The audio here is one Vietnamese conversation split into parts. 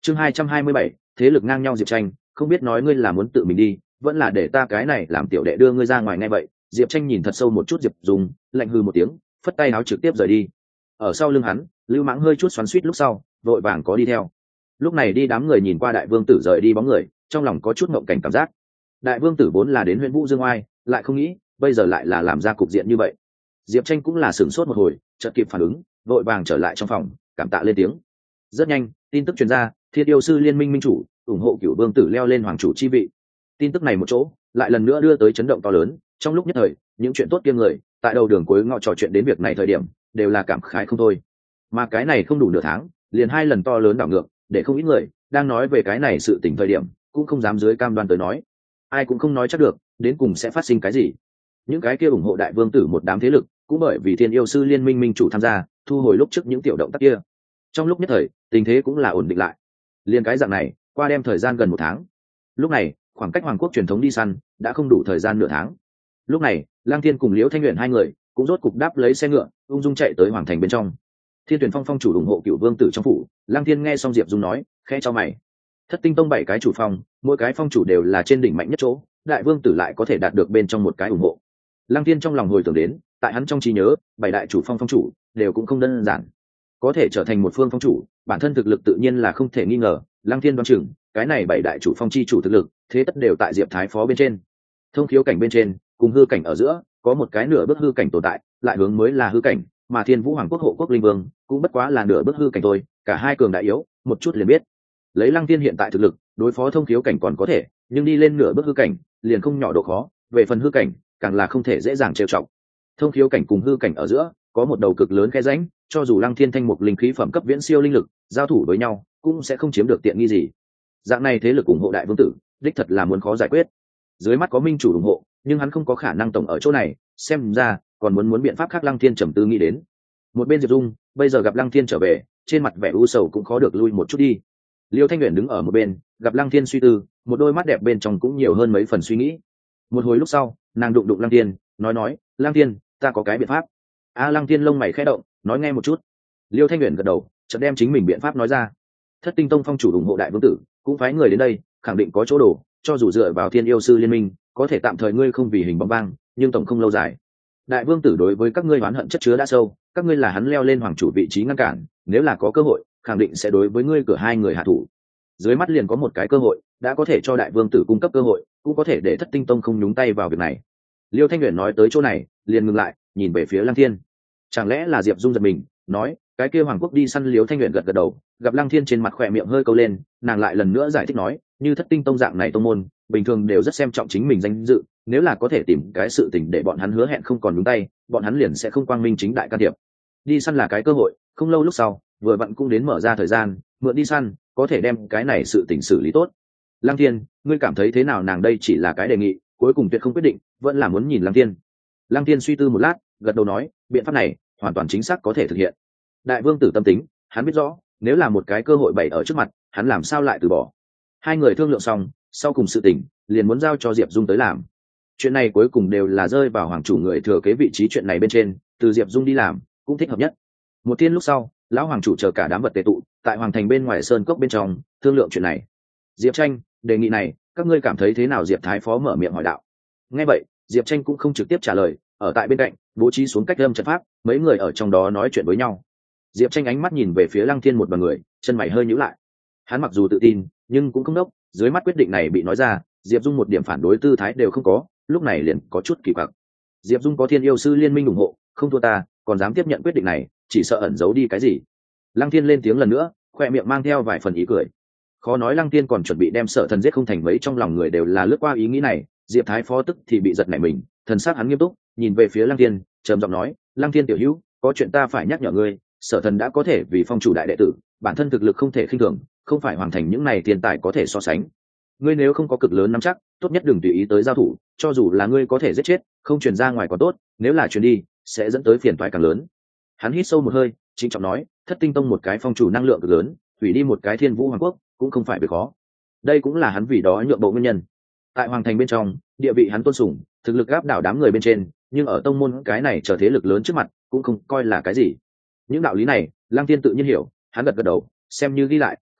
Chương 227, thế lực ngang nhau. Diệp Tranh, không biết nói ngươi là muốn tự mình đi, vẫn là để ta cái này làm tiểu đệ đưa ngươi ra ngoài. Nghe vậy, Diệp Tranh nhìn thật sâu một chút Diệp Dung, lạnh hừ một tiếng, phất tay áo trực tiếp rời đi. Ở sau lưng hắn, Lưu Mãng hơi chút xoắn xuýt lúc sau, vội vàng có đi theo. Lúc này đi đám người nhìn qua đại vương tử rời đi bóng người, trong lòng có chút ngộng cảnh cảm giác. Đại vương tử vốn là đến huyện Vũ Dương Oai, lại không nghĩ bây giờ lại là làm ra cục diện như vậy. Diệp Tranh cũng là sửng sốt một hồi, chợt kịp phản ứng, vội vàng trở lại trong phòng, cảm tạ lên tiếng. Rất nhanh, tin tức truyền ra, Thiên Yêu Sư Liên minh minh chủ ủng hộ Cửu Vương tử leo lên hoàng chủ chi vị. Tin tức này một chỗ, lại lần nữa đưa tới chấn động to lớn. Trong lúc nhất thời, những chuyện tốt kia người tại đầu đường cuối ngõ trò chuyện đến việc này thời điểm, đều là cảm khái không thôi. Mà cái này không đủ nửa tháng, liền 2 lần to lớn đảo ngược, để không ít người đang nói về cái này sự tình thời điểm, cũng không dám dưới cam đoan tới nói. Ai cũng không nói chắc được, đến cùng sẽ phát sinh cái gì. Những cái kia ủng hộ đại vương tử một đám thế lực, cũng bởi vì Thiên Yêu Sư Liên minh minh chủ tham gia, thu hồi lúc trước những tiểu động tác kia. Trong lúc nhất thời, tình thế cũng là ổn định lại. Liên cái dạng này, qua đem thời gian gần 1 tháng. Lúc này, khoảng cách hoàng quốc truyền thống đi săn đã không đủ thời gian nửa tháng. Lúc này, Lang Thiên cùng Liễu Thanh Uyển hai người cũng rốt cục đáp lấy xe ngựa, ung dung chạy tới hoàng thành bên trong. Thiên Tuyển Phong phong chủ ủng hộ Cửu Vương tử trong phủ, Lang Thiên nghe xong Diệp Dung nói, khẽ cho mày. Thất Tinh Tông 7 cái chủ phong, mỗi cái phong chủ đều là trên đỉnh mạnh nhất chỗ, đại vương tử lại có thể đạt được bên trong một cái ủng hộ. Lang Thiên trong lòng hồi tưởng đến, tại hắn trong trí nhớ, 7 đại chủ phong phong chủ đều cũng không đơn giản. Có thể trở thành một phương phong chủ, bản thân thực lực tự nhiên là không thể nghi ngờ. Lang Thiên đoán chừng, cái này 7 đại chủ phong chi chủ thực lực, thế tất đều tại Diệp Thái Phó bên trên. Thông khiếu cảnh bên trên, cùng hư cảnh ở giữa, có một cái nửa bước hư cảnh tồn tại, lại hướng mới là hư cảnh, mà Thiên Vũ Hoàng quốc hộ quốc linh vương cũng bất quá là nửa bước hư cảnh thôi, cả hai cường đại yếu, một chút liền biết. Lấy Lăng Thiên hiện tại thực lực, đối phó thông khiếu cảnh còn có thể, nhưng đi lên nửa bước hư cảnh, liền không nhỏ độ khó, về phần hư cảnh, càng là không thể dễ dàng trêu chọc. Thông khiếu cảnh cùng hư cảnh ở giữa, có một đầu cực lớn khe rãnh, cho dù Lăng Thiên thanh mục linh khí phẩm cấp viễn siêu linh lực, giao thủ với nhau, cũng sẽ không chiếm được tiện nghi gì. Dạng này thế lực ủng hộ đại vương tử, đích thật là muốn khó giải quyết. Dưới mắt có minh chủ ủng hộ, nhưng hắn không có khả năng tổng ở chỗ này, xem ra còn muốn biện pháp khác. Lăng Thiên trầm tư nghĩ đến. Một bên Diệp Dung, bây giờ gặp Lăng Thiên trở về, trên mặt vẻ u sầu cũng khó được lui một chút đi. Liêu Thanh Uyển đứng ở một bên, gặp Lăng Thiên suy tư, một đôi mắt đẹp bên trong cũng nhiều hơn mấy phần suy nghĩ. Một hồi lúc sau, nàng đụng Lăng Thiên, nói, Lăng Thiên, ta có cái biện pháp. Lăng Thiên lông mày khẽ động, nói nghe một chút. Liêu Thanh Uyển gật đầu, chợt đem chính mình biện pháp nói ra. Thất Tinh Tông phong chủ ủng hộ đại vương tử, cũng phái người đến đây, khẳng định có chỗ đổ, cho dù dựa vào Thiên Yêu Sư Liên minh, có thể tạm thời ngươi không vì hình bóng vang, nhưng tổng không lâu dài. Đại vương tử đối với các ngươi oán hận chất chứa đã sâu, các ngươi là hắn leo lên hoàng chủ vị trí ngăn cản, nếu là có cơ hội, khẳng định sẽ đối với ngươi cửa hai người hạ thủ. Dưới mắt liền có một cái cơ hội, đã có thể cho đại vương tử cung cấp cơ hội, cũng có thể để Thất Tinh Tông không nhúng tay vào việc này. Liêu Thanh Uyển nói tới chỗ này, liền ngừng lại, nhìn về phía Lăng Thiên. Chẳng lẽ là Diệp Dung giật mình, nói, cái kia hoàng quốc đi săn. Liêu Thanh Uyển gật gật đầu, gặp Lăng Thiên trên mặt khỏe miệng hơi câu lên, nàng lại lần nữa giải thích nói, như Thất Tinh Tông dạng này tông môn, bình thường đều rất xem trọng chính mình danh dự, nếu là có thể tìm cái sự tình để bọn hắn hứa hẹn không còn nhúng tay, bọn hắn liền sẽ không quang minh chính đại can thiệp. Đi săn là cái cơ hội, không lâu lúc sau, vừa vặn cũng đến mở ra thời gian, mượn đi săn, có thể đem cái này sự tình xử lý tốt. Lăng Thiên, ngươi cảm thấy thế nào? Nàng đây chỉ là cái đề nghị, cuối cùng tuyệt không quyết định, vẫn là muốn nhìn Lăng Thiên. Lăng Thiên suy tư một lát, gật đầu nói, biện pháp này hoàn toàn chính xác có thể thực hiện. Đại vương tử tâm tính, hắn biết rõ, nếu là một cái cơ hội bày ở trước mặt, hắn làm sao lại từ bỏ. Hai người thương lượng xong, sau cùng sự tình liền muốn giao cho Diệp Dung tới làm. Chuyện này cuối cùng đều là rơi vào hoàng chủ người thừa kế vị trí chuyện này bên trên, từ Diệp Dung đi làm cũng thích hợp nhất. Một thiên lúc sau, lão hoàng chủ chờ cả đám vật tề tụ tại hoàng thành bên ngoài sơn cốc bên trong thương lượng chuyện này. Diệp Tranh, đề nghị này các ngươi cảm thấy thế nào? Diệp Thái Phó mở miệng hỏi đạo. Nghe vậy, Diệp Tranh cũng không trực tiếp trả lời, ở tại bên cạnh bố trí xuống cách âm trận pháp, mấy người ở trong đó nói chuyện với nhau. Diệp Tranh ánh mắt nhìn về phía Lăng Thiên một đoàn người, chân mày hơi nhíu lại. Hắn mặc dù tự tin, nhưng cũng không đốc, dưới mắt quyết định này bị nói ra, Diệp Dung một điểm phản đối tư thái đều không có, lúc này liền có chút kỳ quặc. Diệp Dung có Thiên Yêu Sư Liên minh ủng hộ, không thua ta, còn dám tiếp nhận quyết định này, chỉ sợ ẩn giấu đi cái gì. Lăng Thiên lên tiếng lần nữa, khoe miệng mang theo vài phần ý cười. Khó nói Lăng Thiên còn chuẩn bị đem Sở Thần giết không thành, mấy trong lòng người đều là lướt qua ý nghĩ này. Diệp Thái Phó tức thì bị giật nảy mình, thần sắc hắn nghiêm túc, nhìn về phía Lăng Thiên, trầm giọng nói, Lăng Thiên tiểu hữu, có chuyện ta phải nhắc nhở ngươi. Sở Thần đã có thể vì phong chủ đại đệ tử, bản thân thực lực không thể khinh thường, không phải hoàn thành những này tiền tài có thể so sánh. Ngươi nếu không có cực lớn nắm chắc, tốt nhất đừng tùy ý tới giao thủ, cho dù là ngươi có thể giết chết, không truyền ra ngoài còn tốt, nếu là truyền đi, sẽ dẫn tới phiền toái càng lớn. Hắn hít sâu một hơi, trịnh trọng nói, Thất Tinh Tông một cái phong chủ năng lượng cực lớn, hủy đi một cái Thiên Vũ Hoàng quốc, cũng không phải việc khó. Đây cũng là hắn vì đó nhượng bộ nguyên nhân. Tại hoàng thành bên trong, địa vị hắn tôn sùng, thực lực áp đảo đám người bên trên, nhưng ở tông môn cái này trở thế lực lớn trước mặt, cũng không coi là cái gì. Những đạo lý này, Lăng Thiên tự nhiên hiểu, hắn gật gật đầu, xem như ghi lại,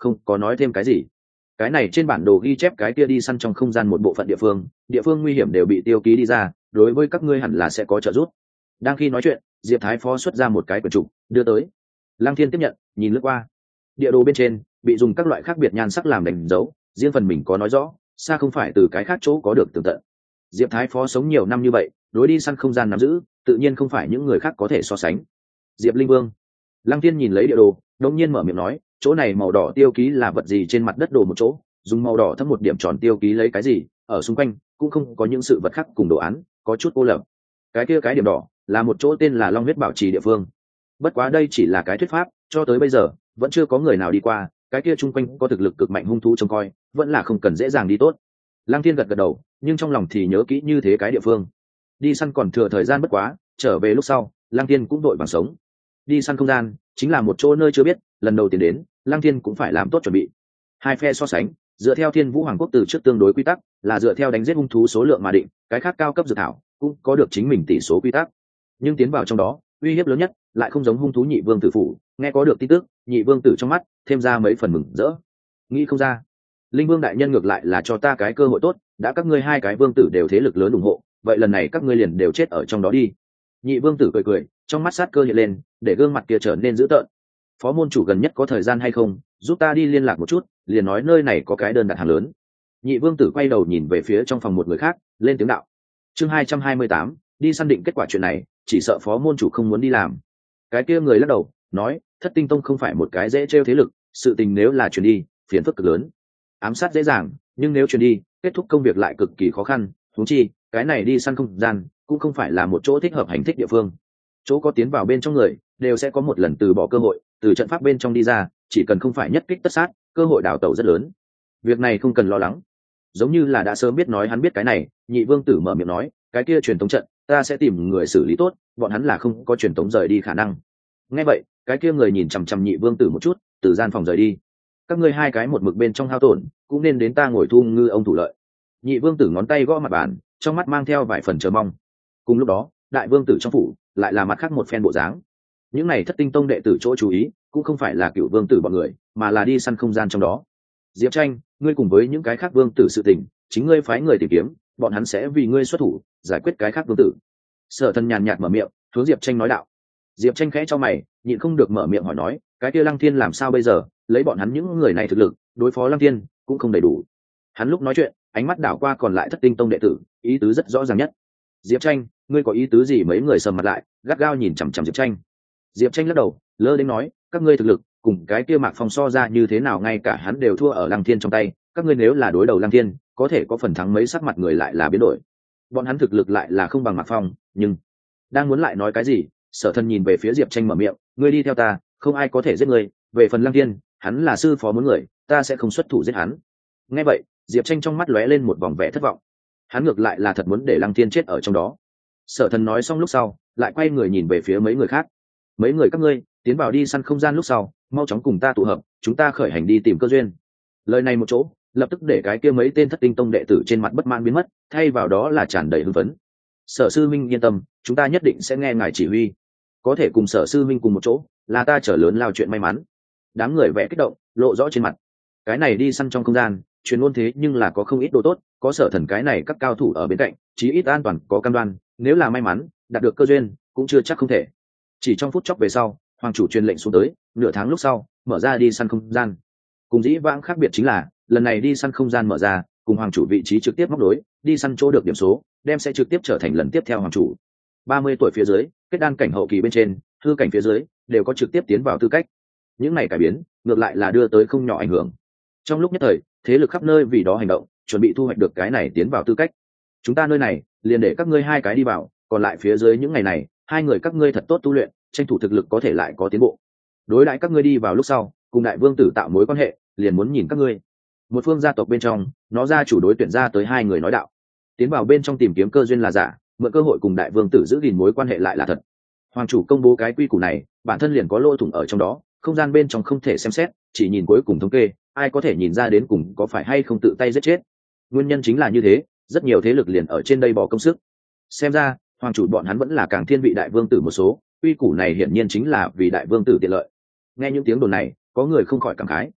không có nói thêm cái gì. Cái này trên bản đồ ghi chép cái kia đi săn trong không gian một bộ phận địa phương nguy hiểm đều bị tiêu ký đi ra, đối với các ngươi hẳn là sẽ có trợ giúp. Đang khi nói chuyện, Diệp Thái Phó xuất ra một cái quyển trục đưa tới. Lăng Thiên tiếp nhận, nhìn lướt qua. Địa đồ bên trên bị dùng các loại khác biệt nhan sắc làm đánh dấu, riêng phần mình có nói rõ, xa không phải từ cái khác chỗ có được tường tận. Diệp Thái Phó sống nhiều năm như vậy, đối đi săn không gian nắm giữ, tự nhiên không phải những người khác có thể so sánh. Diệp Linh Vương. Lăng Thiên nhìn lấy địa đồ, đột nhiên mở miệng nói, chỗ này màu đỏ tiêu ký là vật gì trên mặt đất đồ một chỗ, dùng màu đỏ thấm một điểm tròn tiêu ký lấy cái gì, ở xung quanh cũng không có những sự vật khác cùng đồ án, có chút cô lập. Cái kia cái điểm đỏ là một chỗ tên là Long huyết bảo trì địa phương. Bất quá đây chỉ là cái thuyết pháp, cho tới bây giờ vẫn chưa có người nào đi qua, cái kia chung quanh có thực lực cực mạnh hung thú trông coi, vẫn là không cần dễ dàng đi tốt. Lăng Thiên gật gật đầu, nhưng trong lòng thì nhớ kỹ như thế cái địa phương. Đi săn còn thừa thời gian bất quá, trở về lúc sau, Lăng Thiên cũng đội bằng sống. Đi săn không gian chính là một chỗ nơi chưa biết, lần đầu tiên đến, Lăng Thiên cũng phải làm tốt chuẩn bị. Hai phe so sánh, dựa theo Thiên Vũ Hoàng quốc từ trước tương đối quy tắc, là dựa theo đánh giết hung thú số lượng mà định, cái khác cao cấp dược thảo cũng có được chính mình tỷ số quy tắc. Nhưng tiến vào trong đó, uy hiếp lớn nhất lại không giống hung thú nhị vương tử phủ, nghe có được tin tức, nhị vương tử trong mắt thêm ra mấy phần mừng rỡ. Nghĩ không ra, Linh Vương đại nhân ngược lại là cho ta cái cơ hội tốt, đã các ngươi hai cái vương tử đều thế lực lớn ủng hộ, vậy lần này các ngươi liền đều chết ở trong đó đi. Nhị vương tử cười cười, trong mắt sát cơ hiện lên, để gương mặt kia trở nên dữ tợn. Phó môn chủ gần nhất có thời gian hay không, giúp ta đi liên lạc một chút, liền nói nơi này có cái đơn đặt hàng lớn. Nhị vương tử quay đầu nhìn về phía trong phòng một người khác, lên tiếng đạo. Chương 228, đi săn định kết quả chuyện này, chỉ sợ phó môn chủ không muốn đi làm. Cái kia người lắc đầu, nói, Thất Tinh Tông không phải một cái dễ trêu thế lực, sự tình nếu là chuyển đi, phiền phức cực lớn. Ám sát dễ dàng, nhưng nếu chuyển đi, kết thúc công việc lại cực kỳ khó khăn. Huống chi, cái này đi săn không gian, cũng không phải là một chỗ thích hợp hành thích địa phương. Chỗ có tiến vào bên trong người, đều sẽ có một lần từ bỏ cơ hội, từ trận pháp bên trong đi ra, chỉ cần không phải nhất kích tất sát, cơ hội đào tẩu rất lớn. Việc này không cần lo lắng. Giống như là đã sớm biết nói hắn biết cái này, nhị vương tử mở miệng nói, cái kia truyền tống trận, ta sẽ tìm người xử lý tốt, bọn hắn là không có truyền tống rời đi khả năng. Nghe vậy, cái kia người nhìn chằm chằm nhị vương tử một chút, từ gian phòng rời đi. Các ngươi hai cái một mực bên trong hao tổn, cũng nên đến ta ngồi thu ngư ông thủ lợi. Nhị vương tử ngón tay gõ mặt bàn, trong mắt mang theo vài phần chờ mong. Cùng lúc đó, đại vương tử trong phủ lại là mặt khác một phen bộ dáng. Những này Thất Tinh Tông đệ tử chỗ chú ý, cũng không phải là cựu vương tử bọn người, mà là đi săn không gian trong đó. Diệp Tranh, ngươi cùng với những cái khác vương tử sự tình, chính ngươi phái người tìm kiếm, bọn hắn sẽ vì ngươi xuất thủ, giải quyết cái khác vương tử. Sở Thần nhàn nhạt mở miệng, hướng Diệp Tranh nói đạo. Diệp Tranh khẽ cho mày, nhịn không được mở miệng hỏi nói, cái kia Lăng Thiên làm sao bây giờ, lấy bọn hắn những người này thực lực, đối phó Lăng Thiên cũng không đầy đủ. Hắn lúc nói chuyện, ánh mắt đảo qua còn lại Thất Tinh Tông đệ tử, ý tứ rất rõ ràng nhất. Diệp Tranh, ngươi có ý tứ gì? Mấy người sầm mặt lại, gắt gao nhìn chằm chằm Diệp Tranh. Diệp Tranh lắc đầu, lơ đến nói, các ngươi thực lực cùng cái kia Mạc Phong so ra như thế nào, ngay cả hắn đều thua ở Lăng Thiên trong tay, các ngươi nếu là đối đầu Lăng Thiên, có thể có phần thắng mấy, sắc mặt người lại là biến đổi. Bọn hắn thực lực lại là không bằng Mạc Phong, nhưng đang muốn lại nói cái gì, Sở Thần nhìn về phía Diệp Tranh mở miệng, ngươi đi theo ta, không ai có thể giết ngươi, về phần Lăng Thiên, hắn là sư phó muốn người, ta sẽ không xuất thủ giết hắn. Nghe vậy, Diệp Tranh trong mắt lóe lên một vòng vẻ thất vọng. Hắn ngược lại là thật muốn để Lăng Thiên chết ở trong đó. Sở Thần nói xong lúc sau, lại quay người nhìn về phía mấy người khác. Mấy người các ngươi tiến vào đi săn không gian lúc sau, mau chóng cùng ta tụ hợp, chúng ta khởi hành đi tìm cơ duyên. Lời này một chỗ, lập tức để cái kia mấy tên Thất Tinh Tông đệ tử trên mặt bất mãn biến mất, thay vào đó là tràn đầy hưng phấn. Sở sư minh yên tâm, chúng ta nhất định sẽ nghe ngài chỉ huy. Có thể cùng Sở sư minh cùng một chỗ, là ta trở lớn lao chuyện may mắn. Đám người vẻ kích động, lộ rõ trên mặt. Cái này đi săn trong không gian, truyền ngôn thế nhưng là có không ít đồ tốt, có Sở Thần cái này các cao thủ ở bên cạnh, chí ít an toàn có cam đoan, nếu là may mắn đạt được cơ duyên, cũng chưa chắc không thể. Chỉ trong phút chốc về sau, hoàng chủ truyền lệnh xuống tới, nửa tháng lúc sau mở ra đi săn không gian. Cùng dĩ vãng khác biệt chính là, lần này đi săn không gian mở ra, cùng hoàng chủ vị trí trực tiếp móc đối, đi săn chỗ được điểm số, đem sẽ trực tiếp trở thành lần tiếp theo hoàng chủ. 30 tuổi phía dưới, kết đan cảnh hậu kỳ bên trên, hư cảnh phía dưới, đều có trực tiếp tiến vào tư cách. Những này cải biến, ngược lại là đưa tới không nhỏ ảnh hưởng. Trong lúc nhất thời, thế lực khắp nơi vì đó hành động, chuẩn bị thu hoạch được cái này tiến vào tư cách. Chúng ta nơi này, liền để các ngươi hai cái đi vào, còn lại phía dưới những ngày này, hai người các ngươi thật tốt tu luyện, tranh thủ thực lực có thể lại có tiến bộ. Đối đãi các ngươi đi vào lúc sau, cùng đại vương tử tạo mối quan hệ, liền muốn nhìn các ngươi. Một phương gia tộc bên trong, nó ra chủ đối tuyển ra tới hai người nói đạo. Tiến vào bên trong tìm kiếm cơ duyên là giả, mượn cơ hội cùng đại vương tử giữ gìn mối quan hệ lại là thật. Hoàng chủ công bố cái quy củ này, bản thân liền có lỗ thủng ở trong đó, không gian bên trong không thể xem xét, chỉ nhìn cuối cùng thống kê, ai có thể nhìn ra đến cùng có phải hay không tự tay giết chết. Nguyên nhân chính là như thế, rất nhiều thế lực liền ở trên đây bỏ công sức. Xem ra, hoàng chủ bọn hắn vẫn là càng thiên vị đại vương tử một số, quy củ này hiển nhiên chính là vì đại vương tử tiện lợi. Nghe những tiếng đồn này, có người không khỏi cảm khái.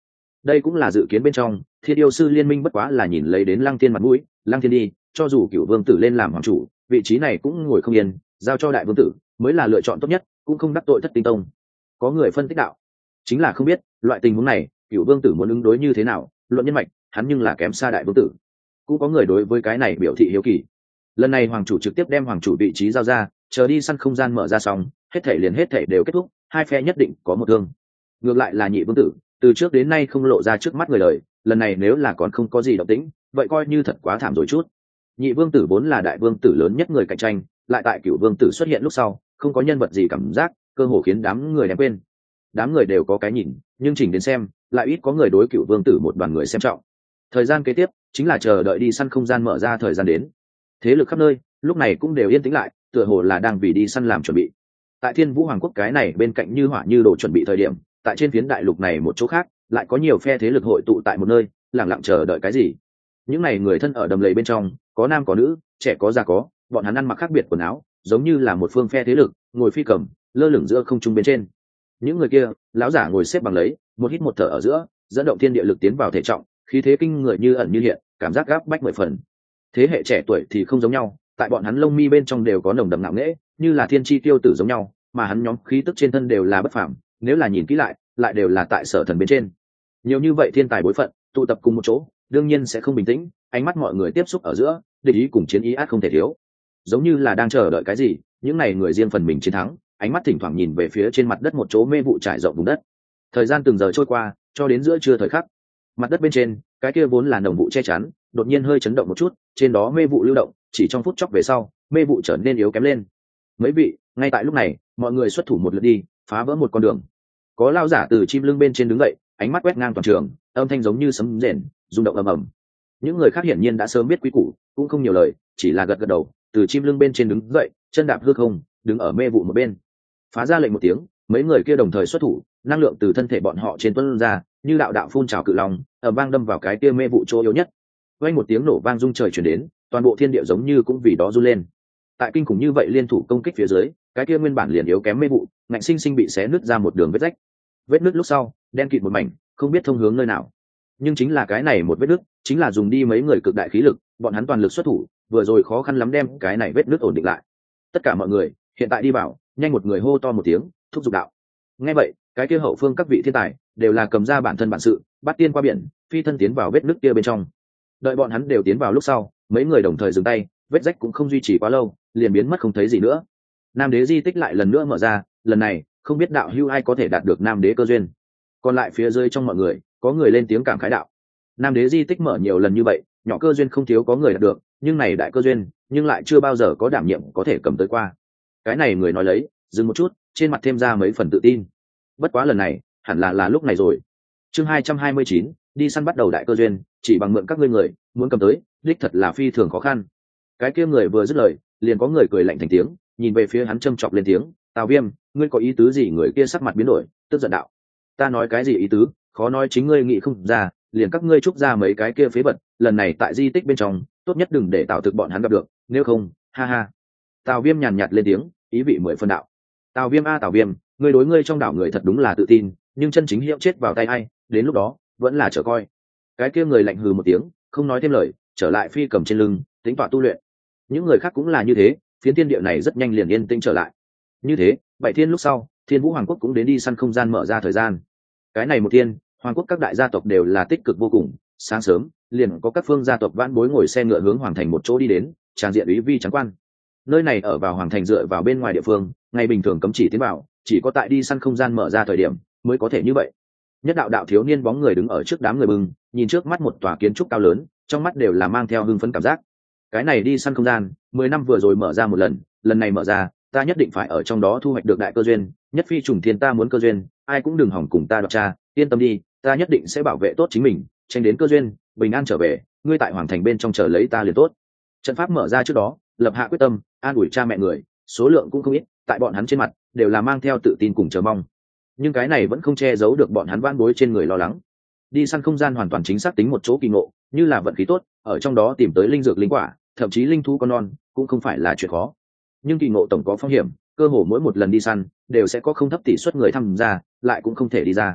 đây cũng là dự kiến bên trong. Thiên yêu sư liên minh bất quá là nhìn lấy đến Lăng Thiên mặt mũi, Lăng Thiên đi, cho dù Cửu Vương tử lên làm hoàng chủ, vị trí này cũng ngồi không yên, giao cho Đại Vương tử mới là lựa chọn tốt nhất, cũng không đắc tội Thất Tinh Tông. Có người phân tích đạo, chính là không biết loại tình huống này Cửu Vương tử muốn ứng đối như thế nào, luận nhân mạch hắn nhưng là kém xa Đại Vương tử. Cũng có người đối với cái này biểu thị hiếu kỳ. Lần này hoàng chủ trực tiếp đem hoàng chủ vị trí giao ra, chờ đi săn không gian mở ra xong, hết thảy đều kết thúc, hai phe nhất định có một thương. Ngược lại là Nhị Vương tử, từ trước đến nay không lộ ra trước mắt người đời, lần này nếu là còn không có gì động tĩnh, vậy coi như thật quá thảm rồi chút. Nhị Vương tử vốn là Đại Vương tử lớn nhất người cạnh tranh, lại tại Cửu Vương tử xuất hiện lúc sau, không có nhân vật gì cảm giác, cơ hồ khiến đám người đem quên. Đám người đều có cái nhìn, nhưng chỉnh đến xem, lại ít có người đối Cửu Vương tử một đoàn người xem trọng. Thời gian kế tiếp chính là chờ đợi đi săn không gian mở ra thời gian đến. Thế lực khắp nơi lúc này cũng đều yên tĩnh lại, tựa hồ là đang vì đi săn làm chuẩn bị. Tại Thiên Vũ Hoàng quốc cái này bên cạnh như hỏa như đồ chuẩn bị thời điểm, tại trên phiến đại lục này một chỗ khác lại có nhiều phe thế lực hội tụ tại một nơi, lặng lặng chờ đợi cái gì. Những này người thân ở đầm lầy bên trong, có nam có nữ, trẻ có già có, bọn hắn ăn mặc khác biệt quần áo, giống như là một phương phe thế lực ngồi phi cầm lơ lửng giữa không trung bên trên. Những người kia lão giả ngồi xếp bằng lấy, một hít một thở ở giữa, dẫn động thiên địa lực tiến vào thể trọng, khí thế kinh người như ẩn như hiện, cảm giác gáp bách 10 phần. Thế hệ trẻ tuổi thì không giống nhau, tại bọn hắn lông mi bên trong đều có nồng đậm ngạo nghễ, như là thiên chi tiêu tử giống nhau, mà hắn nhóm khí tức trên thân đều là bất phàm, nếu là nhìn kỹ lại đều là tại Sở Thần bên trên. Nhiều như vậy thiên tài bối phận tụ tập cùng một chỗ, đương nhiên sẽ không bình tĩnh, ánh mắt mọi người tiếp xúc ở giữa, địch ý cùng chiến ý át không thể thiếu. Giống như là đang chờ đợi cái gì, những này người riêng phần mình chiến thắng, ánh mắt thỉnh thoảng nhìn về phía trên mặt đất một chỗ mê vụ trải rộng vùng đất. Thời gian từng giờ trôi qua, cho đến giữa trưa thời khắc, mặt đất bên trên, cái kia vốn là nồng vụ che chắn, đột nhiên hơi chấn động một chút, trên đó mê vụ lưu động, chỉ trong phút chốc về sau, mê vụ trở nên yếu kém lên. Mấy vị, ngay tại lúc này, mọi người xuất thủ một lượt đi, phá vỡ một con đường. Có lao giả từ chim lưng bên trên đứng dậy, ánh mắt quét ngang toàn trường, âm thanh giống như sấm rền, rung động ầm ầm. Những người khác hiển nhiên đã sớm biết quy củ, cũng không nhiều lời, chỉ là gật gật đầu, từ chim lưng bên trên đứng dậy, chân đạp hư không, đứng ở mê vụ một bên. Phá ra lệnh một tiếng, mấy người kia đồng thời xuất thủ, năng lượng từ thân thể bọn họ trên tuôn ra, như đạo đạo phun trào cự long, ầm vang đâm vào cái kia mê vụ chỗ yếu nhất. Vang một tiếng nổ vang rung trời truyền đến, toàn bộ thiên địa giống như cũng vì đó run lên. Tại kinh khủng như vậy liên thủ công kích phía dưới, cái kia nguyên bản liền yếu kém mê vụ, ngạnh sinh sinh bị xé nứt ra một đường vết rách. Vết nứt lúc sau, đen kịt một mảnh, không biết thông hướng nơi nào. Nhưng chính là cái này một vết nứt, chính là dùng đi mấy người cực đại khí lực, bọn hắn toàn lực xuất thủ, vừa rồi khó khăn lắm đem cái này vết nứt ổn định lại. Tất cả mọi người, hiện tại đi vào, nhanh một người hô to một tiếng, thúc giục đạo. Nghe vậy, cái kia hậu phương các vị thiên tài đều là cầm ra bản thân bản sự, bắt tiên qua biển, phi thân tiến vào vết nứt kia bên trong. Đợi bọn hắn đều tiến vào lúc sau, mấy người đồng thời dừng tay, vết rách cũng không duy trì quá lâu, liền biến mất không thấy gì nữa. Nam đế di tích lại lần nữa mở ra, lần này không biết đạo hữu ai có thể đạt được nam đế cơ duyên. Còn lại phía dưới trong mọi người, có người lên tiếng cảm khái đạo. Nam đế di tích mở nhiều lần như vậy, nhỏ cơ duyên không thiếu có người đạt được, nhưng này đại cơ duyên, nhưng lại chưa bao giờ có đảm nhiệm có thể cầm tới qua. Cái này người nói lấy, dừng một chút, trên mặt thêm ra mấy phần tự tin. Bất quá lần này, hẳn là lúc này rồi. Chương 229, đi săn bắt đầu đại cơ duyên, chỉ bằng mượn các ngươi người, muốn cầm tới, đích thật là phi thường khó khăn. Cái kia người vừa dứt lời, liền có người cười lạnh thành tiếng, nhìn về phía hắn châm chọc lên tiếng, "Tào Viêm, ngươi có ý tứ gì?" Người kia sắc mặt biến đổi, tức giận đạo, "Ta nói cái gì ý tứ, khó nói chính ngươi nghĩ không ra, liền các ngươi trúc ra mấy cái kia phế vật, lần này tại di tích bên trong, tốt nhất đừng để Tào Thực bọn hắn gặp được, nếu không, ha ha." Tào Viêm nhàn nhạt lên tiếng, ý vị mười phân đạo, "Tào Viêm a Tào Viêm, ngươi đối ngươi trong đảo người thật đúng là tự tin, nhưng chân chính hiệu chết vào tay ai, đến lúc đó vẫn là chờ coi." Cái kia người lạnh hừ một tiếng, không nói thêm lời, trở lại phi cầm trên lưng, tính tọa tu luyện. Những người khác cũng là như thế, phiến thiên địa này rất nhanh liền yên tĩnh trở lại. Như thế, 7 thiên lúc sau, Thiên Vũ Hoàng quốc cũng đến đi săn không gian mở ra thời gian. Cái này một thiên, Hoàng quốc các đại gia tộc đều là tích cực vô cùng, sáng sớm, liền có các phương gia tộc vãn bối ngồi xe ngựa hướng hoàng thành một chỗ đi đến, tràng diện úy vi trắng quan. Nơi này ở vào hoàng thành dựa vào bên ngoài địa phương, ngày bình thường cấm chỉ tiến vào, chỉ có tại đi săn không gian mở ra thời điểm mới có thể như vậy. Nhất đạo đạo thiếu niên bóng người đứng ở trước đám người bừng, nhìn trước mắt một tòa kiến trúc cao lớn, trong mắt đều là mang theo hưng phấn cảm giác. Cái này đi săn không gian 10 năm vừa rồi mở ra một lần, lần này mở ra, ta nhất định phải ở trong đó thu hoạch được đại cơ duyên, nhất phi trùng thiên, ta muốn cơ duyên, ai cũng đừng hỏng cùng ta đoạt tra, yên tâm đi, ta nhất định sẽ bảo vệ tốt chính mình, tranh đến cơ duyên, bình an trở về, ngươi tại hoàng thành bên trong chờ lấy ta liền tốt. Trận pháp mở ra trước đó, lập hạ quyết tâm, an ủi cha mẹ người, số lượng cũng không ít, tại bọn hắn trên mặt đều là mang theo tự tin cùng chờ mong. Nhưng cái này vẫn không che giấu được bọn hắn vãn bối trên người lo lắng. Đi săn không gian hoàn toàn chính xác tính một chỗ kỳ ngộ, như là vận khí tốt, ở trong đó tìm tới linh dược linh quả, thậm chí linh thú con non, cũng không phải là chuyện khó. Nhưng kỳ ngộ tổng có phong hiểm, cơ hồ mỗi một lần đi săn đều sẽ có không thấp tỷ suất người tham gia, lại cũng không thể đi ra.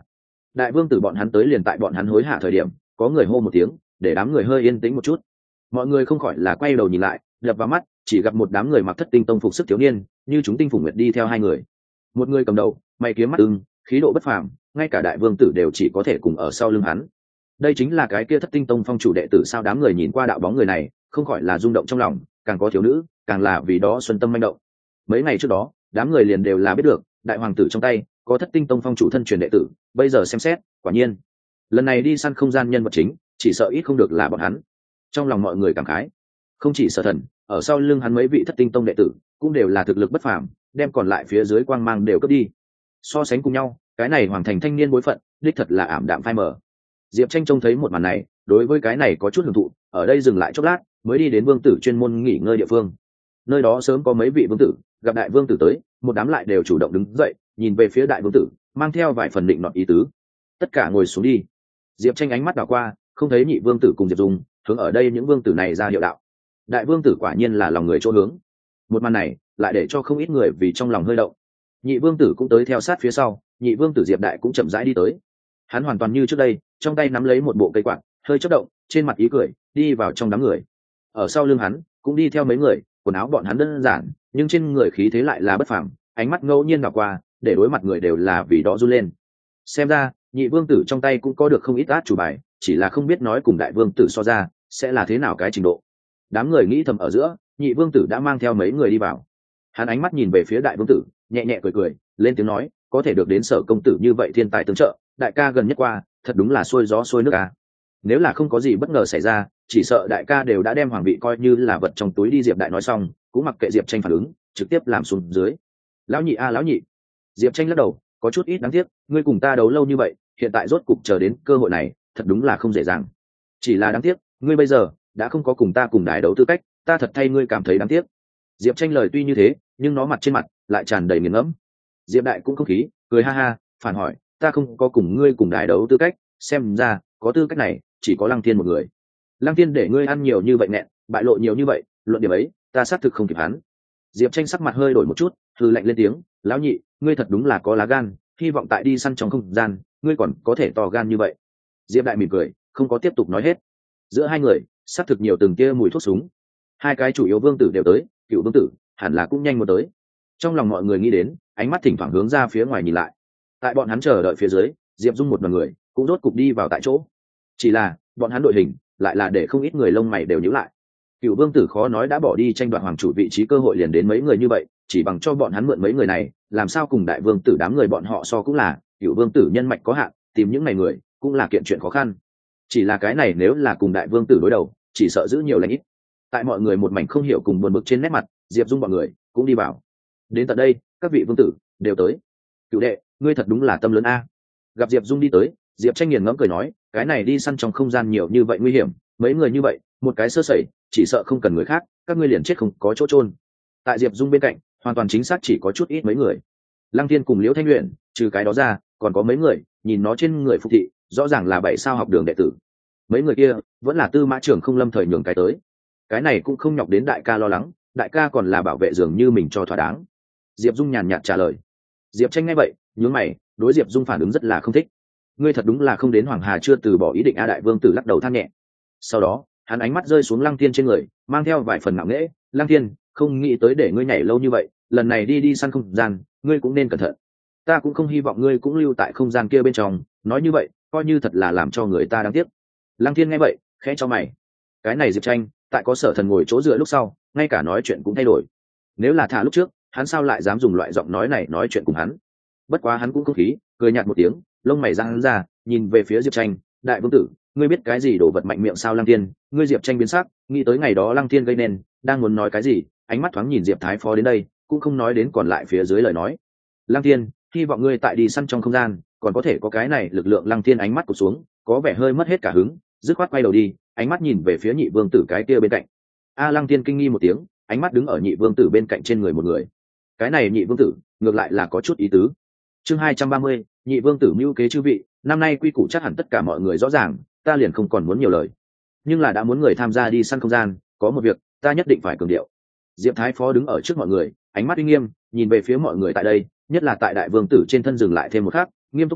đại vương tử bọn hắn tới liền tại bọn hắn hối hả thời điểm có người hô một tiếng để đám người hơi yên tĩnh một chút. Mọi người không khỏi là quay đầu nhìn lại, đập vào mắt chỉ gặp một đám người mặc thất tinh tông phục sức thiếu niên như chúng tinh phủ nguyệt đi theo hai người. Một người cầm đầu mày kiếm mắt ưng, khí độ bất phàm, ngay cả đại vương tử đều chỉ có thể cùng ở sau lưng hắn. Đây chính là cái kia thất tinh tông phong chủ đệ tử sao? Đám người nhìn qua đạo bóng người này không khỏi là rung động trong lòng, càng có thiếu nữ càng là vì đó xuân tâm manh động. Mấy ngày trước đó đám người liền đều là biết được đại hoàng tử trong tay có thất tinh tông phong chủ thân truyền đệ tử, bây giờ xem xét quả nhiên lần này đi săn không gian nhân vật chính chỉ sợ ít không được là bọn hắn. Trong lòng mọi người cảm khái, không chỉ Sở Thần, ở sau lưng hắn mấy vị thất tinh tông đệ tử cũng đều là thực lực bất phàm, đem còn lại phía dưới quang mang đều cướp đi. So sánh cùng nhau, cái này hoàng thành thanh niên bối phận đích thật là ảm đạm phai mờ. Diệp Tranh trông thấy một màn này, đối với cái này có chút hưởng thụ, ở đây dừng lại chốc lát mới đi đến vương tử chuyên môn nghỉ ngơi địa phương. Nơi đó sớm có mấy vị vương tử, gặp đại vương tử tới, một đám lại đều chủ động đứng dậy nhìn về phía đại vương tử, mang theo vài phần định nọt ý tứ. Tất cả ngồi xuống đi. Diệp Tranh ánh mắt đảo qua, không thấy nhị vương tử cùng Diệp Dung, hướng ở đây những vương tử này ra hiệu đạo. Đại vương tử quả nhiên là lòng người chỗ hướng. Một màn này lại để cho không ít người vì trong lòng hơi động. Nhị vương tử cũng tới theo sát phía sau, nhị vương tử Diệp Đại cũng chậm rãi đi tới. Hắn hoàn toàn như trước đây, trong tay nắm lấy một bộ cây quạt, hơi chớp động, trên mặt ý cười, đi vào trong đám người. Ở sau lưng hắn cũng đi theo mấy người, quần áo bọn hắn đơn giản, nhưng trên người khí thế lại là bất phàm, ánh mắt ngẫu nhiên đảo qua, để đối mặt người đều là vì đó run lên. Xem ra, nhị vương tử trong tay cũng có được không ít át chủ bài, chỉ là không biết nói cùng đại vương tử so ra sẽ là thế nào cái trình độ. Đám người nghĩ thầm ở giữa, nhị vương tử đã mang theo mấy người đi vào. Hắn ánh mắt nhìn về phía đại vương tử, nhẹ nhẹ cười cười, lên tiếng nói, có thể được đến Sở công tử như vậy thiên tài tương trợ, đại ca gần nhất qua thật đúng là xuôi gió xuôi nước à. Nếu là không có gì bất ngờ xảy ra, chỉ sợ đại ca đều đã đem hoàng vị coi như là vật trong túi đi. Diệp Đại nói xong cũng mặc kệ Diệp Tranh phản ứng, trực tiếp làm xuống dưới. Lão nhị a lão nhị. Diệp Tranh lắc đầu, có chút ít đáng tiếc, ngươi cùng ta đấu lâu như vậy, hiện tại rốt cục chờ đến cơ hội này, thật đúng là không dễ dàng. Chỉ là đáng tiếc, ngươi bây giờ đã không có cùng ta cùng đài đấu tư cách, ta thật thay ngươi cảm thấy đáng tiếc. Diệp Tranh lời tuy như thế, nhưng nó mặt trên mặt lại tràn đầy nghiền ngẫm. Diệp Đại cũng không khí, cười ha ha, phản hỏi, ta không có cùng ngươi cùng đài đấu tư cách, xem ra có tư cách này chỉ có Lăng Thiên một người. Lăng Thiên để ngươi ăn nhiều như vậy nẹn, bại lộ nhiều như vậy, luận điểm ấy ta xác thực không kịp hắn. Diệp Tranh sắc mặt hơi đổi một chút, hừ lạnh lên tiếng, lão nhị, ngươi thật đúng là có lá gan, hy vọng tại đi săn trong không gian ngươi còn có thể to gan như vậy. Diệp Đại mỉm cười, không có tiếp tục nói hết. Giữa hai người xác thực nhiều từng tia mùi thuốc súng. Hai cái chủ yếu vương tử đều tới, cựu vương tử hẳn là cũng nhanh muốn tới. Trong lòng mọi người nghĩ đến, ánh mắt thỉnh thoảng hướng ra phía ngoài nhìn lại. Tại bọn hắn chờ đợi phía dưới, Diệp Dung một đoàn người cũng rốt cục đi vào tại chỗ. Chỉ là bọn hắn đội hình lại là để không ít người lông mày đều nhíu lại. Cựu vương tử khó nói đã bỏ đi tranh đoạt hoàng chủ vị trí cơ hội liền đến mấy người như vậy, chỉ bằng cho bọn hắn mượn mấy người này, làm sao cùng đại vương tử đám người bọn họ so cũng là, cựu vương tử nhân mạch có hạn, tìm những này người cũng là kiện chuyện khó khăn. Chỉ là cái này nếu là cùng đại vương tử đối đầu, chỉ sợ giữ nhiều lãnh ít. Tại mọi người một mảnh không hiểu cùng buồn bực trên nét mặt, Diệp Dung bọn người cũng đi vào. Đến tận đây, các vị vương tử đều tới. Cựu đệ, ngươi thật đúng là tâm lớn a. Gặp Diệp Dung đi tới, Diệp Tranh nghiền ngẫm cười nói, cái này đi săn trong không gian nhiều như vậy nguy hiểm, mấy người như vậy, một cái sơ sẩy, chỉ sợ không cần người khác, các ngươi liền chết không có chỗ chôn. Tại Diệp Dung bên cạnh, hoàn toàn chính xác chỉ có chút ít mấy người. Lăng Thiên cùng Liễu Thanh Luyện, trừ cái đó ra, còn có mấy người, nhìn nó trên người phục thị, rõ ràng là 7 sao học đường đệ tử. Mấy người kia vẫn là Tư Mã Trưởng không lâm thời nhường cái tới. Cái này cũng không nhọc đến đại ca lo lắng, đại ca còn là bảo vệ dường như mình cho thỏa đáng. Diệp Dung nhàn nhạt trả lời. Diệp Tranh nghe vậy, nhướng mày, đối Diệp Dung phản ứng rất là không thích. Ngươi thật đúng là không đến Hoàng Hà chưa từ bỏ ý định a. Đại vương tử lắc đầu than nhẹ. Sau đó, hắn ánh mắt rơi xuống Lăng Thiên trên người, mang theo vài phần ngạo nghễ, Lăng Thiên, không nghĩ tới để ngươi nhảy lâu như vậy, lần này đi săn không gian, ngươi cũng nên cẩn thận. Ta cũng không hy vọng ngươi cũng lưu tại không gian kia bên trong, nói như vậy, coi như thật là làm cho người ta đáng tiếc. Lăng Thiên nghe vậy, khẽ cho mày. Cái này Diệp Tranh, tại có Sở Thần ngồi chỗ dựa lúc sau, ngay cả nói chuyện cũng thay đổi. Nếu là thả lúc trước, hắn sao lại dám dùng loại giọng nói này nói chuyện cùng hắn? Bất quá hắn cũng không khí, cười nhạt một tiếng, lông mày giăng ra, nhìn về phía Diệp Tranh, đại vương tử, ngươi biết cái gì đồ vật mạnh miệng sao? Lăng Thiên, ngươi. Diệp Tranh biến sắc, nghĩ tới ngày đó Lăng Thiên gây nên, đang muốn nói cái gì, ánh mắt thoáng nhìn Diệp Thái Phó đến đây, cũng không nói đến còn lại phía dưới lời nói. Lăng Thiên, hy vọng ngươi tại đi săn trong không gian, còn có thể có cái này lực lượng. Lăng Thiên ánh mắt cụp xuống, có vẻ hơi mất hết cả hứng, dứt khoát quay đầu đi, ánh mắt nhìn về phía nhị vương tử cái kia bên cạnh. Lăng Thiên kinh nghi một tiếng, ánh mắt đứng ở nhị vương tử bên cạnh trên người một người. Cái này nhị vương tử ngược lại là có chút ý tứ. Chương 230, nhị vương tử mưu kế chư vị, năm nay quy củ chắc hẳn tất cả mọi người rõ ràng, ta liền không còn muốn nhiều lời. Nhưng là đã muốn người tham gia đi săn không gian, có một việc ta nhất định phải cường điệu. Diệp Thái Phó đứng ở trước mọi người, ánh mắt uy nghiêm, nhìn về phía mọi người tại đây, nhất là tại đại vương tử trên thân dừng lại thêm một khắc, nghiêm túc nói,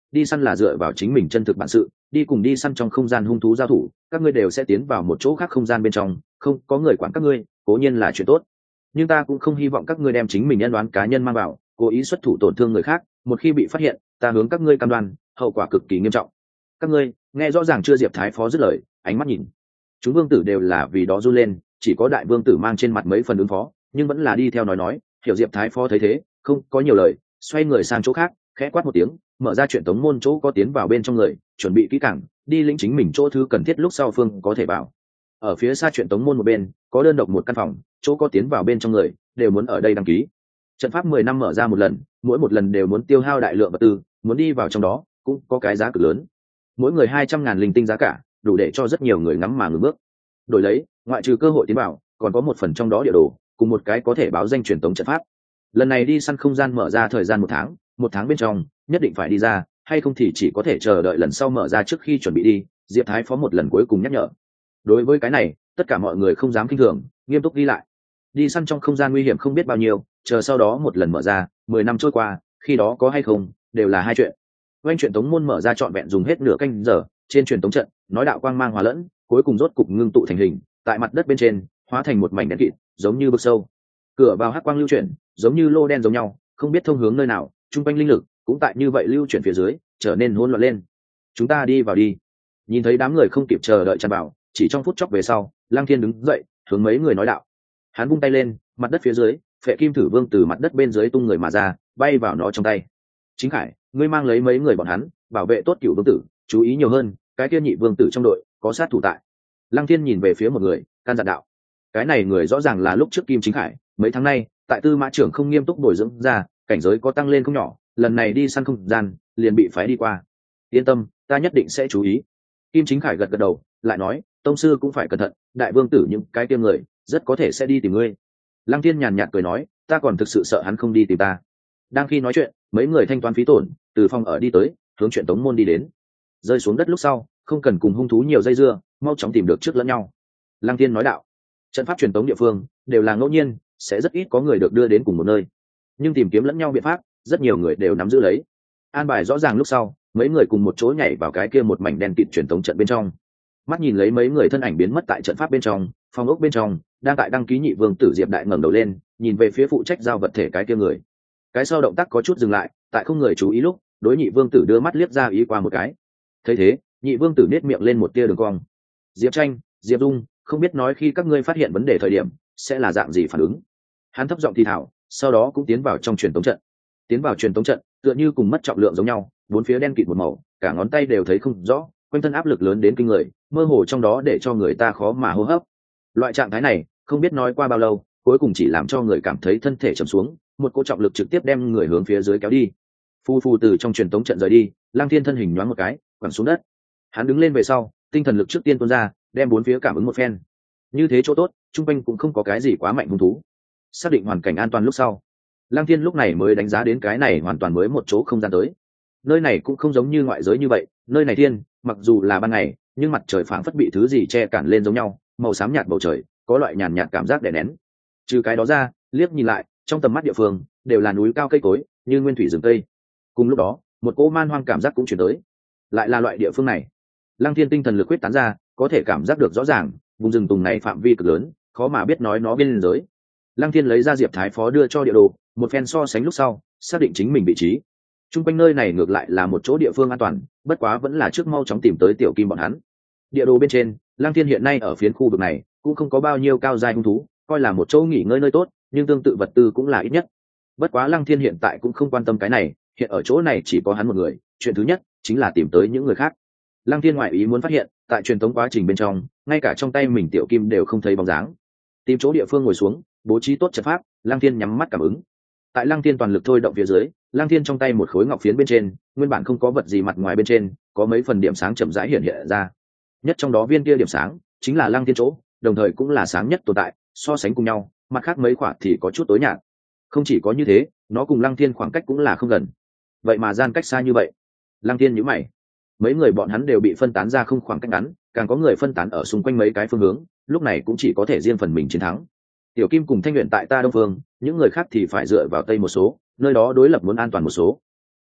đi săn là dựa vào chính mình chân thực bản sự, đi cùng đi săn trong không gian hung thú giao thủ, các ngươi đều sẽ tiến vào một chỗ khác không gian bên trong, không có người quản các ngươi, cố nhiên là chuyện tốt. Nhưng ta cũng không hy vọng các ngươi đem chính mình nhân đoán cá nhân mang vào, cố ý xuất thủ tổn thương người khác, một khi bị phát hiện, ta hướng các ngươi cam đoan, hậu quả cực kỳ nghiêm trọng. Các ngươi nghe rõ ràng chưa? Diệp Thái Phó dứt lời, ánh mắt nhìn chúng vương tử đều là vì đó run lên, chỉ có đại vương tử mang trên mặt mấy phần ứng phó, nhưng vẫn là đi theo nói. Hiểu Diệp Thái Phó thấy thế, không có nhiều lời, xoay người sang chỗ khác, khẽ quát một tiếng, mở ra chuyện tống môn chỗ có tiến vào bên trong người, chuẩn bị kỹ càng, đi lĩnh chính mình chỗ thứ cần thiết lúc sau phương có thể vào. Ở phía xa chuyện tống môn một bên, có đơn độc một căn phòng, chỗ có tiến vào bên trong người đều muốn ở đây đăng ký. Trận pháp 10 năm mở ra một lần, mỗi một lần đều muốn tiêu hao đại lượng vật tư, muốn đi vào trong đó cũng có cái giá cực lớn. Mỗi người 200.000 linh tinh giá cả, đủ để cho rất nhiều người ngắm mà ngừng bước. Đổi lấy, ngoại trừ cơ hội tiến vào, còn có một phần trong đó địa đồ, cùng một cái có thể báo danh truyền tống trận pháp. Lần này đi săn không gian mở ra thời gian một tháng bên trong nhất định phải đi ra, hay không thì chỉ có thể chờ đợi lần sau mở ra trước khi chuẩn bị đi. Diệp Thái Phó một lần cuối cùng nhắc nhở. Đối với cái này, tất cả mọi người không dám kinh thường, nghiêm túc ghi lại. Đi săn trong không gian nguy hiểm không biết bao nhiêu, chờ sau đó một lần mở ra, 10 năm trôi qua, khi đó có hay không đều là hai chuyện. Oanh truyền tống môn mở ra trọn vẹn dùng hết nửa canh giờ, trên truyền tống trận, nói đạo quang mang hòa lẫn, cuối cùng rốt cục ngưng tụ thành hình, tại mặt đất bên trên, hóa thành một mảnh đen kịt, giống như vực sâu. Cửa vào hắc quang lưu chuyển, giống như lô đen giống nhau, không biết thông hướng nơi nào, trung quanh linh lực cũng tại như vậy lưu chuyển phía dưới, trở nên hỗn loạn lên. Chúng ta đi vào đi. Nhìn thấy đám người không kịp chờ đợi tràn vào, chỉ trong phút chốc về sau, Lăng Thiên đứng dậy, hướng mấy người nói đạo. Hắn vung tay lên, mặt đất phía dưới, Phệ Kim Thử Vương từ mặt đất bên dưới tung người mà ra, bay vào nó trong tay. Chính Khải, ngươi mang lấy mấy người bọn hắn, bảo vệ tốt Cửu Vương tử, chú ý nhiều hơn, cái kia Nhị Vương tử trong đội có sát thủ tại. Lăng Thiên nhìn về phía một người, can dặn đạo. Cái này người rõ ràng là lúc trước Kim Chính Khải, mấy tháng nay, tại Tư Mã trưởng không nghiêm túc bồi dưỡng ra, cảnh giới có tăng lên không nhỏ, lần này đi săn không gian, liền bị phái đi qua. Yên tâm, ta nhất định sẽ chú ý. Kim Chính Khải gật gật đầu, lại nói, tông sư cũng phải cẩn thận, đại vương tử những cái tiêm người, rất có thể sẽ đi tìm ngươi. Lăng Thiên nhàn nhạt cười nói, ta còn thực sự sợ hắn không đi tìm ta. Đang khi nói chuyện, mấy người thanh toán phí tổn, từ phòng ở đi tới, hướng chuyện tống môn đi đến. Rơi xuống đất lúc sau, không cần cùng hung thú nhiều dây dưa, mau chóng tìm được trước lẫn nhau. Lăng Thiên nói đạo, trận pháp truyền tống địa phương đều là ngẫu nhiên, sẽ rất ít có người được đưa đến cùng một nơi, nhưng tìm kiếm lẫn nhau biện pháp, rất nhiều người đều nắm giữ lấy. An bài rõ ràng lúc sau, mấy người cùng một chỗ nhảy vào cái kia một mảnh đen kịt truyền tống trận bên trong. Mắt nhìn lấy mấy người thân ảnh biến mất tại trận pháp bên trong, phòng ốc bên trong, đang tại đăng ký Nhị Vương tử Diệp Đại ngẩng đầu lên, nhìn về phía phụ trách giao vật thể cái kia người. Cái sau động tác có chút dừng lại, tại không người chú ý lúc, đối Nhị Vương tử đưa mắt liếc ra ý qua một cái. Thấy thế, Nhị Vương tử nét miệng lên một tia đường cong. Diệp Tranh, Diệp Dung, không biết nói khi các ngươi phát hiện vấn đề thời điểm, sẽ là dạng gì phản ứng? Hắn thấp giọng thì thào, sau đó cũng tiến vào trong truyền tống trận. Tiến vào truyền tống trận, tựa như cùng mất trọng lượng giống nhau, bốn phía đen kịt một màu, cả ngón tay đều thấy không rõ, quanh thân áp lực lớn đến kinh người, mơ hồ trong đó để cho người ta khó mà hô hấp. Loại trạng thái này, không biết nói qua bao lâu, cuối cùng chỉ làm cho người cảm thấy thân thể trầm xuống, một cỗ trọng lực trực tiếp đem người hướng phía dưới kéo đi. Phu phu từ trong truyền tống trận rời đi, Lăng Thiên thân hình nhoáng một cái, quẳng xuống đất. Hắn đứng lên về sau, tinh thần lực trước tiên tuôn ra, đem bốn phía cảm ứng một phen. Như thế chỗ tốt, trung quanh cũng không có cái gì quá mạnh hung thú. Xác định hoàn cảnh an toàn lúc sau, Lăng Thiên lúc này mới đánh giá đến cái này hoàn toàn mới một chỗ không gian tới. Nơi này cũng không giống như ngoại giới như vậy, nơi này thiên, mặc dù là ban ngày, nhưng mặt trời phảng phất bị thứ gì che cản lên giống nhau, màu xám nhạt bầu trời, có loại nhàn nhạt cảm giác đè nén. Trừ cái đó ra, liếc nhìn lại, trong tầm mắt địa phương đều là núi cao cây cối, như nguyên thủy rừng cây. Cùng lúc đó, một cỗ man hoang cảm giác cũng chuyển tới. Lại là loại địa phương này. Lăng Thiên tinh thần lực quyết tán ra, có thể cảm giác được rõ ràng, vùng rừng tùng này phạm vi cực lớn, khó mà biết nói nó biên giới. Lăng Thiên lấy ra Diệp Thái Phó đưa cho địa đồ, một phen so sánh lúc sau, xác định chính mình vị trí. Trung quanh nơi này ngược lại là một chỗ địa phương an toàn, bất quá vẫn là trước mau chóng tìm tới Tiểu Kim bọn hắn. Địa đồ bên trên, Lăng Thiên hiện nay ở phiến khu vực này, cũng không có bao nhiêu cao giai hung thú, coi là một chỗ nghỉ ngơi nơi tốt, nhưng tương tự vật tư cũng là ít nhất. Bất quá Lăng Thiên hiện tại cũng không quan tâm cái này, hiện ở chỗ này chỉ có hắn một người, chuyện thứ nhất chính là tìm tới những người khác. Lăng Thiên ngoại ý muốn phát hiện, tại truyền thống quá trình bên trong, ngay cả trong tay mình Tiểu Kim đều không thấy bóng dáng. Tìm chỗ địa phương ngồi xuống, bố trí tốt trận pháp, Lăng Thiên nhắm mắt cảm ứng. Tại Lăng Thiên toàn lực thôi động phía dưới, Lăng Thiên trong tay một khối ngọc phiến bên trên, nguyên bản không có vật gì mặt ngoài bên trên, có mấy phần điểm sáng chậm rãi hiện hiện ra. Nhất trong đó viên kia điểm sáng, chính là Lăng Thiên chỗ, đồng thời cũng là sáng nhất tồn tại, so sánh cùng nhau, mặt khác mấy khoảng thì có chút tối nhạt. Không chỉ có như thế, nó cùng Lăng Thiên khoảng cách cũng là không gần. Vậy mà gian cách xa như vậy. Lăng Thiên nhíu mày. Mấy người bọn hắn đều bị phân tán ra không khoảng cách ngắn, càng có người phân tán ở xung quanh mấy cái phương hướng, lúc này cũng chỉ có thể riêng phần mình chiến thắng. Tiểu Kim cùng Thanh Luyện tại ta đông phương, những người khác thì phải dựa vào tây một số, nơi đó đối lập muốn an toàn một số.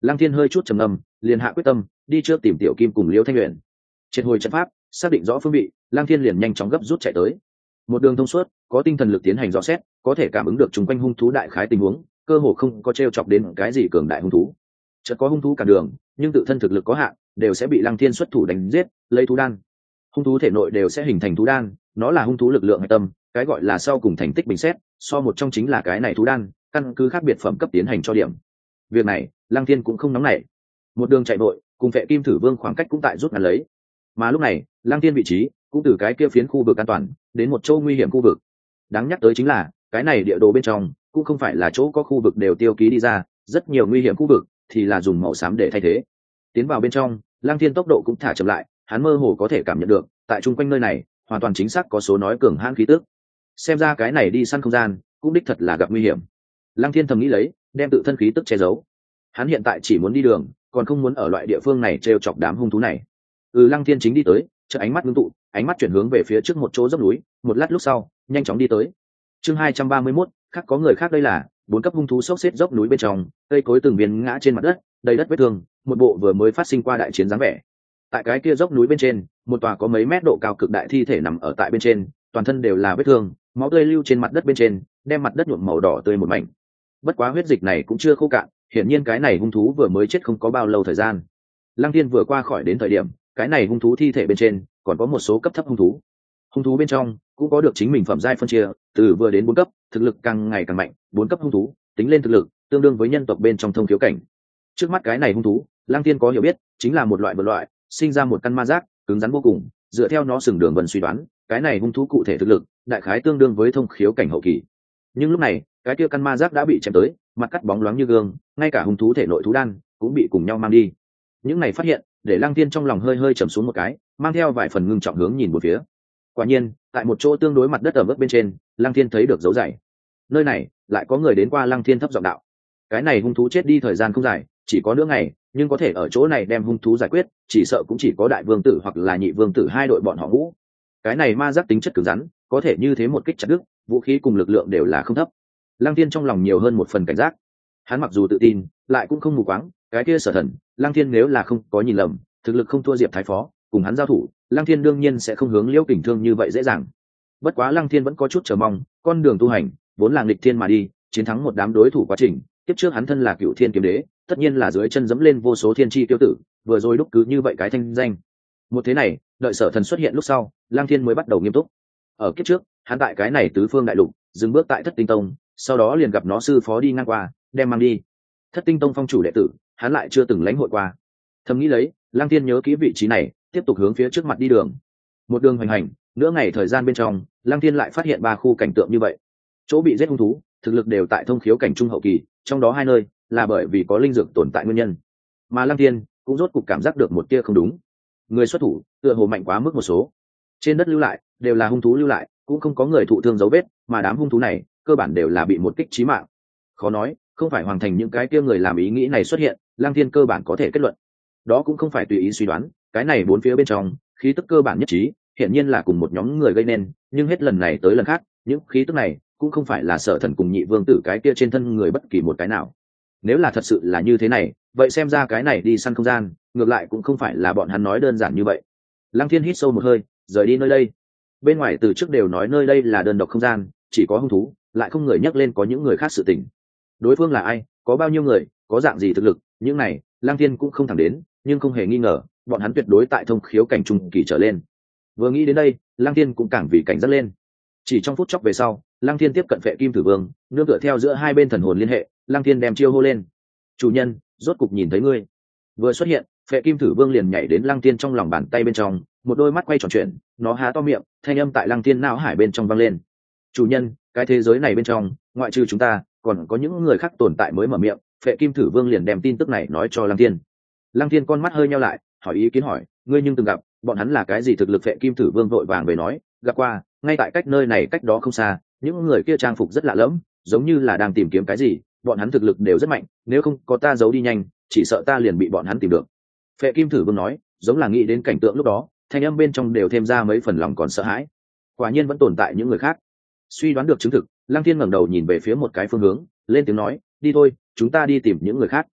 Lăng Thiên hơi chút trầm ngâm, liền hạ quyết tâm đi trước tìm Tiểu Kim cùng Liễu Thanh Uyển. Triệt hồi trận pháp, xác định rõ phương vị, Lăng Thiên liền nhanh chóng gấp rút chạy tới. Một đường thông suốt, có tinh thần lực tiến hành dò xét, có thể cảm ứng được chung quanh hung thú đại khái tình huống, cơ hồ không có trêu chọc đến cái gì cường đại hung thú. Chợt có hung thú cản đường, nhưng tự thân thực lực có hạn, đều sẽ bị Lăng Thiên xuất thủ đánh giết, lấy thú đan. Hung thú thể nội đều sẽ hình thành thú đan, nó là hung thú lực lượng hạch tâm, cái gọi là sau cùng thành tích bình xét, so một trong chính là cái này thú đan, căn cứ khác biệt phẩm cấp tiến hành cho điểm. Việc này, Lăng Thiên cũng không nóng nảy. Một đường chạy vội, cùng Vệ Kim Thử Vương khoảng cách cũng tại rút ngắn lấy. Mà lúc này, Lăng Thiên vị trí cũng từ cái kia phiến khu vực an toàn đến một chỗ nguy hiểm khu vực. Đáng nhắc tới chính là, cái này địa đồ bên trong cũng không phải là chỗ có khu vực đều tiêu ký đi ra, rất nhiều nguy hiểm khu vực thì là dùng màu xám để thay thế. Tiến vào bên trong, Lăng Thiên tốc độ cũng thả chậm lại, hắn mơ hồ có thể cảm nhận được, tại chung quanh nơi này, hoàn toàn chính xác có số nói cường hãn khí tức. Xem ra cái này đi săn không gian, cũng đích thật là gặp nguy hiểm. Lăng Thiên thầm nghĩ lấy, đem tự thân khí tức che giấu. Hắn hiện tại chỉ muốn đi đường, còn không muốn ở loại địa phương này trêu chọc đám hung thú này. Lăng Thiên chính đi tới, chợt ánh mắt ngưng tụ, ánh mắt chuyển hướng về phía trước một chỗ dốc núi, một lát lúc sau, nhanh chóng đi tới. Chương 231, khác có người khác đây là 4 cấp hung thú xốc xếp dốc núi bên trong, cây cối từng viên ngã trên mặt đất, đầy đất vết thương, một bộ vừa mới phát sinh qua đại chiến dáng vẻ. Tại cái kia dốc núi bên trên, một tòa có mấy mét độ cao cực đại thi thể nằm ở tại bên trên, toàn thân đều là vết thương, máu tươi lưu trên mặt đất bên trên, đem mặt đất nhuộm màu đỏ tươi một mảnh. Bất quá huyết dịch này cũng chưa khô cạn, hiển nhiên cái này hung thú vừa mới chết không có bao lâu thời gian. Lăng Thiên vừa qua khỏi đến thời điểm, cái này hung thú thi thể bên trên còn có một số cấp thấp hung thú. Hung thú bên trong cũng có được chính mình phẩm giai phân chia, từ vừa đến 4 cấp, thực lực càng ngày càng mạnh, 4 cấp hung thú, tính lên thực lực, tương đương với nhân tộc bên trong thông khiếu cảnh. Trước mắt cái này hung thú, Lăng Thiên có hiểu biết, chính là một loại vật loại, sinh ra một căn ma giác, cứng rắn vô cùng, dựa theo nó sừng đường vân suy đoán, cái này hung thú cụ thể thực lực, đại khái tương đương với thông khiếu cảnh hậu kỳ. Nhưng lúc này, cái kia căn ma giác đã bị chém tới, mặt cắt bóng loáng như gương, ngay cả hung thú thể nội thú đan cũng bị cùng nhau mang đi. Những này phát hiện, để Lăng Thiên trong lòng hơi hơi trầm xuống một cái, mang theo vài phần ngưng trọng hướng nhìn một phía. Quả nhiên, tại một chỗ tương đối mặt đất ở mức bên trên, Lăng Thiên thấy được dấu rải. Nơi này lại có người đến qua. Lăng Thiên thấp giọng đạo: cái này hung thú chết đi thời gian không dài, chỉ có nửa ngày, nhưng có thể ở chỗ này đem hung thú giải quyết, chỉ sợ cũng chỉ có đại vương tử hoặc là nhị vương tử hai đội bọn họ ngũ. Cái này ma giác tính chất cứng rắn, có thể như thế một kích chặt đứt, vũ khí cùng lực lượng đều là không thấp. Lăng Thiên trong lòng nhiều hơn một phần cảnh giác. Hắn mặc dù tự tin, lại cũng không mù quáng, cái kia Sở Thần, Lăng Thiên nếu là không có nhìn lầm, thực lực không thua Diệp Thái Phó, cùng hắn giao thủ, Lăng Thiên đương nhiên sẽ không hướng Liễu Kình Thương như vậy dễ dàng. Bất quá Lăng Thiên vẫn có chút chờ mong, con đường tu hành vốn là nghịch thiên mà đi, chiến thắng một đám đối thủ quá trình, tiếp trước hắn thân là Cựu Thiên Kiếm Đế, tất nhiên là dưới chân dẫm lên vô số thiên chi tiêu tử, vừa rồi đúc cứ như vậy cái thanh danh. Một thế này, đợi Sở Thần xuất hiện lúc sau, Lăng Thiên mới bắt đầu nghiêm túc. Ở kiếp trước, hắn tại cái này tứ phương đại lục, dừng bước tại Thất Tinh Tông, sau đó liền gặp nó sư phó đi ngang qua, đem mang đi. Thất Tinh Tông phong chủ đệ tử, hắn lại chưa từng lãnh hội qua. Thầm nghĩ lấy, Lăng Thiên nhớ kỹ vị trí này, tiếp tục hướng phía trước mặt đi đường. Một đường hoành hành, nửa ngày thời gian bên trong, Lăng Thiên lại phát hiện 3 khu cảnh tượng như vậy. Chỗ bị giết hung thú, thực lực đều tại thông khiếu cảnh trung hậu kỳ, trong đó 2 nơi là bởi vì có linh dược tồn tại nguyên nhân. Mà Lăng Thiên cũng rốt cục cảm giác được một tia không đúng. Người xuất thủ, tựa hồ mạnh quá mức một số. Trên đất lưu lại, đều là hung thú lưu lại, cũng không có người thụ thương dấu vết, mà đám hung thú này, cơ bản đều là bị một kích chí mạng. Khó nói, không phải hoàn thành những cái kia người làm ý nghĩ này xuất hiện, Lăng Thiên cơ bản có thể kết luận. Đó cũng không phải tùy ý suy đoán, cái này 4 phía bên trong, khí tức cơ bản nhất trí, hiển nhiên là cùng một nhóm người gây nên, nhưng hết lần này tới lần khác, những khí tức này cũng không phải là Sở Thần cùng nhị vương tử cái kia trên thân người bất kỳ một cái nào. Nếu là thật sự là như thế này, vậy xem ra cái này đi săn không gian, ngược lại cũng không phải là bọn hắn nói đơn giản như vậy. Lăng Thiên hít sâu một hơi, rời đi nơi đây. Bên ngoài từ trước đều nói nơi đây là đơn độc không gian, chỉ có hung thú, lại không người nhắc lên có những người khác sự tình. Đối phương là ai, có bao nhiêu người, có dạng gì thực lực, những này Lăng Thiên cũng không thẳng đến, nhưng không hề nghi ngờ, bọn hắn tuyệt đối tại thông khiếu cảnh trung kỳ trở lên. Vừa nghĩ đến đây, Lăng Thiên cũng càng vì cảnh giác lên. Chỉ trong phút chốc về sau, Lăng Thiên tiếp cận Phệ Kim Thử Vương, nương tựa theo giữa hai bên thần hồn liên hệ, Lăng Thiên đem chiêu hô lên: chủ nhân, rốt cục nhìn thấy ngươi. Vừa xuất hiện, Phệ Kim Thử Vương liền nhảy đến Lăng Thiên trong lòng bàn tay bên trong, một đôi mắt quay tròn chuyển, nó há to miệng, thanh âm tại Lăng Thiên não hải bên trong vang lên: chủ nhân, cái thế giới này bên trong, ngoại trừ chúng ta, còn có những người khác tồn tại. Mới mở miệng, Phệ Kim Thử Vương liền đem tin tức này nói cho Lăng Thiên. Lăng Thiên con mắt hơi nheo lại, hỏi ý kiến hỏi: ngươi nhưng từng gặp bọn hắn là cái gì thực lực? Phệ Kim Thử Vương vội vàng về nói: gặp qua, ngay tại cách nơi này cách đó không xa, những người kia trang phục rất lạ lẫm, giống như là đang tìm kiếm cái gì, bọn hắn thực lực đều rất mạnh, nếu không có ta giấu đi nhanh, chỉ sợ ta liền bị bọn hắn tìm được. Phệ Kim Thử Vương nói, giống là nghĩ đến cảnh tượng lúc đó, thanh âm bên trong đều thêm ra mấy phần lòng còn sợ hãi. Quả nhiên vẫn tồn tại những người khác. Suy đoán được chứng thực, Lăng Thiên ngẩng đầu nhìn về phía một cái phương hướng, lên tiếng nói: đi thôi, chúng ta đi tìm những người khác.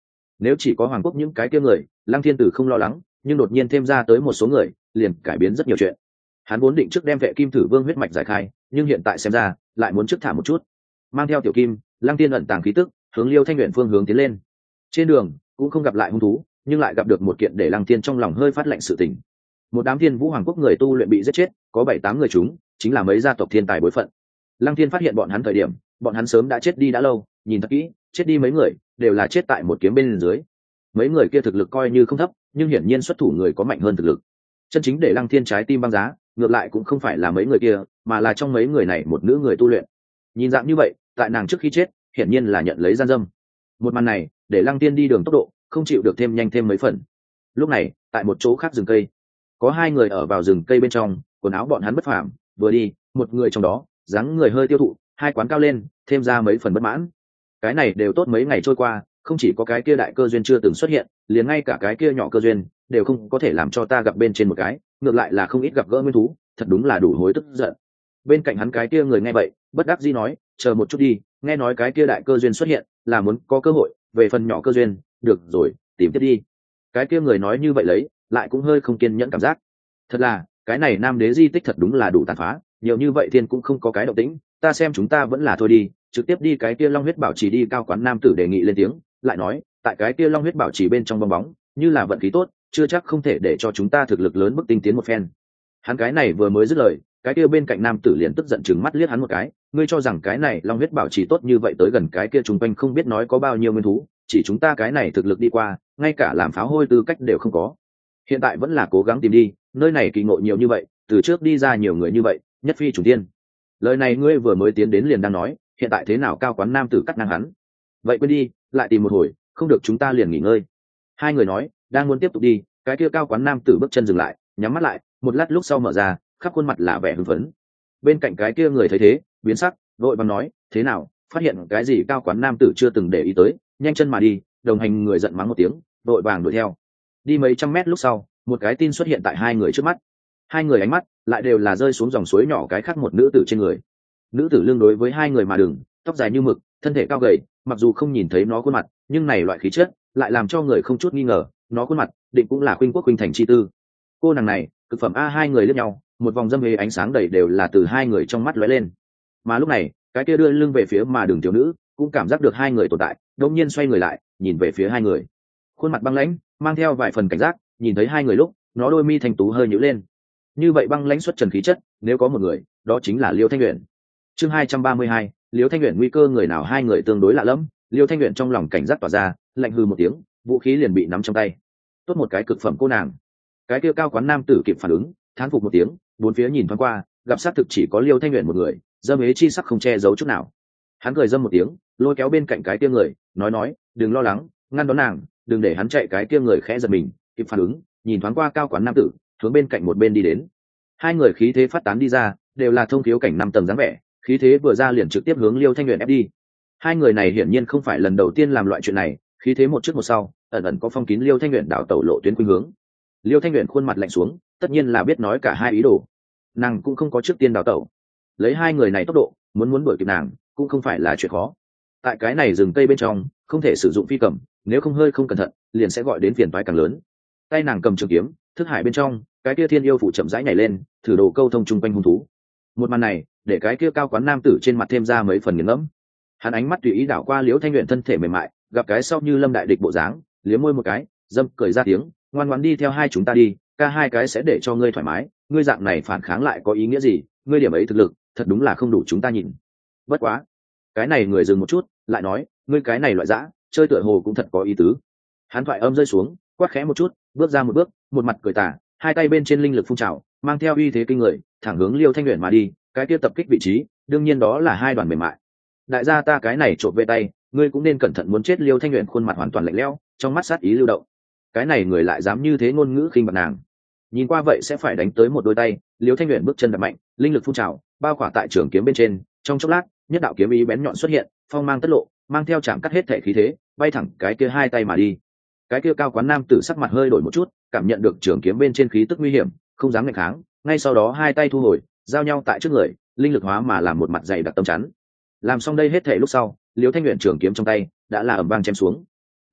Nếu chỉ có hoàng quốc những cái kia người, Lăng Thiên Tử không lo lắng, nhưng đột nhiên thêm ra tới một số người, liền cải biến rất nhiều chuyện. Hắn vốn định trước đem Vệ Kim Thử Vương huyết mạch giải khai, nhưng hiện tại xem ra, lại muốn trước thả một chút. Mang theo Tiểu Kim, Lăng Tiên ẩn tàng khí tức, hướng Liêu Thanh Uyển phương hướng tiến lên. Trên đường, cũng không gặp lại hung thú, nhưng lại gặp được một kiện để Lăng Tiên trong lòng hơi phát lạnh sự tình. Một đám Thiên Vũ Hoàng quốc người tu luyện bị giết chết, có 7-8 người chúng, chính là mấy gia tộc thiên tài bối phận. Lăng Thiên phát hiện bọn hắn thời điểm, bọn hắn sớm đã chết đi đã lâu, nhìn thật kỹ, chết đi mấy người, đều là chết tại một kiếm bên dưới. Mấy người kia thực lực coi như không thấp, nhưng hiển nhiên xuất thủ người có mạnh hơn thực lực. Chân chính để Lăng Thiên trái tim băng giá, ngược lại cũng không phải là mấy người kia, mà là trong mấy người này một nữ người tu luyện. Nhìn dạng như vậy, tại nàng trước khi chết, hiển nhiên là nhận lấy gian dâm. Một màn này, để Lăng Thiên đi đường tốc độ, không chịu được thêm nhanh thêm mấy phần. Lúc này, tại một chỗ khác rừng cây, có hai người ở vào rừng cây bên trong, quần áo bọn hắn bất phàm, vừa đi, một người trong đó, dáng người hơi tiêu thụ, hai quán cao lên, thêm ra mấy phần bất mãn. Cái này đều tốt mấy ngày trôi qua, không chỉ có cái kia đại cơ duyên chưa từng xuất hiện, liền ngay cả cái kia nhỏ cơ duyên đều không có thể làm cho ta gặp bên trên một cái, ngược lại là không ít gặp gỡ nguyên thú, thật đúng là đủ hối tức giận. Bên cạnh hắn cái kia người nghe vậy, bất đắc dĩ nói, chờ một chút đi, nghe nói cái kia đại cơ duyên xuất hiện, là muốn có cơ hội, về phần nhỏ cơ duyên, được rồi, tìm tiếp đi. Cái kia người nói như vậy lấy, lại cũng hơi không kiên nhẫn cảm giác. Thật là, cái này nam đế di tích thật đúng là đủ tàn phá, nhiều như vậy thiên cũng không có cái động tĩnh, ta xem chúng ta vẫn là thôi đi, trực tiếp đi cái kia Long huyết bảo trì đi. Cao quán nam tử đề nghị lên tiếng, lại nói, tại cái kia Long huyết bảo trì bên trong bong bóng, như là vận khí tốt, chưa chắc không thể để cho chúng ta thực lực lớn bước tinh tiến một phen. Hắn cái này vừa mới dứt lời, cái kia bên cạnh nam tử liền tức giận chừng mắt liếc hắn một cái, ngươi cho rằng cái này Long huyết bảo trì tốt như vậy tới gần cái kia trung quanh không biết nói có bao nhiêu nguyên thú, chỉ chúng ta cái này thực lực đi qua, ngay cả làm pháo hôi tư cách đều không có. Hiện tại vẫn là cố gắng tìm đi, nơi này kỳ ngộ nhiều như vậy, từ trước đi ra nhiều người như vậy, nhất phi chủ tiên. Lời này ngươi vừa mới tiến đến liền đang nói, hiện tại thế nào? Cao quán nam tử cắt ngang hắn. Vậy quên đi, lại tìm một hồi, không được chúng ta liền nghỉ ngơi. Hai người nói, đang muốn tiếp tục đi, cái kia cao quán nam tử bước chân dừng lại, nhắm mắt lại, một lát lúc sau mở ra, khắp khuôn mặt là vẻ hưng phấn. Bên cạnh cái kia người thấy thế, biến sắc, vội vàng nói, thế nào, phát hiện cái gì? Cao quán nam tử chưa từng để ý tới, nhanh chân mà đi. Đồng hành người giận mắng một tiếng, vội vàng đuổi theo. Đi mấy trăm mét lúc sau, một cái tin xuất hiện tại hai người trước mắt. Hai người ánh mắt lại đều là rơi xuống dòng suối nhỏ cái khác một nữ tử trên người. Nữ tử lưng đối với hai người mà đường, tóc dài như mực, thân thể cao gầy, mặc dù không nhìn thấy nó khuôn mặt, nhưng này loại khí chất lại làm cho người không chút nghi ngờ, nó khuôn mặt định cũng là khuynh quốc khuynh thành chi tư. Cô nàng này, cực phẩm a. Hai người liếc nhau, một vòng dâm hề ánh sáng đầy đều là từ hai người trong mắt lóe lên. Mà lúc này, cái kia đưa lưng về phía mà đường tiểu nữ cũng cảm giác được hai người tồn tại, đột nhiên xoay người lại, nhìn về phía hai người, khuôn mặt băng lãnh, mang theo vài phần cảnh giác. Nhìn thấy hai người lúc, nó đôi mi thanh tú hơi nhíu lên. Như vậy băng lãnh xuất trần khí chất, nếu có một người, đó chính là Liêu Thanh Uyển. Chương 232, Liêu Thanh Uyển nguy cơ người nào? Hai người tương đối lạ lẫm, Liêu Thanh Uyển trong lòng cảnh giác tỏa ra, lạnh hừ một tiếng, vũ khí liền bị nắm trong tay. Tốt một cái cực phẩm cô nàng. Cái kia cao quán nam tử kịp phản ứng, thán phục một tiếng, bốn phía nhìn thoáng qua, gặp sát thực chỉ có Liêu Thanh Uyển một người, dâm ế chi sắc không che giấu chút nào. Hắn cười dâm một tiếng, lôi kéo bên cạnh cái kia người, nói, đừng lo lắng, ngăn đón nàng, đừng để hắn chạy. Cái kia người khẽ giật mình, kịp phản ứng, nhìn thoáng qua cao quán nam tử, hướng bên cạnh một bên đi đến. Hai người khí thế phát tán đi ra, đều là thông thiếu cảnh 5 tầng dáng vẻ, khí thế vừa ra liền trực tiếp hướng Liêu Thanh Uyển ép đi. Hai người này hiển nhiên không phải lần đầu tiên làm loại chuyện này, khí thế một trước một sau, ẩn ẩn có phong kín Liêu Thanh Uyển đảo tẩu lộ tuyến khuynh hướng. Liêu Thanh Uyển khuôn mặt lạnh xuống, tất nhiên là biết nói cả hai ý đồ, nàng cũng không có trước tiên đảo tẩu. Lấy hai người này tốc độ, muốn đuổi kịp nàng, cũng không phải là chuyện khó. Tại cái này rừng cây bên trong, không thể sử dụng phi cầm, nếu không hơi không cẩn thận, liền sẽ gọi đến phiền toái càng lớn. Tay nàng cầm trường kiếm, thức hải bên trong, cái kia thiên yêu phụ chậm rãi nhảy lên, thử đồ câu thông chung quanh hung thú. Một màn này, để cái kia cao quán nam tử trên mặt thêm ra mấy phần nghiền ngẫm. Hắn ánh mắt tùy ý đảo qua Liễu Thanh Uyển thân thể mềm mại, gặp cái sau như lâm đại địch bộ dáng, liếm môi một cái, dâm cười ra tiếng, ngoan ngoãn đi theo hai chúng ta đi, ca hai cái sẽ để cho ngươi thoải mái, ngươi dạng này phản kháng lại có ý nghĩa gì? Ngươi điểm ấy thực lực, thật đúng là không đủ chúng ta nhìn. Bất quá, cái này người dừng một chút, lại nói, ngươi cái này loại dã, chơi tựa hồ cũng thật có ý tứ. Hắn thoại âm rơi xuống, quát khẽ một chút, bước ra một bước, một mặt cười tà, hai tay bên trên linh lực phun trào, mang theo uy thế kinh người, thẳng hướng Liêu Thanh Uyển mà đi. Cái kia tập kích vị trí, đương nhiên đó là hai đoàn mềm mại. Đại gia ta cái này trộn về tay, ngươi cũng nên cẩn thận. Muốn chết. Liêu Thanh Uyển khuôn mặt hoàn toàn lạnh lẽo, trong mắt sát ý lưu động. Cái này người lại dám như thế ngôn ngữ khinh bạc nàng, nhìn qua vậy sẽ phải đánh tới một đôi tay. Liêu Thanh Uyển bước chân đập mạnh, linh lực phun trào, bao khỏa tại trường kiếm bên trên, trong chốc lát, nhất đạo kiếm ý bén nhọn xuất hiện, phong mang tất lộ, mang theo chạm cắt hết thể khí thế, bay thẳng cái kia hai tay mà đi. Cái kia cao quán nam tử sắc mặt hơi đổi một chút, cảm nhận được trường kiếm bên trên khí tức nguy hiểm, không dám nghịch kháng, ngay sau đó hai tay thu hồi, giao nhau tại trước người, linh lực hóa mà làm một mặt dày đặc tâm chắn. Làm xong đây hết thể lúc sau, Liêu Thanh Uyển trường kiếm trong tay đã là ầm vang chém xuống.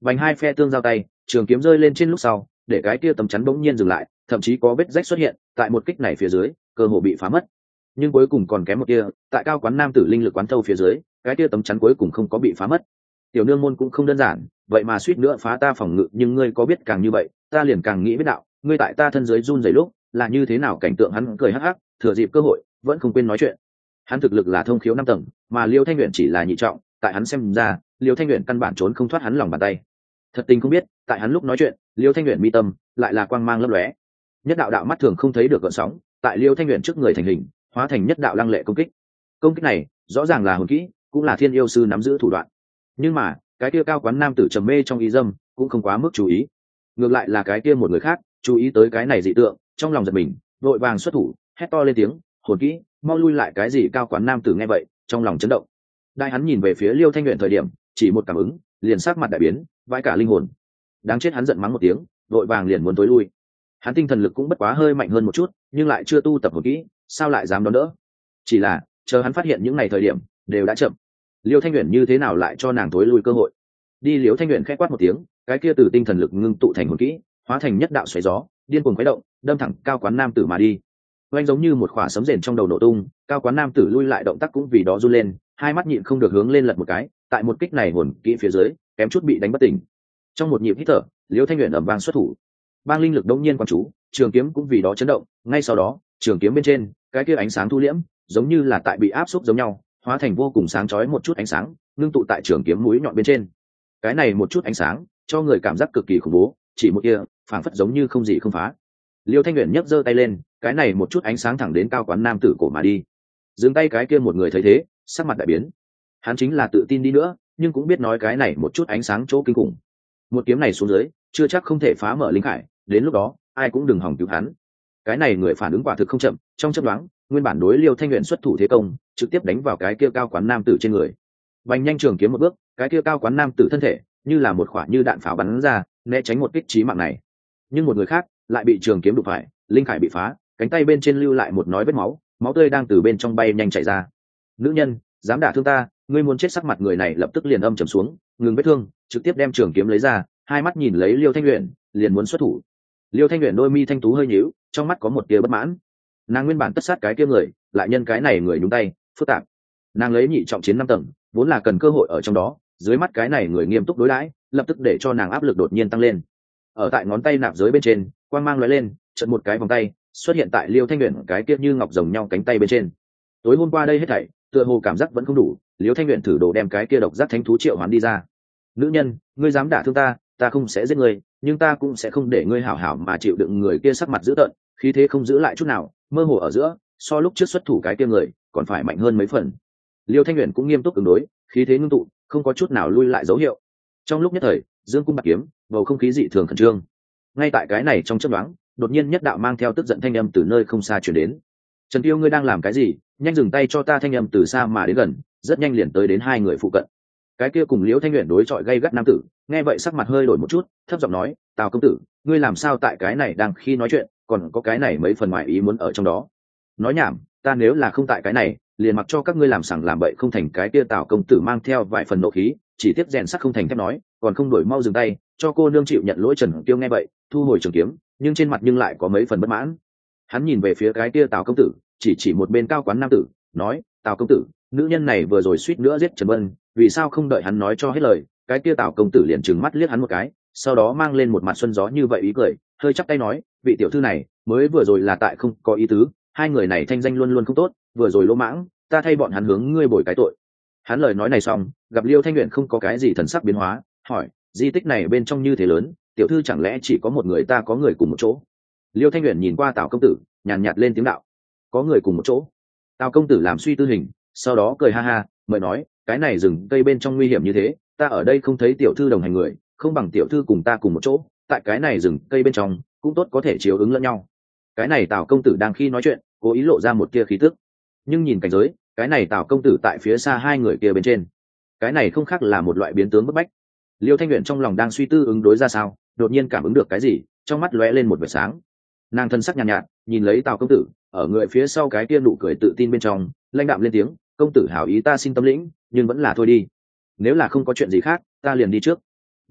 vành hai phe tương giao tay, trường kiếm rơi lên trên lúc sau, để cái kia tấm chắn bỗng nhiên dừng lại, thậm chí có vết rách xuất hiện tại một kích này phía dưới, cơ hồ bị phá mất. Nhưng cuối cùng còn kém một kia, tại cao quán nam tử linh lực quán thâu phía dưới, cái kia tấm chắn cuối cùng không có bị phá mất. Tiểu nương môn cũng không đơn giản, vậy mà suýt nữa phá ta phòng ngự, nhưng ngươi có biết càng như vậy, ta liền càng nghĩ biết đạo, ngươi tại ta thân dưới run rẩy lúc, là như thế nào cảnh tượng. Hắn cười hắc hắc, thừa dịp cơ hội, vẫn không quên nói chuyện. Hắn thực lực là thông khiếu 5 tầng, mà Liêu Thanh Uyển chỉ là nhị trọng, tại hắn xem ra, Liêu Thanh Uyển căn bản trốn không thoát hắn lòng bàn tay. Thật tình không biết, tại hắn lúc nói chuyện, Liêu Thanh Uyển mi tâm lại là quang mang lấp lóe. Nhất đạo đạo mắt thường không thấy được gợn sóng, tại Liêu Thanh Uyển trước người thành hình, hóa thành nhất đạo lăng lệ công kích. Công kích này, rõ ràng là hồn kỹ, cũng là thiên yêu sư nắm giữ thủ đoạn. Nhưng mà, cái kia cao quán nam tử trầm mê trong ý dâm, cũng không quá mức chú ý. Ngược lại là cái kia một người khác, chú ý tới cái này dị tượng, trong lòng giật mình, vội vàng xuất thủ, hét to lên tiếng, hồn kỹ, mau lui lại. Cái gì? Cao quán nam tử nghe vậy, trong lòng chấn động. Đại hắn nhìn về phía Liêu Thanh Uyển thời điểm, chỉ một cảm ứng, liền sắc mặt đại biến, vãi cả linh hồn. Đáng chết, hắn giận mắng một tiếng, vội vàng liền muốn tối lui. Hắn tinh thần lực cũng bất quá hơi mạnh hơn một chút, nhưng lại chưa tu tập hồn kỹ, sao lại dám đón đỡ? Chỉ là, chờ hắn phát hiện những ngày thời điểm, đều đã chậm. Liêu Thanh Uyển như thế nào lại cho nàng tối lui cơ hội? Đi. Liêu Thanh Uyển khẽ quát một tiếng, cái kia từ tinh thần lực ngưng tụ thành hồn kỹ, hóa thành nhất đạo xoáy gió, điên cuồng khuấy động, đâm thẳng cao quán nam tử mà đi. Oanh, giống như một quả sấm rền trong đầu nổ tung, cao quán nam tử lui lại động tác cũng vì đó run lên, hai mắt nhịn không được hướng lên lật một cái, tại một kích này hồn kỹ phía dưới, kém chút bị đánh bất tỉnh. Trong một nhịp hít thở, Liêu Thanh Uyển ầm vang xuất thủ, bang linh lực đống nhiên quán chú, trường kiếm cũng vì đó chấn động, ngay sau đó, trường kiếm bên trên, cái kia ánh sáng thu liễm, giống như là tại bị áp xúc giống nhau, hóa thành vô cùng sáng chói một chút ánh sáng, ngưng tụ tại trường kiếm mũi nhọn bên trên. Cái này một chút ánh sáng, cho người cảm giác cực kỳ khủng bố, chỉ một kia, phảng phất giống như không gì không phá. Liêu Thanh Uyển nhấc giơ tay lên, cái này một chút ánh sáng thẳng đến cao quán nam tử cổ mà đi. Dừng tay. Cái kia một người thấy thế, sắc mặt đại biến. Hắn chính là tự tin đi nữa, nhưng cũng biết nói cái này một chút ánh sáng chỗ kinh khủng. Một kiếm này xuống dưới, chưa chắc không thể phá mở linh hải, đến lúc đó, ai cũng đừng hòng cứu hắn. Cái này người phản ứng quả thực không chậm, trong chớp nhoáng, nguyên bản đối Liêu Thanh Uyển xuất thủ thế công, trực tiếp đánh vào cái kia cao quán nam tử trên người. Bành, nhanh trường kiếm một bước, cái kia cao quán nam tử thân thể như là một quả như đạn pháo bắn ra, né tránh một kích chí mạng này. Nhưng một người khác lại bị trường kiếm đụng phải, linh khải bị phá, cánh tay bên trên lưu lại một nói vết máu, máu tươi đang từ bên trong bay nhanh chảy ra. Nữ nhân, dám đả thương ta, ngươi muốn chết. Sắc mặt người này lập tức liền âm trầm xuống, ngừng vết thương, trực tiếp đem trường kiếm lấy ra, hai mắt nhìn lấy Liêu Thanh Uyển, liền muốn xuất thủ. Liêu Thanh Uyển đôi mi thanh tú hơi nhíu, trong mắt có một tia bất mãn. Nàng nguyên bản tất sát cái kia người, lại nhân cái này người nhúng tay, phức tạp. Nàng lấy nhị trọng chiến 5 tầng, vốn là cần cơ hội ở trong đó, dưới mắt cái này người nghiêm túc đối đãi, lập tức để cho nàng áp lực đột nhiên tăng lên. Ở tại ngón tay nạp giới bên trên, quang mang lóe lên, chợt một cái vòng tay xuất hiện tại Liêu Thanh Uyển cái kia như ngọc rồng nhau cánh tay bên trên. Tối hôm qua đây hết thảy, tựa hồ cảm giác vẫn không đủ, Liêu Thanh Uyển thử đồ đem cái kia độc giác thánh thú triệu hoán đi ra. Nữ nhân, ngươi dám đả thương ta, ta không sẽ giết ngươi, nhưng ta cũng sẽ không để ngươi hảo hảo mà chịu đựng. Người kia sắc mặt dữ tợn, khí thế không giữ lại chút nào, mơ hồ ở giữa, so lúc trước xuất thủ cái kia người còn phải mạnh hơn mấy phần. Liêu Thanh Uyển cũng nghiêm túc ứng đối, khí thế ngưng tụ, không có chút nào lui lại dấu hiệu. Trong lúc nhất thời, dương cung bạc kiếm, bầu không khí dị thường khẩn trương. Ngay tại cái này trong chớp nhoáng, đột nhiên nhất đạo mang theo tức giận thanh âm từ nơi không xa truyền đến. Trần Tiêu, ngươi đang làm cái gì? Nhanh dừng tay cho ta. Thanh âm từ xa mà đến gần, rất nhanh liền tới đến hai người phụ cận. Cái kia cùng Liễu Thanh Uyển đối chọi gay gắt nam tử, nghe vậy sắc mặt hơi đổi một chút, thấp giọng nói, Tào công tử, ngươi làm sao tại cái này? Đang khi nói chuyện, còn có cái này mấy phần ngoài ý muốn ở trong đó. Nói nhảm, ta nếu là không tại cái này, liền mặc cho các ngươi làm sằng làm bậy không thành. Cái kia Tào công tử mang theo vài phần nộ khí, chỉ tiếp rèn sắt không thành thép nói, còn không đổi mau dừng tay, cho cô nương chịu nhận lỗi. Trần Tiêu nghe vậy, thu hồi trường kiếm, nhưng trên mặt nhưng lại có mấy phần bất mãn. Hắn nhìn về phía cái kia Tào công tử, chỉ một bên cao quán nam tử, nói, Tào công tử, nữ nhân này vừa rồi suýt nữa giết Trần Vân, vì sao không đợi hắn nói cho hết lời? Cái kia Tào công tử liền trừng mắt liếc hắn một cái, sau đó mang lên một mặt xuân gió như vậy ý cười, hơi chắp tay nói, vị tiểu thư này mới vừa rồi là tại không có ý tứ, hai người này thanh danh luôn luôn không tốt, vừa rồi lỗ mãng, ta thay bọn hắn hướng ngươi bồi cái tội. Hắn lời nói này xong, gặp Liêu Thanh Uyển không có cái gì thần sắc biến hóa, hỏi, di tích này bên trong như thế lớn, tiểu thư chẳng lẽ chỉ có một người? Ta có người cùng một chỗ. Liêu Thanh Uyển nhìn qua Tào công tử, nhàn nhạt lên tiếng đạo, có người cùng một chỗ. Tào công tử làm suy tư hình, sau đó cười ha ha, mời nói, cái này rừng cây bên trong nguy hiểm như thế, ta ở đây không thấy tiểu thư đồng hành người, không bằng tiểu thư cùng ta cùng một chỗ, tại cái này rừng cây bên trong cũng tốt, có thể chiếu ứng lẫn nhau. Cái này Tào công tử đang khi nói chuyện, cố ý lộ ra một tia khí tức, nhưng nhìn cảnh giới, cái này Tào công tử tại phía xa hai người kia bên trên, cái này không khác là một loại biến tướng bức bách. Liêu Thanh Uyển trong lòng đang suy tư ứng đối ra sao, đột nhiên cảm ứng được cái gì, trong mắt lóe lên một vệt sáng. Nàng thân sắc nhàn nhạt, nhìn lấy Tào công tử, ở người phía sau cái kia nụ cười tự tin bên trong, lãnh đạm lên tiếng, công tử hảo ý ta xin tâm lĩnh, nhưng vẫn là thôi đi, nếu là không có chuyện gì khác, ta liền đi trước. Nghe vậy,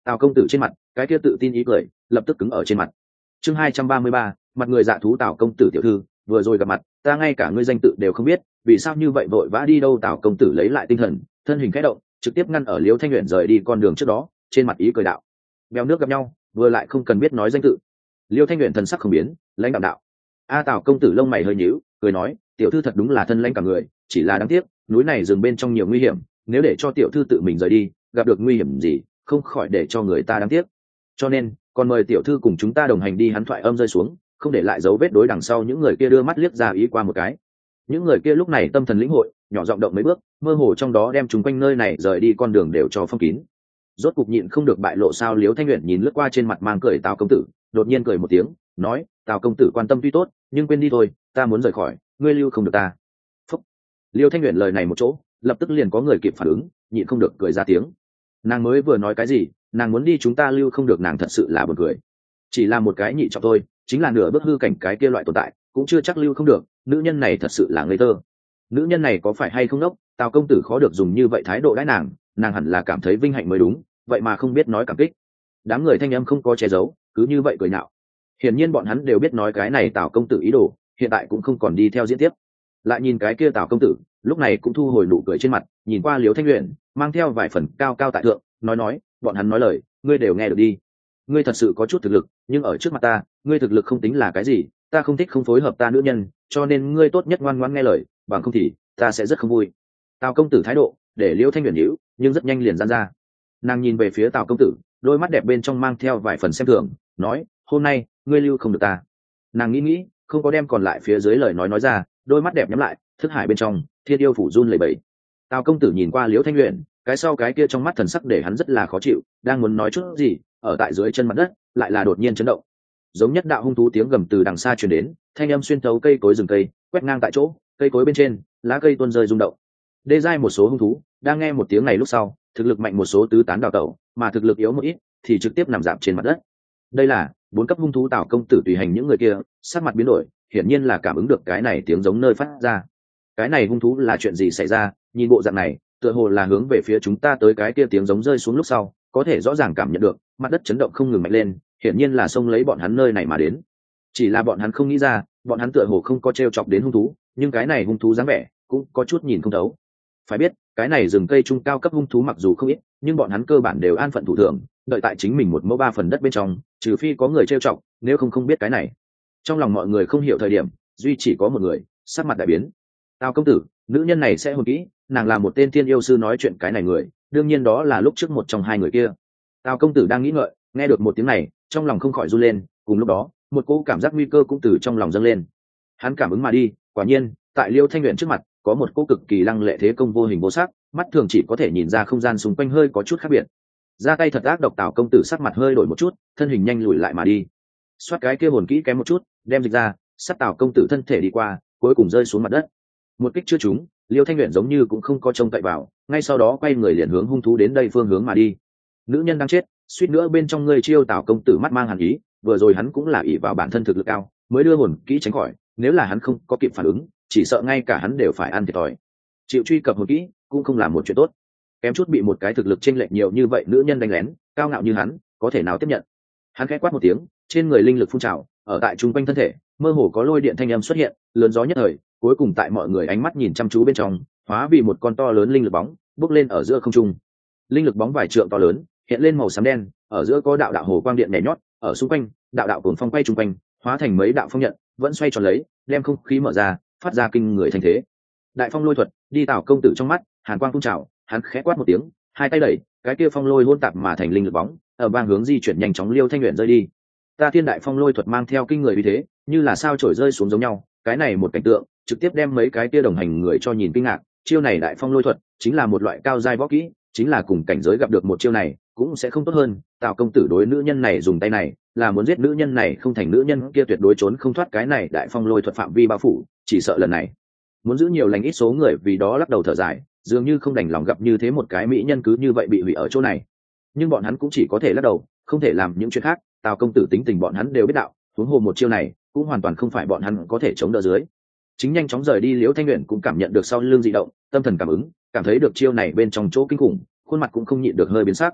Tào công tử trên mặt cái kia tự tin ý cười lập tức cứng ở trên mặt. Chương 233, mặt người dạ thú. Tào công tử tiểu thư, vừa rồi gặp mặt ta ngay cả ngươi danh tự đều không biết, vì sao như vậy vội vã đi đâu? Tào công tử lấy lại tinh thần, thân hình khẽ động, trực tiếp ngăn ở Liêu Thanh Uyển rời đi con đường trước đó, trên mặt ý cười đạo: bèo nước gặp nhau, vừa lại không cần biết nói danh tự. Liêu Thanh Uyển thần sắc không biến, lãnh đạm đạo: a. Tào công tử lông mày hơi nhíu, cười nói: tiểu thư thật đúng là thân lãnh cả người, chỉ là đáng tiếc núi này rừng bên trong nhiều nguy hiểm, nếu để cho tiểu thư tự mình rời đi, gặp được nguy hiểm gì không khỏi để cho người ta đáng tiếc, cho nên còn mời tiểu thư cùng chúng ta đồng hành đi. Hắn thoại âm rơi xuống, không để lại dấu vết, đối đằng sau những người kia đưa mắt liếc ra ý qua một cái. Những người kia lúc này tâm thần lĩnh hội, nhỏ giọng động mấy bước, mơ hồ trong đó đem chúng quanh nơi này rời đi con đường đều cho phong kín. Rốt cục nhịn không được bại lộ sao. Liếu Thanh Uyển nhìn lướt qua trên mặt mang cười Tào công tử, đột nhiên cười một tiếng, nói: Tào công tử quan tâm tuy tốt, nhưng quên đi thôi, ta muốn rời khỏi, ngươi lưu không được ta. Phúc. Liêu Thanh Uyển lời này một chỗ, lập tức liền có người kịp phản ứng, nhịn không được cười ra tiếng. Nàng mới vừa nói cái gì? Nàng muốn đi chúng ta lưu không được? Nàng thật sự là buồn cười. Chỉ là một cái nhị trọng thôi, chính là nửa bước hư cảnh cái kia loại tồn tại, cũng chưa chắc lưu không được. Nữ nhân này thật sự là ngây thơ. Nữ nhân này có phải hay không đốc? Tào công tử khó được dùng như vậy thái độ đãi nàng, nàng hẳn là cảm thấy vinh hạnh mới đúng, vậy mà không biết nói cảm kích. Đám người thanh âm không có che giấu, cứ như vậy cười nhạo. Hiển nhiên bọn hắn đều biết nói cái này Tào công tử ý đồ, hiện tại cũng không còn đi theo diễn tiếp. Lại nhìn cái kia Tào công tử, lúc này cũng thu hồi nụ cười trên mặt, nhìn qua Liếu Thanh Uyển, mang theo vài phần cao cao tại thượng, nói: bọn hắn nói lời, ngươi đều nghe được đi. Ngươi thật sự có chút thực lực, nhưng ở trước mặt ta, ngươi thực lực không tính là cái gì, ta không thích không phối hợp ta nữ nhân, cho nên ngươi tốt nhất ngoan ngoãn nghe lời, bằng không thì ta sẽ rất không vui. Tào công tử thái độ để Liễu Thanh Uyển nhíu, nhưng rất nhanh liền giãn ra. Nàng nhìn về phía Tào công tử, đôi mắt đẹp bên trong mang theo vài phần xem thường, nói: hôm nay ngươi lưu không được ta. Nàng nghĩ, không có đem còn lại phía dưới lời nói ra, đôi mắt đẹp nhắm lại, thức hải bên trong thiên yêu phủ run lẩy bẩy. Tào công tử nhìn qua Liễu Thanh Uyển, cái sau cái kia trong mắt thần sắc để hắn rất là khó chịu, đang muốn nói chút gì, ở tại dưới chân mặt đất lại là đột nhiên chấn động, giống nhất đạo hung thú tiếng gầm từ đằng xa truyền đến, thanh âm xuyên thấu cây cối rừng cây, quét ngang tại chỗ, cây cối bên trên lá cây tuôn rơi rung động. Đê giai một số hung thú đang nghe một tiếng này lúc sau, thực lực mạnh một số tứ tán đào tẩu, mà thực lực yếu một ít thì trực tiếp nằm dạp trên mặt đất. Đây là 4 cấp hung thú. Tào công tử tùy hành những người kia sắc mặt biến đổi, hiển nhiên là cảm ứng được cái này tiếng giống nơi phát ra. Cái này hung thú là chuyện gì xảy ra? Nhìn bộ dạng này, tựa hồ là hướng về phía chúng ta tới. Cái kia tiếng giống rơi xuống lúc sau, có thể rõ ràng cảm nhận được mặt đất chấn động không ngừng mạnh lên, hiển nhiên là xông lấy bọn hắn nơi này mà đến. Chỉ là bọn hắn không nghĩ ra, bọn hắn tựa hồ không có trêu chọc đến hung thú, nhưng cái này hung thú dáng vẻ cũng có chút nhìn không thấu. Phải biết, cái này rừng cây trung cao cấp hung thú mặc dù không ít, nhưng bọn hắn cơ bản đều an phận thủ thường, đợi tại chính mình 1 mẫu 3 phần đất bên trong, trừ phi có người trêu chọc, nếu không biết cái này. Trong lòng mọi người không hiểu thời điểm, duy chỉ có một người sắc mặt đại biến. Tào công tử, nữ nhân này sẽ hồn kỹ, nàng là một tên thiên yêu sư nói chuyện cái này người, đương nhiên đó là lúc trước một trong 2 người kia. Tào công tử đang nghĩ ngợi, nghe được một tiếng này, trong lòng không khỏi run lên, cùng lúc đó, một cỗ cảm giác nguy cơ cũng từ trong lòng dâng lên. Hắn cảm ứng mà đi, quả nhiên, tại Liêu Thanh Uyển trước mặt, có một cỗ cực kỳ lăng lệ thế công vô hình vô sắc, mắt thường chỉ có thể nhìn ra không gian xung quanh hơi có chút khác biệt. Ra tay thật ác độc. Tào công tử sắc mặt hơi đổi một chút, thân hình nhanh lùi lại mà đi. Xoát cái kia hồn kỹ kém một chút, đem dịch ra, sát Tào công tử thân thể đi qua, cuối cùng rơi xuống mặt đất. Một kích chưa trúng, Liêu Thanh Uyển giống như cũng không có trông cậy vào, ngay sau đó quay người liền hướng hung thú đến đây phương hướng mà đi. Nữ nhân đang chết, suýt nữa bên trong ngươi chiêu. Tào công tử mắt mang hàn ý, vừa rồi hắn cũng là ỷ vào bản thân thực lực cao mới đưa hồn kỹ tránh khỏi, nếu là hắn không có kịp phản ứng, chỉ sợ ngay cả hắn đều phải ăn thiệt thòi. Chịu truy cập hồn kỹ cũng không là một chuyện tốt, kém chút bị một cái thực lực chênh lệch nhiều như vậy nữ nhân đánh lén, cao ngạo như hắn có thể nào tiếp nhận. Hắn khẽ quát một tiếng, trên người linh lực phun trào, ở tại trung quanh thân thể mơ hồ có lôi điện thanh âm xuất hiện, lớn gió nhất thời, cuối cùng tại mọi người ánh mắt nhìn chăm chú bên trong, hóa vì một con to lớn linh lực bóng bốc lên ở giữa không trung. Linh lực bóng vài trượng to lớn, hiện lên màu xám đen, ở giữa có đạo đạo hồ quang điện nhảy nhót, ở xung quanh đạo đạo cuồng phong quay trung quanh, hóa thành mấy đạo phong nhận vẫn xoay tròn lấy, đem không khí mở ra, phát ra kinh người thanh thế. Đại phong lôi thuật đi. Tào công tử trong mắt hàn quang phun trào, hắn khẽ quát một tiếng, hai tay đẩy, cái kia phong lôi hỗn tạp mà thành linh lực bóng, ở bang hướng di chuyển nhanh chóng Liêu Thanh Uyển rơi đi. Ta thiên đại phong lôi thuật mang theo kinh người uy thế, như là sao chổi rơi xuống giống nhau, cái này một cảnh tượng trực tiếp đem mấy cái kia đồng hành người cho nhìn kinh ngạc. Chiêu này đại phong lôi thuật chính là một loại cao giai võ kỹ, chính là cùng cảnh giới gặp được một chiêu này cũng sẽ không tốt hơn. Tào công tử đối nữ nhân này dùng tay này là muốn giết nữ nhân này không thành, nữ nhân kia tuyệt đối trốn không thoát cái này đại phong lôi thuật phạm vi bao phủ, chỉ sợ lần này muốn giữ nhiều lành ít. Số người vì đó lắc đầu thở dài, dường như không đành lòng gặp như thế một cái mỹ nhân cứ như vậy bị hủy ở chỗ này, nhưng bọn hắn cũng chỉ có thể lắc đầu, không thể làm những chuyện khác. Tào công tử tính tình bọn hắn đều biết đạo, huống hồ một chiêu này cũng hoàn toàn không phải bọn hắn có thể chống đỡ dưới. Chính nhanh chóng rời đi Liễu Thanh Uyển cũng cảm nhận được sau lưng dị động, tâm thần cảm ứng, cảm thấy được chiêu này bên trong chỗ kinh khủng, khuôn mặt cũng không nhịn được hơi biến sắc.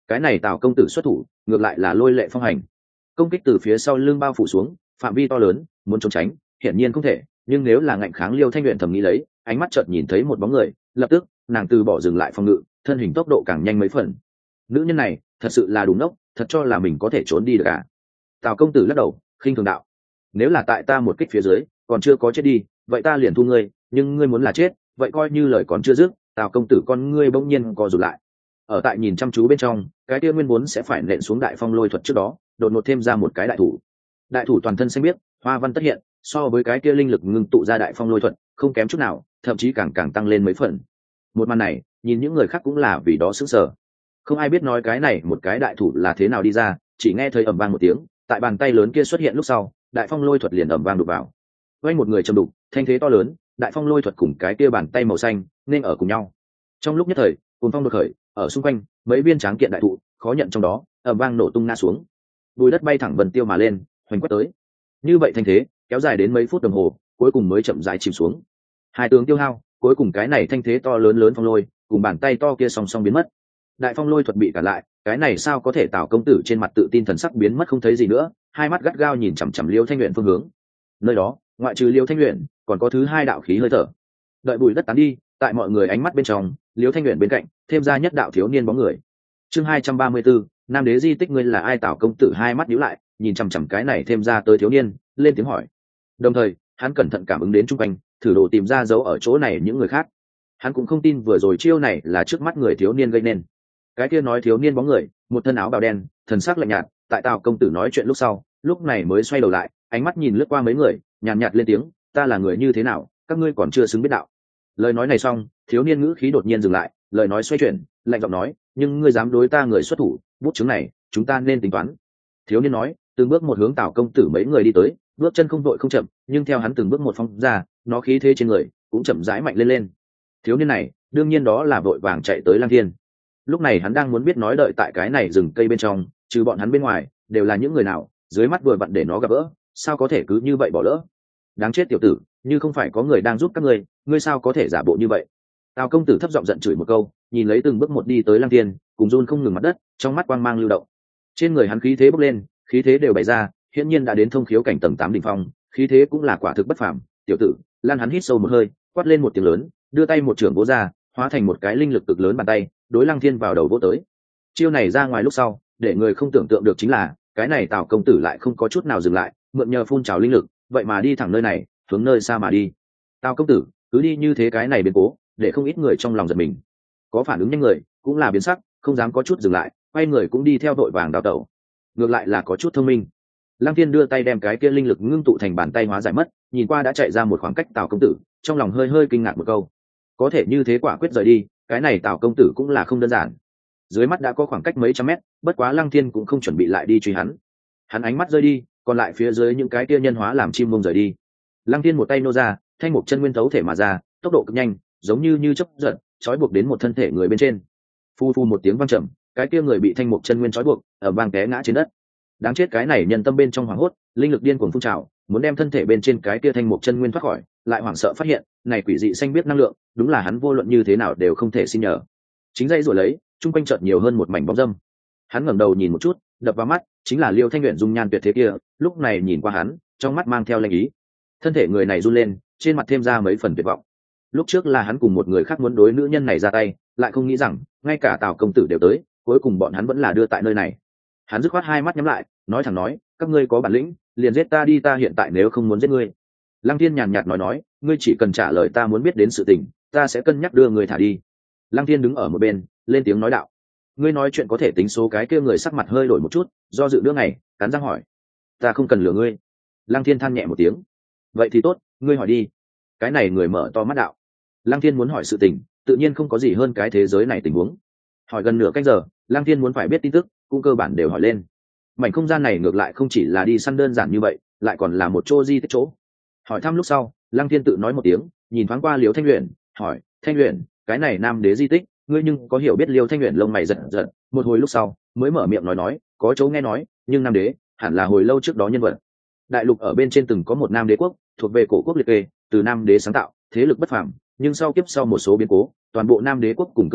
cái này Tào công tử xuất thủ ngược lại là lôi lệ phong hành, công kích từ phía sau lưng bao phủ xuống, phạm vi to lớn, muốn trốn tránh hiển nhiên không thể, nhưng nếu là ngạnh kháng Liêu Thanh Luyện thầm nghĩ lấy, ánh mắt chợt nhìn thấy một bóng người, lập tức nàng từ bỏ dừng lại phòng ngự, thân hình tốc độ càng nhanh mấy phần. Nữ nhân này thật sự là đúng nốc, thật cho là mình có thể trốn đi được à? Tào công tử lắc đầu khinh thường đạo, nếu là tại ta một kích phía dưới còn chưa có chết đi, vậy ta liền thu ngươi, nhưng ngươi muốn là chết, vậy coi như lời còn chưa dứt. Tào công tử con ngươi bỗng nhiên co rụt lại, ở tại nhìn chăm chú bên trong, cái kia nguyên vốn sẽ phải nện xuống đại phong lôi thuật trước đó, đột ngột thêm ra một cái đại thủ. Đại thủ toàn thân xanh biếc, hoa văn tất hiện, so với cái kia linh lực ngưng tụ ra đại phong lôi thuật không kém chút nào, thậm chí càng tăng lên mấy phần. Một màn này nhìn những người khác cũng là vì đó sững sờ, không ai biết nói cái này một cái đại thủ là thế nào đi ra, chỉ nghe thấy ầm vang một tiếng, tại bàn tay lớn kia xuất hiện lúc sau, đại phong lôi thuật liền ầm vang đục vào. Quanh một người trầm đục, thanh thế to lớn, đại phong lôi thuật cùng cái kia bàn tay màu xanh nên ở cùng nhau. Trong lúc nhất thời, cuồng phong đột khởi, ở xung quanh mấy viên tráng kiện đại thụ khó nhận trong đó ầm vang nổ tung ngã xuống, bùi đất bay thẳng vần tiêu mà lên, hoành quét tới. Như vậy thanh thế kéo dài đến mấy phút đồng hồ, cuối cùng mới chậm rãi chìm xuống. Hai tướng tiêu hao, cuối cùng cái này thanh thế to lớn phong lôi cùng bàn tay to kia song song biến mất. Đại phong lôi thuật bị cản lại, cái này sao có thể? Tào công tử trên mặt tự tin thần sắc biến mất không thấy gì nữa, hai mắt gắt gao nhìn chằm chằm Liêu Thanh Luyện phương hướng. Nơi đó ngoại trừ Liêu Thanh Luyện còn có thứ hai đạo khí hơi thở. Đợi bụi đất tán đi, tại mọi người ánh mắt bên trong, Liêu Thanh Luyện bên cạnh thêm ra nhất đạo thiếu niên bóng người. Chương 234, Nam Đế di tích, ngươi là ai? Tào công tử hai mắt nhíu lại, nhìn chằm chằm cái này thêm ra tới thiếu niên, lên tiếng hỏi. Đồng thời hắn cẩn thận cảm ứng đến chung quanh, thử đồ tìm ra dấu ở chỗ này những người khác. Hắn cũng không tin vừa rồi chiêu này là trước mắt người thiếu niên gây nên. Cái kia nói thiếu niên bóng người, một thân áo bào đen, thần sắc lạnh nhạt, tại Tào công tử nói chuyện lúc sau, lúc này mới xoay đầu lại, ánh mắt nhìn lướt qua mấy người, nhàn nhạt lên tiếng, ta là người như thế nào, các ngươi còn chưa xứng biết đạo. Lời nói này xong, thiếu niên ngữ khí đột nhiên dừng lại, lời nói xoay chuyển, lạnh giọng nói, nhưng ngươi dám đối ta người xuất thủ, bút chứng này chúng ta nên tính toán. Thiếu niên nói, từng bước một hướng Tào công tử mấy người đi tới, bước chân không vội không chậm, nhưng theo hắn từng bước một phong ra, nó khí thế trên người cũng chậm rãi mạnh lên. Thiếu niên này đương nhiên đó là vội vàng chạy tới Lăng Thiên. Lúc này hắn đang muốn biết nói đợi tại cái này rừng cây bên trong, trừ bọn hắn bên ngoài đều là những người nào, dưới mắt vừa vặn để nó gặp gỡ, sao có thể cứ như vậy bỏ lỡ. Đáng chết tiểu tử, như không phải có người đang giúp các ngươi sao có thể giả bộ như vậy? Tào công tử thấp giọng giận chửi một câu, nhìn lấy từng bước một đi tới Lăng Thiên, cùng run không ngừng mặt đất, trong mắt quang mang lưu động. Trên người hắn khí thế bốc lên, khí thế đều bày ra, hiển nhiên đã đến thông khiếu cảnh tầng 8 đỉnh phong, khí thế cũng là quả thực bất phàm. Tiểu tử, Lan hắn hít sâu một hơi, quát lên một tiếng lớn, đưa tay một chưởng vỗ ra, hóa thành một cái linh lực cực lớn bàn tay, đối Lăng Thiên vào đầu vỗ tới. Chiêu này ra ngoài lúc sau, để người không tưởng tượng được chính là, cái này Tào công tử lại không có chút nào dừng lại, mượn nhờ phun trào linh lực, vậy mà đi thẳng nơi này, hướng nơi xa mà đi. Tào công tử cứ đi như thế, cái này biến cố để không ít người trong lòng giật mình. Có phản ứng nhanh người cũng là biến sắc, không dám có chút dừng lại, quay người cũng đi theo đội vàng đào tẩu. Ngược lại là có chút thông minh. Lăng Thiên đưa tay đem cái kia linh lực ngưng tụ thành bàn tay hóa giải mất, nhìn qua đã chạy ra một khoảng cách Tào công tử, trong lòng hơi kinh ngạc một câu. Có thể như thế quả quyết rời đi, cái này Tào công tử cũng là không đơn giản. Dưới mắt đã có khoảng cách mấy trăm mét, bất quá Lăng Thiên cũng không chuẩn bị lại đi truy hắn. Hắn ánh mắt rơi đi, còn lại phía dưới những cái kia nhân hóa làm chim mông rời đi. Lăng Thiên một tay nô ra, thanh một chân nguyên thấu thể mà ra, tốc độ cực nhanh, giống như chớp giật, trói buộc đến một thân thể người bên trên. Phu phu một tiếng vang trầm, cái kia người bị thanh một chân nguyên trói buộc, ở vang té ngã trên đất. Đáng chết, cái này nhân tâm bên trong hoảng hốt, linh lực điên cuồng phun trào, muốn đem thân thể bên trên cái kia thanh một chân nguyên thoát khỏi, lại hoảng sợ phát hiện, này quỷ dị xanh biết năng lượng, đúng là hắn vô luận như thế nào đều không thể xin nhờ. Chính dây rồi lấy, trung quanh chợt nhiều hơn một mảnh bóng dâm. Hắn ngẩng đầu nhìn một chút, đập vào mắt chính là Liêu Thanh Luyện dung nhan tuyệt thế kia, lúc này nhìn qua hắn, trong mắt mang theo lanh ý. Thân thể người này run lên, trên mặt thêm ra mấy phần tuyệt vọng. Lúc trước là hắn cùng một người khác muốn đối nữ nhân này ra tay, lại không nghĩ rằng ngay cả Tào công tử đều tới, cuối cùng bọn hắn vẫn là đưa tại nơi này. Hắn dứt khoát hai mắt nhắm lại, nói thẳng nói, các ngươi có bản lĩnh liền giết ta đi, ta hiện tại nếu không muốn giết ngươi. Lăng Thiên nhàn nhạt nói, ngươi chỉ cần trả lời ta muốn biết đến sự tình, ta sẽ cân nhắc đưa người thả đi. Lăng Thiên đứng ở một bên, lên tiếng nói đạo, ngươi nói chuyện có thể tính số. Cái kia người sắc mặt hơi đổi một chút, do dự nửa ngày, cắn răng hỏi, ta không cần lừa ngươi. Lăng Thiên than nhẹ một tiếng, vậy thì tốt, ngươi hỏi đi. Cái này người mở to mắt đạo. Lăng Thiên muốn hỏi sự tình, tự nhiên không có gì hơn cái thế giới này tình huống. Hỏi gần nửa canh giờ, Lăng Thiên muốn phải biết tin tức, cũng cơ bản đều hỏi lên. Mảnh không gian này ngược lại không chỉ là đi săn đơn giản như vậy, lại còn là một chỗ di tích chỗ. Hỏi thăm lúc sau, Lăng Thiên tự nói một tiếng, nhìn thoáng qua Liêu Thanh Luyện, hỏi, Thanh Luyện, cái này Nam Đế di tích, ngươi nhưng có hiểu biết? Liêu Thanh Luyện lông mày giật giật, một hồi lúc sau mới mở miệng nói, có chỗ nghe nói, nhưng Nam Đế hẳn là hồi lâu trước đó nhân vật. Đại lục ở bên trên từng có một Nam Đế quốc, thuộc về cổ quốc liệt kê, từ Nam Đế sáng tạo, thế lực bất phàm, nhưng sau kiếp sau một số biến cố, toàn bộ Nam Đế quốc cùng cương thổ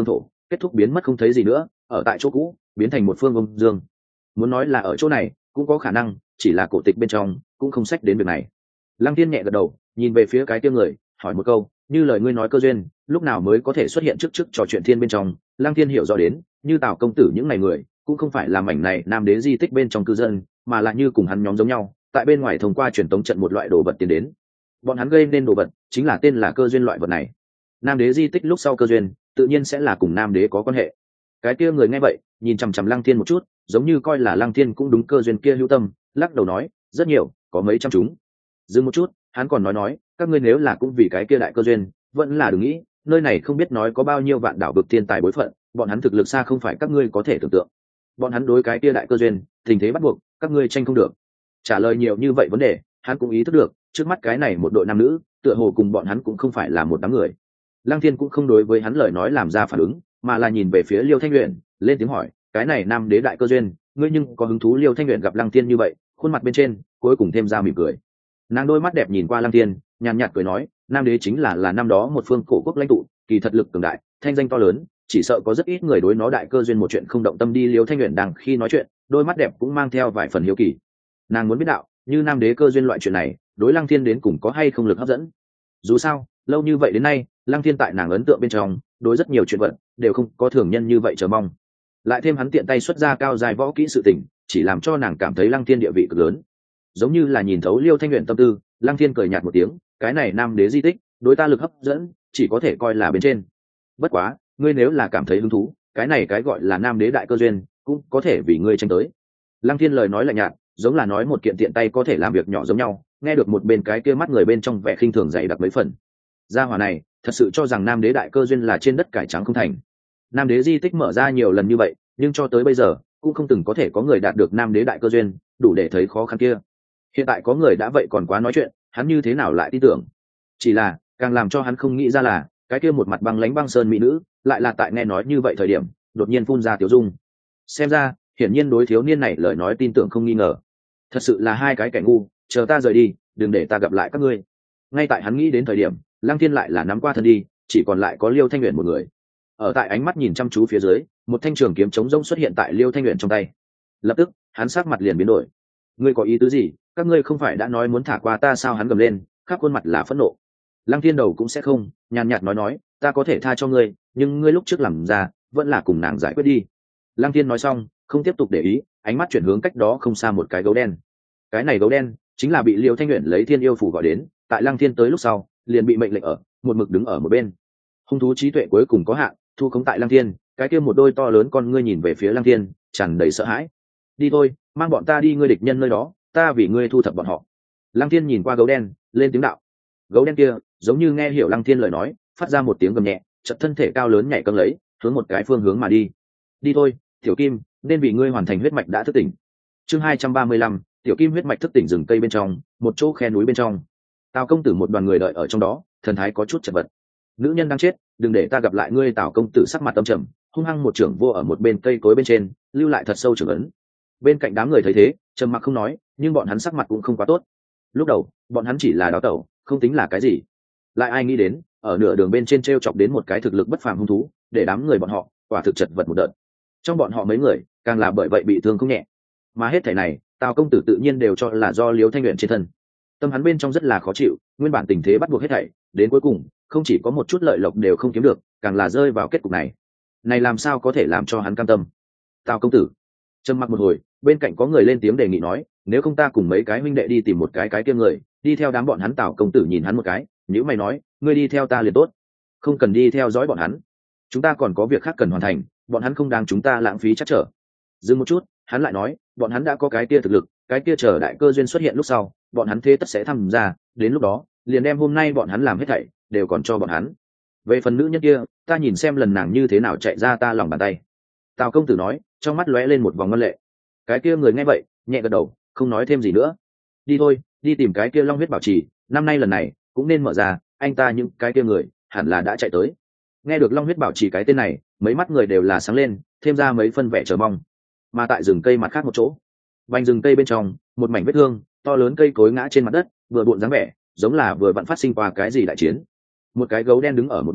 kết thúc biến mất không thấy gì nữa, ở tại chỗ cũ biến thành một phương ông dương. Muốn nói là ở chỗ này cũng có khả năng, chỉ là cổ tịch bên trong cũng không sách đến việc này. Lăng Thiên nhẹ gật đầu, nhìn về phía cái kia người, hỏi một câu, như lời ngươi nói cơ duyên lúc nào mới có thể xuất hiện trước trò chuyện thiên bên trong. Lăng Thiên hiểu rõ đến, như Tào công tử những ngày người cũng không phải là mảnh này Nam Đế di tích bên trong cư dân, mà là như cùng hắn nhóm giống nhau, tại bên ngoài thông qua truyền tống trận một loại đồ vật tiến đến. Bọn hắn gây nên đồ vật chính là tên là cơ duyên loại vật này. Nam Đế di tích lúc sau cơ duyên tự nhiên sẽ là cùng Nam Đế có quan hệ. Cái kia người nghe vậy, nhìn chằm chằm Lăng Thiên một chút, giống như coi là Lăng Thiên cũng đúng cơ duyên kia hữu tâm, lắc đầu nói, rất nhiều, có mấy trăm chúng. Dừng một chút, hắn còn nói, các ngươi nếu là cũng vì cái kia đại cơ duyên, vẫn là đừng nghĩ, nơi này không biết nói có bao nhiêu vạn đảo vực thiên tài bối phận, bọn hắn thực lực xa không phải các ngươi có thể tưởng tượng. Bọn hắn đối cái kia đại cơ duyên, tình thế bắt buộc, các ngươi tranh không được. Trả lời nhiều như vậy vấn đề, hắn cũng ý thức được, trước mắt cái này một đội nam nữ, tựa hồ cùng bọn hắn cũng không phải là một đám người. Lăng Thiên cũng không đối với hắn lời nói làm ra phản ứng, mà là nhìn về phía Liêu Thanh Uyển, lên tiếng hỏi, cái này Nam Đế đại cơ duyên, ngươi nhưng có hứng thú? Liêu Thanh Uyển gặp Lăng Thiên như vậy, khuôn mặt bên trên cuối cùng thêm ra mỉm cười. Nàng đôi mắt đẹp nhìn qua Lăng Thiên, nhàn nhạt cười nói, Nam Đế chính là năm đó một phương cổ quốc lãnh tụ, kỳ thật lực cường đại, thanh danh to lớn, chỉ sợ có rất ít người đối nó đại cơ duyên một chuyện không động tâm đi. Liêu Thanh Uyển đang khi nói chuyện, đôi mắt đẹp cũng mang theo vài phần hiếu kỳ. Nàng muốn biết đạo, như Nam Đế cơ duyên loại chuyện này, đối Lăng Thiên đến cùng có hay không lực hấp dẫn. Dù sao, lâu như vậy đến nay, Lăng Thiên tại nàng ấn tượng bên trong, đối rất nhiều chuyện vận đều không có thường nhân như vậy chờ mong. Lại thêm hắn tiện tay xuất ra cao dài võ kỹ sự tình, chỉ làm cho nàng cảm thấy Lăng Thiên địa vị cực lớn. Giống như là nhìn thấu Liêu Thanh Uyển tâm tư, Lăng Thiên cười nhạt một tiếng, cái này Nam Đế di tích, đối ta lực hấp dẫn, chỉ có thể coi là bên trên. Bất quá, ngươi nếu là cảm thấy hứng thú, cái này cái gọi là Nam Đế đại cơ duyên, cũng có thể vì ngươi tranh tới. Lăng Thiên lời nói lạnh nhạt, giống là nói một kiện tiện tay có thể làm việc nhỏ giống nhau, nghe được một bên cái kia mắt người bên trong vẻ khinh thường dày đặc mấy phần. Gia hỏa này thật sự cho rằng Nam Đế đại cơ duyên là trên đất cải trắng không thành. Nam Đế di tích mở ra nhiều lần như vậy, nhưng cho tới bây giờ cũng không từng có thể có người đạt được Nam Đế đại cơ duyên, đủ để thấy khó khăn kia. Hiện tại có người đã vậy còn quá nói chuyện, hắn như thế nào lại tin tưởng? Chỉ là càng làm cho hắn không nghĩ ra là cái kia một mặt băng lãnh băng sơn mỹ nữ, lại là tại nghe nói như vậy thời điểm đột nhiên phun ra tiểu dung. Xem ra hiển nhiên đối thiếu niên này lời nói tin tưởng không nghi ngờ. Thật sự là hai cái kẻ ngu, chờ ta rời đi, đừng để ta gặp lại các ngươi. Ngay tại hắn nghĩ đến thời điểm, Lăng Thiên lại là nắm qua thân đi, chỉ còn lại có Liêu Thanh Uyển một người. Ở tại ánh mắt nhìn chăm chú phía dưới, một thanh trường kiếm chống rông xuất hiện tại Liêu Thanh Uyển trong tay. Lập tức hắn sắc mặt liền biến đổi. Ngươi có ý tứ gì? Các ngươi không phải đã nói muốn thả qua ta sao? Hắn gầm lên, khắp khuôn mặt là phẫn nộ. Lăng Thiên đầu cũng sẽ không nhàn nhạt nói, ta có thể tha cho ngươi, nhưng ngươi lúc trước làm ra vẫn là cùng nàng giải quyết đi. Lăng Thiên nói xong không tiếp tục để ý, ánh mắt chuyển hướng cách đó không xa một cái gấu đen. Cái này gấu đen chính là bị Liêu Thanh Uyển lấy Thiên Yêu Phủ gọi đến, tại Lăng Thiên tới lúc sau liền bị mệnh lệnh ở một mực đứng ở một bên. Hung thú trí tuệ cuối cùng có hạn, thu khống tại Lăng Thiên, cái kia một đôi to lớn con ngươi nhìn về phía Lăng Thiên, tràn đầy sợ hãi. Đi thôi, mang bọn ta đi ngươi địch nhân nơi đó, ta vì ngươi thu thập bọn họ. Lăng Thiên nhìn qua gấu đen, lên tiếng đạo. Gấu đen kia giống như nghe hiểu Lăng Thiên lời nói, phát ra một tiếng gầm nhẹ, chợt thân thể cao lớn nhảy cẫng lấy, hướng một cái phương hướng mà đi. Đi thôi, Tiểu Kim, nên vì ngươi hoàn thành huyết mạch đã thức tỉnh. Chương 235, Tiểu Kim huyết mạch thức tỉnh. Rừng cây bên trong, một chỗ khe núi bên trong. Tào công tử một đoàn người đợi ở trong đó, thần thái có chút chật vật. Nữ nhân đang chết, đừng để ta gặp lại ngươi. Tào công tử sắc mặt tâm trầm, hung hăng một trưởng vô ở một bên cây cối bên trên, lưu lại thật sâu trưởng ấn. Bên cạnh đám người thấy thế, trầm mặc không nói, nhưng bọn hắn sắc mặt cũng không quá tốt. Lúc đầu bọn hắn chỉ là đào tẩu, không tính là cái gì. Lại ai nghĩ đến ở nửa đường bên trên treo chọc đến một cái thực lực bất phàm hung thú, để đám người bọn họ quả thực chật vật một đợt. Trong bọn họ mấy người càng là bởi vậy bị thương không nhẹ. Mà hết thảy này Tào công tử tự nhiên đều cho là do Liêu Thanh Uyển trên thân. Tâm hắn bên trong rất là khó chịu, nguyên bản tình thế bắt buộc hết thảy, đến cuối cùng không chỉ có một chút lợi lộc đều không kiếm được, càng là rơi vào kết cục này. Này làm sao có thể làm cho hắn cam tâm? Tào công tử trầm mặc một hồi, bên cạnh có người lên tiếng đề nghị nói, nếu không ta cùng mấy cái huynh đệ đi tìm một cái kia người, đi theo đám bọn hắn. Tào công tử nhìn hắn một cái, nhíu mày nói, ngươi đi theo ta liền tốt, không cần đi theo dõi bọn hắn, chúng ta còn có việc khác cần hoàn thành, bọn hắn không đáng chúng ta lãng phí chắc trở. Dừng một chút, hắn lại nói, bọn hắn đã có cái kia thực lực, cái kia chờ đại cơ duyên xuất hiện lúc sau, bọn hắn thế tất sẽ tham gia, đến lúc đó liền đem hôm nay bọn hắn làm hết thảy đều còn cho bọn hắn. Về phần nữ nhân kia, ta nhìn xem lần nàng như thế nào chạy ra ta lòng bàn tay. Tào công tử nói, trong mắt lóe lên một vòng ngân lệ. Cái kia người nghe vậy nhẹ gật đầu, không nói thêm gì nữa. Đi thôi, đi tìm cái kia Long huyết bảo trì, năm nay lần này cũng nên mở ra, anh ta những cái kia người hẳn là đã chạy tới. Nghe được Long huyết bảo trì cái tên này, mấy mắt người đều là sáng lên, thêm ra mấy phân vẻ chờ mong. Mà tại rừng cây mặt khác một chỗ, vành rừng cây bên trong, một mảnh vết thương to lớn, cây cối ngã trên mặt đất, vừa bộn dáng vẻ giống là vừa vặn phát sinh qua cái gì đại chiến. Một cái gấu đen đứng ở một bên,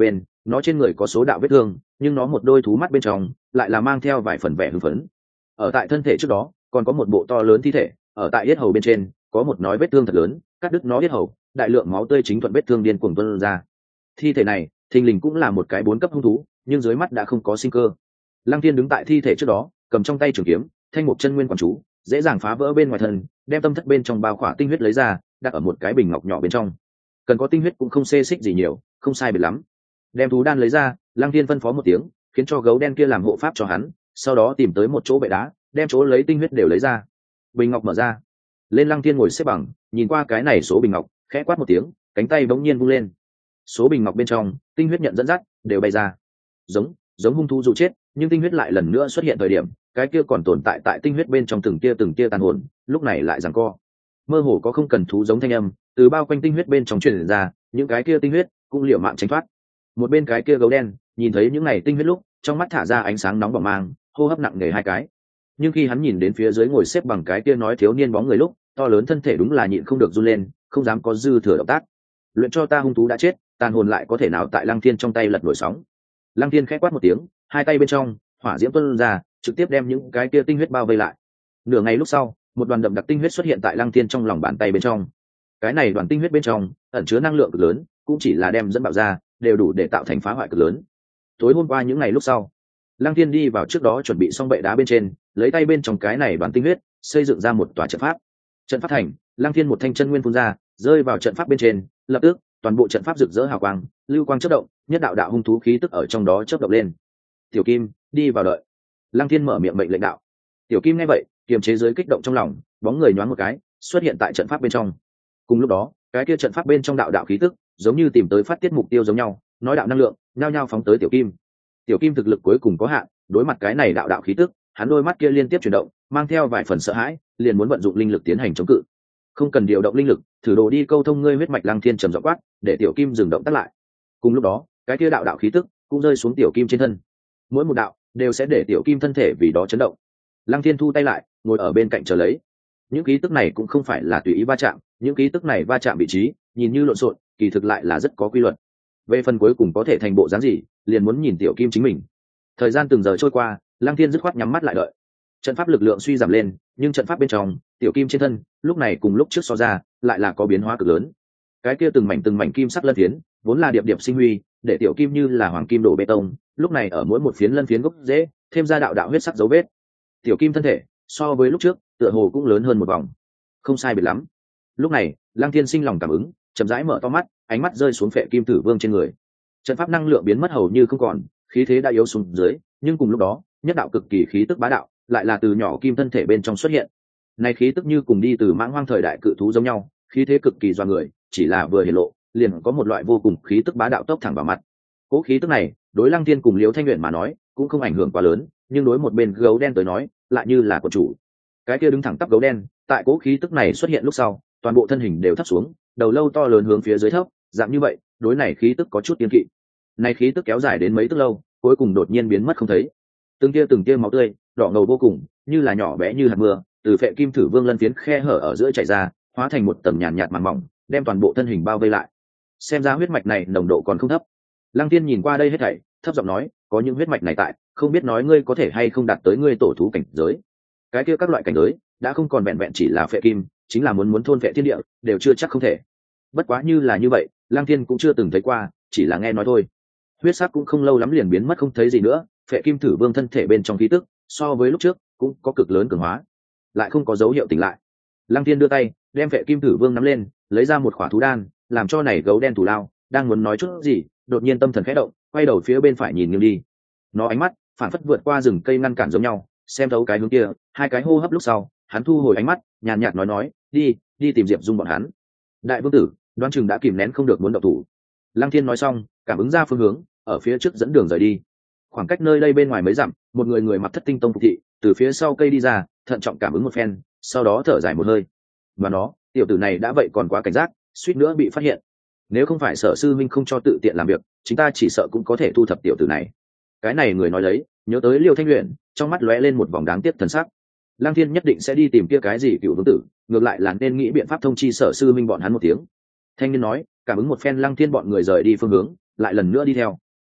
nó trên người có số đạo vết thương, nhưng nó một đôi thú mắt bên trong lại là mang theo vài phần vẻ hưng phấn. Ở tại thân thể trước đó còn có một bộ to lớn thi thể, ở tại yết hầu bên trên có một nói vết thương thật lớn, cắt đứt nó yết hầu, đại lượng máu tươi chính thuận vết thương điên cuồng tuôn ra. Thi thể này thình lình cũng là một cái 4 cấp hung thú, nhưng dưới mắt đã không có sinh cơ. Lăng Thiên đứng tại thi thể trước đó, cầm trong tay trường kiếm, thanh mục chân nguyên quán chú, dễ dàng phá vỡ bên ngoài thân, đem tâm thất bên trong bao khỏa tinh huyết lấy ra, đặt ở một cái bình ngọc nhỏ bên trong. Cần có tinh huyết cũng không xê xích gì nhiều, không sai biệt lắm. Đem thú đan lấy ra, Lăng Thiên phân phó một tiếng, khiến cho gấu đen kia làm hộ pháp cho hắn, sau đó tìm tới một chỗ bệ đá, đem chỗ lấy tinh huyết đều lấy ra. Bình ngọc mở ra, lên Lăng Thiên ngồi xếp bằng, nhìn qua cái này số bình ngọc, khẽ quát một tiếng, cánh tay bỗng nhiên vung lên. Số bình ngọc bên trong, tinh huyết nhận dẫn dắt, đều bay ra. Giống hung thú dù chết, nhưng tinh huyết lại lần nữa xuất hiện thời điểm, cái kia còn tồn tại tinh huyết bên trong từng tia tàn hồn, lúc này lại giằng co. Mơ hồ có không cần thú giống thanh âm, từ bao quanh tinh huyết bên trong truyền ra, những cái kia tinh huyết cũng liều mạng tránh thoát. Một bên cái kia gấu đen, nhìn thấy những này tinh huyết lúc, trong mắt thả ra ánh sáng nóng bỏng mang, hô hấp nặng nề hai cái. Nhưng khi hắn nhìn đến phía dưới ngồi xếp bằng cái kia nói thiếu niên bóng người lúc, to lớn thân thể đúng là nhịn không được run lên, không dám có dư thừa động tác. Luyện cho ta hung thú đã chết, tàn hồn lại có thể nào tại Lăng Thiên trong tay lật nổi sóng. Lăng Thiên khẽ quát một tiếng, hai tay bên trong hỏa diễm tuôn ra, trực tiếp đem những cái kia tinh huyết bao vây lại. Nửa ngày lúc sau, một đoàn đậm đặc tinh huyết xuất hiện tại Lăng Thiên trong lòng bàn tay bên trong. Cái này đoàn tinh huyết bên trong ẩn chứa năng lượng cực lớn, cũng chỉ là đem dẫn bạo ra, đều đủ để tạo thành phá hoại cực lớn. Tối hôm qua những ngày lúc sau, Lăng Thiên đi vào trước đó chuẩn bị xong bệ đá bên trên, lấy tay bên trong cái này đoàn tinh huyết, xây dựng ra một tòa trận pháp. Trận pháp thành, Lăng Thiên một thanh chân nguyên phun ra, rơi vào trận pháp bên trên, lập tức toàn bộ trận pháp rực rỡ hào quang, lưu quang chớp động, nhất đạo đạo hung thú khí tức ở trong đó chớp động lên. Tiểu Kim, đi vào đợi. Lăng Thiên mở miệng mệnh lệnh đạo. Tiểu Kim nghe vậy, kiềm chế dưới kích động trong lòng, bóng người nhoáng một cái, xuất hiện tại trận pháp bên trong. Cùng lúc đó, cái kia trận pháp bên trong đạo đạo khí tức, giống như tìm tới phát tiết mục tiêu giống nhau, nói đạo năng lượng, nhao nhao phóng tới Tiểu Kim. Tiểu Kim thực lực cuối cùng có hạn, đối mặt cái này đạo đạo khí tức, hắn đôi mắt kia liên tiếp chuyển động, mang theo vài phần sợ hãi, liền muốn vận dụng linh lực tiến hành chống cự. Không cần điều động linh lực, thử đồ đi câu thông ngươi huyết mạch. Lăng Thiên trầm giọng quát, để Tiểu Kim dừng động tác lại. Cùng lúc đó, cái kia đạo đạo khí tức cũng rơi xuống Tiểu Kim trên thân. Mỗi một đạo đều sẽ để Tiểu Kim thân thể vì đó chấn động. Lăng Thiên thu tay lại, ngồi ở bên cạnh chờ lấy. Những khí tức này cũng không phải là tùy ý va chạm, những khí tức này va chạm vị trí, nhìn như lộn xộn, kỳ thực lại là rất có quy luật. Về phần cuối cùng có thể thành bộ dáng gì, liền muốn nhìn Tiểu Kim chính mình. Thời gian từng giờ trôi qua, Lăng Thiên dứt khoát nhắm mắt lại đợi. Trận pháp lực lượng suy giảm lên, nhưng trận pháp bên trong, Tiểu Kim trên thân, lúc này cùng lúc trước so ra, lại là có biến hóa cực lớn. Cái kia từng mảnh kim sắc lân phiến, vốn là điệp điệp sinh huy, để Tiểu Kim như là hoàng kim đổ bê tông, lúc này ở mỗi một phiến lân phiến gốc rễ, thêm ra đạo đạo huyết sắc dấu vết. Tiểu Kim thân thể, so với lúc trước, tựa hồ cũng lớn hơn một vòng. Không sai biệt lắm. Lúc này, Lăng Thiên sinh lòng cảm ứng, chậm rãi mở to mắt, ánh mắt rơi xuống Phệ Kim Tử Vương trên người. Trận pháp năng lượng biến mất hầu như không còn, khí thế đã yếu xuống dưới, nhưng cùng lúc đó, nhất đạo cực kỳ khí tức bá đạo, lại là từ nhỏ kim thân thể bên trong xuất hiện. Này khí tức như cùng đi từ mãng hoang thời đại cự thú giống nhau, khí thế cực kỳ doa người, chỉ là vừa hiển lộ, liền có một loại vô cùng khí tức bá đạo tốc thẳng vào mặt. Cố khí tức này, đối Lăng Thiên cùng Liễu Thanh Uyển mà nói, cũng không ảnh hưởng quá lớn, nhưng đối một bên gấu đen tới nói, lại như là của chủ. Cái kia đứng thẳng tắp gấu đen, tại cố khí tức này xuất hiện lúc sau, toàn bộ thân hình đều thấp xuống, đầu lâu to lớn hướng phía dưới thấp, dạng như vậy, đối này khí tức có chút kiêng kỵ. Này khí tức kéo dài đến mấy tức lâu, cuối cùng đột nhiên biến mất không thấy. Từng tia máu tươi, đỏ ngầu vô cùng, như là nhỏ bé như hạt mưa, từ Phệ Kim Thử Vương lân phiến khe hở ở giữa chảy ra, hóa thành một tầng nhàn nhạt màng mỏng, đem toàn bộ thân hình bao vây lại. Xem ra huyết mạch này nồng độ còn không thấp. Lăng Tiên nhìn qua đây hết thảy, thấp giọng nói, có những huyết mạch này tại, không biết nói ngươi có thể hay không đạt tới ngươi tổ thú cảnh giới. Cái kia các loại cảnh giới đã không còn vẹn vẹn chỉ là phệ kim, chính là muốn thôn phệ thiên địa, đều chưa chắc không thể. Bất quá như là như vậy, Lăng Tiên cũng chưa từng thấy qua, chỉ là nghe nói thôi. Huyết sắc cũng không lâu lắm liền biến mất không thấy gì nữa, Phệ Kim Thử Vương thân thể bên trong khí tức, so với lúc trước cũng có cực lớn cường hóa, lại không có dấu hiệu tỉnh lại. Lăng Tiên đưa tay, đem Phệ Kim Thử Vương nắm lên, lấy ra một khỏa thú đan, làm cho này gấu đen thủ lao, đang muốn nói chút gì, đột nhiên tâm thần khẽ động, quay đầu phía bên phải nhìn nghiêng đi. Nó ánh mắt phản phất vượt qua rừng cây ngăn cản giống nhau, xem thấu cái hướng kia, hai cái hô hấp lúc sau, hắn thu hồi ánh mắt, nhàn nhạt nói, đi tìm Diệp Dung bọn hắn. Đại vương tử, đoán chừng đã kìm nén không được muốn động thủ. Lăng Thiên nói xong, cảm ứng ra phương hướng, ở phía trước dẫn đường rời đi. Khoảng cách nơi đây bên ngoài mấy dặm, một người mặc thất tinh tông phục thị, từ phía sau cây đi ra, thận trọng cảm ứng một phen, sau đó thở dài một hơi. Và nó, tiểu tử này đã vậy còn quá cảnh giác, suýt nữa bị phát hiện. Nếu không phải Sở sư minh không cho tự tiện làm việc, chúng ta chỉ sợ cũng có thể thu thập tiểu tử này. Cái này người nói lấy, nhớ tới Liêu Thanh Luyện, trong mắt lóe lên một vòng đáng tiếc thần sắc. Lăng Thiên nhất định sẽ đi tìm kia cái gì cựu vương tử, ngược lại là nên nghĩ biện pháp thông chi Sở sư minh bọn hắn một tiếng. Thanh niên nói, cảm ứng một phen Lăng Thiên bọn người rời đi phương hướng, lại lần nữa đi theo.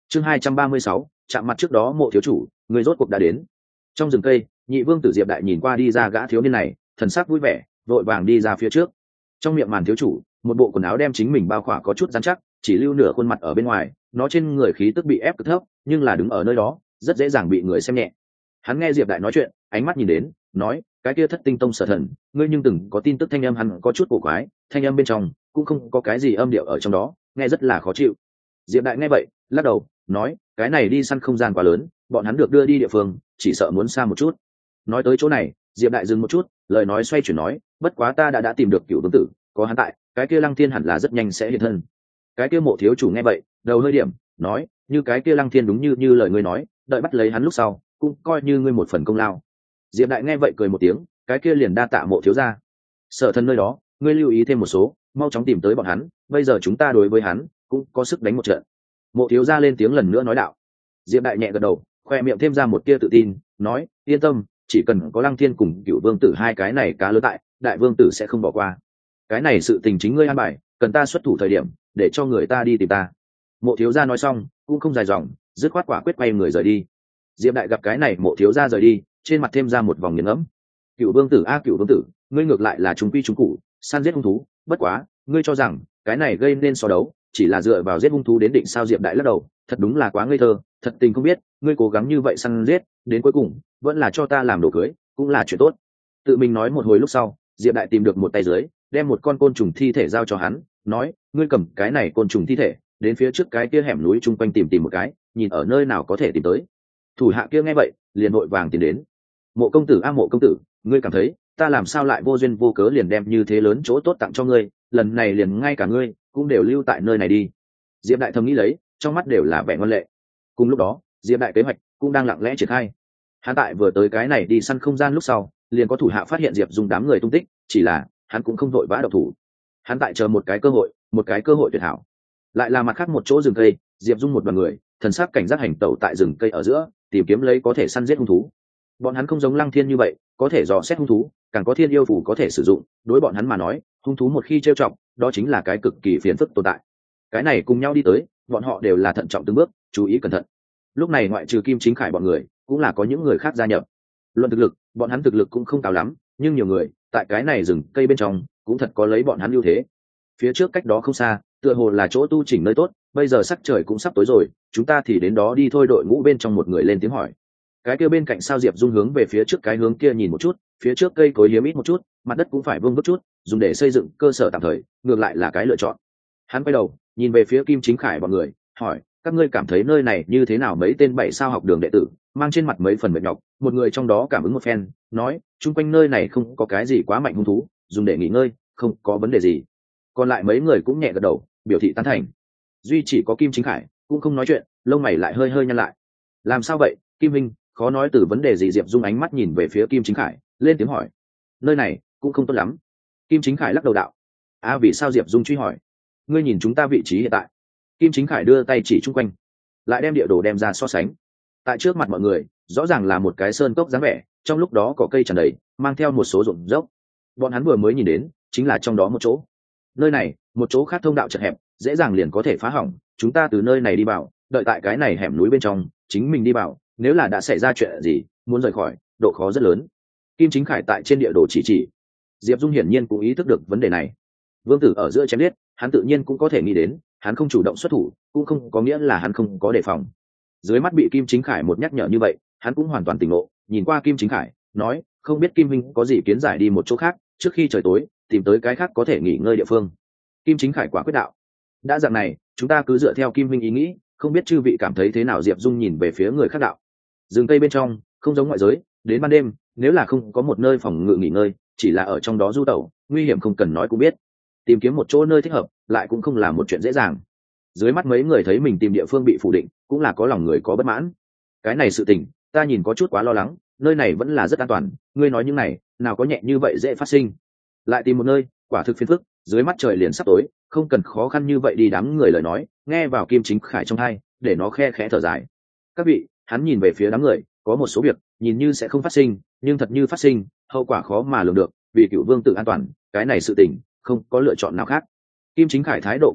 Chương 236, chạm mặt trước đó Mộ thiếu chủ, người rốt cuộc đã đến. Trong rừng cây, nhị vương tử Diệp Đại nhìn qua đi ra gã thiếu niên này, thần sắc vui vẻ, vội vàng đi ra phía trước. Trong miệng màn thiếu chủ, một bộ quần áo đem chính mình bao khỏa có chút rắn chắc, chỉ lưu nửa khuôn mặt ở bên ngoài, nó trên người khí tức bị ép cực thấp, nhưng là đứng ở nơi đó, rất dễ dàng bị người xem nhẹ. Hắn nghe Diệp Đại nói chuyện, ánh mắt nhìn đến, nói, cái kia Thất Tinh Tông Sở Thần, ngươi nhưng từng có tin tức thanh âm hắn có chút cổ quái, thanh âm bên trong cũng không có cái gì âm điệu ở trong đó, nghe rất là khó chịu. Diệp Đại nghe vậy, lắc đầu, nói, cái này đi săn không gian quá lớn, bọn hắn được đưa đi địa phương, chỉ sợ muốn xa một chút. Nói tới chỗ này, Diệp Đại dừng một chút, lời nói xoay chuyển nói, bất quá ta đã tìm được Cửu Vương tử, có hắn tại, cái kia Lăng Thiên hẳn là rất nhanh sẽ hiện thân. Cái kia Mộ thiếu chủ nghe vậy, đầu hơi điểm, nói, như cái kia Lăng Thiên đúng như lời ngươi nói, đợi bắt lấy hắn lúc sau, cũng coi như ngươi một phần công lao. Diệp Đại nghe vậy cười một tiếng, cái kia liền đa tạ Mộ thiếu gia. Sở Thần nơi đó, ngươi lưu ý thêm một số, mau chóng tìm tới bọn hắn, bây giờ chúng ta đối với hắn cũng có sức đánh một trận. Mộ thiếu gia lên tiếng lần nữa nói đạo. Diệp Đại nhẹ gật đầu, khoe miệng thêm ra một tia tự tin, nói, yên tâm, chỉ cần có Lăng Thiên cùng Cửu Vương tử hai cái này cá lớn tại, Đại Vương tử sẽ không bỏ qua. Cái này sự tình chính ngươi an bài, cần ta xuất thủ thời điểm, để cho người ta đi tìm ta. Mộ thiếu gia nói xong, cũng không dài dòng, dứt khoát quả quyết quay người rời đi. Diệp Đại gặp cái này Mộ thiếu gia rời đi, trên mặt thêm ra một vòng nghiền ngẫm. Cửu Vương tử Cửu Vương tử, ngươi ngược lại là trung quy trung cụ, săn giết hung thú, bất quá, ngươi cho rằng cái này gây nên so đấu, chỉ là dựa vào giết hung thú đến định sao? Diệp Đại lắc đầu, thật đúng là quá ngây thơ, thật tình không biết, ngươi cố gắng như vậy săn giết, đến cuối cùng vẫn là cho ta làm đồ cưới, cũng là chuyện tốt. Tự mình nói một hồi lúc sau, Diệp Đại tìm được một tay dưới, đem một con côn trùng thi thể giao cho hắn, nói, ngươi cầm cái này côn trùng thi thể, đến phía trước cái kia hẻm núi chung quanh tìm một cái, nhìn ở nơi nào có thể tìm tới. Thủ hạ kia nghe vậy, liền vội vàng tiến đến. Mộ công tử Mộ công tử, ngươi cảm thấy ta làm sao lại vô duyên vô cớ liền đem như thế lớn chỗ tốt tặng cho ngươi, lần này liền ngay cả ngươi cũng đều lưu tại nơi này đi. Diệp Đại thầm nghĩ lấy, trong mắt đều là vẻ ngoan lệ. Cùng lúc đó, Diệp Đại kế hoạch cũng đang lặng lẽ triển khai. Hắn tại vừa tới cái này đi săn không gian lúc sau, liền có thủ hạ phát hiện Diệp Dung đám người tung tích, chỉ là hắn cũng không vội vã động thủ. Hắn tại chờ một cái cơ hội tuyệt hảo. Lại là mặt khác một chỗ rừng cây, Diệp Dung một đoàn người, thần sắc cảnh giác hành tẩu tại rừng cây ở giữa, tìm kiếm lấy có thể săn giết hung thú. Bọn hắn không giống Lăng Thiên như vậy, có thể dò xét hung thú, càng có thiên yêu phủ có thể sử dụng, đối bọn hắn mà nói, hung thú một khi trêu chọc, đó chính là cái cực kỳ phiền phức tồn tại. Cái này cùng nhau đi tới, bọn họ đều là thận trọng từng bước, chú ý cẩn thận. Lúc này ngoại trừ Kim Chính Khải bọn người, cũng là có những người khác gia nhập. Luận thực lực, bọn hắn thực lực cũng không cao lắm, nhưng nhiều người, tại cái này rừng cây bên trong, cũng thật có lấy bọn hắn ưu thế. Phía trước cách đó không xa, tựa hồ là chỗ tu chỉnh nơi tốt, bây giờ sắc trời cũng sắp tối rồi, chúng ta thì đến đó đi thôi. Đội ngũ bên trong một người lên tiếng hỏi. Cái kia bên cạnh sao Diệp Dung hướng về phía trước cái hướng kia nhìn một chút, phía trước cây cối hiếm ít một chút, mặt đất cũng phải vương vức chút, dùng để xây dựng cơ sở tạm thời, ngược lại là cái lựa chọn. Hắn quay đầu nhìn về phía Kim Chính Khải bọn người, hỏi, các ngươi cảm thấy nơi này như thế nào? Mấy tên 7 sao học đường đệ tử mang trên mặt mấy phần mệt nhọc, một người trong đó cảm ứng một phen, nói, chung quanh nơi này không có cái gì quá mạnh hung thú, dùng để nghỉ ngơi, không có vấn đề gì. Còn lại mấy người cũng nhẹ gật đầu, biểu thị tán thành. Duy chỉ có Kim Chính Khải cũng không nói chuyện, lông mày lại hơi hơi nhăn lại. Làm sao vậy, Kim Minh? Khó nói từ vấn đề gì? Diệp Dung ánh mắt nhìn về phía Kim Chính Khải, lên tiếng hỏi. Nơi này cũng không tốt lắm. Kim Chính Khải lắc đầu đạo. Vì sao? Diệp Dung truy hỏi. Ngươi nhìn chúng ta vị trí hiện tại. Kim Chính Khải đưa tay chỉ chung quanh, lại đem địa đồ đem ra so sánh. Tại trước mặt mọi người, rõ ràng là một cái sơn cốc dáng vẻ, trong lúc đó có cây tràn đầy, mang theo một số ruộng dốc. Bọn hắn vừa mới nhìn đến, chính là trong đó một chỗ. Nơi này, một chỗ khác thông đạo chật hẹp, dễ dàng liền có thể phá hỏng. Chúng ta từ nơi này đi vào, đợi tại cái này hẻm núi bên trong, chính mình đi vào. Nếu là đã xảy ra chuyện gì, muốn rời khỏi, độ khó rất lớn. Kim Chính Khải tại trên địa đồ chỉ. Diệp Dung hiển nhiên cũng ý thức được vấn đề này. Vương tử ở giữa chém giết, hắn tự nhiên cũng có thể nghĩ đến, hắn không chủ động xuất thủ, cũng không có nghĩa là hắn không có đề phòng. Dưới mắt bị Kim Chính Khải một nhắc nhở như vậy, hắn cũng hoàn toàn tỉnh ngộ, nhìn qua Kim Chính Khải, nói, không biết Kim Minh có gì kiến giải đi một chỗ khác, trước khi trời tối, tìm tới cái khác có thể nghỉ ngơi địa phương. Kim Chính Khải quả quyết đạo. Đã dạng này, chúng ta cứ dựa theo Kim Minh ý nghĩ, không biết chư vị cảm thấy thế nào? Diệp Dung nhìn về phía người khác đạo. Rừng cây bên trong, không giống ngoại giới, đến ban đêm, nếu là không có một nơi phòng ngự nghỉ ngơi, chỉ là ở trong đó du tẩu, nguy hiểm không cần nói cũng biết. Tìm kiếm một chỗ nơi thích hợp, lại cũng không là một chuyện dễ dàng. Dưới mắt mấy người thấy mình tìm địa phương bị phủ định, cũng là có lòng người có bất mãn. Cái này sự tình, ta nhìn có chút quá lo lắng, nơi này vẫn là rất an toàn, ngươi nói những này, nào có nhẹ như vậy dễ phát sinh. Lại tìm một nơi, quả thực phiền phức, dưới mắt trời liền sắp tối, không cần khó khăn như vậy đi. Đám người lời nói, nghe vào Kim Chính Khải trong tai, để nó khe khẽ thở dài. Các vị, hắn nhìn về phía đám người, có một số việc nhìn như sẽ không phát sinh, nhưng thật như phát sinh, hậu quả khó mà lường được, vì Cửu Vương tử an toàn, cái này sự tình không có lựa chọn nào khác. Kim Chính Khải thái độ cường ngạnh,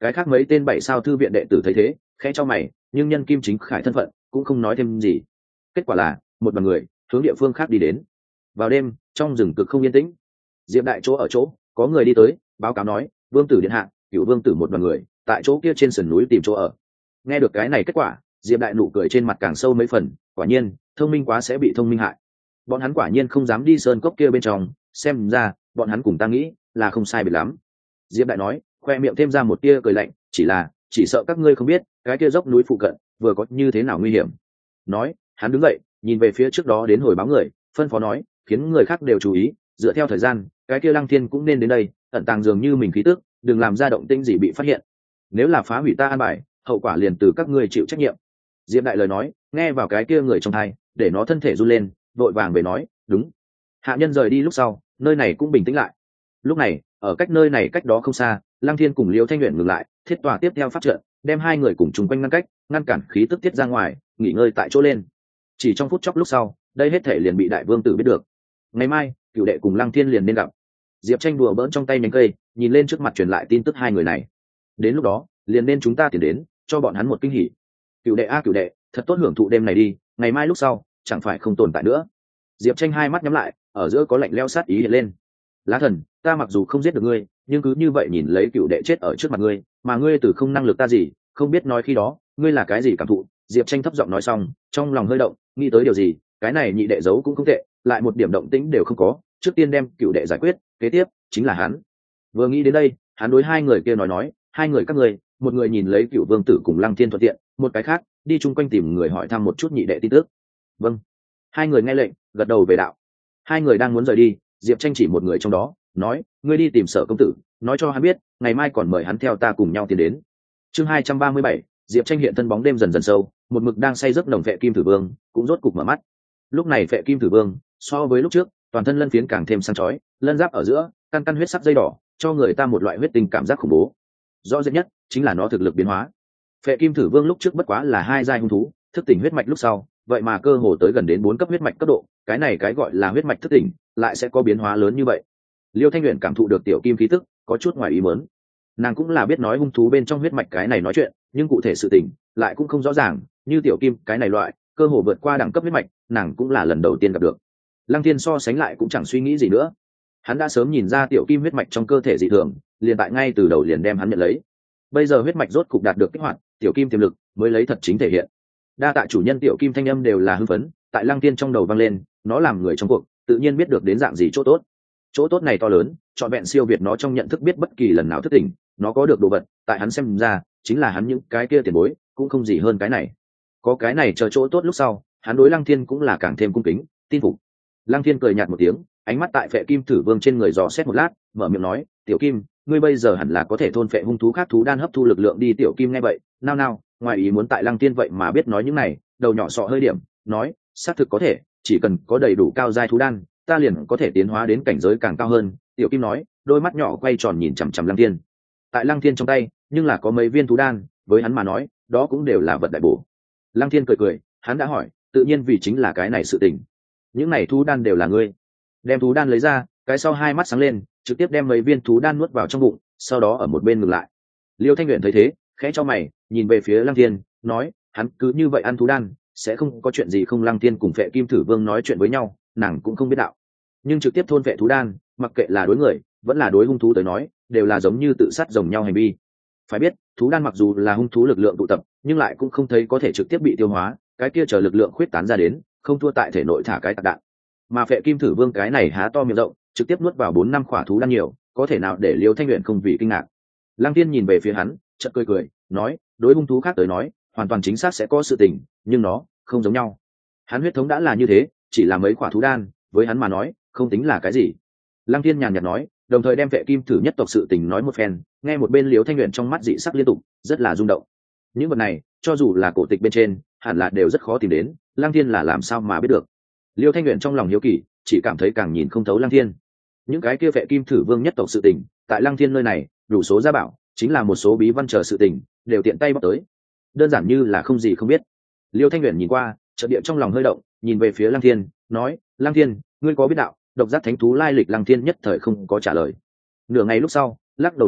Cái khác mấy tên 7 sao thư viện đệ tử thấy thế khẽ cho mày, nhưng nhân Kim Chính Khải thân phận cũng không nói thêm gì. Kết quả là một đoàn người hướng địa phương khác đi đến. Vào đêm trong rừng cực không yên tĩnh. Diệp Đại chỗ ở chỗ có người đi tới báo cáo nói, vương tử điện hạ, Cửu vương tử một đoàn người tại chỗ kia trên sườn núi tìm chỗ ở. Nghe được cái này kết quả, Diệp Đại nụ cười trên mặt càng sâu mấy phần. Quả nhiên thông minh quá sẽ bị thông minh hại. Bọn hắn quả nhiên không dám đi sơn cốc kia bên trong, xem ra bọn hắn cùng ta nghĩ là không sai biệt lắm. Diệp Đại nói, khoe miệng thêm ra một tia cười lạnh, chỉ sợ các ngươi không biết cái kia dốc núi phụ cận vừa có như thế nào nguy hiểm. Nói hắn đứng dậy nhìn về phía trước đó đến hồi báo người, phân phó nói, khiến người khác đều chú ý, dựa theo thời gian cái kia Lăng Thiên cũng nên đến đây, ẩn tàng dường như mình khí tức, đừng làm ra động tĩnh gì bị phát hiện. Nếu là phá hủy ta an bài, hậu quả liền từ các ngươi chịu trách nhiệm. Diệp Đại lời nói nghe vào cái kia người trong tai, để nó thân thể run lên, vội vàng về nói, đúng. Hạ nhân rời đi lúc sau, nơi này cũng bình tĩnh lại. Lúc này ở cách nơi này cách đó không xa, Lăng Thiên cùng Liêu Thanh Uyển ngừng lại, thiết tòa tiếp theo phát trận, đem hai người cùng chung quanh ngăn cách, ngăn cản khí tức tiết ra ngoài, nghỉ ngơi tại chỗ lên. Chỉ trong phút chốc lúc sau, đây hết thể liền bị đại vương tử biết được. Ngày mai Cửu đệ cùng Lăng Thiên liền nên gặp. Diệp Tranh đùa bỡn trong tay nhánh cây, nhìn lên trước mặt truyền lại tin tức hai người này. Đến lúc đó liền nên chúng ta tiến đến, cho bọn hắn một kinh hỉ. Cửu đệ a Cửu đệ, thật tốt hưởng thụ đêm này đi, ngày mai lúc sau chẳng phải không tồn tại nữa. Diệp Tranh hai mắt nhắm lại, ở giữa có lạnh lẽo sát ý hiện lên. Lá thần, ta mặc dù không giết được ngươi, nhưng cứ như vậy nhìn lấy Cửu đệ chết ở trước mặt ngươi, mà ngươi từ không năng lực ta gì, không biết nói khi đó ngươi là cái gì cảm thụ. Diệp Tranh thấp giọng nói xong, trong lòng hơi động, nghĩ tới điều gì, cái này nhị đệ giấu cũng không tệ, lại một điểm động tĩnh đều không có, trước tiên đem Cửu đệ giải quyết, kế tiếp chính là hắn. Vừa nghĩ đến đây, hắn đối hai người kia nói, hai người các ngươi, một người nhìn lấy Cửu vương tử cùng Lăng Thiên thuận tiện, một cái khác đi chung quanh tìm người hỏi thăm một chút nhị đệ tin tức. Vâng. Hai người nghe lệnh gật đầu về đạo. Hai người đang muốn rời đi, Diệp Tranh chỉ một người trong đó nói, ngươi đi tìm Sở công tử, nói cho hắn biết ngày mai còn mời hắn theo ta cùng nhau tiến đến. Chương 237, Diệp Tranh hiện thân bóng đêm dần dần sâu, một mực đang say giấc nồng Phệ Kim Thử Vương cũng rốt cục mở mắt. Lúc này Phệ Kim Thử Vương so với lúc trước toàn thân lân phiến càng thêm sáng chói, lân giáp ở giữa căn căn huyết sắc dây đỏ, cho người ta một loại huyết tinh cảm giác khủng bố. Rõ rệt nhất chính là nó thực lực biến hóa. Phệ Kim Thử Vương lúc trước bất quá là hai giai hung thú, thức tỉnh huyết mạch lúc sau, vậy mà cơ hồ tới gần đến 4 cấp huyết mạch cấp độ, cái này cái gọi là huyết mạch thức tỉnh, lại sẽ có biến hóa lớn như vậy. Liêu Thanh Uyển cảm thụ được tiểu kim khí tức, có chút ngoài ý muốn. Nàng cũng là biết nói hung thú bên trong huyết mạch cái này nói chuyện, nhưng cụ thể sự tình lại cũng không rõ ràng, như tiểu kim cái này loại, cơ hồ vượt qua đẳng cấp huyết mạch, nàng cũng là lần đầu tiên gặp được. Lăng Thiên so sánh lại cũng chẳng suy nghĩ gì nữa. Hắn đã sớm nhìn ra tiểu kim huyết mạch trong cơ thể dị thường, liền tại ngay từ đầu liền đem hắn nhận lấy. Bây giờ huyết mạch rốt cục đạt được kích hoạt, tiểu kim tiềm lực mới lấy thật chính thể hiện. Đa tạ chủ nhân, tiểu kim thanh âm đều là hưng phấn, tại Lăng Thiên trong đầu vang lên, nó làm người trong cuộc, tự nhiên biết được đến dạng gì chỗ tốt. Chỗ tốt này to lớn, trọn vẹn siêu việt nó trong nhận thức biết bất kỳ lần nào thức tỉnh, nó có được đồ vật, tại hắn xem ra, chính là hắn những cái kia tiền bối, cũng không gì hơn cái này. Có cái này chờ chỗ tốt lúc sau, hắn đối Lăng Thiên cũng là càng thêm cung kính, tin phục. Lăng Thiên cười nhạt một tiếng, ánh mắt tại Phệ Kim Thử Vương trên người dò xét một lát, mở miệng nói, "Tiểu Kim, ngươi bây giờ hẳn là có thể thôn phệ hung thú khác thú đan hấp thu lực lượng đi." Tiểu Kim nghe vậy, nao nao, ngoài ý muốn tại Lăng Thiên vậy mà biết nói những này, đầu nhỏ sọ hơi điểm, nói, "Xác thực có thể, chỉ cần có đầy đủ cao giai thú đan, ta liền có thể tiến hóa đến cảnh giới càng cao hơn." Tiểu Kim nói, đôi mắt nhỏ quay tròn nhìn chằm chằm Lăng Thiên. Tại Lăng Thiên trong tay, nhưng là có mấy viên thú đan, với hắn mà nói, đó cũng đều là vật đại bổ. Lăng Thiên cười cười, hắn đã hỏi, tự nhiên vì chính là cái này sự tình. Những này thú đan đều là ngươi. Đem thú đan lấy ra, cái sau hai mắt sáng lên, trực tiếp đem mấy viên thú đan nuốt vào trong bụng, sau đó ở một bên ngừng lại. Liêu Thanh Uyển thấy thế, khẽ cho mày, nhìn về phía Lăng Thiên, nói, hắn cứ như vậy ăn thú đan, sẽ không có chuyện gì không? Lăng Thiên cùng Phệ Kim Thử Vương nói chuyện với nhau, nàng cũng không biết đạo. Nhưng trực tiếp thôn vệ thú đan, mặc kệ là đối người, vẫn là đối hung thú tới nói, đều là giống như tự sát rồng nhau hành vi. Phải biết, thú đan mặc dù là hung thú lực lượng tụ tập, nhưng lại cũng không thấy có thể trực tiếp bị tiêu hóa, cái kia chờ lực lượng khuyết tán ra đến, không thua tại thể nội thả cái tạc đạn. Mà Phệ Kim Thử Vương cái này há to miệng rộng, trực tiếp nuốt vào 4-5 khỏa thú đan nhiều, có thể nào để Liêu Thanh Uyển không vì kinh ngạc. Lăng Tiên nhìn về phía hắn, chợt cười cười, nói, đối hung thú khác tới nói, hoàn toàn chính xác sẽ có sự tình, nhưng nó không giống nhau. Hắn huyết thống đã là như thế, chỉ là mấy khỏa thú đan, với hắn mà nói, không tính là cái gì. Lăng Tiên nhàn nhạt nói, đồng thời đem Phệ Kim Thử nhất tộc sự tình nói một phen, nghe một bên Liêu Thanh Uyển trong mắt dị sắc liên tục, rất là rung động. Những vật này, cho dù là cổ tịch bên trên, hẳn là đều rất khó tìm đến, Lăng Thiên là làm sao mà biết được? Liêu Thanh Uyển trong lòng hiếu kỳ, chỉ cảm thấy càng nhìn không thấu Lăng Thiên. Những cái kia Phệ Kim Thử Vương nhất tộc sự tình, tại Lăng Thiên nơi này, đủ số gia bảo, chính là một số bí văn chờ sự tình, đều tiện tay bắt tới. Đơn giản như là không gì không biết. Liêu Thanh Uyển nhìn qua, chợt địa trong lòng hơi động, nhìn về phía Lăng Thiên, nói, Lăng Thiên, ngươi có biết đạo, độc giác thánh thú lai lịch? Lăng Thiên nhất thời không có trả lời. Nửa ngày lúc sau, lắc đầu nói,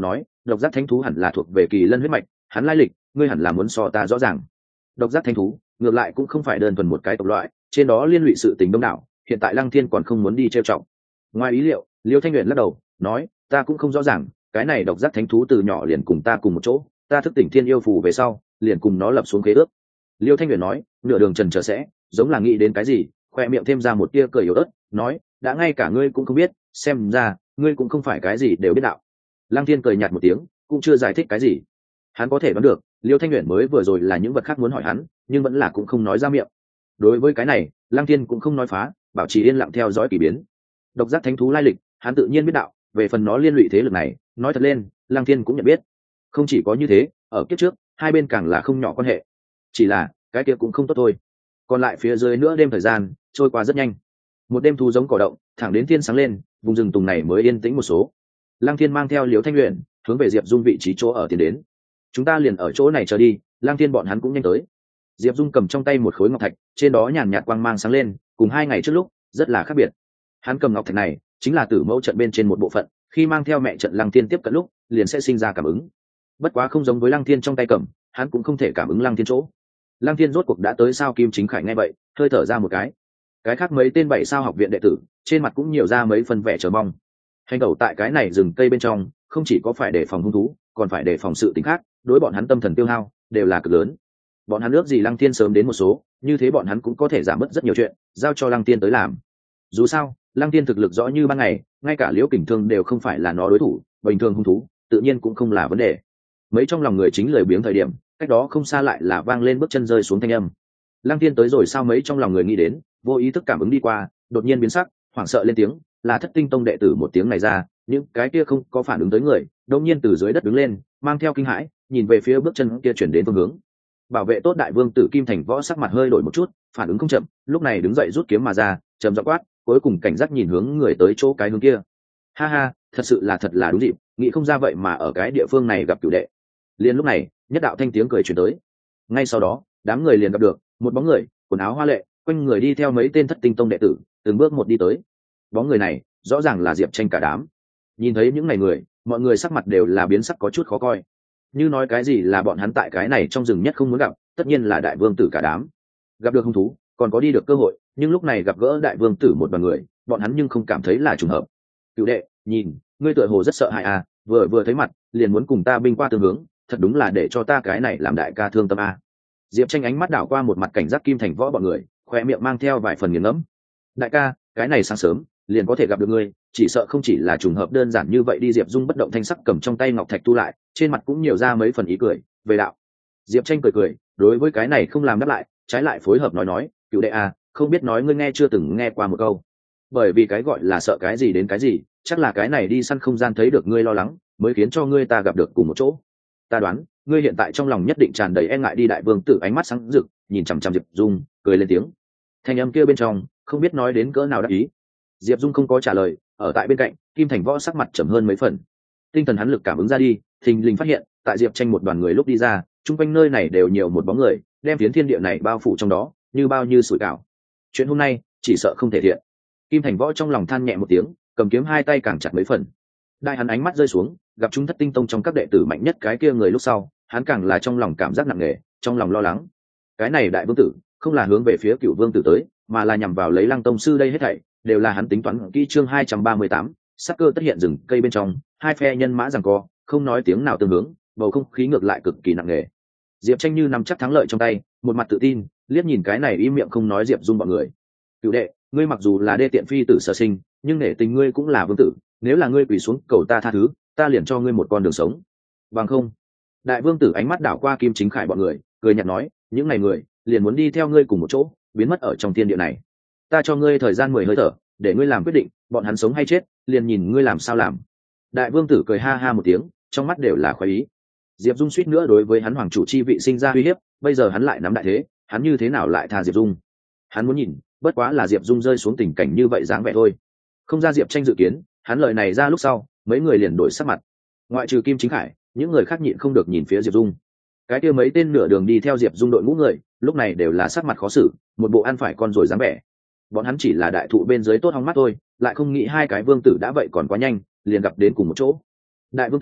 độc giác thánh thú hẳn là thuộc về kỳ lân huyết mạch, hắn lai lịch ngươi hẳn là muốn so ta rõ ràng. Độc giác thánh thú ngược lại cũng không phải đơn thuần một cái tộc loại, trên đó liên lụy sự tình đông đảo, hiện tại Lăng Thiên còn không muốn đi trêu trọng. Ngoài ý liệu, Liêu Thanh Uyển lắc đầu nói, ta cũng không rõ ràng, cái này độc giác thánh thú từ nhỏ liền cùng ta cùng một chỗ, ta thức tỉnh thiên yêu phù về sau liền cùng nó lập xuống khế ước. Liêu Thanh Uyển nói, nửa đường trần trở sẽ giống là nghĩ đến cái gì, khoe miệng thêm ra một tia cười yếu ớt, nói, đã ngay cả ngươi cũng không biết, xem ra ngươi cũng không phải cái gì đều biết đạo. Lăng Thiên cười nhạt một tiếng, cũng chưa giải thích cái gì. Hắn có thể đoán được Liêu Thanh Uyển mới vừa rồi là những vật khác muốn hỏi hắn, nhưng vẫn là cũng không nói ra miệng. Đối với cái này, Lăng Thiên cũng không nói phá, bảo trì yên lặng theo dõi kỳ biến. Độc giác thánh thú lai lịch hắn tự nhiên biết đạo, về phần nó liên lụy thế lực này, nói thật lên Lăng Thiên cũng nhận biết. Không chỉ có như thế, ở kiếp trước hai bên càng là không nhỏ quan hệ, chỉ là cái kia cũng không tốt thôi. Còn lại phía dưới nữa, đêm thời gian trôi qua rất nhanh. Một đêm thu giống cỏ động, thẳng đến thiên sáng lên, vùng rừng tùng này mới yên tĩnh một số. Lăng Thiên mang theo Liễu Thanh Uyển hướng về Diệp Dung vị trí chỗ ở tiến đến. Chúng ta liền ở chỗ này chờ đi. Lăng Thiên bọn hắn cũng nhanh tới. Diệp Dung cầm trong tay một khối ngọc thạch, trên đó nhàn nhạt quang mang sáng lên, cùng 2 ngày trước lúc rất là khác biệt. Hắn cầm ngọc thạch này chính là Tử Mẫu trận bên trên một bộ phận, khi mang theo mẹ trận Lăng Thiên tiếp cận lúc liền sẽ sinh ra cảm ứng. Bất quá không giống với Lăng Thiên trong tay cầm, hắn cũng không thể cảm ứng Lăng Thiên chỗ. Lăng Thiên rốt cuộc đã tới sao Kim Chính Khải nghe vậy hơi thở ra một cái khác mấy tên 7 sao học viện đệ tử trên mặt cũng nhiều ra mấy phần vẻ chờ mong. Hành tẩu tại cái này rừng cây bên trong, không chỉ có phải đề phòng hung thú, còn phải đề phòng sự tình khác, đối bọn hắn tâm thần tiêu hao đều là cực lớn. Bọn hắn ước gì Lăng Thiên sớm đến một số, như thế bọn hắn cũng có thể giảm bớt rất nhiều chuyện, giao cho Lăng Thiên tới làm. Dù sao Lăng Thiên thực lực rõ như ban ngày, ngay cả Liễu Kình Thương đều không phải là nó đối thủ, bình thường hung thú tự nhiên cũng không là vấn đề. Mấy trong lòng người chính lười biếng thời điểm, cách đó không xa lại là vang lên bước chân rơi xuống thanh âm. Lăng Thiên tới rồi sao? Mấy trong lòng người nghĩ đến, vô ý thức cảm ứng đi qua, đột nhiên biến sắc, hoảng sợ lên tiếng, là Thất Tinh Tông đệ tử. Một tiếng này ra, những cái kia không có phản ứng tới người đột nhiên từ dưới đất đứng lên, mang theo kinh hãi nhìn về phía bước chân kia chuyển đến phương hướng. Bảo vệ tốt đại vương tử Kim Thành Võ sắc mặt hơi đổi một chút, phản ứng không chậm, lúc này đứng dậy rút kiếm mà ra, trầm giọng quát, cuối cùng cảnh giác nhìn hướng người tới chỗ cái hướng kia. Ha ha, thật là đúng dịp, nghĩ không ra vậy mà ở cái địa phương này gặp cửu đệ. Liền lúc này, nhất đạo thanh tiếng cười truyền tới. Ngay sau đó, đám người liền gặp được một bóng người, quần áo hoa lệ, quanh người đi theo mấy tên Thất Tinh Tông đệ tử, từng bước một đi tới. Bóng người này rõ ràng là Diệp Tranh cả đám. Nhìn thấy những này người, mọi người sắc mặt đều là biến sắc, có chút khó coi. Như nói cái gì là bọn hắn tại cái này trong rừng nhất không muốn gặp, tất nhiên là đại vương tử cả đám. Gặp được hung thú, còn có đi được cơ hội, nhưng lúc này gặp gỡ đại vương tử một đoàn người, bọn hắn nhưng không cảm thấy là trùng hợp. Cửu đệ, nhìn, ngươi tựa hồ rất sợ hãi à, vừa thấy mặt liền muốn cùng ta binh qua tương hướng, thật đúng là để cho ta cái này làm đại ca thương tâm a. Diệp Tranh ánh mắt đảo qua một mặt cảnh giác Kim Thành Võ bọn người, khoe miệng mang theo vài phần nghiền ngẫm. Đại ca, cái này sáng sớm liền có thể gặp được ngươi, chỉ sợ không chỉ là trùng hợp đơn giản như vậy đi. Diệp Dung bất động thanh sắc cầm trong tay ngọc thạch tu lại, trên mặt cũng nhiều ra mấy phần ý cười về đạo. Diệp Tranh cười, đối với cái này không làm đáp lại, trái lại phối hợp nói, cửu đệ à, không biết nói ngươi nghe chưa từng nghe qua một câu. Bởi vì cái gọi là sợ cái gì đến cái gì, chắc là cái này đi săn không gian thấy được ngươi lo lắng, mới khiến cho ngươi ta gặp được cùng một chỗ. Ta đoán ngươi hiện tại trong lòng nhất định tràn đầy e ngại đi. Đại vương tử ánh mắt sáng rực nhìn chằm chằm Diệp Dung, cười lên tiếng. Thanh âm kia bên trong không biết nói đến cỡ nào đắc ý. Diệp Dung không có trả lời, ở tại bên cạnh Kim Thành Võ sắc mặt trầm hơn mấy phần. Tinh thần hắn lực cảm ứng ra đi, thình lình phát hiện tại Diệp Tranh một đoàn người lúc đi ra, chung quanh nơi này đều nhiều một bóng người, đem phiến thiên địa này bao phủ trong đó, như bao như sủi cảo. Chuyện hôm nay chỉ sợ không thể thiện. Kim Thành Võ trong lòng than nhẹ một tiếng, cầm kiếm hai tay càng chặt mấy phần. Đại hắn ánh mắt rơi xuống, gặp chúng Thất Tinh Tông trong các đệ tử mạnh nhất cái kia người lúc sau, hắn càng là trong lòng cảm giác nặng nề, trong lòng lo lắng. Cái này đại vương tử không là hướng về phía Cửu vương tử tới, mà là nhằm vào lấy Lăng tông sư. Đây hết thảy đều là hắn tính toán kỹ. Chương 238, sắc cơ tất hiện rừng cây bên trong, hai phe nhân mã giằng co, không nói tiếng nào tương hướng, bầu không khí ngược lại cực kỳ nặng nề. Diệp Tranh như nắm chắc thắng lợi trong tay, một mặt tự tin liếc nhìn cái này im miệng không nói Diệp Dung bọn người. Cửu đệ, ngươi mặc dù là đê tiện phi tử sở sinh, nhưng nể tình ngươi cũng là vương tử, nếu là ngươi quỳ xuống cầu ta tha thứ, ta liền cho ngươi một con đường sống. Bằng không. Đại vương tử ánh mắt đảo qua Kim Chính Khải bọn người, cười nhạt nói, những ngày người liền muốn đi theo ngươi cùng một chỗ, biến mất ở trong thiên địa này. Ta cho ngươi thời gian 10 hơi thở, để ngươi làm quyết định, bọn hắn sống hay chết, liền nhìn ngươi làm sao làm. Đại vương tử cười ha ha một tiếng, trong mắt đều là khoái ý. Diệp Dung suýt nữa đối với hắn hoàng chủ chi vị sinh ra uy hiếp, bây giờ hắn lại nắm đại thế, hắn như thế nào lại tha Diệp Dung? Hắn muốn nhìn, bất quá là Diệp Dung rơi xuống tình cảnh như vậy dáng vẻ thôi. Không ra Diệp Tranh dự kiến, hắn lời này ra lúc sau, mấy người liền đổi sắc mặt. Ngoại trừ Kim Chính Khải, những người khác nhịn không được nhìn phía Diệp Dung. Cái kia mấy tên nửa đường đi theo Diệp Dung đội ngũ người, lúc này đều là sắc mặt khó xử, một bộ ăn phải con rồi dáng vẻ. Bọn hắn chỉ là đại thụ bên dưới tốt hóng mắt thôi, lại không nghĩ hai cái vương tử đã vậy còn quá nhanh, liền gặp đến cùng một chỗ. Đại vương tử,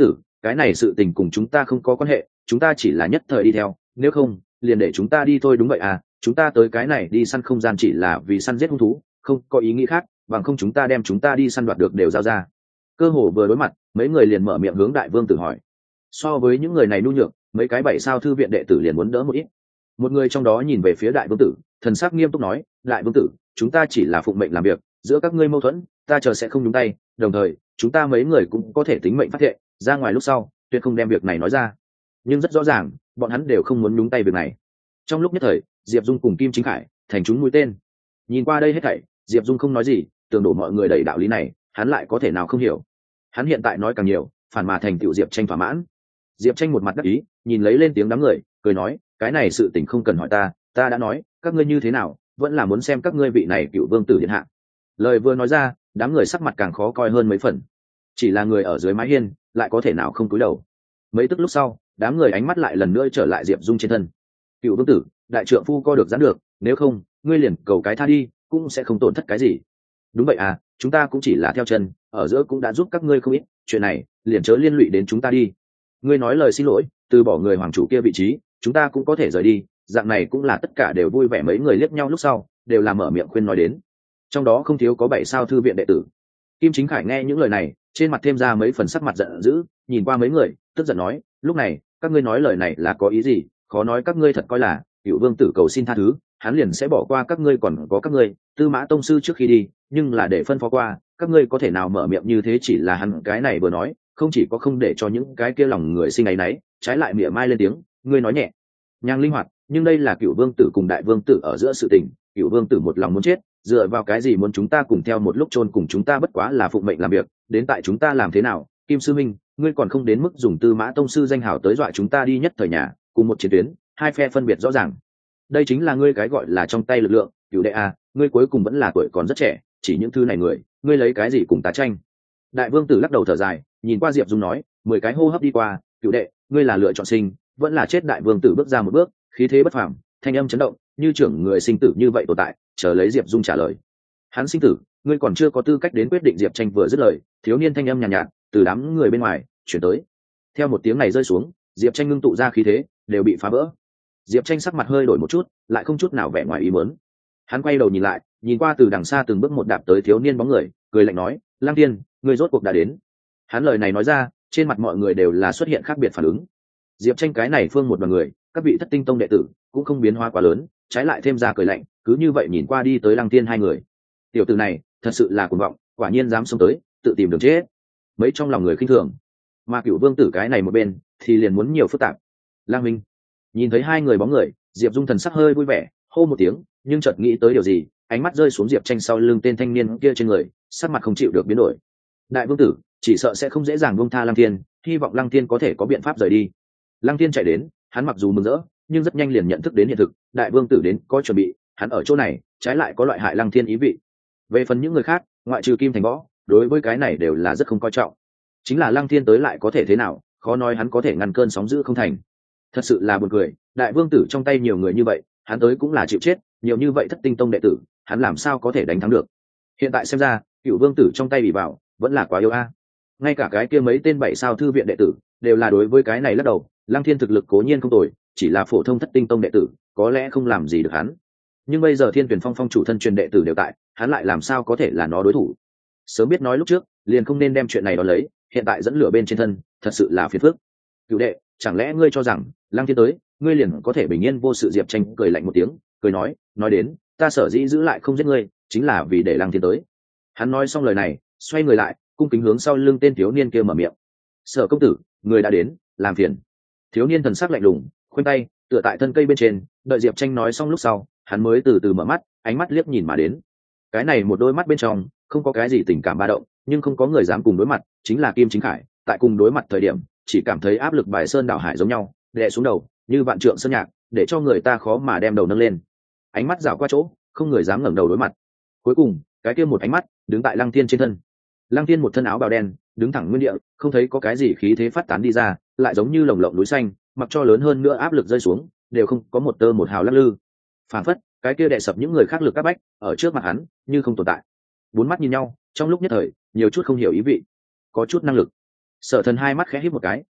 cái này sự tình cùng chúng ta không có quan hệ, chúng ta chỉ là nhất thời đi theo, nếu không liền để chúng ta đi thôi. Đúng vậy à, chúng ta tới cái này đi săn không gian chỉ là vì săn giết hung thú, không có ý nghĩ khác, bằng không chúng ta đem chúng ta đi săn đoạt được đều giao ra. Cơ hồ vừa đối mặt, mấy người liền mở miệng hướng đại vương tử hỏi. So với những người này nhu nhược, mấy cái 7 sao thư viện đệ tử liền muốn đỡ một ít. Một người trong đó nhìn về phía đại vương tử, thần sắc nghiêm túc nói, đại vương tử, chúng ta chỉ là phụng mệnh làm việc, giữa các ngươi mâu thuẫn ta chờ sẽ không nhúng tay, đồng thời chúng ta mấy người cũng có thể tính mệnh phát thệ ra ngoài lúc sau tuyệt không đem việc này nói ra. Nhưng rất rõ ràng bọn hắn đều không muốn nhúng tay việc này. Trong lúc nhất thời, Diệp Dung cùng Kim Chính Khải thành chúng mũi tên. Nhìn qua đây hết thảy, Diệp Dung không nói gì, tường đổ mọi người đẩy đạo lý này hắn lại có thể nào không hiểu. Hắn hiện tại nói càng nhiều phản mà thành tựu Diệp Tranh thỏa mãn. Diệp Tranh một mặt đắc ý nhìn lấy lên tiếng đám người cười nói, cái này sự tình không cần hỏi ta đã nói, các ngươi như thế nào vẫn là muốn xem các ngươi vị này cựu vương tử điện hạ. Lời vừa nói ra, đám người sắc mặt càng khó coi hơn mấy phần. Chỉ là người ở dưới mái hiên lại có thể nào không cúi đầu. Mấy tức lúc sau, đám người ánh mắt lại lần nữa trở lại Diệp Dung trên thân. Cựu vương tử, đại trượng phu co được giãn được, nếu không ngươi liền cầu cái tha đi, cũng sẽ không tổn thất cái gì. Đúng vậy à, chúng ta cũng chỉ là theo chân ở giữa, cũng đã giúp các ngươi không ít, chuyện này liền chớ liên lụy đến chúng ta đi. Ngươi nói lời xin lỗi, từ bỏ người hoàng chủ kia vị trí, chúng ta cũng có thể rời đi, dạng này cũng là tất cả đều vui vẻ. Mấy người liếc nhau lúc sau đều là mở miệng khuyên nói đến, trong đó không thiếu có 7 sao thư viện đệ tử. Kim Chính Khải nghe những lời này trên mặt thêm ra mấy phần sắc mặt giận dữ, nhìn qua mấy người tức giận nói, lúc này các ngươi nói lời này là có ý gì? Khó nói các ngươi thật coi là cựu vương tử cầu xin tha thứ hắn liền sẽ bỏ qua các ngươi, còn có các ngươi Tư Mã tông sư trước khi đi nhưng là để phân phó qua các ngươi, có thể nào mở miệng như thế? Chỉ là hắn cái này vừa nói, không chỉ có không để cho những cái kia lòng người sinh áy náy, trái lại mỉa mai lên tiếng. Ngươi nói nhẹ nhàng linh hoạt, nhưng đây là cựu vương tử cùng đại vương tử ở giữa sự tình, cựu vương tử một lòng muốn chết, dựa vào cái gì muốn chúng ta cùng theo một lúc chôn cùng chúng ta? Bất quá là phụng mệnh làm việc, đến tại chúng ta làm thế nào? Kim sư minh, ngươi còn không đến mức dùng Tư Mã tông sư danh hào tới dọa chúng ta đi. Nhất thời nhà cùng một chiến tuyến, hai phe phân biệt rõ ràng, đây chính là ngươi cái gọi là trong tay lực lượng. Cửu đệ à, ngươi cuối cùng vẫn là tuổi còn rất trẻ, chỉ những thứ này ngươi lấy cái gì cùng ta tranh? Đại vương tử lắc đầu thở dài, nhìn qua Diệp Dung nói, 10 cái hô hấp đi qua, Cửu đệ, ngươi là lựa chọn sinh vẫn là chết? Đại vương tử bước ra một bước, khí thế bất phàm, thanh âm chấn động, như trưởng người sinh tử như vậy tồn tại, chờ lấy Diệp Dung trả lời. Hắn sinh tử, ngươi còn chưa có tư cách đến quyết định. Diệp Tranh vừa dứt lời, thiếu niên thanh âm nhàn nhạt từ đám người bên ngoài chuyển tới. Theo một tiếng này rơi xuống, Diệp Tranh ngưng tụ ra khí thế đều bị phá vỡ. Diệp Tranh sắc mặt hơi đổi một chút, lại không chút nào vẻ ngoài ý muốn. Hắn quay đầu nhìn lại, nhìn qua từ đằng xa từng bước một đạp tới thiếu niên bóng người, cười lạnh nói, Lăng Tiên, ngươi rốt cuộc đã đến. Hắn lời này nói ra, trên mặt mọi người đều là xuất hiện khác biệt phản ứng. Diệp Tranh cái này phương một đoàn người, các vị Thất Tinh tông đệ tử cũng không biến hóa quá lớn, trái lại thêm ra cười lạnh, cứ như vậy nhìn qua đi tới Lăng Tiên hai người. Tiểu tử này thật sự là cuồng vọng, quả nhiên dám xông tới tự tìm đường chết. Mấy trong lòng người khinh thường, mà Cửu vương tử cái này một bên thì liền muốn nhiều phức tạp. Lang Minh nhìn thấy hai người bóng người, Diệp Dung thần sắc hơi vui vẻ, hô một tiếng, nhưng chợt nghĩ tới điều gì, ánh mắt rơi xuống Diệp Tranh sau lưng tên thanh niên kia trên người, sắc mặt không chịu được biến đổi. Đại vương tử chỉ sợ sẽ không dễ dàng buông tha Lăng Thiên, hy vọng Lăng Thiên có thể có biện pháp rời đi. Lăng Thiên chạy đến, hắn mặc dù mừng rỡ, nhưng rất nhanh liền nhận thức đến hiện thực, đại vương tử đến có chuẩn bị, hắn ở chỗ này trái lại có loại hại Lăng Thiên ý vị. Về phần những người khác, ngoại trừ Kim Thành Võ, đối với cái này đều là rất không coi trọng. Chính là Lăng Thiên tới lại có thể thế nào, khó nói hắn có thể ngăn cơn sóng dữ không thành. Thật sự là buồn cười, đại vương tử trong tay nhiều người như vậy, hắn tới cũng là chịu chết, nhiều như vậy Thất Tinh tông đệ tử, hắn làm sao có thể đánh thắng được? Hiện tại xem ra, cựu vương tử trong tay bị vào, vẫn là quá yếu a. Ngay cả cái kia mấy tên 7 sao thư viện đệ tử đều là đối với cái này lắc đầu. Lăng Thiên thực lực cố nhiên không tồi, chỉ là phổ thông Thất Tinh tông đệ tử, có lẽ không làm gì được hắn. Nhưng bây giờ Thiên Tuyển Phong phong chủ thân truyền đệ tử đều tại, hắn lại làm sao có thể là nó đối thủ? Sớm biết nói lúc trước, liền không nên đem chuyện này đón lấy, hiện tại dẫn lửa bên trên thân, thật sự là phiền phức. Cửu đệ, chẳng lẽ ngươi cho rằng Lăng Thiên tới, ngươi liền có thể bình yên vô sự? Diệp Tranh cười lạnh một tiếng, cười nói đến, ta sở dĩ giữ lại không giết ngươi, chính là vì để Lăng Thiên tới. Hắn nói xong lời này, xoay người lại, cung kính hướng sau lưng tên thiếu niên kia mở miệng. Sở công tử, người đã đến, làm phiền. Thiếu niên thần sắc lạnh lùng, khoanh tay tựa tại thân cây bên trên, đợi Diệp Tranh nói xong lúc sau, hắn mới từ từ mở mắt, ánh mắt liếc nhìn mà đến. Cái này một đôi mắt bên trong không có cái gì tình cảm ba động, nhưng không có người dám cùng đối mặt, chính là Kim Chính Khải, tại cùng đối mặt thời điểm, chỉ cảm thấy áp lực bài sơn đảo hải giống nhau, đè xuống đầu, như vạn trượng sơn nhạc, để cho người ta khó mà đem đầu nâng lên. Ánh mắt dạo qua chỗ, không người dám ngẩng đầu đối mặt. Cuối cùng, cái kia một ánh mắt đứng tại Lăng Thiên trên thân. Lăng Thiên một thân áo bào đen, đứng thẳng nguyên địa, không thấy có cái gì khí thế phát tán đi ra, lại giống như lồng lộng núi xanh, mặc cho lớn hơn nữa áp lực rơi xuống, đều không có một tơ một hào lắc lư. Phản phất, cái kia đè sập những người khác lực các bách, ở trước mặt hắn, như không tồn tại. Bốn mắt nhìn nhau, trong lúc nhất thời, nhiều chút không hiểu ý vị, có chút năng lực. Sở Thần hai mắt khẽ híp một cái,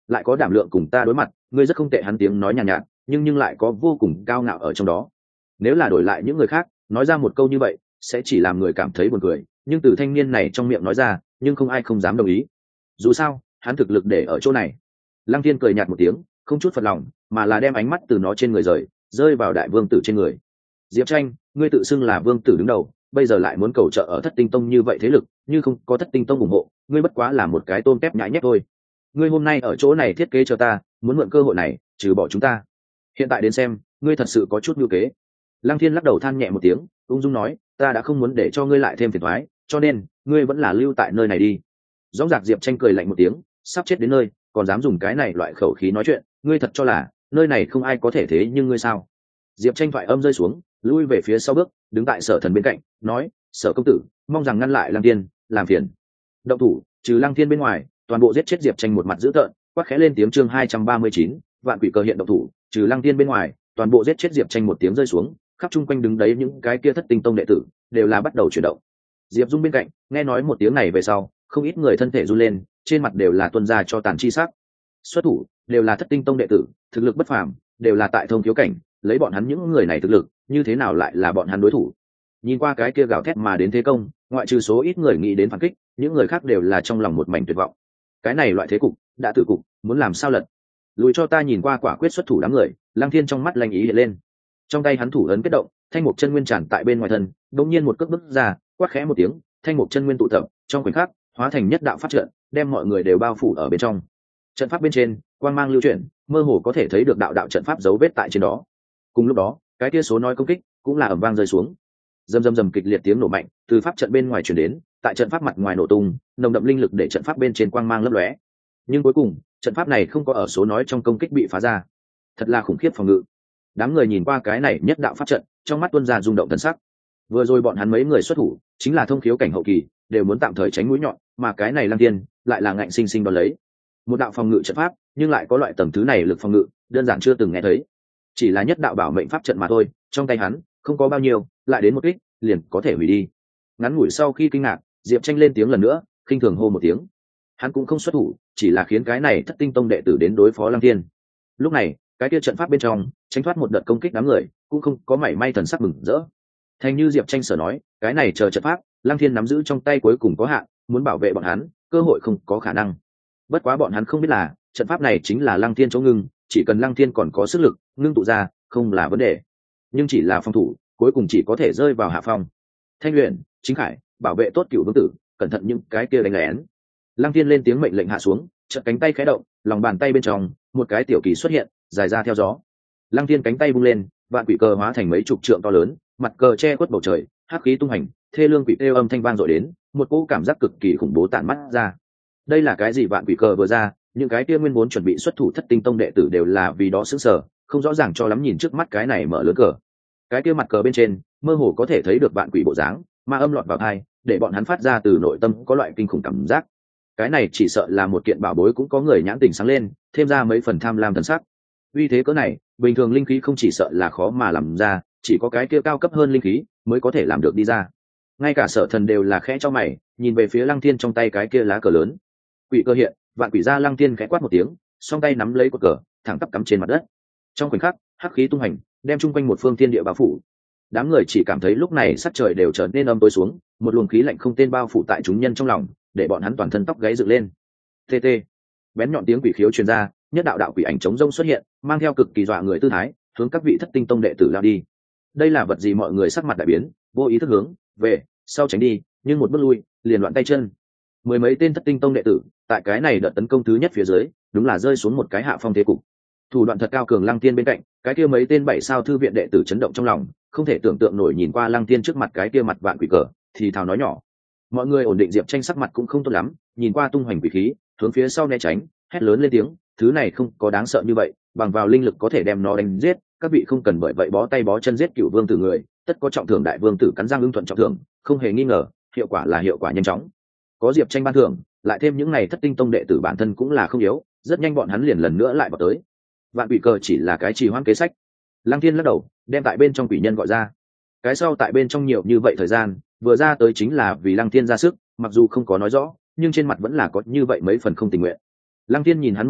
lại có đảm lượng cùng ta đối mặt, ngươi rất không tệ. Hắn tiếng nói nhàn nhạt, nhưng lại có vô cùng cao ngạo ở trong đó. Nếu là đổi lại những người khác nói ra một câu như vậy sẽ chỉ làm người cảm thấy buồn cười, nhưng từ thanh niên này trong miệng nói ra nhưng không ai không dám đồng ý. Dù sao hắn thực lực để ở chỗ này. Lăng Thiên cười nhạt một tiếng, không chút phật lòng, mà là đem ánh mắt từ nó trên người rơi vào đại vương tử trên người. Diệp Tranh, ngươi tự xưng là vương tử đứng đầu, bây giờ lại muốn cầu trợ ở Thất Tinh Tông như vậy thế lực, như không có Thất Tinh Tông ủng hộ, ngươi bất quá là một cái tôm tép nhãi nhép thôi. Ngươi hôm nay ở chỗ này thiết kế cho ta, muốn mượn cơ hội này trừ bỏ chúng ta. Hiện tại đến xem, ngươi thật sự có chút mưu kế. Lăng Thiên lắc đầu than nhẹ một tiếng, ung dung nói, ta đã không muốn để cho ngươi lại thêm phiền toái, cho nên ngươi vẫn là lưu tại nơi này đi. Rõ ràng Diệp Tranh cười lạnh một tiếng, sắp chết đến nơi, còn dám dùng cái này loại khẩu khí nói chuyện, ngươi thật cho là nơi này không ai có thể thế nhưng ngươi sao? Diệp Tranh thoại âm rơi xuống, lui về phía sau bước, đứng tại Sở Thần bên cạnh, nói, Sở công tử, mong rằng ngăn lại Lăng Thiên, làm phiền. Động thủ, trừ Lăng Thiên bên ngoài, toàn bộ giết chết Diệp Tranh một mặt dữ tợn, quát khẽ lên tiếng. Chương 239, vạn quỷ cờ hiện động thủ, trừ Lăng Thiên bên ngoài, toàn bộ giết chết Diệp Tranh một tiếng rơi xuống, khắp chung quanh đứng đấy những cái kia Thất Tinh Tông đệ tử đều là bắt đầu chuyển động. Diệp Dung bên cạnh nghe nói một tiếng này về sau, không ít người thân thể run lên, trên mặt đều là tuôn ra cho tàn chi sắc. Xuất thủ đều là Thất Tinh Tông đệ tử, thực lực bất phàm, đều là tại thông thiếu cảnh, lấy bọn hắn những người này thực lực, như thế nào lại là bọn hắn đối thủ? Nhìn qua cái kia gào thét mà đến thế công, ngoại trừ số ít người nghĩ đến phản kích, những người khác đều là trong lòng một mảnh tuyệt vọng. Cái này loại thế cục, đã tự cục, muốn làm sao lật? Lùi cho ta. Nhìn qua quả quyết xuất thủ đám người, Lăng Thiên trong mắt lanh ý hiện lên. Trong tay hắn thủ ấn kết động, thanh mục chân nguyên tràn tại bên ngoài thân, đột nhiên một cước bước ra, quát khẽ một tiếng, thanh mục chân nguyên tụ tập, trong khoảnh khắc hóa thành nhất đạo pháp trận, đem mọi người đều bao phủ ở bên trong. Trận pháp bên trên quang mang lưu chuyển, mơ hồ có thể thấy được đạo đạo trận pháp dấu vết tại trên đó. Cùng lúc đó, cái tia số nói công kích cũng là ầm vang rơi xuống, rầm rầm rầm kịch liệt tiếng nổ mạnh từ pháp trận bên ngoài truyền đến, tại trận pháp mặt ngoài nổ tung, nồng đậm linh lực để trận pháp bên trên quang mang lấp lóe. Nhưng cuối cùng, trận pháp này không có ở số nói trong công kích bị phá ra. Thật là khủng khiếp phòng ngự. Đám người nhìn qua cái này nhất đạo pháp trận, trong mắt tuôn ra rung động thần sắc. Vừa rồi bọn hắn mấy người xuất thủ, chính là thông khiếu cảnh hậu kỳ, đều muốn tạm thời tránh mũi nhọn, mà cái này Lăng Thiên lại là ngạnh sinh sinh đón lấy. Một đạo phòng ngự trận pháp, nhưng lại có loại tầng thứ này lực phòng ngự, đơn giản chưa từng nghe thấy. Chỉ là nhất đạo bảo mệnh pháp trận mà thôi, trong tay hắn không có bao nhiêu, lại đến một kích, liền có thể hủy đi. Ngắn ngủi sau khi kinh ngạc, Diệp Tranh lên tiếng lần nữa, khinh thường hô một tiếng. Hắn cũng không xuất thủ, chỉ là khiến cái này Thất Tinh Tông đệ tử đến đối phó Lăng Thiên. Lúc này, cái kia trận pháp bên trong, tránh thoát một đợt công kích đám người, cũng không có mảy may thần sắc mừng rỡ. Thành như Diệp Tranh sở nói, cái này chờ trận pháp, Lăng Thiên nắm giữ trong tay cuối cùng có hạn, muốn bảo vệ bọn hắn, cơ hội không có khả năng. Bất quá bọn hắn không biết là, trận pháp này chính là Lăng Thiên chỗ ngưng, chỉ cần Lăng Thiên còn có sức lực, ngưng tụ ra, không là vấn đề. Nhưng chỉ là phòng thủ, cuối cùng chỉ có thể rơi vào hạ phong. Thanh Luyện, Chính Khải, bảo vệ tốt Cửu Vương tử, cẩn thận những cái kia đánh lén. Lăng Thiên lên tiếng mệnh lệnh hạ xuống, chợt cánh tay khẽ động, lòng bàn tay bên trong, một cái tiểu kỳ xuất hiện, dài ra theo gió. Lăng Thiên cánh tay bung lên, vạn quỷ cờ hóa thành mấy chục trượng to lớn, mặt cờ che khuất bầu trời, hắc khí tung hành, thê lương quỷ kêu âm thanh vang dội đến, một cỗ cảm giác cực kỳ khủng bố tản mắt ra. Đây là cái gì? Vạn quỷ cờ vừa ra, những cái kia nguyên vốn chuẩn bị xuất thủ Thất Tinh Tông đệ tử đều là vì đó sững sờ, không rõ ràng cho lắm nhìn trước mắt cái này mở lớn cờ. Cái kia mặt cờ bên trên, mơ hồ có thể thấy được vạn quỷ bộ dáng, ma âm lọt vào tai, để bọn hắn phát ra từ nội tâm có loại kinh khủng cảm giác. Cái này chỉ sợ là một kiện bảo bối, cũng có người nhãn tình sáng lên, thêm ra mấy phần tham lam thần sắc. Uy thế cỡ này, bình thường linh khí không chỉ sợ là khó mà làm ra, chỉ có cái kia cao cấp hơn linh khí mới có thể làm được đi ra. Ngay cả Sở Thần đều là khẽ cho mày, nhìn về phía Lăng Thiên trong tay cái kia lá cờ lớn. Quỷ cơ hiện, vạn quỷ ra. Lăng Thiên khẽ quát một tiếng, song tay nắm lấy cột cờ, thẳng tắp cắm trên mặt đất. Trong khoảnh khắc, hắc khí tung hành, đem chung quanh một phương thiên địa bao phủ. Đám người chỉ cảm thấy lúc này sắc trời đều trở nên âm tối xuống, một luồng khí lạnh không tên bao phủ tại chúng nhân trong lòng, để bọn hắn toàn thân tóc gáy dựng lên. Tê tê, bén nhọn tiếng quỷ khiếu truyền ra, nhất đạo đạo quỷ ảnh chống rông xuất hiện, mang theo cực kỳ dọa người tư thái, hướng các vị Thất Tinh Tông đệ tử lao đi. Đây là vật gì? Mọi người sắc mặt đại biến, vô ý thức hướng về sau tránh đi, nhưng một bước lui, liền loạn tay chân. Mười mấy tên Thất Tinh Tông đệ tử, tại cái này đợt tấn công thứ nhất phía dưới, đúng là rơi xuống một cái hạ phong thế cục. Thủ đoạn thật cao cường Lăng Tiên bên cạnh, cái kia mấy tên 7 sao thư viện đệ tử chấn động trong lòng, không thể tưởng tượng nổi nhìn qua Lăng Tiên trước mặt cái kia mặt vạn quỷ cờ, thì thào nói nhỏ. Mọi người ổn định. Diệp Tranh sắc mặt cũng không tốt lắm, nhìn qua tung hoành quỷ khí, hướng phía sau né tránh, hét lớn lên tiếng, thứ này không có đáng sợ như vậy, bằng vào linh lực có thể đem nó đánh giết, các vị không cần bởi vậy bó tay bó chân giết Cửu Vương tử người, tất có trọng thưởng. Đại vương tử cắn răng ưng thuận trọng thưởng, không hề nghi ngờ, hiệu quả là hiệu quả nhanh chóng. Có Diệp Tranh ban thưởng, lại thêm những này Thất Tinh Tông đệ tử bản thân cũng là không yếu, rất nhanh bọn hắn liền lần nữa lại vào tới. Vạn quỷ cờ chỉ là cái trì hoãn kế sách. Lăng Thiên lắc đầu, đem tại bên trong quỷ nhân gọi ra. Cái sau tại bên trong nhiều như vậy thời gian, vừa ra tới chính là vì Lăng Thiên ra sức, mặc dù không có nói rõ, nhưng trên mặt vẫn là có như vậy mấy phần không tình nguyện. Lăng Thiên nhìn hắn một cái,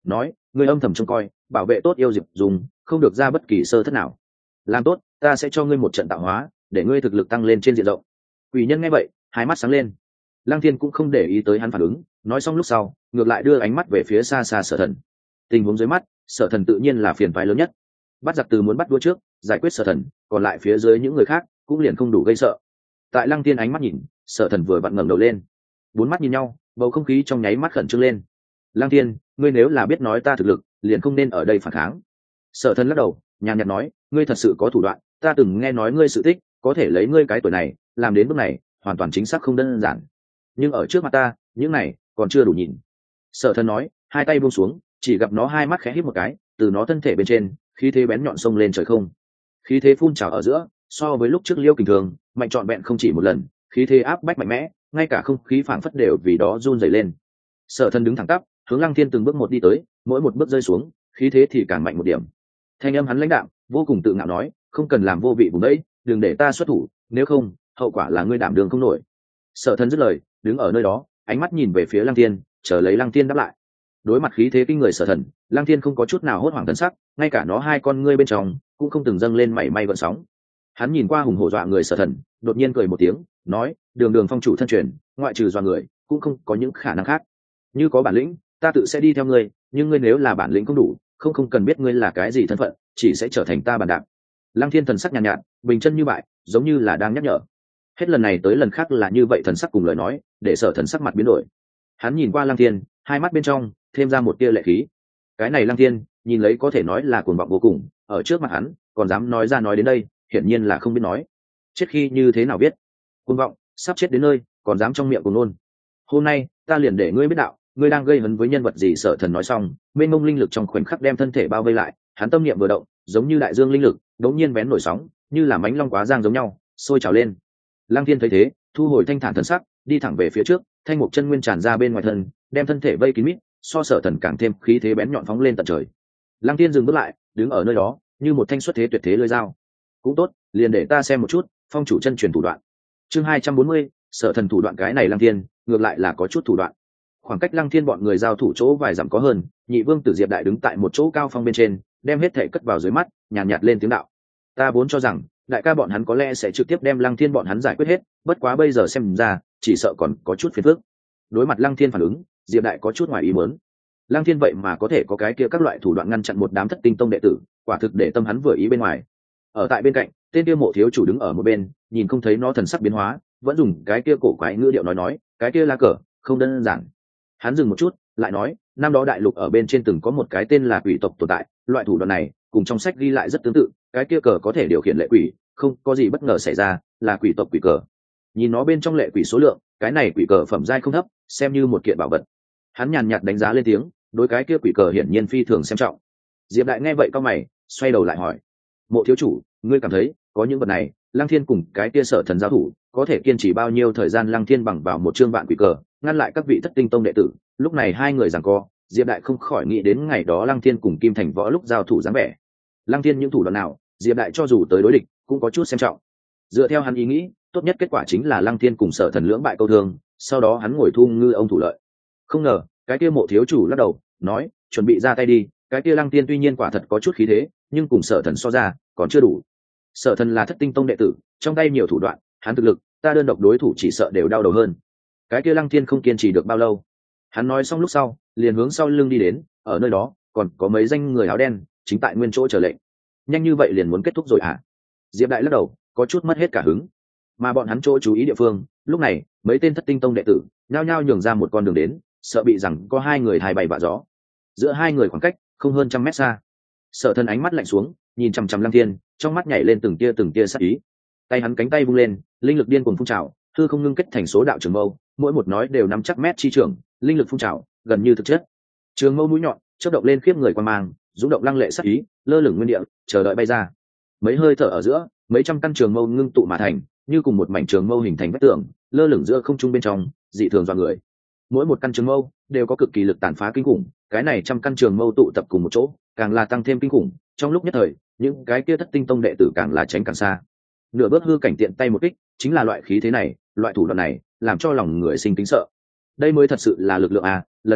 nói ngươi âm thầm trông coi bảo vệ tốt yêu diệp dùng không được ra bất kỳ sơ thất nào. Làm tốt ta sẽ cho ngươi một trận tạo hóa để ngươi thực lực tăng lên trên diện rộng. Quỷ nhân nghe vậy hai mắt sáng lên. Lăng Thiên cũng không để ý tới hắn phản ứng, nói xong lúc sau ngược lại đưa ánh mắt về phía xa xa Sở Thần. Tình huống dưới mắt Sở Thần tự nhiên là phiền phái lớn nhất. Bắt giặc từ muốn bắt đua trước giải quyết Sở Thần, còn lại phía dưới những người khác cũng liền không đủ gây sợ. Tại Lăng Thiên ánh mắt nhìn, Sở Thần vừa vặn ngẩng đầu lên, bốn mắt nhìn nhau, bầu không khí trong nháy mắt khẩn trương lên. Lăng Thiên, ngươi nếu là biết nói ta thực lực liền không nên ở đây phản kháng. Sở Thần lắc đầu nhàn nhạt nói, ngươi thật sự có thủ đoạn, ta từng nghe nói ngươi sự tích, có thể lấy ngươi cái tuổi này làm đến bước này hoàn toàn chính xác không đơn giản, nhưng ở trước mặt ta những này còn chưa đủ nhìn. Sở Thần nói, hai tay buông xuống, chỉ gặp nó hai mắt khẽ híp một cái, từ nó thân thể bên trên khí thế bén nhọn xông lên trời không. Khí thế phun trào ở giữa so với lúc trước Liêu Kình Thường mạnh trọn vẹn không chỉ một lần, khí thế áp bách mạnh mẽ, ngay cả không khí phảng phất đều vì đó run rẩy lên. Sở Thần đứng thẳng tắp hướng Lăng Thiên từng bước một đi tới, mỗi một bước rơi xuống khí thế thì càng mạnh một điểm. Thanh âm hắn lãnh đạm vô cùng tự ngạo nói, không cần làm vô vị vùng đấy, đừng để ta xuất thủ, nếu không hậu quả là ngươi đảm đường không nổi. Sở Thần dứt lời đứng ở nơi đó, ánh mắt nhìn về phía Lăng Thiên, chờ lấy Lăng Thiên đáp lại. Đối mặt khí thế kinh người Sở Thần, Lăng Thiên không có chút nào hốt hoảng thần sắc, ngay cả nó hai con ngươi bên trong cũng không từng dâng lên mảy may gợn sóng. Hắn nhìn qua hùng hổ dọa người Sở Thần, đột nhiên cười một tiếng, nói, đường đường phong chủ thân truyền, ngoại trừ dọa người cũng không có những khả năng khác. Như có bản lĩnh ta tự sẽ đi theo ngươi, nhưng ngươi nếu là bản lĩnh không đủ, không cần biết ngươi là cái gì thân phận, chỉ sẽ trở thành ta bàn đạp. Lăng Thiên thần sắc nhàn nhạt, bình chân như bại, giống như là đang nhắc nhở. Hết lần này tới lần khác là như vậy, thần sắc cùng lời nói để Sở Thần sắc mặt biến đổi. Hắn nhìn qua Lăng Thiên, hai mắt bên trong thêm ra một tia lệ khí. Cái này Lăng Thiên nhìn lấy có thể nói là cuồng vọng vô cùng, ở trước mặt hắn còn dám nói ra nói đến đây, hiển nhiên là không biết nói. Chết khi như thế nào biết? Cuồng vọng, sắp chết đến nơi còn dám trong miệng cuồng ngôn. Hôm nay ta liền để ngươi biết đạo, ngươi đang gây hấn với nhân vật gì. Sở Thần nói xong, mênh mông linh lực trong khoảnh khắc đem thân thể bao vây lại, hắn tâm niệm vừa động, giống như đại dương linh lực đống nhiên vén nổi sóng, như là mánh long quá giang giống nhau sôi trào lên. Lăng Thiên thấy thế thu hồi thanh thản thần sắc, đi thẳng về phía trước, thanh mục chân nguyên tràn ra bên ngoài thân, đem thân thể vây kín mít, so Sở Thần càng thêm khí thế bén nhọn phóng lên tận trời. Lăng Thiên dừng bước lại, đứng ở nơi đó như một thanh xuất thế tuyệt thế lưỡi dao. Cũng tốt, liền để ta xem một chút phong chủ chân truyền thủ đoạn. Chương 240, Sở Thần thủ đoạn. Cái này Lăng Thiên ngược lại là có chút thủ đoạn. Khoảng cách Lăng Thiên bọn người giao thủ chỗ vài dặm có hơn, Nhị Vương Tử Diệp Đại đứng tại một chỗ cao phong bên trên, đem hết thể cất vào dưới mắt, nhàn nhạt lên tiếng đạo, ta vốn cho rằng đại ca bọn hắn có lẽ sẽ trực tiếp đem Lăng Thiên bọn hắn giải quyết hết, bất quá bây giờ xem ra chỉ sợ còn có chút phiền phức. Đối mặt Lăng Thiên phản ứng, Diệp Đại có chút ngoài ý muốn. Lăng Thiên vậy mà có thể có cái kia các loại thủ đoạn ngăn chặn một đám Thất Tinh Tông đệ tử, quả thực để tâm hắn vừa ý bên ngoài. Ở tại bên cạnh, tên kia Mộ thiếu chủ đứng ở một bên, nhìn không thấy nó thần sắc biến hóa, vẫn dùng cái kia cổ quái ngữ điệu nói, cái kia lá cờ không đơn giản. Hắn dừng một chút lại nói, năm đó đại lục ở bên trên từng có một cái tên là quỷ tộc tồn tại, loại thủ đoạn này cùng trong sách ghi lại rất tương tự, cái kia cờ có thể điều khiển lệ quỷ, không có gì bất ngờ xảy ra, là quỷ tộc quỷ cờ. Nhìn nó bên trong lệ quỷ số lượng, cái này quỷ cờ phẩm giai không thấp, xem như một kiện bảo vật. Hắn nhàn nhạt đánh giá lên tiếng, đối cái kia quỷ cờ hiển nhiên phi thường xem trọng. Diệp Đại nghe vậy cau mày, xoay đầu lại hỏi, Mộ thiếu chủ, ngươi cảm thấy có những vật này, Lăng Thiên cùng cái kia Sở Thần giao thủ có thể kiên trì bao nhiêu thời gian? Lăng Thiên bằng vào một chương vạn quỷ cờ ngăn lại các vị Thất Tinh Tông đệ tử, lúc này hai người giằng co, Diệp Đại không khỏi nghĩ đến ngày đó Lăng Thiên cùng Kim Thành Võ lúc giao thủ dáng vẻ. Lăng Thiên những thủ đoạn nào, Diệp Đại cho dù tới đối địch cũng có chút xem trọng. Dựa theo hắn ý nghĩ, tốt nhất kết quả chính là Lăng Thiên cùng Sở Thần lưỡng bại câu thương, sau đó hắn ngồi thu ngư ông thủ lợi. Không ngờ cái kia Mộ thiếu chủ lắc đầu nói, chuẩn bị ra tay đi, cái kia Lăng Thiên tuy nhiên quả thật có chút khí thế, nhưng cùng Sở Thần so ra còn chưa đủ. Sở Thần là Thất Tinh Tông đệ tử, trong tay nhiều thủ đoạn, hắn thực lực ta đơn độc đối thủ chỉ sợ đều đau đầu hơn. Cái kia Lăng Thiên không kiên trì được bao lâu. Hắn nói xong lúc sau liền hướng sau lưng đi đến, ở nơi đó còn có mấy danh người áo đen chính tại nguyên chỗ chờ lệnh. Nhanh như vậy liền muốn kết thúc rồi à? Diệp Đại lắc đầu có chút mất hết cả hứng. Mà bọn hắn chỗ chú ý địa phương, lúc này mấy tên Thất Tinh Tông đệ tử nhao nhao nhường ra một con đường đến, sợ bị rằng có hai người hai bày bạ gió. Giữa hai người khoảng cách không hơn 100 mét xa. Sở Thần ánh mắt lạnh xuống, nhìn chằm chằm Lăng Thiên, trong mắt nhảy lên từng tia sát ý. Tay hắn cánh tay vung lên, linh lực điên cuồng phun trào, hư không ngưng kết thành số đạo trường mâu, mỗi một nói đều nắm chắc mét chi trường, linh lực phun trào gần như thực chất. Trường mâu mũi nhọn chớp động lên khiếp người quan mang, rung động lăng lệ sát ý, lơ lửng nguyên địa chờ đợi bay ra. Mấy hơi thở ở giữa, mấy trăm căn trường mâu ngưng tụ mà thành, như cùng một mảnh trường mâu hình thành vách tường, lơ lửng giữa không trung bên trong, dị thường dọa người. Mỗi một căn trường mâu đều có cực kỳ lực tàn phá kinh khủng, cái này trăm căn trường mâu tụ tập cùng một chỗ, càng là tăng thêm kinh khủng. Trong lúc nhất thời, những cái kia Thất Tinh Tông đệ tử càng là tránh càng xa. Nửa bước hư cảnh tiện tay một kích, chính là loại khí thế này, loại thủ đoạn này, làm cho lòng người sinh kính sợ. Đây mới thật sự là lực lượng à, lần này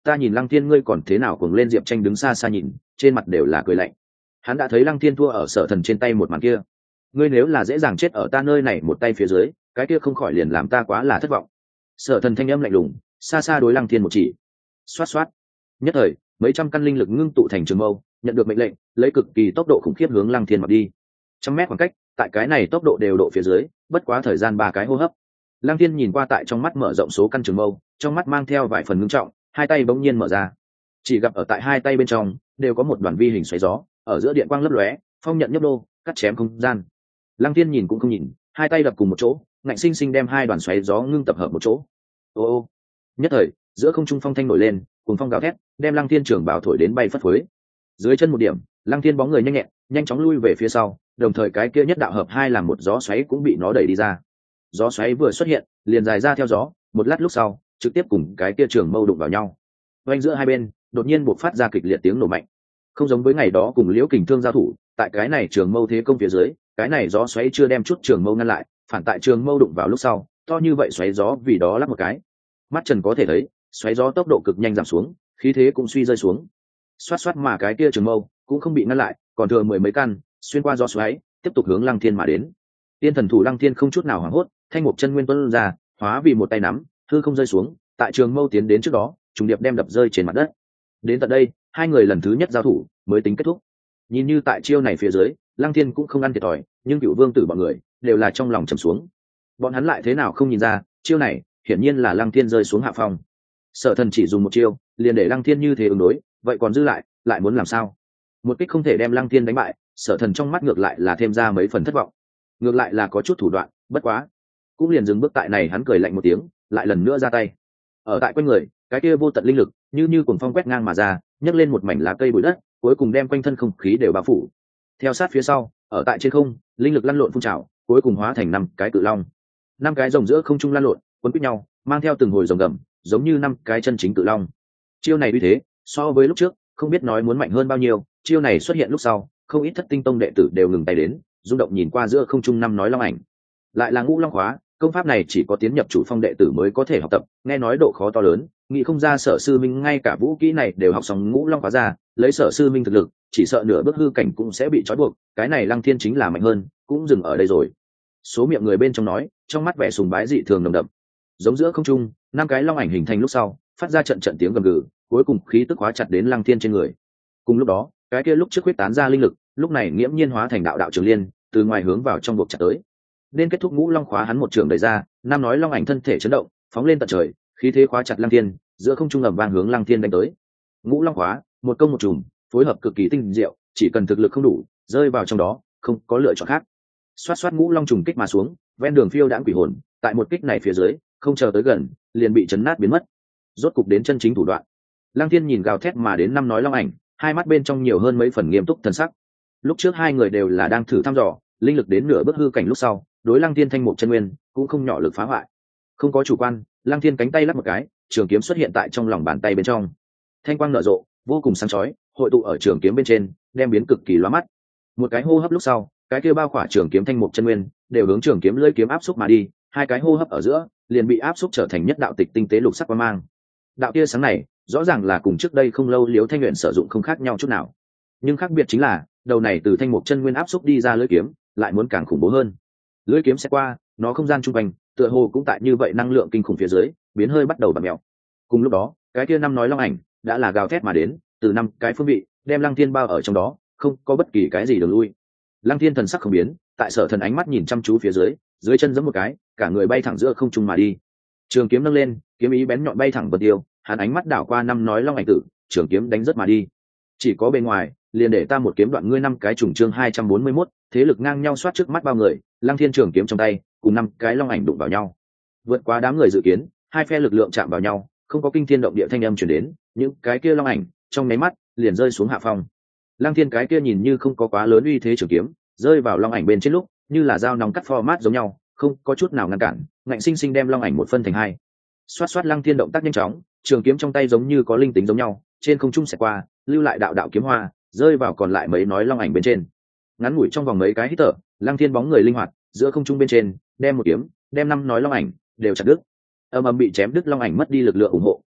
ta nhìn Lăng Thiên ngươi còn thế nào cuồng lên. Diệp Tranh đứng xa xa nhìn, trên mặt đều là cười lạnh. Hắn đã thấy Lăng Thiên thua ở Sở Thần trên tay một màn kia. Ngươi nếu là dễ dàng chết ở ta nơi này một tay phía dưới, cái kia không khỏi liền làm ta quá là thất vọng. Sở Thần thanh âm lạnh lùng, xa xa đối Lăng Thiên một chỉ. Xoát xoát. Nhất thời, mấy trăm căn linh lực ngưng tụ thành trường mâu, nhận được mệnh lệnh, lấy cực kỳ tốc độ khủng khiếp hướng Lăng Thiên mặc đi. Trăm mét khoảng cách, tại cái này tốc độ đều độ phía dưới, bất quá thời gian 3 cái hô hấp. Lăng Thiên nhìn qua tại trong mắt mở rộng số căn trường mâu, trong mắt mang theo vài phần ngưng trọng, hai tay bỗng nhiên mở ra. Chỉ gặp ở tại hai tay bên trong đều có một đoàn vi hình xoáy gió, ở giữa điện quang lấp lóe, phong nhận nhấp đô, cắt chém không gian. Lăng Thiên nhìn cũng không nhìn, hai tay đập cùng một chỗ, ngạnh sinh sinh đem hai đoàn xoáy gió ngưng tập hợp một chỗ. Ô ô. Nhất thời, giữa không trung phong thanh nổi lên, cùng phong gào thét, đem Lăng Thiên trưởng bảo thổi đến bay phất phới. Dưới chân một điểm, Lăng Thiên bóng người nhanh nhẹn, nhanh chóng lui về phía sau, đồng thời cái kia nhất đạo hợp hai làm một gió xoáy cũng bị nó đẩy đi ra. Gió xoáy vừa xuất hiện, liền dài ra theo gió, một lát lúc sau, trực tiếp cùng cái kia trường mâu đụng vào nhau. Vành giữa hai bên, đột nhiên bộc phát ra kịch liệt tiếng nổ mạnh. Không giống với ngày đó cùng Liễu Kình Thương giao thủ, tại cái này trường mâu thế công phía dưới, cái này gió xoáy chưa đem chút trường mâu ngăn lại, phản tại trường mâu đụng vào lúc sau, to như vậy xoáy gió vì đó lắc một cái. Mắt Trần có thể thấy, xoáy gió tốc độ cực nhanh giảm xuống, khí thế cũng suy rơi xuống. Xoát xoát mà cái kia trường mâu cũng không bị ngăn lại, còn thừa mười mấy căn, xuyên qua gió xoáy, tiếp tục hướng Lăng Thiên mà đến. Tiên thần thủ Lăng Thiên không chút nào hoảng hốt, thanh mục chân nguyên tuôn ra, hóa vì một tay nắm, hư không rơi xuống, tại trường mâu tiến đến trước đó, trùng điệp đem đập rơi trên mặt đất. Đến tận đây, hai người lần thứ nhất giao thủ mới tính kết thúc. Nhìn như tại chiêu này phía dưới, Lăng Thiên cũng không ăn thiệt thòi, nhưng Cửu Vương tử bọn người đều là trong lòng trầm xuống. Bọn hắn lại thế nào không nhìn ra, chiêu này hiển nhiên là Lăng Thiên rơi xuống hạ phong. Sở Thần chỉ dùng một chiêu, liền để Lăng Thiên như thế ứng đối, vậy còn dư lại muốn làm sao? Một kích không thể đem Lăng Thiên đánh bại, Sở Thần trong mắt ngược lại là thêm ra mấy phần thất vọng. Ngược lại là có chút thủ đoạn, bất quá, cũng liền dừng bước tại này. Hắn cười lạnh một tiếng, lại lần nữa ra tay. Ở tại quanh người, cái kia vô tận linh lực như cuồng phong quét ngang mà ra, nhấc lên một mảnh lá cây bụi đất, cuối cùng đem quanh thân không khí đều bao phủ. Theo sát phía sau, ở tại trên không, linh lực lăn lộn phun trào, cuối cùng hóa thành 5 cái cự long. 5 cái rồng giữa không trung lăn lộn, quấn quýt nhau, mang theo từng hồi rồng gầm, giống như 5 cái chân chính cự long. Chiêu này uy thế, so với lúc trước, không biết nói muốn mạnh hơn bao nhiêu. Chiêu này xuất hiện lúc sau, không ít Thất Tinh Tông đệ tử đều ngừng tay đến, rung động nhìn qua giữa không trung 5 nói long ảnh. Lại là Ngũ Long Khóa, công pháp này chỉ có tiến nhập chủ phong đệ tử mới có thể học tập, nghe nói độ khó to lớn, nghĩ không ra Sở sư minh ngay cả vũ kỹ này đều học xong Ngũ Long Khóa ra, lấy Sở sư minh thực lực, chỉ sợ nửa bước hư cảnh cũng sẽ bị trói buộc, cái này Lăng Thiên chính là mạnh hơn, cũng dừng ở đây rồi. Số miệng người bên trong nói, trong mắt vẻ sùng bái dị thường nồng đậm. Giống giữa không trung, 5 cái long ảnh hình thành lúc sau, phát ra trận trận tiếng gầm gừ, cuối cùng khí tức hóa chặt đến Lăng Thiên trên người. Cùng lúc đó, cái kia lúc trước huyết tán ra linh lực, lúc này nghiễm nhiên hóa thành đạo đạo trường liên, từ ngoài hướng vào trong buộc chặt tới. Nên kết thúc Ngũ Long Khóa, hắn một trường đẩy ra, năm nói long ảnh thân thể chấn động, phóng lên tận trời, khí thế khóa chặt Lăng Thiên, giữa không trung ầm vang hướng Lăng Thiên đánh tới. Ngũ Long Khóa, một công một trùm, phối hợp cực kỳ tinh diệu, chỉ cần thực lực không đủ, rơi vào trong đó, không có lựa chọn khác. Xoát xoát Ngũ Long trùng kích mà xuống, ven đường phiêu đãng quỷ hồn, tại một kích này phía dưới, không chờ tới gần, liền bị chấn nát biến mất. Rốt cục đến chân chính thủ đoạn. Lăng Thiên nhìn gào thét mà đến năm nói long ảnh, hai mắt bên trong nhiều hơn mấy phần nghiêm túc thần sắc. Lúc trước hai người đều là đang thử thăm dò, linh lực đến nửa bước hư cảnh lúc sau, đối Lăng Thiên thanh mục chân nguyên cũng không nhỏ lực phá hoại. Không có chủ quan, Lăng Thiên cánh tay lắc một cái, trường kiếm xuất hiện tại trong lòng bàn tay bên trong. Thanh quang nở rộ, vô cùng sáng chói, hội tụ ở trường kiếm bên trên, đem biến cực kỳ lóa mắt. Một cái hô hấp lúc sau, cái kia bao khỏa trường kiếm thanh mục chân nguyên đều hướng trường kiếm lưỡi kiếm áp xúc mà đi, hai cái hô hấp ở giữa, liền bị áp xúc trở thành nhất đạo tịch tinh tế lục sắc quang mang. Đạo tia sáng này, rõ ràng là cùng trước đây không lâu Liễu Thanh Uyển sử dụng không khác nhau chút nào. Nhưng khác biệt chính là, đầu này từ thanh mục chân nguyên áp xúc đi ra lưỡi kiếm, lại muốn càng khủng bố hơn. Lưỡi kiếm sẽ qua, nó không gian trung quanh, tựa hồ cũng tại như vậy năng lượng kinh khủng phía dưới, biến hơi bắt đầu bặm mèo. Cùng lúc đó, cái kia năm nói long ảnh đã là gào thét mà đến, từ năm cái phương vị, đem Lăng Thiên bao ở trong đó, không có bất kỳ cái gì đường lui. Lăng Thiên thần sắc không biến, tại Sở Thần ánh mắt nhìn chăm chú phía dưới, dưới chân giẫm một cái, cả người bay thẳng giữa không trung mà đi. Trường kiếm nâng lên, kiếm ý bén nhọn bay thẳng vượt tiêu, hắn ánh mắt đảo qua năm nói long ảnh tử, trường kiếm đánh rất mà đi. Chỉ có bên ngoài, liền để ta một kiếm đoạn ngươi năm cái trùng chương 241, thế lực ngang nhau xoát trước mắt bao người, Lăng Thiên trường kiếm trong tay, cùng năm cái long ảnh đụng vào nhau. Vượt qua đám người dự kiến, hai phe lực lượng chạm vào nhau, không có kinh thiên động địa thanh âm truyền đến, những cái kia long ảnh trong nháy mắt liền rơi xuống hạ phong. Lăng Thiên cái kia nhìn như không có quá lớn uy thế trường kiếm, rơi vào long ảnh bên trên lúc, như là dao nóng cắt format giống nhau, không có chút nào ngăn cản, ngạnh sinh sinh đem long ảnh một phân thành hai. Xoát xoát Lăng Thiên động tác nhanh chóng, trường kiếm trong tay giống như có linh tính giống nhau, trên không trung xẹt qua, lưu lại đạo đạo kiếm hoa, rơi vào còn lại mấy nói long ảnh bên trên. Ngắn ngủi trong vòng mấy cái hít thở, Lăng Thiên bóng người linh hoạt, giữa không trung bên trên, đem một kiếm, đem năm nói long ảnh đều chặt đứt. Âm âm bị chém đứt long ảnh mất đi lực lượng ủng hộ,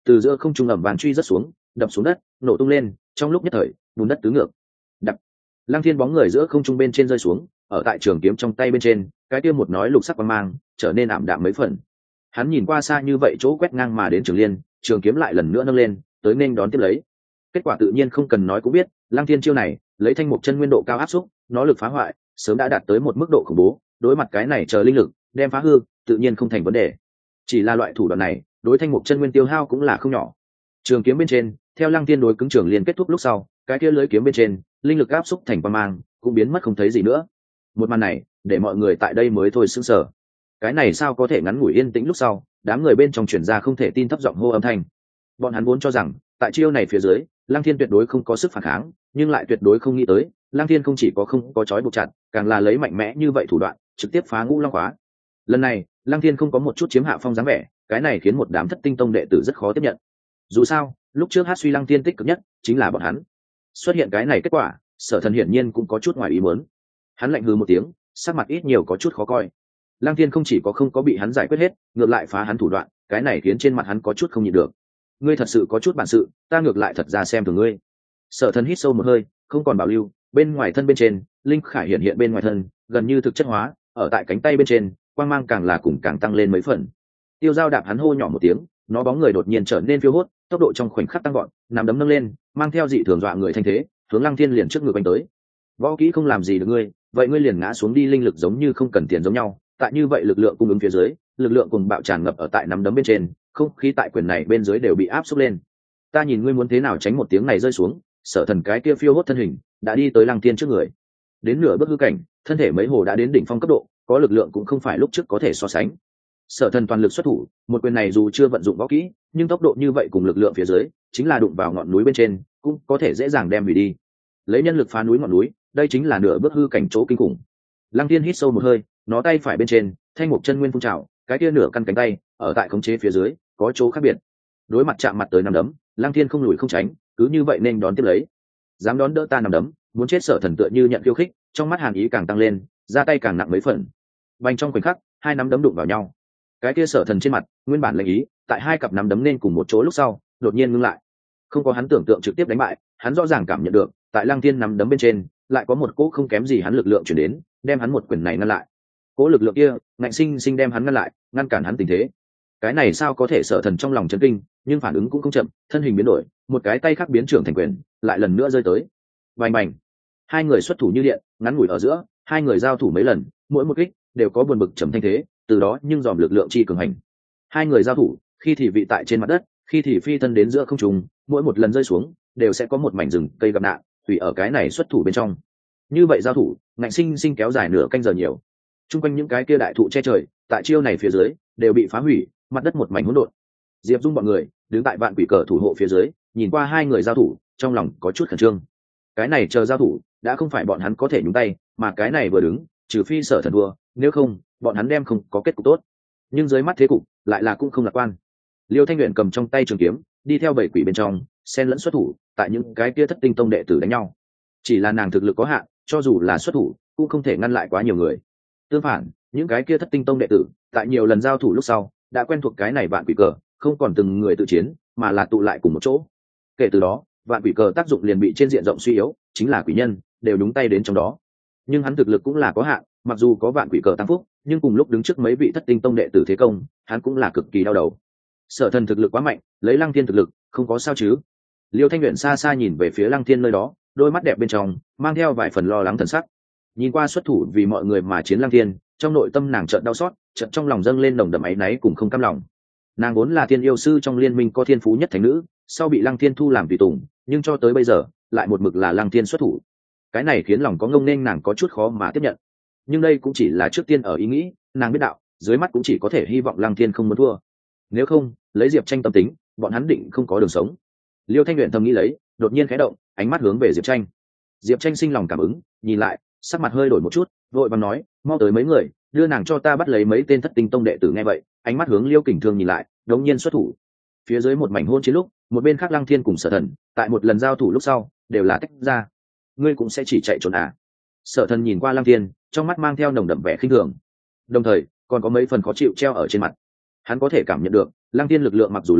từ giữa không trung ẩm vàng truy rất xuống, đập xuống đất, nổ tung lên, trong lúc nhất thời bùn đất tứ ngược. Đập. Lăng Thiên bóng người giữa không trung bên trên rơi xuống, ở tại trường kiếm trong tay bên trên, cái kia một nói lục sắc quang mang trở nên ảm đạm mấy phần. Hắn nhìn qua xa như vậy chỗ quét ngang mà đến Trường Liên, trường kiếm lại lần nữa nâng lên, tới nên đón tiếp lấy. Kết quả tự nhiên không cần nói cũng biết, Lăng Thiên chiêu này, lấy thanh mục chân nguyên độ cao áp xúc, nó lực phá hoại sớm đã đạt tới một mức độ khủng bố, đối mặt cái này chờ linh lực, đem phá hư, tự nhiên không thành vấn đề. Chỉ là loại thủ đoạn này, đối thanh mục chân nguyên tiêu hao cũng là không nhỏ. Trường kiếm bên trên, theo Lăng Thiên đối cứng Trường Liên kết thúc lúc sau, cái kia lưới kiếm bên trên, linh lực áp xúc thành quang mang, cũng biến mất không thấy gì nữa. Một màn này, để mọi người tại đây mới thôi sững sờ. Cái này sao có thể ngắn ngủi yên tĩnh lúc sau, đám người bên trong truyền ra không thể tin thấp giọng hô âm thanh. Bọn hắn vốn cho rằng, tại chiêu này phía dưới, Lăng Thiên tuyệt đối không có sức phản kháng, nhưng lại tuyệt đối không nghĩ tới, Lăng Thiên không chỉ có không có trói buộc chặt, càng là lấy mạnh mẽ như vậy thủ đoạn, trực tiếp phá Ngũ Long khóa. Lần này, Lăng Thiên không có một chút chiếm hạ phong dáng vẻ, cái này khiến một đám Thất Tinh Tông đệ tử rất khó tiếp nhận. Dù sao, lúc trước Hát Suy Lăng Thiên tích cực nhất chính là bọn hắn. Xuất hiện cái này kết quả, Sở Thần hiển nhiên cũng có chút ngoài ý muốn. Hắn lạnh hừ một tiếng, sắc mặt ít nhiều có chút khó coi. Lăng Thiên không chỉ có không có bị hắn giải quyết hết, ngược lại phá hắn thủ đoạn, cái này khiến trên mặt hắn có chút không nhịn được. Ngươi thật sự có chút bản sự, ta ngược lại thật ra xem thường ngươi. Sở Thần hít sâu một hơi, không còn bảo lưu, bên ngoài thân bên trên, linh khải hiện hiện bên ngoài thân, gần như thực chất hóa, ở tại cánh tay bên trên, quang mang càng là cùng càng tăng lên mấy phần. Tiêu Dao đạp hắn hô nhỏ một tiếng, nó bóng người đột nhiên trở nên phiêu hốt, tốc độ trong khoảnh khắc tăng gọn, nắm đấm nâng lên, mang theo dị thường dọa người thanh thế, hướng Lăng Thiên liền trước ngực đánh tới. Võ kỹ không làm gì được ngươi, vậy ngươi liền ngã xuống đi, linh lực giống như không cần tiền giống nhau. Tại như vậy lực lượng cung ứng phía dưới, lực lượng cùng bạo tràn ngập ở tại nắm đấm bên trên, không khí tại quyền này bên dưới đều bị áp xúc lên. Ta nhìn ngươi muốn thế nào tránh một tiếng này rơi xuống. Sở Thần cái kia phiêu hốt thân hình đã đi tới Lăng Thiên trước người, đến nửa bước hư cảnh, thân thể mấy hồ đã đến đỉnh phong cấp độ, có lực lượng cũng không phải lúc trước có thể so sánh. Sở Thần toàn lực xuất thủ, một quyền này dù chưa vận dụng võ kỹ, nhưng tốc độ như vậy cùng lực lượng phía dưới, chính là đụng vào ngọn núi bên trên, cũng có thể dễ dàng đem hủy đi. Lấy nhân lực phá núi ngọn núi, đây chính là nửa bước hư cảnh chỗ kinh khủng. Lăng Thiên hít sâu một hơi, nó tay phải bên trên, thanh mục chân nguyên phun trào, cái kia nửa căn cánh tay, ở tại khống chế phía dưới, có chỗ khác biệt. Đối mặt chạm mặt tới nắm đấm, Lăng Thiên không lùi không tránh, cứ như vậy nên đón tiếp lấy. Dám đón đỡ ta nắm đấm, muốn chết. Sở Thần tựa như nhận khiêu khích, trong mắt hàn ý càng tăng lên, ra tay càng nặng mấy phần. Bành, trong khoảnh khắc, hai nắm đấm đụng vào nhau. Cái kia Sở Thần trên mặt, nguyên bản lệnh ý, tại hai cặp nắm đấm nên cùng một chỗ lúc sau, đột nhiên ngưng lại. Không có hắn tưởng tượng trực tiếp đánh bại, hắn rõ ràng cảm nhận được, tại Lăng Thiên nắm đấm bên trên, lại có một cỗ không kém gì hắn lực lượng chuyển đến, đem hắn một quyền này ngăn lại. Cỗ lực lượng kia, ngạnh sinh sinh đem hắn ngăn lại, ngăn cản hắn tình thế. Cái này sao có thể? Sở Thần trong lòng chấn kinh, nhưng phản ứng cũng không chậm, thân hình biến đổi, một cái tay khác biến trưởng thành quyền, lại lần nữa rơi tới. Bành bành, hai người xuất thủ như điện, ngắn ngủi ở giữa, hai người giao thủ mấy lần, mỗi một kích đều có buồn bực trầm thanh thế, từ đó nhưng dòm lực lượng chi cường hành. Hai người giao thủ, khi thì vị tại trên mặt đất, khi thì phi thân đến giữa không trung, mỗi một lần rơi xuống, đều sẽ có một mảnh rừng cây gặp nạn, tùy ở cái này xuất thủ bên trong. Như vậy giao thủ, ngạnh sinh sinh kéo dài nửa canh giờ nhiều. Trung quanh những cái kia đại thụ che trời, tại chiêu này phía dưới, đều bị phá hủy, mặt đất một mảnh hỗn độn. Diệp Dung bọn người đứng tại vạn quỷ cờ thủ hộ phía dưới, nhìn qua hai người giao thủ, trong lòng có chút khẩn trương. Cái này chờ giao thủ, đã không phải bọn hắn có thể nhúng tay, mà cái này vừa đứng, trừ phi Sở Thần đua, nếu không, bọn hắn đem không có kết cục tốt. Nhưng dưới mắt thế cục, lại là cũng không lạc quan. Liêu Thanh Uyển cầm trong tay trường kiếm, đi theo bảy quỷ bên trong, xen lẫn xuất thủ, tại những cái kia Thất Tinh Tông đệ tử đánh nhau. Chỉ là nàng thực lực có hạn, cho dù là xuất thủ, cũng không thể ngăn lại quá nhiều người. Tương phản, những cái kia Thất Tinh Tông đệ tử, tại nhiều lần giao thủ lúc sau, đã quen thuộc cái này vạn quỷ cờ, không còn từng người tự chiến, mà là tụ lại cùng một chỗ. Kể từ đó, vạn quỷ cờ tác dụng liền bị trên diện rộng suy yếu, chính là quỷ nhân đều đúng tay đến trong đó. Nhưng hắn thực lực cũng là có hạn, mặc dù có vạn quỷ cờ tăng phúc, nhưng cùng lúc đứng trước mấy vị Thất Tinh Tông đệ tử thế công, hắn cũng là cực kỳ đau đầu. Sở Thần thực lực quá mạnh, lấy Lăng Thiên thực lực, không có sao chứ? Liêu Thanh Uyển xa xa nhìn về phía Lăng Thiên nơi đó, đôi mắt đẹp bên trong mang theo vài phần lo lắng thần sắc. Nhìn qua xuất thủ vì mọi người mà chiến Lăng Thiên, trong nội tâm nàng chợt đau xót, chợt trong lòng dâng lên nồng đậm áy náy cùng không cam lòng. Nàng vốn là thiên yêu sư trong liên minh có thiên phú nhất thánh nữ, sau bị Lăng Thiên thu làm tùy tùng, nhưng cho tới bây giờ lại một mực là Lăng Thiên xuất thủ. Cái này khiến lòng có ngông nên nàng có chút khó mà tiếp nhận. Nhưng đây cũng chỉ là trước tiên ở ý nghĩ, nàng biết đạo, dưới mắt cũng chỉ có thể hy vọng Lăng Thiên không muốn thua. Nếu không, lấy Diệp Tranh tâm tính, bọn hắn định không có đường sống. Liêu Thanh Uyển thầm nghĩ lấy, đột nhiên khẽ động, ánh mắt hướng về Diệp Tranh. Diệp Tranh sinh lòng cảm ứng, nhìn lại, sắc mặt hơi đổi một chút, vội vàng nói, mau tới mấy người, đưa nàng cho ta bắt lấy mấy tên Thất Tinh Tông đệ tử. Nghe vậy, ánh mắt hướng Liêu Kình Thương nhìn lại, đống nhiên xuất thủ. Phía dưới một mảnh hôn chiến lúc, một bên khác Lăng Thiên cùng Sở Thần, tại một lần giao thủ lúc sau, đều là tách ra. Ngươi cũng sẽ chỉ chạy trốn à? Sở Thần nhìn qua Lăng Thiên, trong mắt mang theo nồng đậm vẻ khinh thường, đồng thời còn có mấy phần khó chịu treo ở trên mặt. Hắn có thể cảm nhận được, Lăng Thiên lực lượng mặc dù lớn,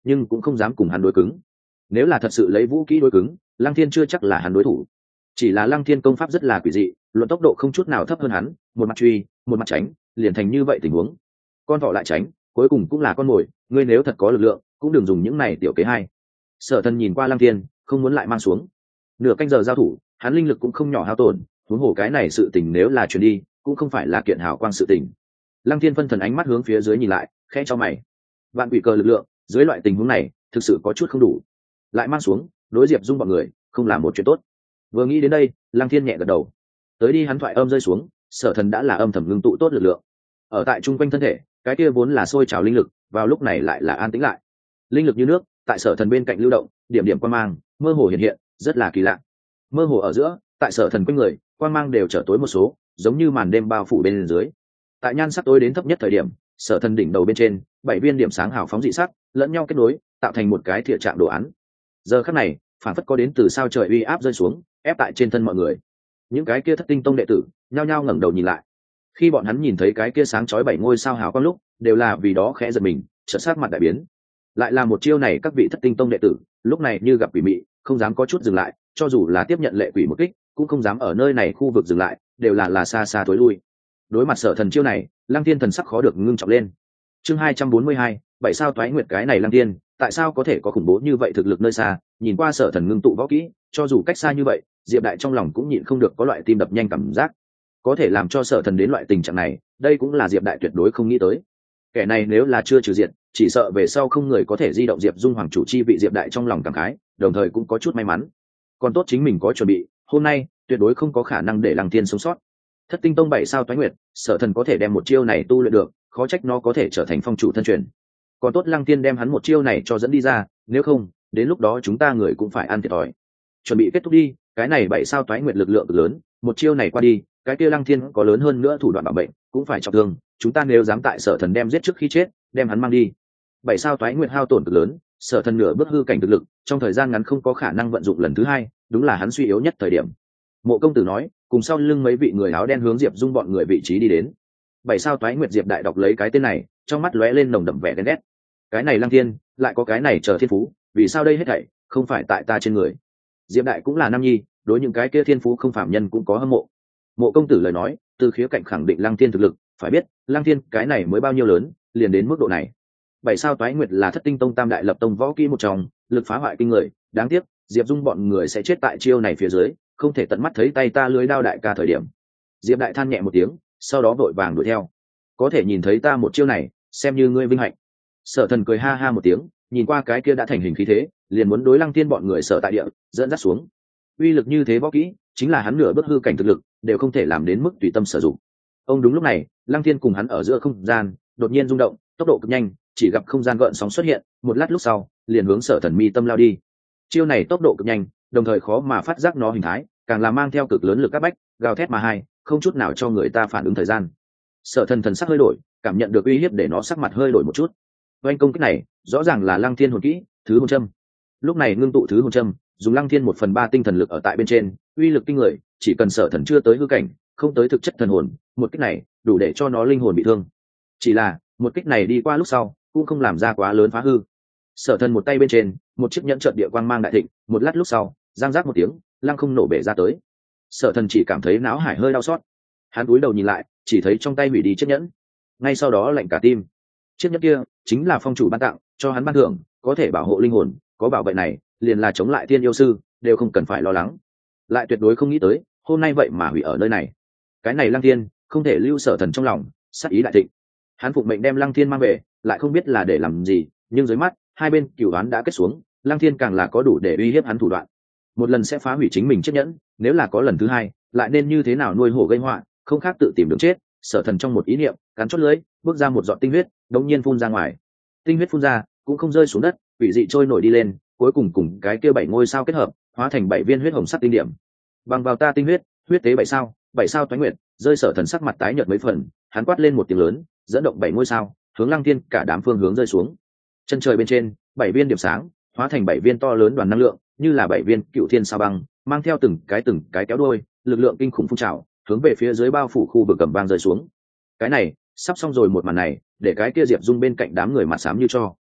nhưng cũng không dám cùng hắn đối cứng. Nếu là thật sự lấy vũ kỹ đối cứng, Lăng Thiên chưa chắc là hắn đối thủ. Chỉ là Lăng Thiên công pháp rất là quỷ dị, luận tốc độ không chút nào thấp hơn hắn, một mặt truy, một mặt tránh, liền thành như vậy tình huống. Con thỏ lại tránh, cuối cùng cũng là con mồi, ngươi nếu thật có lực lượng, cũng đừng dùng những này tiểu kế hay. Sở Thần nhìn qua Lăng Thiên, không muốn lại mang xuống. Nửa canh giờ giao thủ, hắn linh lực cũng không nhỏ hao tổn, huống hồ cái này sự tình nếu là truyền đi, cũng không phải là kiện hào quang sự tình. Lăng Thiên phân thần ánh mắt hướng phía dưới nhìn lại, khẽ cho mày. Vạn quỷ cờ lực lượng, dưới loại tình huống này, thực sự có chút không đủ. Lại mang xuống, đối Diệp Dung bọn người, không làm một chuyện tốt. Vừa nghĩ đến đây, Lăng Thiên nhẹ gật đầu. Tới đi hắn thoại âm rơi xuống, Sở Thần đã là âm thầm ngưng tụ tốt lực lượng. Ở tại trung quanh thân thể, cái kia vốn là sôi trào linh lực, vào lúc này lại là an tĩnh lại. Linh lực như nước, tại Sở Thần bên cạnh lưu động, điểm điểm quang mang, mơ hồ hiện hiện, rất là kỳ lạ. Mơ hồ ở giữa, tại Sở Thần quanh người, quang mang đều trở tối một số, giống như màn đêm bao phủ bên dưới. Tại nhan sắc tối đến thấp nhất thời điểm, Sở Thần đỉnh đầu bên trên, 7 viên điểm sáng hào phóng dị sắc, lẫn nhau kết nối, tạo thành một cái thiện trạng đồ án. Giờ khắc này, phản phất có đến từ sao trời uy áp rơi xuống, ép tại trên thân mọi người. Những cái kia Thất Tinh Tông đệ tử nhao nhao ngẩng đầu nhìn lại. Khi bọn hắn nhìn thấy cái kia sáng chói 7 ngôi sao hào quang lúc, đều là vì đó khẽ giật mình, chợt sắc mặt đại biến. Lại là một chiêu này, các vị Thất Tinh Tông đệ tử lúc này như gặp quỷ mị, không dám có chút dừng lại, cho dù là tiếp nhận lệ quỷ một kích, cũng không dám ở nơi này khu vực dừng lại, đều là xa xa tối lui. Đối mặt Sở Thần chiêu này, Lăng Thiên thần sắc khó được ngưng trọng lên. Chương 242, 7 sao toái nguyệt, cái này Lăng Thiên, tại sao có thể có khủng bố như vậy thực lực nơi xa, nhìn qua Sở Thần ngưng tụ võ kỹ, cho dù cách xa như vậy, Diệp Đại trong lòng cũng nhịn không được có loại tim đập nhanh cảm giác. Có thể làm cho Sở Thần đến loại tình trạng này, đây cũng là Diệp Đại tuyệt đối không nghĩ tới. Kẻ này nếu là chưa trừ diện, chỉ sợ về sau không người có thể di động Diệp Dung hoàng chủ chi vị. Diệp Đại trong lòng cảm khái, đồng thời cũng có chút may mắn. Còn tốt chính mình có chuẩn bị, hôm nay tuyệt đối không có khả năng để Lăng Thiên sống sót. Thất Tinh Tông 7 sao toái nguyệt, Sở Thần có thể đem một chiêu này tu luyện được, khó trách nó có thể trở thành phong chủ thân truyền. Còn tốt Lăng Thiên đem hắn một chiêu này cho dẫn đi ra, nếu không, đến lúc đó chúng ta người cũng phải ăn thiệt thòi. Chuẩn bị kết thúc đi, cái này 7 sao toái nguyệt lực lượng cực lớn, một chiêu này qua đi, cái kia Lăng Thiên có lớn hơn nữa thủ đoạn bảo mệnh, cũng phải trọng thương, chúng ta nếu dám tại Sở Thần đem giết trước khi chết, đem hắn mang đi. 7 sao toái nguyệt hao tổn cực lớn, Sở Thần nửa bước hư cảnh thực lực, trong thời gian ngắn không có khả năng vận dụng lần thứ hai, đúng là hắn suy yếu nhất thời điểm. Mộ công tử nói, cùng sau lưng mấy vị người áo đen hướng Diệp Dung bọn người vị trí đi đến. 7 sao toái nguyệt, Diệp Đại đọc lấy cái tên này, trong mắt lóe lên nồng đậm vẻ ghen ghét. Cái này Lăng Thiên, lại có cái này chờ thiên phú, vì sao đây hết thảy không phải tại ta trên người? Diệp Đại cũng là nam nhi, đối những cái kia thiên phú không phạm nhân cũng có hâm mộ. Mộ công tử lời nói, từ khía cạnh khẳng định Lăng Thiên thực lực, phải biết, Lăng Thiên cái này mới bao nhiêu lớn, liền đến mức độ này. 7 sao toái nguyệt là Thất Tinh Tông tam đại lập tông võ kỹ một trong, lực phá hoại kinh người, đáng tiếc, Diệp Dung bọn người sẽ chết tại chiêu này phía dưới, không thể tận mắt thấy tay ta lưới đao đại ca thời điểm. Diệp Đại than nhẹ một tiếng, sau đó vội vàng đuổi theo. Có thể nhìn thấy ta một chiêu này, xem như ngươi vinh hạnh. Sở Thần cười ha ha một tiếng, nhìn qua cái kia đã thành hình khí thế, liền muốn đối Lăng Thiên bọn người sở tại địa dẫn dắt xuống. Uy lực như thế võ kỹ, chính là hắn nửa bước hư cảnh thực lực, đều không thể làm đến mức tùy tâm sử dụng. Ông đúng lúc này, Lăng Thiên cùng hắn ở giữa không gian, đột nhiên rung động, tốc độ cực nhanh, chỉ gặp không gian gợn sóng xuất hiện, một lát lúc sau, liền hướng Sở Thần mi tâm lao đi. Chiêu này tốc độ cực nhanh, đồng thời khó mà phát giác nó hình thái, càng là mang theo cực lớn lực áp bách, gào thét mà hai, không chút nào cho người ta phản ứng thời gian. Sở Thần thần sắc hơi đổi, cảm nhận được uy hiếp để nó sắc mặt hơi đổi một chút. Oanh công kích này, rõ ràng là Lăng Thiên hồn kỹ, thứ hồn châm. Lúc này ngưng tụ thứ hồn châm, dùng Lăng Thiên 1/3 tinh thần lực ở tại bên trên, uy lực kinh người, chỉ cần Sở Thần chưa tới hư cảnh, không tới thực chất thần hồn, một kích này đủ để cho nó linh hồn bị thương. Chỉ là, một kích này đi qua lúc sau, cũng không làm ra quá lớn phá hư. Sở Thần một tay bên trên, một chiếc nhẫn trợn địa quang mang đại thịnh, một lát lúc sau, giang giác một tiếng, lăng không nổ bể ra tới. Sở Thần chỉ cảm thấy não hải hơi đau xót. Hắn cúi đầu nhìn lại, chỉ thấy trong tay hủy đi chiếc nhẫn. Ngay sau đó lạnh cả tim. Chiếc nhẫn kia chính là phong chủ ban tặng, cho hắn ban thưởng, có thể bảo hộ linh hồn, có bảo vệ này, liền là chống lại thiên yêu sư, đều không cần phải lo lắng. Lại tuyệt đối không nghĩ tới, hôm nay vậy mà hủy ở nơi này. Cái này Lăng Thiên, không thể lưu Sở Thần trong lòng, sát ý đại thịnh. Hắn phụng mệnh đem Lăng Thiên mang về, lại không biết là để làm gì, nhưng dưới mắt, hai bên cửu đoán đã kết xuống, Lăng Thiên càng là có đủ để uy hiếp hắn thủ đoạn. Một lần sẽ phá hủy chính mình chiếc nhẫn, nếu là có lần thứ hai, lại nên như thế nào nuôi hổ gây họa, không khác tự tìm đường chết. Sở Thần trong một ý niệm, cắn chốt lưỡi, bước ra một giọt tinh huyết, đống nhiên phun ra ngoài. Tinh huyết phun ra, cũng không rơi xuống đất, quỷ dị trôi nổi đi lên, cuối cùng cùng cái kia 7 ngôi sao kết hợp, hóa thành 7 viên huyết hồng sắc tinh điểm. Bằng vào ta tinh huyết, huyết tế 7 sao toái nguyệt, rơi Sở Thần sắc mặt tái nhợt mấy phần, hắn quát lên một tiếng lớn, dẫn động 7 ngôi sao, hướng Lăng Thiên cả đám phương hướng rơi xuống. Chân trời bên trên, 7 viên điểm sáng, hóa thành 7 viên to lớn đoàn năng lượng, như là 7 viên cựu thiên sao băng, mang theo từng cái kéo đuôi, lực lượng kinh khủng phun trào, hướng về phía dưới bao phủ khu vực cầm vang rơi xuống. Cái này, sắp xong rồi một màn này, để cái kia Diệp Dung bên cạnh đám người mặt xám như cho.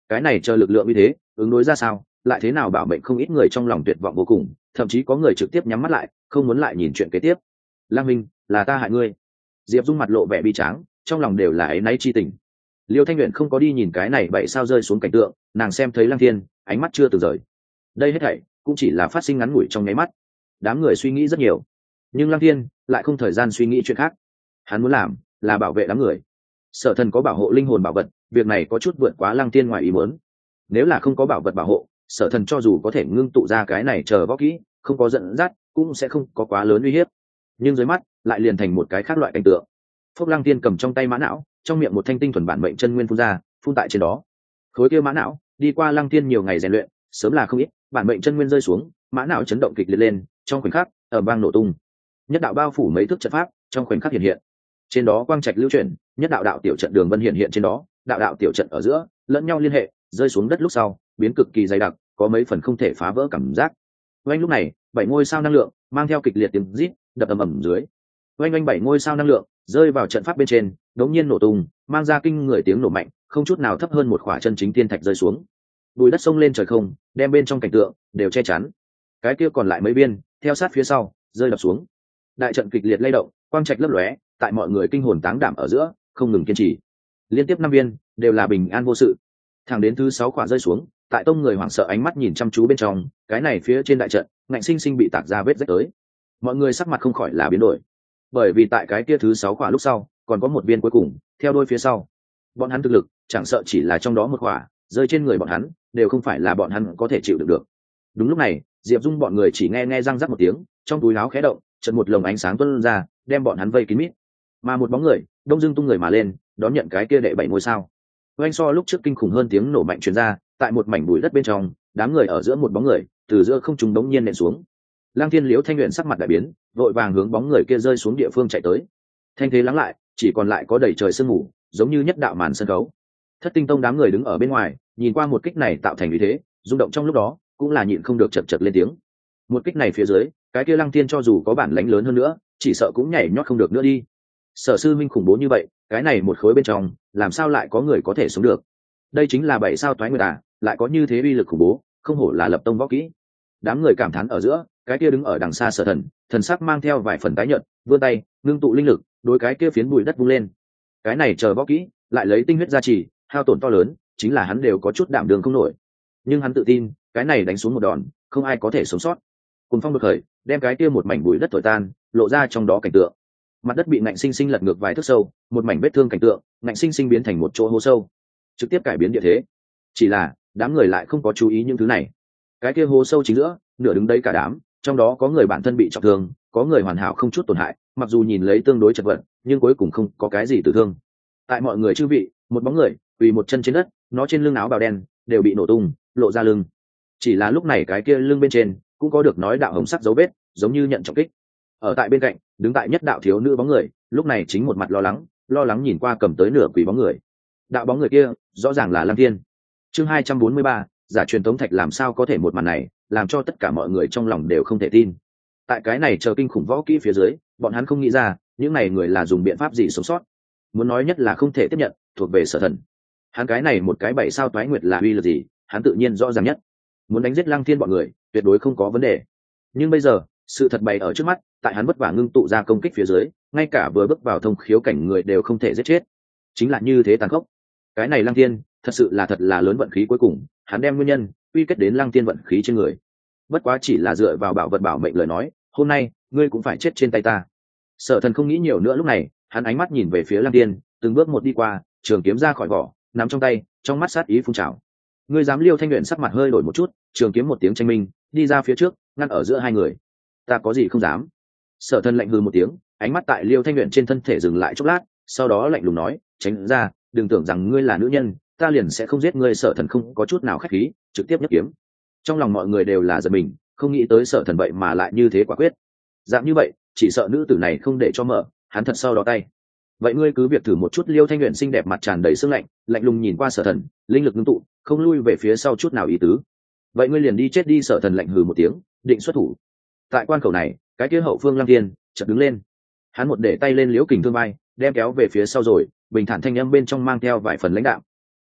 cái này chờ lực lượng như thế ứng đối ra sao, lại thế nào bảo mệnh không ít người trong lòng tuyệt vọng vô cùng, thậm chí có người trực tiếp nhắm mắt lại không muốn lại nhìn chuyện kế tiếp. Lang Minh, là ta hại ngươi. Diệp Dung mặt lộ vẻ bi tráng, trong lòng đều là áy náy chi tình. Liêu Thanh Uyển không có đi nhìn cái này bảy sao rơi xuống cảnh tượng, nàng xem thấy Lăng Thiên, ánh mắt chưa từng rời. Đây hết thảy cũng chỉ là phát sinh ngắn ngủi trong nháy mắt. Đám người suy nghĩ rất nhiều, nhưng Lăng Thiên lại không thời gian suy nghĩ chuyện khác. Hắn muốn làm là bảo vệ đám người. Sở Thần có bảo hộ linh hồn bảo vật, việc này có chút vượt quá Lăng Thiên ngoài ý muốn. Nếu là không có bảo vật bảo hộ, Sở Thần cho dù có thể ngưng tụ ra cái này chờ võ kỹ, không có dẫn dắt, cũng sẽ không có quá lớn uy hiếp. Nhưng dưới mắt lại liền thành một cái khác loại cảnh tượng. Phúc Lăng Thiên cầm trong tay mã não, trong miệng một thanh tinh thuần bản mệnh chân nguyên phun ra, phun tại trên đó. Khối kia mã não, đi qua Lăng Thiên nhiều ngày rèn luyện, sớm là không ít, bản mệnh chân nguyên rơi xuống, mã não chấn động kịch liệt lên, trong khoảnh khắc, ở bang nổ tung. Nhất đạo bao phủ mấy thước trận pháp, trong khoảnh khắc hiện hiện. Trên đó quang trạch lưu chuyển, nhất đạo đạo tiểu trận đường vân hiện hiện trên đó, đạo đạo tiểu trận ở giữa, lẫn nhau liên hệ, rơi xuống đất lúc sau, biến cực kỳ dày đặc, có mấy phần không thể phá vỡ cảm giác. Oanh lúc này, 7 ngôi sao năng lượng mang theo kịch liệt tiếng rít, đập ầm ầm dưới. Oanh 7 ngôi sao năng lượng rơi vào trận pháp bên trên, đống nhiên nổ tung, mang ra kinh người tiếng nổ mạnh, không chút nào thấp hơn một khỏa chân chính thiên thạch rơi xuống. Bùi đất sông lên trời không, đem bên trong cảnh tượng đều che chắn. Cái kia còn lại mấy viên, theo sát phía sau, rơi đập xuống. Đại trận kịch liệt lay động, quang trạch lấp lóe, tại mọi người kinh hồn táng đảm ở giữa, không ngừng kiên trì. Liên tiếp 5 viên, đều là bình an vô sự. Thẳng đến thứ 6 khỏa rơi xuống, tại tông người hoảng sợ ánh mắt nhìn chăm chú bên trong, cái này phía trên đại trận, ngạnh sinh sinh bị tạc ra vết rách tới. Mọi người sắc mặt không khỏi là biến đổi, bởi vì tại cái kia thứ 6 khỏa lúc sau, còn có một viên cuối cùng, theo đôi phía sau. Bọn hắn thực lực, chẳng sợ chỉ là trong đó một khỏa, rơi trên người bọn hắn, đều không phải là bọn hắn có thể chịu đựng được. Đúng lúc này, Diệp Dung bọn người chỉ nghe răng rắc một tiếng, trong túi áo khẽ động, chợt một lồng ánh sáng tuôn ra, đem bọn hắn vây kín mít. Mà một bóng người, đông dưng tung người mà lên, đón nhận cái kia đệ 7 ngôi sao. Oanh so lúc trước kinh khủng hơn tiếng nổ mạnh truyền ra, tại một mảnh bụi đất bên trong, đám người ở giữa một bóng người, từ giữa không trung đống nhiên nện xuống. Lang Thiên Liễu Thanh Uyển sắc mặt đại biến, vội vàng hướng bóng người kia rơi xuống địa phương chạy tới. Thanh thế lắng lại, chỉ còn lại có đầy trời sương mù, giống như nhất đạo màn sân khấu. Thất Tinh Tông đám người đứng ở bên ngoài, nhìn qua một kích này tạo thành như thế, rung động trong lúc đó, cũng là nhịn không được chật chật lên tiếng. Một kích này phía dưới, cái kia Lăng Thiên cho dù có bản lãnh lớn hơn nữa, chỉ sợ cũng nhảy nhót không được nữa đi. Sở Sư Minh khủng bố như vậy, cái này một khối bên trong, làm sao lại có người có thể sống được? Đây chính là 7 sao toái nguyệt à, lại có như thế uy lực khủng bố, không hổ là lập tông võ kỹ. Đám người cảm thán ở giữa, cái kia đứng ở đằng xa Sở Thần, thần sắc mang theo vài phần tái nhợt, vươn tay, ngưng tụ linh lực, đối cái kia phiến bụi đất vung lên. Cái này chờ võ kỹ, lại lấy tinh huyết gia trì, hao tổn to lớn, chính là hắn đều có chút đảm đường không nổi. Nhưng hắn tự tin, cái này đánh xuống một đòn, không ai có thể sống sót. Cùng phong đột khởi, đem cái kia một mảnh bụi đất thổi tan, lộ ra trong đó cảnh tượng. Mặt đất bị ngạnh sinh sinh lật ngược vài thước sâu, một mảnh vết thương cảnh tượng, ngạnh sinh sinh biến thành một chỗ hố sâu, trực tiếp cải biến địa thế. Chỉ là đám người lại không có chú ý những thứ này. Cái kia hố sâu chính giữa, nửa đứng đấy cả đám, trong đó có người bản thân bị trọng thương, có người hoàn hảo không chút tổn hại, mặc dù nhìn lấy tương đối chật vật, nhưng cuối cùng không có cái gì tử thương. Tại mọi người chư vị, một bóng người quỳ một chân trên đất, nó trên lưng áo bào đen đều bị nổ tung, lộ ra lưng. Chỉ là lúc này cái kia lưng bên trên cũng có được nói đạo hồng sắc dấu vết, giống như nhận trọng kích. Ở tại bên cạnh, đứng tại nhất đạo thiếu nữ bóng người, lúc này chính một mặt lo lắng nhìn qua cầm tới nửa quỷ bóng người. Đạo bóng người kia, rõ ràng là Lăng Thiên. Chương 243, giả truyền tống thạch làm sao có thể một màn này, làm cho tất cả mọi người trong lòng đều không thể tin. Tại cái này chờ kinh khủng võ kỹ phía dưới, bọn hắn không nghĩ ra, những này người là dùng biện pháp gì sống sót. Muốn nói nhất là không thể tiếp nhận, thuộc về Sở Thần. Hắn cái này một cái 7 sao toái nguyệt là uy lực gì, hắn tự nhiên rõ ràng nhất. Muốn đánh giết Lăng Thiên bọn người, tuyệt đối không có vấn đề. Nhưng bây giờ, sự thật bày ở trước mắt, tại hắn vất vả ngưng tụ ra công kích phía dưới, ngay cả vừa bước vào thông khiếu cảnh người đều không thể giết chết. Chính là như thế tàn khốc. Cái này Lăng Thiên, thật là lớn vận khí cuối cùng, hắn đem nguyên nhân quy kết đến Lăng Thiên vận khí trên người. Bất quá chỉ là dựa vào bảo vật bảo mệnh lời nói, hôm nay ngươi cũng phải chết trên tay ta. Sở Thần không nghĩ nhiều nữa lúc này, hắn ánh mắt nhìn về phía Lăng Thiên, từng bước một đi qua, trường kiếm ra khỏi vỏ, nắm trong tay, trong mắt sát ý phun trào. Ngươi dám? Liêu Thanh Uyển sắc mặt hơi đổi một chút, trường kiếm một tiếng tranh minh, đi ra phía trước, ngăn ở giữa hai người. Ta có gì không dám? Sở Thần lạnh hừ một tiếng, ánh mắt tại Liêu Thanh Uyển trên thân thể dừng lại chốc lát, sau đó lạnh lùng nói, tránh ra, đừng tưởng rằng ngươi là nữ nhân, ta liền sẽ không giết ngươi. Sở Thần không có chút nào khách khí, trực tiếp nhấc kiếm. Trong lòng mọi người đều là giật mình, không nghĩ tới Sở Thần vậy mà lại như thế quả quyết. Dạng như vậy, chỉ sợ nữ tử này không để cho mở, hắn thật sau đó tay. Vậy ngươi cứ việc thử một chút. Liêu Thanh Uyển xinh đẹp mặt tràn đầy sương lạnh, lạnh lùng nhìn qua Sở Thần, linh lực ngưng tụ, không lui về phía sau chút nào ý tứ. Vậy ngươi liền đi chết đi. Sở Thần lạnh hừ một tiếng, định xuất thủ. Tại quan khẩu này, cái kia hậu phương Lăng Thiên chợt đứng lên, hắn một để tay lên Liễu Kình thương vai, đem kéo về phía sau rồi, bình thản thanh âm bên trong mang theo vài phần lãnh đạm.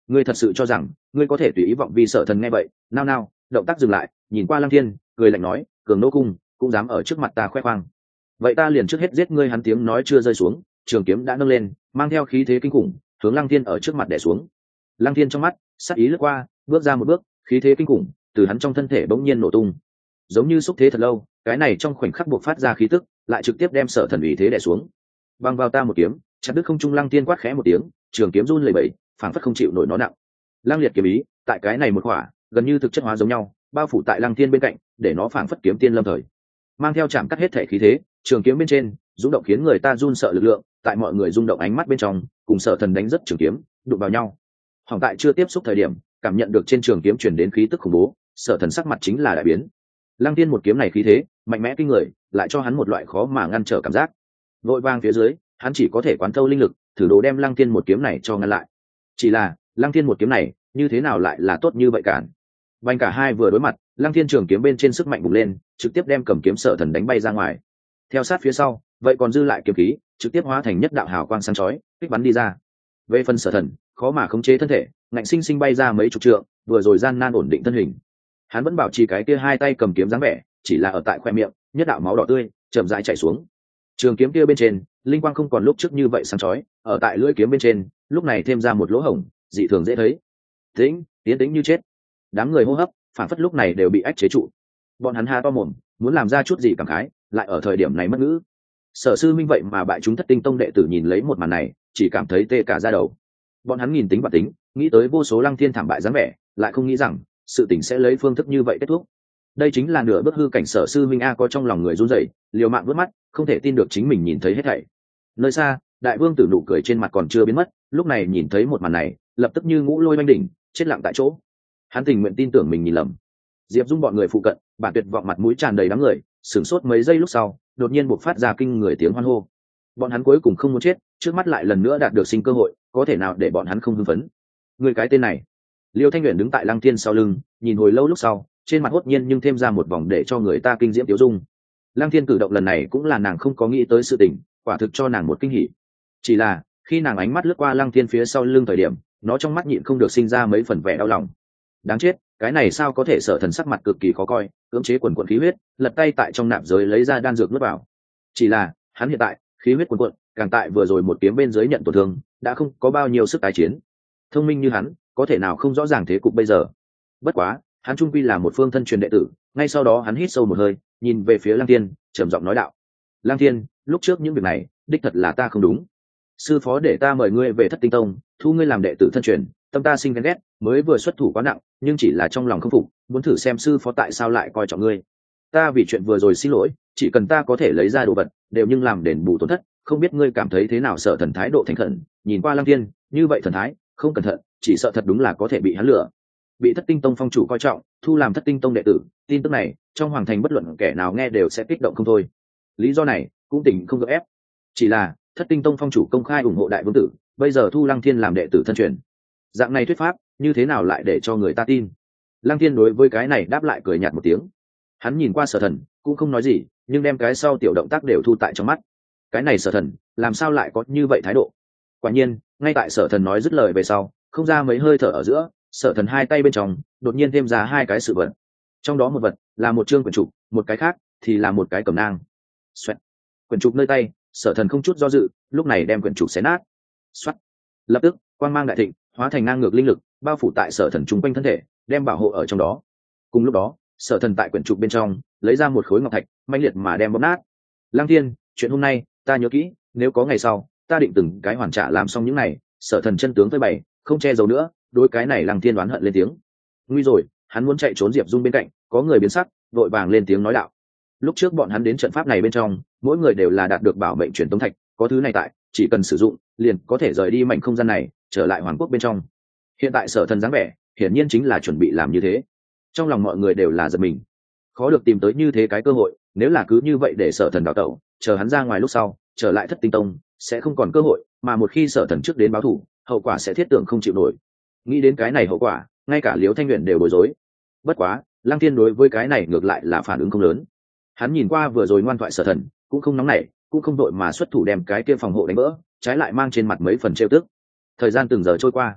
ngươi thật sự cho rằng ngươi có thể tùy ý vọng vi Sở Thần nghe vậy nao nao động tác dừng lại, nhìn qua Lăng Thiên cười lạnh nói, cường nô cung cũng dám ở trước mặt ta khoe khoang, vậy ta liền trước hết giết ngươi. Hắn tiếng nói chưa rơi xuống, trường kiếm đã nâng lên, mang theo khí thế kinh khủng hướng Lăng Thiên ở trước mặt đè xuống. Lăng Thiên trong mắt sát ý lướt qua, bước ra một bước, khí thế kinh khủng từ hắn trong thân thể bỗng nhiên nổ tung, giống như xúc thế thật lâu, cái này trong khoảnh khắc buộc phát ra khí tức lại trực tiếp đem Sở Thần ý thế đè xuống. Băng vào ta một kiếm, chặt đứt không trung. Lăng Thiên quát khẽ một tiếng, trường kiếm run lẩy bẩy, phảng phất không chịu nổi nó nặng. Lăng liệt kiếm ý tại cái này một khỏa gần như thực chất hóa giống nhau, bao phủ tại Lăng Thiên bên cạnh, để nó phảng phất kiếm tiên lâm thời, mang theo chạm cắt hết thể khí thế. Trường kiếm bên trên rung động khiến người ta run sợ lực lượng, tại mọi người rung động ánh mắt bên trong, cùng Sở Thần đánh rất trường kiếm đụng vào nhau. Hỏng tại chưa tiếp xúc thời điểm, cảm nhận được trên trường kiếm truyền đến khí tức khủng bố, Sở Thần sắc mặt chính là đại biến. Lăng Tiên một kiếm này khí thế mạnh mẽ kinh người, lại cho hắn một loại khó mà ngăn trở cảm giác. Vội vàng phía dưới, hắn chỉ có thể quán thâu linh lực, thử đồ đem Lăng Tiên một kiếm này cho ngăn lại. Chỉ là Lăng Tiên một kiếm này như thế nào lại là tốt như vậy cản? Bành cả hai vừa đối mặt, Lăng Thiên trường kiếm bên trên sức mạnh bùng lên, trực tiếp đem cầm kiếm Sở Thần đánh bay ra ngoài. Theo sát phía sau, vậy còn dư lại kiếm khí, trực tiếp hóa thành nhất đạo hào quang sáng chói, kích bắn đi ra. Về phần Sở Thần, khó mà khống chế thân thể, ngạnh sinh sinh bay ra mấy chục trượng, vừa rồi gian nan ổn định thân hình. Hắn vẫn bảo trì cái kia hai tay cầm kiếm dáng vẻ, chỉ là ở tại khoe miệng, nhất đạo máu đỏ tươi chậm rãi chảy xuống. Trường kiếm kia bên trên, linh quang không còn lúc trước như vậy sáng chói, ở tại lưỡi kiếm bên trên, lúc này thêm ra một lỗ hổng, dị thường dễ thấy. Tiến tĩnh như chết. Đám người hô hấp, phản phất lúc này đều bị ách chế trụ. Bọn hắn há to mồm, muốn làm ra chút gì cảm khái, lại ở thời điểm này mất ngữ. Sở Sư Minh vậy mà bại chúng Thất Tinh Tông đệ tử nhìn lấy một màn này, chỉ cảm thấy tê cả da đầu. Bọn hắn nghìn tính và tính, nghĩ tới vô số Lăng Thiên thảm bại dáng vẻ, lại không nghĩ rằng sự tình sẽ lấy phương thức như vậy kết thúc. Đây chính là nửa bước hư cảnh Sở Sư Minh a. Có trong lòng người run rẩy, liều mạng vớt mắt, không thể tin được chính mình nhìn thấy hết thảy. Nơi xa, Đại Vương Tử nụ cười trên mặt còn chưa biến mất, lúc này nhìn thấy một màn này, lập tức như ngũ lôi oanh đỉnh, chết lặng tại chỗ. Hắn tình nguyện tin tưởng mình nhìn lầm. Diệp Dung bọn người phụ cận, bản tuyệt vọng mặt mũi tràn đầy đám người, sửng sốt mấy giây lúc sau, đột nhiên bộc phát ra kinh người tiếng hoan hô. Bọn hắn cuối cùng không muốn chết, trước mắt lại lần nữa đạt được sinh cơ hội, có thể nào để bọn hắn không hưng phấn? Người cái tên này. Liêu Thanh Uyển đứng tại Lăng Thiên sau lưng, nhìn hồi lâu lúc sau, trên mặt hốt nhiên nhưng thêm ra một vòng để cho người ta kinh diễm tiêu dung. Lăng Thiên cử động lần này cũng là nàng không có nghĩ tới sự tình, quả thực cho nàng một kinh hỉ. Chỉ là, khi nàng ánh mắt lướt qua Lăng Thiên phía sau lưng thời điểm, nó trong mắt nhịn không được sinh ra mấy phần vẻ đau lòng. Đáng chết, cái này sao có thể? Sở Thần sắc mặt cực kỳ khó coi, cưỡng chế quần quần khí huyết, lật tay tại trong nạp giới lấy ra đan dược nuốt vào. Chỉ là, hắn hiện tại khí huyết quần quần, càng tại vừa rồi một kiếm bên dưới nhận tổn thương, đã không có bao nhiêu sức tái chiến. Thông minh như hắn, có thể nào không rõ ràng thế cục bây giờ? Bất quá, hắn trung quy là một phương thân truyền đệ tử, ngay sau đó hắn hít sâu một hơi, nhìn về phía Lăng Thiên, trầm giọng nói đạo: Lăng Thiên, lúc trước những việc này, đích thật là ta không đúng. Sư phó để ta mời ngươi về Thất Tinh Tông, thu ngươi làm đệ tử thân truyền, tâm ta sinh ghen ghét, mới vừa xuất thủ quá nặng, nhưng chỉ là trong lòng không phục, muốn thử xem sư phó tại sao lại coi trọng ngươi. Ta vì chuyện vừa rồi xin lỗi, chỉ cần ta có thể lấy ra đồ vật, đều nhưng làm đền bù tổn thất, không biết ngươi cảm thấy thế nào? Sở Thần thái độ thành khẩn, nhìn qua Lăng Thiên, như vậy thần thái, không cẩn thận, chỉ sợ thật đúng là có thể bị hắn lừa. Bị Thất Tinh Tông phong chủ coi trọng, thu làm Thất Tinh Tông đệ tử, tin tức này, trong hoàng thành bất luận kẻ nào nghe đều sẽ kích động không thôi. Lý do này, cũng tình không gượng ép. Chỉ là, Thất Tinh Tông phong chủ công khai ủng hộ Đại Vương Tử, bây giờ thu Lăng Thiên làm đệ tử thân truyền. Dạng này thuyết pháp, như thế nào lại để cho người ta tin? Lăng Thiên đối với cái này đáp lại cười nhạt một tiếng. Hắn nhìn qua Sở Thần, cũng không nói gì, nhưng đem cái sau tiểu động tác đều thu tại trong mắt. Cái này Sở Thần, làm sao lại có như vậy thái độ? Quả nhiên, ngay tại Sở Thần nói dứt lời về sau, không ra mấy hơi thở ở giữa, Sở Thần hai tay bên trong đột nhiên thêm ra hai cái sự vật. Trong đó một vật là một chương quyển trục, một cái khác thì là một cái cẩm nang. Xoẹt. Quyển trục nơi tay, Sở Thần không chút do dự, lúc này đem quyển trục xé nát. Xoát. Lập tức, quang mang đại thịnh, hóa thành ngang ngược linh lực, bao phủ tại Sở Thần chung quanh thân thể, đem bảo hộ ở trong đó. Cùng lúc đó, Sở Thần tại quyển trục bên trong lấy ra một khối ngọc thạch, mãnh liệt mà đem bóp nát. Lăng Thiên, chuyện hôm nay ta nhớ kỹ, nếu có ngày sau, ta định từng cái hoàn trả làm xong những này. Sở Thần chân tướng phơi bày, không che giấu nữa, đối cái này Lăng Thiên đoán hận lên tiếng. Nguy rồi, hắn muốn chạy trốn. Diệp Dung bên cạnh có người biến sắc, vội vàng lên tiếng nói đạo: lúc trước bọn hắn đến trận pháp này bên trong, mỗi người đều là đạt được bảo mệnh truyền tống thạch, có thứ này tại, chỉ cần sử dụng, liền có thể rời đi mảnh không gian này, trở lại hoàng quốc bên trong. Hiện tại Sở Thần dáng vẻ, hiển nhiên chính là chuẩn bị làm như thế. Trong lòng mọi người đều là giật mình, khó được tìm tới như thế cái cơ hội, nếu là cứ như vậy để Sở Thần đào tẩu, chờ hắn ra ngoài lúc sau, trở lại Thất Tinh Tông, sẽ không còn cơ hội, mà một khi Sở Thần trước đến báo thù, hậu quả sẽ thiết tưởng không chịu nổi. Nghĩ đến cái này hậu quả, ngay cả Liễu Thanh Uyển đều bối rối. Bất quá, Lăng Thiên đối với cái này ngược lại là phản ứng không lớn. Hắn nhìn qua vừa rồi ngoan thoại Sở Thần, cũng không nóng nảy, cũng không đội mà xuất thủ đem cái kia phòng hộ đánh vỡ, trái lại mang trên mặt mấy phần trêu tức. Thời gian từng giờ trôi qua,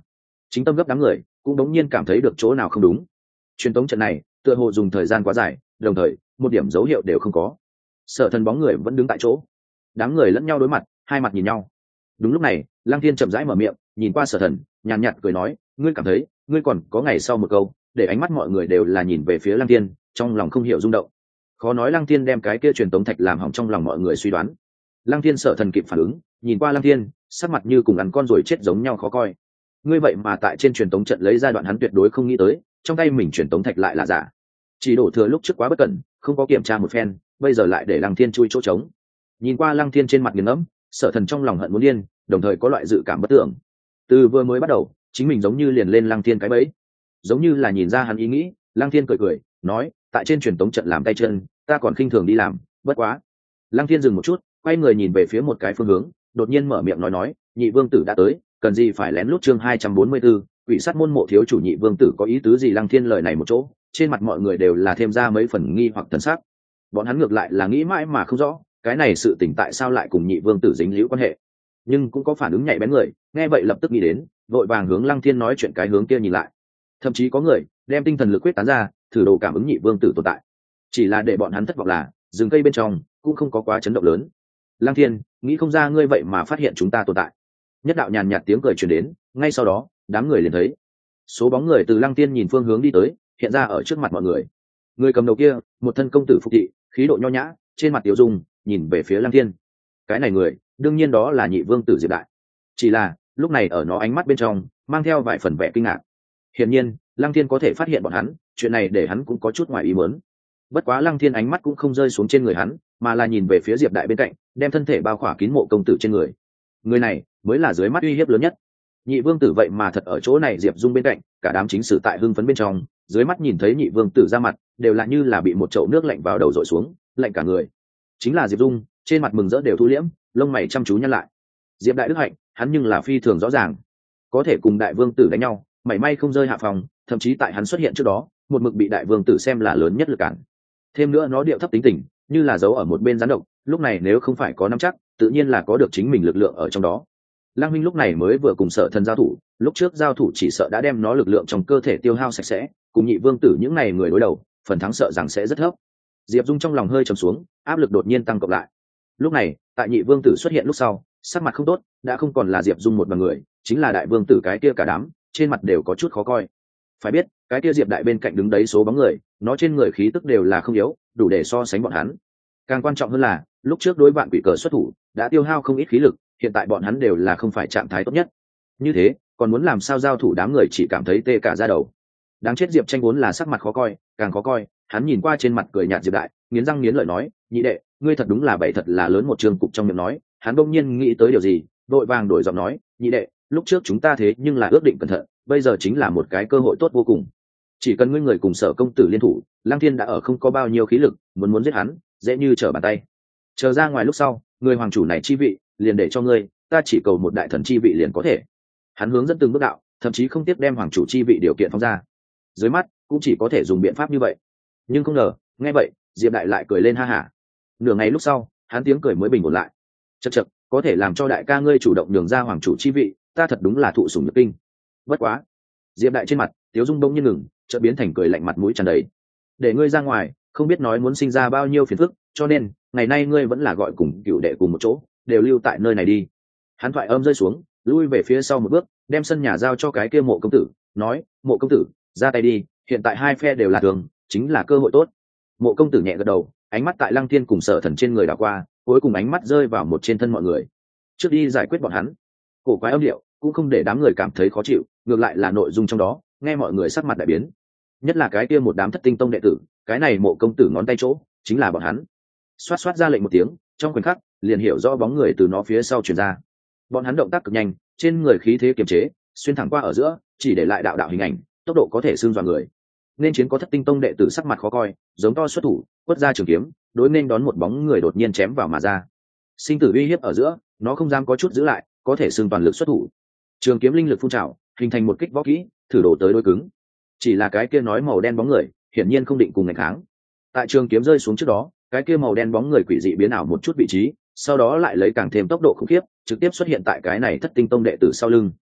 chính tâm gấp đám người cũng đống nhiên cảm thấy được chỗ nào không đúng. Truyền tống trận này tựa hồ dùng thời gian quá dài, đồng thời một điểm dấu hiệu đều không có. Sở Thần bóng người vẫn đứng tại chỗ, đám người lẫn nhau đối mặt, hai mặt nhìn nhau. Đúng lúc này Lăng Thiên chậm rãi mở miệng, nhìn qua Sở Thần, nhàn nhạt cười nói, ngươi cảm thấy ngươi còn có ngày sau một câu, để ánh mắt mọi người đều là nhìn về phía Lăng Thiên, trong lòng không hiểu rung động. Khó nói Lăng Thiên đem cái kia truyền tống thạch làm hỏng trong lòng mọi người suy đoán. Lăng Thiên Sở Thần kịp phản ứng, nhìn qua Lăng Thiên, sắc mặt như cùng ăn con rồi chết giống nhau khó coi. Ngươi vậy mà tại trên truyền tống trận lấy ra đoạn hắn tuyệt đối không nghĩ tới, trong tay mình truyền tống thạch lại là giả. Chỉ đổ thừa lúc trước quá bất cẩn, không có kiểm tra một phen, bây giờ lại để Lăng Thiên chui chỗ trống. Nhìn qua Lăng Thiên trên mặt nghiền ngẫm, Sở Thần trong lòng hận muốn điên, đồng thời có loại dự cảm bất tưởng. Từ vừa mới bắt đầu, chính mình giống như liền lên Lăng Thiên cái bẫy, giống như là nhìn ra hắn ý nghĩ. Lăng Thiên cười cười, nói, tại trên truyền tống trận làm tay chân, ta còn khinh thường đi làm, bất quá. Lăng Thiên dừng một chút, quay người nhìn về phía một cái phương hướng, đột nhiên mở miệng nói, nhị vương tử đã tới, cần gì phải lén lút chương 244, quỷ sát môn mộ thiếu chủ nhị vương tử có ý tứ gì? Lăng Thiên lời này một chỗ, trên mặt mọi người đều là thêm ra mấy phần nghi hoặc thần sắc. Bọn hắn ngược lại là nghĩ mãi mà không rõ, cái này sự tình tại sao lại cùng nhị vương tử dính líu quan hệ. Nhưng cũng có phản ứng nhạy bén người, nghe vậy lập tức nghĩ đến, vội vàng hướng Lăng Thiên nói chuyện cái hướng kia nhìn lại. Thậm chí có người đem tinh thần lực quyết tán ra, thử đồ cảm ứng nhị vương tử tồn tại. Chỉ là để bọn hắn thất vọng là, rừng cây bên trong cũng không có quá chấn động lớn. Lăng Thiên, nghĩ không ra ngươi vậy mà phát hiện chúng ta tồn tại. Nhất đạo nhàn nhạt tiếng cười truyền đến, ngay sau đó đám người liền thấy số bóng người từ Lăng Thiên nhìn phương hướng đi tới, hiện ra ở trước mặt mọi người. Người cầm đầu kia, một thân công tử phục thị, khí độ nho nhã, trên mặt tiểu dung, nhìn về phía Lăng Thiên. Cái này người, đương nhiên đó là nhị vương tử Diệp Đại. Chỉ là lúc này ở nó ánh mắt bên trong mang theo vài phần vẻ kinh ngạc. Hiển nhiên Lăng Thiên có thể phát hiện bọn hắn, chuyện này để hắn cũng có chút ngoài ý muốn. Bất quá Lăng Thiên ánh mắt cũng không rơi xuống trên người hắn, mà là nhìn về phía Diệp Đại bên cạnh, đem thân thể bao khỏa kín mộ công tử trên người. Người này mới là dưới mắt uy hiếp lớn nhất. Nhị vương tử vậy mà thật ở chỗ này. Diệp Dung bên cạnh, cả đám chính sử tại hưng phấn bên trong, dưới mắt nhìn thấy nhị vương tử ra mặt, đều là như là bị một chậu nước lạnh vào đầu dội xuống, lạnh cả người. Chính là Diệp Dung, trên mặt mừng rỡ đều thu liễm, lông mày chăm chú nhăn lại. Diệp Đại đức hạnh, hắn nhưng là phi thường rõ ràng, có thể cùng đại vương tử đánh nhau, mảy may không rơi hạ phòng, thậm chí tại hắn xuất hiện trước đó, một mực bị đại vương tử xem là lớn nhất lực cản. Thêm nữa nó điệu thấp tính tình, như là giấu ở một bên gián độc, lúc này nếu không phải có nắm chắc, tự nhiên là có được chính mình lực lượng ở trong đó. Lăng Minh lúc này mới vừa cùng Sở Thần giao thủ, lúc trước giao thủ chỉ sợ đã đem nó lực lượng trong cơ thể tiêu hao sạch sẽ, cùng nhị vương tử những này người đối đầu, phần thắng sợ rằng sẽ rất thấp. Diệp Dung trong lòng hơi trầm xuống, áp lực đột nhiên tăng cộng lại. Lúc này, tại nhị vương tử xuất hiện lúc sau, sắc mặt không tốt, đã không còn là Diệp Dung một bằng người, chính là đại vương tử cái kia cả đám, trên mặt đều có chút khó coi. Phải biết, cái kia Diệp Đại bên cạnh đứng đấy số bóng người, nó trên người khí tức đều là không yếu, đủ để so sánh bọn hắn. Càng quan trọng hơn là, lúc trước đối bạn quỷ cờ xuất thủ, đã tiêu hao không ít khí lực, hiện tại bọn hắn đều là không phải trạng thái tốt nhất. Như thế, còn muốn làm sao giao thủ? Đám người chỉ cảm thấy tê cả da đầu. Đáng chết, Diệp Tranh vốn là sắc mặt khó coi, càng khó coi, hắn nhìn qua trên mặt cười nhạt Diệp Đại, nghiến răng nghiến lợi nói, nhị đệ, ngươi thật đúng là bậy, thật là lớn một trường cục trong miệng nói. Hắn bỗng nhiên nghĩ tới điều gì, đội vàng đổi giọng nói, nhị đệ, lúc trước chúng ta thế nhưng là ước định cẩn thận, bây giờ chính là một cái cơ hội tốt vô cùng. Chỉ cần ngươi người cùng Sở công tử liên thủ, Lăng Thiên đã ở không có bao nhiêu khí lực, muốn giết hắn, dễ như trở bàn tay. Chờ ra ngoài lúc sau, người hoàng chủ này chi vị, liền để cho ngươi, ta chỉ cầu một đại thần chi vị liền có thể. Hắn hướng dẫn từng bước đạo, thậm chí không tiếc đem hoàng chủ chi vị điều kiện phóng ra. Dưới mắt cũng chỉ có thể dùng biện pháp như vậy. Nhưng không ngờ, nghe vậy, Diệp Đại lại cười lên ha hả. Nửa ngày lúc sau, hắn tiếng cười mới bình ổn lại. Chậc chậc, có thể làm cho đại ca ngươi chủ động nhường ra hoàng chủ chi vị, ta thật đúng là thụ sủng nhược kinh. Bất quá, Diệp Đại trên mặt tiếu dung bỗng nhiên ngừng, chợt biến thành cười lạnh, mặt mũi tràn đầy. Để ngươi ra ngoài, không biết nói muốn sinh ra bao nhiêu phiền phức, cho nên ngày nay ngươi vẫn là gọi cùng cựu đệ cùng một chỗ, đều lưu tại nơi này đi. Hắn thoại âm rơi xuống, lui về phía sau một bước, đem sân nhà giao cho cái kia Mộ công tử, nói, Mộ công tử, ra tay đi, hiện tại hai phe đều là thường, chính là cơ hội tốt. Mộ công tử nhẹ gật đầu, ánh mắt tại Lăng Thiên cùng Sở Thần trên người đảo qua, cuối cùng ánh mắt rơi vào một trên thân mọi người. Trước đi giải quyết bọn hắn. Cổ quái âm điệu cũng không để đám người cảm thấy khó chịu, ngược lại là nội dung trong đó, nghe mọi người sắc mặt đại biến. Nhất là cái kia một đám Thất Tinh Tông đệ tử, cái này Mộ công tử ngón tay chỗ, chính là bọn hắn. Xoát xoát ra lệnh một tiếng, trong khoảnh khắc, liền hiểu rõ bóng người từ nó phía sau truyền ra. Bọn hắn động tác cực nhanh, trên người khí thế kiềm chế, xuyên thẳng qua ở giữa, chỉ để lại đạo đạo hình ảnh, tốc độ có thể xương dọa người. Nên chiến có Thất Tinh Tông đệ tử sắc mặt khó coi, giống to xuất thủ, quất ra trường kiếm, đối nên đón một bóng người đột nhiên chém vào mà ra. Sinh tử uy hiếp ở giữa, nó không dám có chút giữ lại, có thể xương toàn lực xuất thủ. Trường kiếm linh lực phun trào, hình thành một kích võ kỹ, thử đổ tới đối cứng. Chỉ là cái kia nói màu đen bóng người, hiển nhiên không định cùng ngày kháng. Tại trường kiếm rơi xuống trước đó, cái kia màu đen bóng người quỷ dị biến ảo một chút vị trí, sau đó lại lấy càng thêm tốc độ khủng khiếp, trực tiếp xuất hiện tại cái này Thất Tinh Tông đệ tử sau lưng.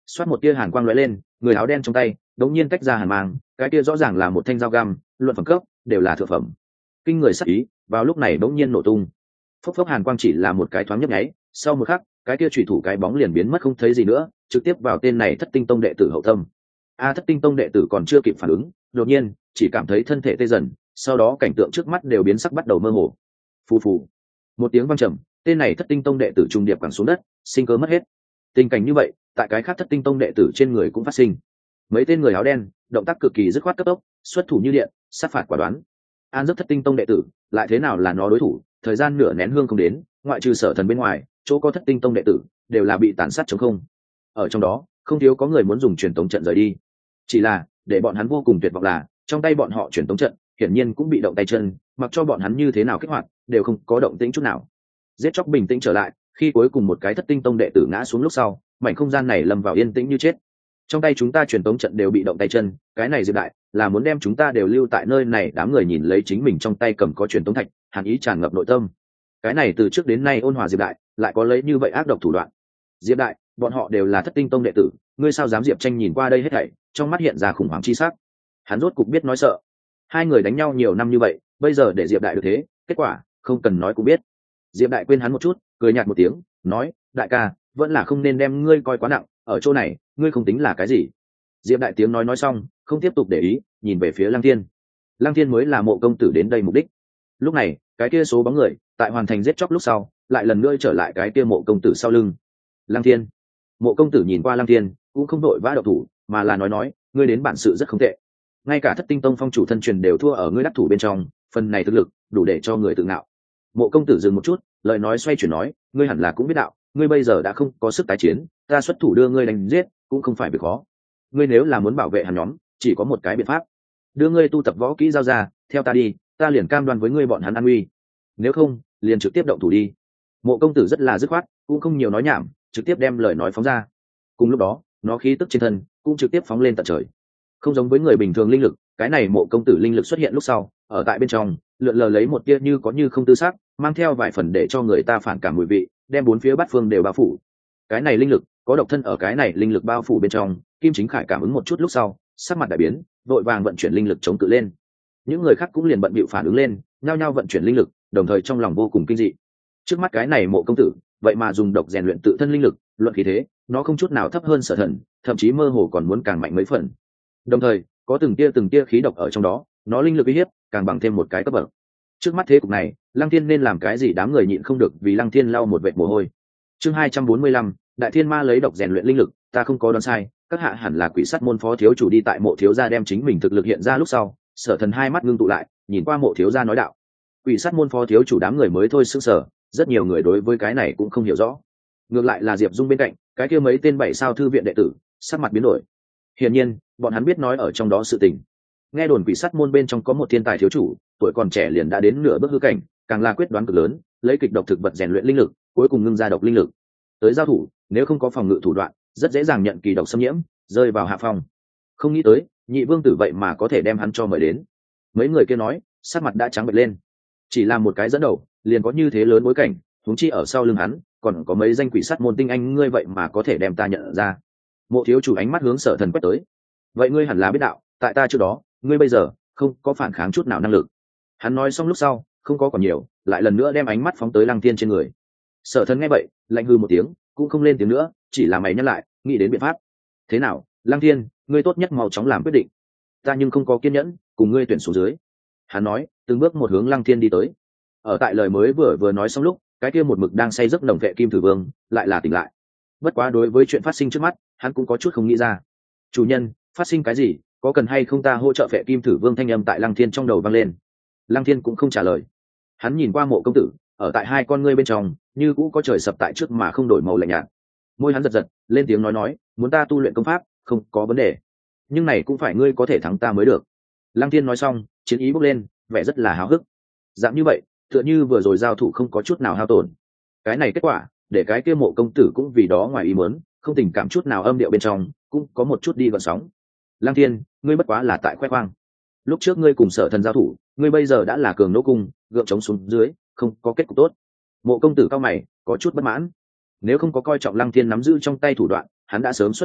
xoát một tia hàn quang lóe lên, người áo đen trong tay đống nhiên tách ra hàn mang, cái kia rõ ràng là một thanh dao găm, luận phẩm cấp đều là thượng phẩm. Kinh người sắc ý vào lúc này đống nhiên nổ tung. Phốc phốc hàn quang chỉ là một cái thoáng nhấp nháy, sau một khắc cái kia chủy thủ cái bóng liền biến mất không thấy gì nữa, trực tiếp vào tên này Thất Tinh Tông đệ tử hậu tâm. Thất Tinh Tông đệ tử còn chưa kịp phản ứng, đột nhiên chỉ cảm thấy thân thể tê dần, sau đó cảnh tượng trước mắt đều biến sắc bắt đầu mơ hồ. Phù phù, một tiếng vang trầm, tên này Thất Tinh Tông đệ tử trung điệp quẳng xuống đất, sinh cơ mất hết. Tình cảnh như vậy tại cái khác Thất Tinh Tông đệ tử trên người cũng phát sinh. Mấy tên người áo đen động tác cực kỳ dứt khoát cấp tốc, xuất thủ như điện, sát phạt quả đoán. An giấc Thất Tinh Tông đệ tử lại thế nào là nó đối thủ, thời gian nửa nén hương không đến, ngoại trừ Sở Thần bên ngoài, chỗ có Thất Tinh Tông đệ tử đều là bị tàn sát trống không. Ở trong đó không thiếu có người muốn dùng truyền tống trận rời đi, chỉ là để bọn hắn vô cùng tuyệt vọng là trong tay bọn họ truyền tống trận hiển nhiên cũng bị động tay chân, mặc cho bọn hắn như thế nào kích hoạt đều không có động tĩnh chút nào. Giết chóc bình tĩnh trở lại, khi cuối cùng một cái Thất Tinh Tông đệ tử ngã xuống lúc sau, mảnh không gian này lâm vào yên tĩnh như chết. Trong tay chúng ta truyền tống trận đều bị động tay chân, cái này Diệp Đại là muốn đem chúng ta đều lưu tại nơi này. Đám người nhìn lấy chính mình trong tay cầm có truyền tống thạch, hàn ý tràn ngập nội tâm. Cái này từ trước đến nay ôn hòa Diệp Đại lại có lấy như vậy ác độc thủ đoạn. Diệp Đại, bọn họ đều là Thất Tinh Tông đệ tử, ngươi sao dám? Diệp Tranh nhìn qua đây hết thảy, trong mắt hiện ra khủng hoảng chi sắc. Hắn rốt cục biết nói sợ. Hai người đánh nhau nhiều năm như vậy, bây giờ để Diệp Đại được thế, kết quả không cần nói cũng biết. Diệp Đại quên hắn một chút, cười nhạt một tiếng, nói: đại ca, vẫn là không nên đem ngươi coi quá nặng, ở chỗ này ngươi không tính là cái gì. Diệp Đại tiếng nói xong, không tiếp tục để ý, nhìn về phía Lăng Thiên. Lăng Thiên mới là Mộ công tử đến đây mục đích. Lúc này cái kia số bóng người tại hoàn thành giết chóc lúc sau, lại lần nữa trở lại cái kia Mộ công tử sau lưng. Lăng Thiên. Mộ công tử nhìn qua Lăng Thiên, cũng không đội vã động thủ, mà là nói ngươi đến bản sự rất không tệ, ngay cả Thất Tinh Tông phong chủ thân truyền đều thua ở ngươi đắc thủ bên trong, phần này thực lực đủ để cho người tự ngạo. Mộ công tử dừng một chút, lời nói xoay chuyển nói: ngươi hẳn là cũng biết đạo, ngươi bây giờ đã không có sức tái chiến, ta xuất thủ đưa ngươi đánh giết cũng không phải việc khó. Ngươi nếu là muốn bảo vệ hắn nhóm, chỉ có một cái biện pháp, đưa ngươi tu tập võ kỹ giao ra, theo ta đi, ta liền cam đoan với ngươi bọn hắn an nguy. Nếu không, liền trực tiếp động thủ đi. Mộ công tử rất là dứt khoát, cũng không nhiều nói nhảm, trực tiếp đem lời nói phóng ra. Cùng lúc đó, nó khí tức trên thân cũng trực tiếp phóng lên tận trời. Không giống với người bình thường linh lực, cái này Mộ công tử linh lực xuất hiện lúc sau, ở tại bên trong lượn lờ lấy một tia như có như không tư sắc, mang theo vài phần để cho người ta phản cảm mùi vị, đem bốn phía bát phương đều bao phủ. Cái này linh lực có độc thân ở cái này linh lực bao phủ bên trong. Kim Chính Khải cảm ứng một chút lúc sau, sắc mặt đại biến, vội vàng vận chuyển linh lực chống cự lên. Những người khác cũng liền bận bịu phản ứng lên, nhao nhao vận chuyển linh lực, đồng thời trong lòng vô cùng kinh dị. Trước mắt cái này Mộ công tử vậy mà dùng độc rèn luyện tự thân linh lực, luận khí thế nó không chút nào thấp hơn Sở Thần, thậm chí mơ hồ còn muốn càng mạnh mấy phần. Đồng thời có từng tia khí độc ở trong đó, nó linh lực uy hiếp càng bằng thêm một cái cấp bậc. Trước mắt thế cục này, Lăng Thiên nên làm cái gì? Đám người nhịn không được vì Lăng Thiên lau một vệt mồ hôi. Chương 245, Đại Thiên Ma lấy độc rèn luyện linh lực, ta không có đoán sai, các hạ hẳn là Quỷ Sắt môn phó thiếu chủ đi. Tại Mộ thiếu gia đem chính mình thực lực hiện ra lúc sau, Sở Thần hai mắt ngưng tụ lại, nhìn qua Mộ thiếu gia nói đạo: Quỷ Sắt môn phó thiếu chủ. Đám người mới thôi sững sờ, rất nhiều người đối với cái này cũng không hiểu rõ. Ngược lại là Diệp Dung bên cạnh, cái kia mấy tên 7 sao thư viện đệ tử, sắc mặt biến đổi. Hiển nhiên, bọn hắn biết nói ở trong đó sự tình. Nghe đồn Quỷ Sắt môn bên trong có một thiên tài thiếu chủ, tuổi còn trẻ liền đã đến nửa bước hư cảnh, càng là quyết đoán cực lớn, lấy kịch độc thực vật rèn luyện linh lực, cuối cùng ngưng ra độc linh lực. Tới giao thủ, nếu không có phòng ngự thủ đoạn, rất dễ dàng nhận kỳ độc xâm nhiễm, rơi vào hạ phong. Không nghĩ tới, Nhị Vương tử vậy mà có thể đem hắn cho mời đến. Mấy người kia nói, sắc mặt đã trắng bệch lên. Chỉ là một cái dẫn đầu, liền có như thế lớn bối cảnh, huống chi ở sau lưng hắn, còn có mấy danh Quỷ Sắt môn tinh anh, ngươi vậy mà có thể đem ta nhận ra. Mộ thiếu chủ ánh mắt hướng Sở Thần quét tới. Vậy ngươi hẳn là biết đạo, tại ta trước đó, ngươi bây giờ không có phản kháng chút nào năng lực. Hắn nói xong lúc sau, không có còn nhiều, lại lần nữa đem ánh mắt phóng tới Lăng Thiên trên người. Sở Thần nghe vậy, lạnh hư một tiếng, cũng không lên tiếng nữa, chỉ là mày nhắc lại, nghĩ đến biện pháp. Thế nào, Lăng Thiên, ngươi tốt nhất mau chóng làm quyết định. Ta nhưng không có kiên nhẫn cùng ngươi tuyển xuống dưới. Hắn nói, từng bước một hướng Lăng Thiên đi tới. Ở tại lời mới vừa nói xong lúc, cái kia một mực đang say giấc nồng vệ Kim Thử Vương lại là tỉnh lại. Bất quá đối với chuyện phát sinh trước mắt, hắn cũng có chút không nghĩ ra. Chủ nhân, phát sinh cái gì? Có cần hay không ta hỗ trợ? Vệ Kim Thử Vương thanh âm tại Lăng Thiên trong đầu vang lên. Lăng Thiên cũng không trả lời. Hắn nhìn qua Mộ công tử, ở tại hai con ngươi bên trong, như cũ có trời sập tại trước mà không đổi màu lạnh nhạt. Môi hắn giật giật, lên tiếng nói, muốn ta tu luyện công pháp, không có vấn đề. Nhưng này cũng phải ngươi có thể thắng ta mới được. Lăng Thiên nói xong, chiến ý bốc lên, vẻ rất là háo hức. Dạng như vậy, tựa như vừa rồi giao thủ không có chút nào hao tổn. Cái này kết quả, để cái kia Mộ công tử cũng vì đó ngoài ý muốn, không tình cảm chút nào, âm điệu bên trong cũng có một chút đi gợn sóng. Lăng Thiên, ngươi bất quá là tại khoe khoang. Lúc trước ngươi cùng Sở Thần giao thủ, ngươi bây giờ đã là cường nỗ cung, gượng chống xuống dưới, không có kết cục tốt. Mộ công tử cao mày, có chút bất mãn. Nếu không có coi trọng Lăng Thiên nắm giữ trong tay thủ đoạn, hắn đã sớm xuất thủ,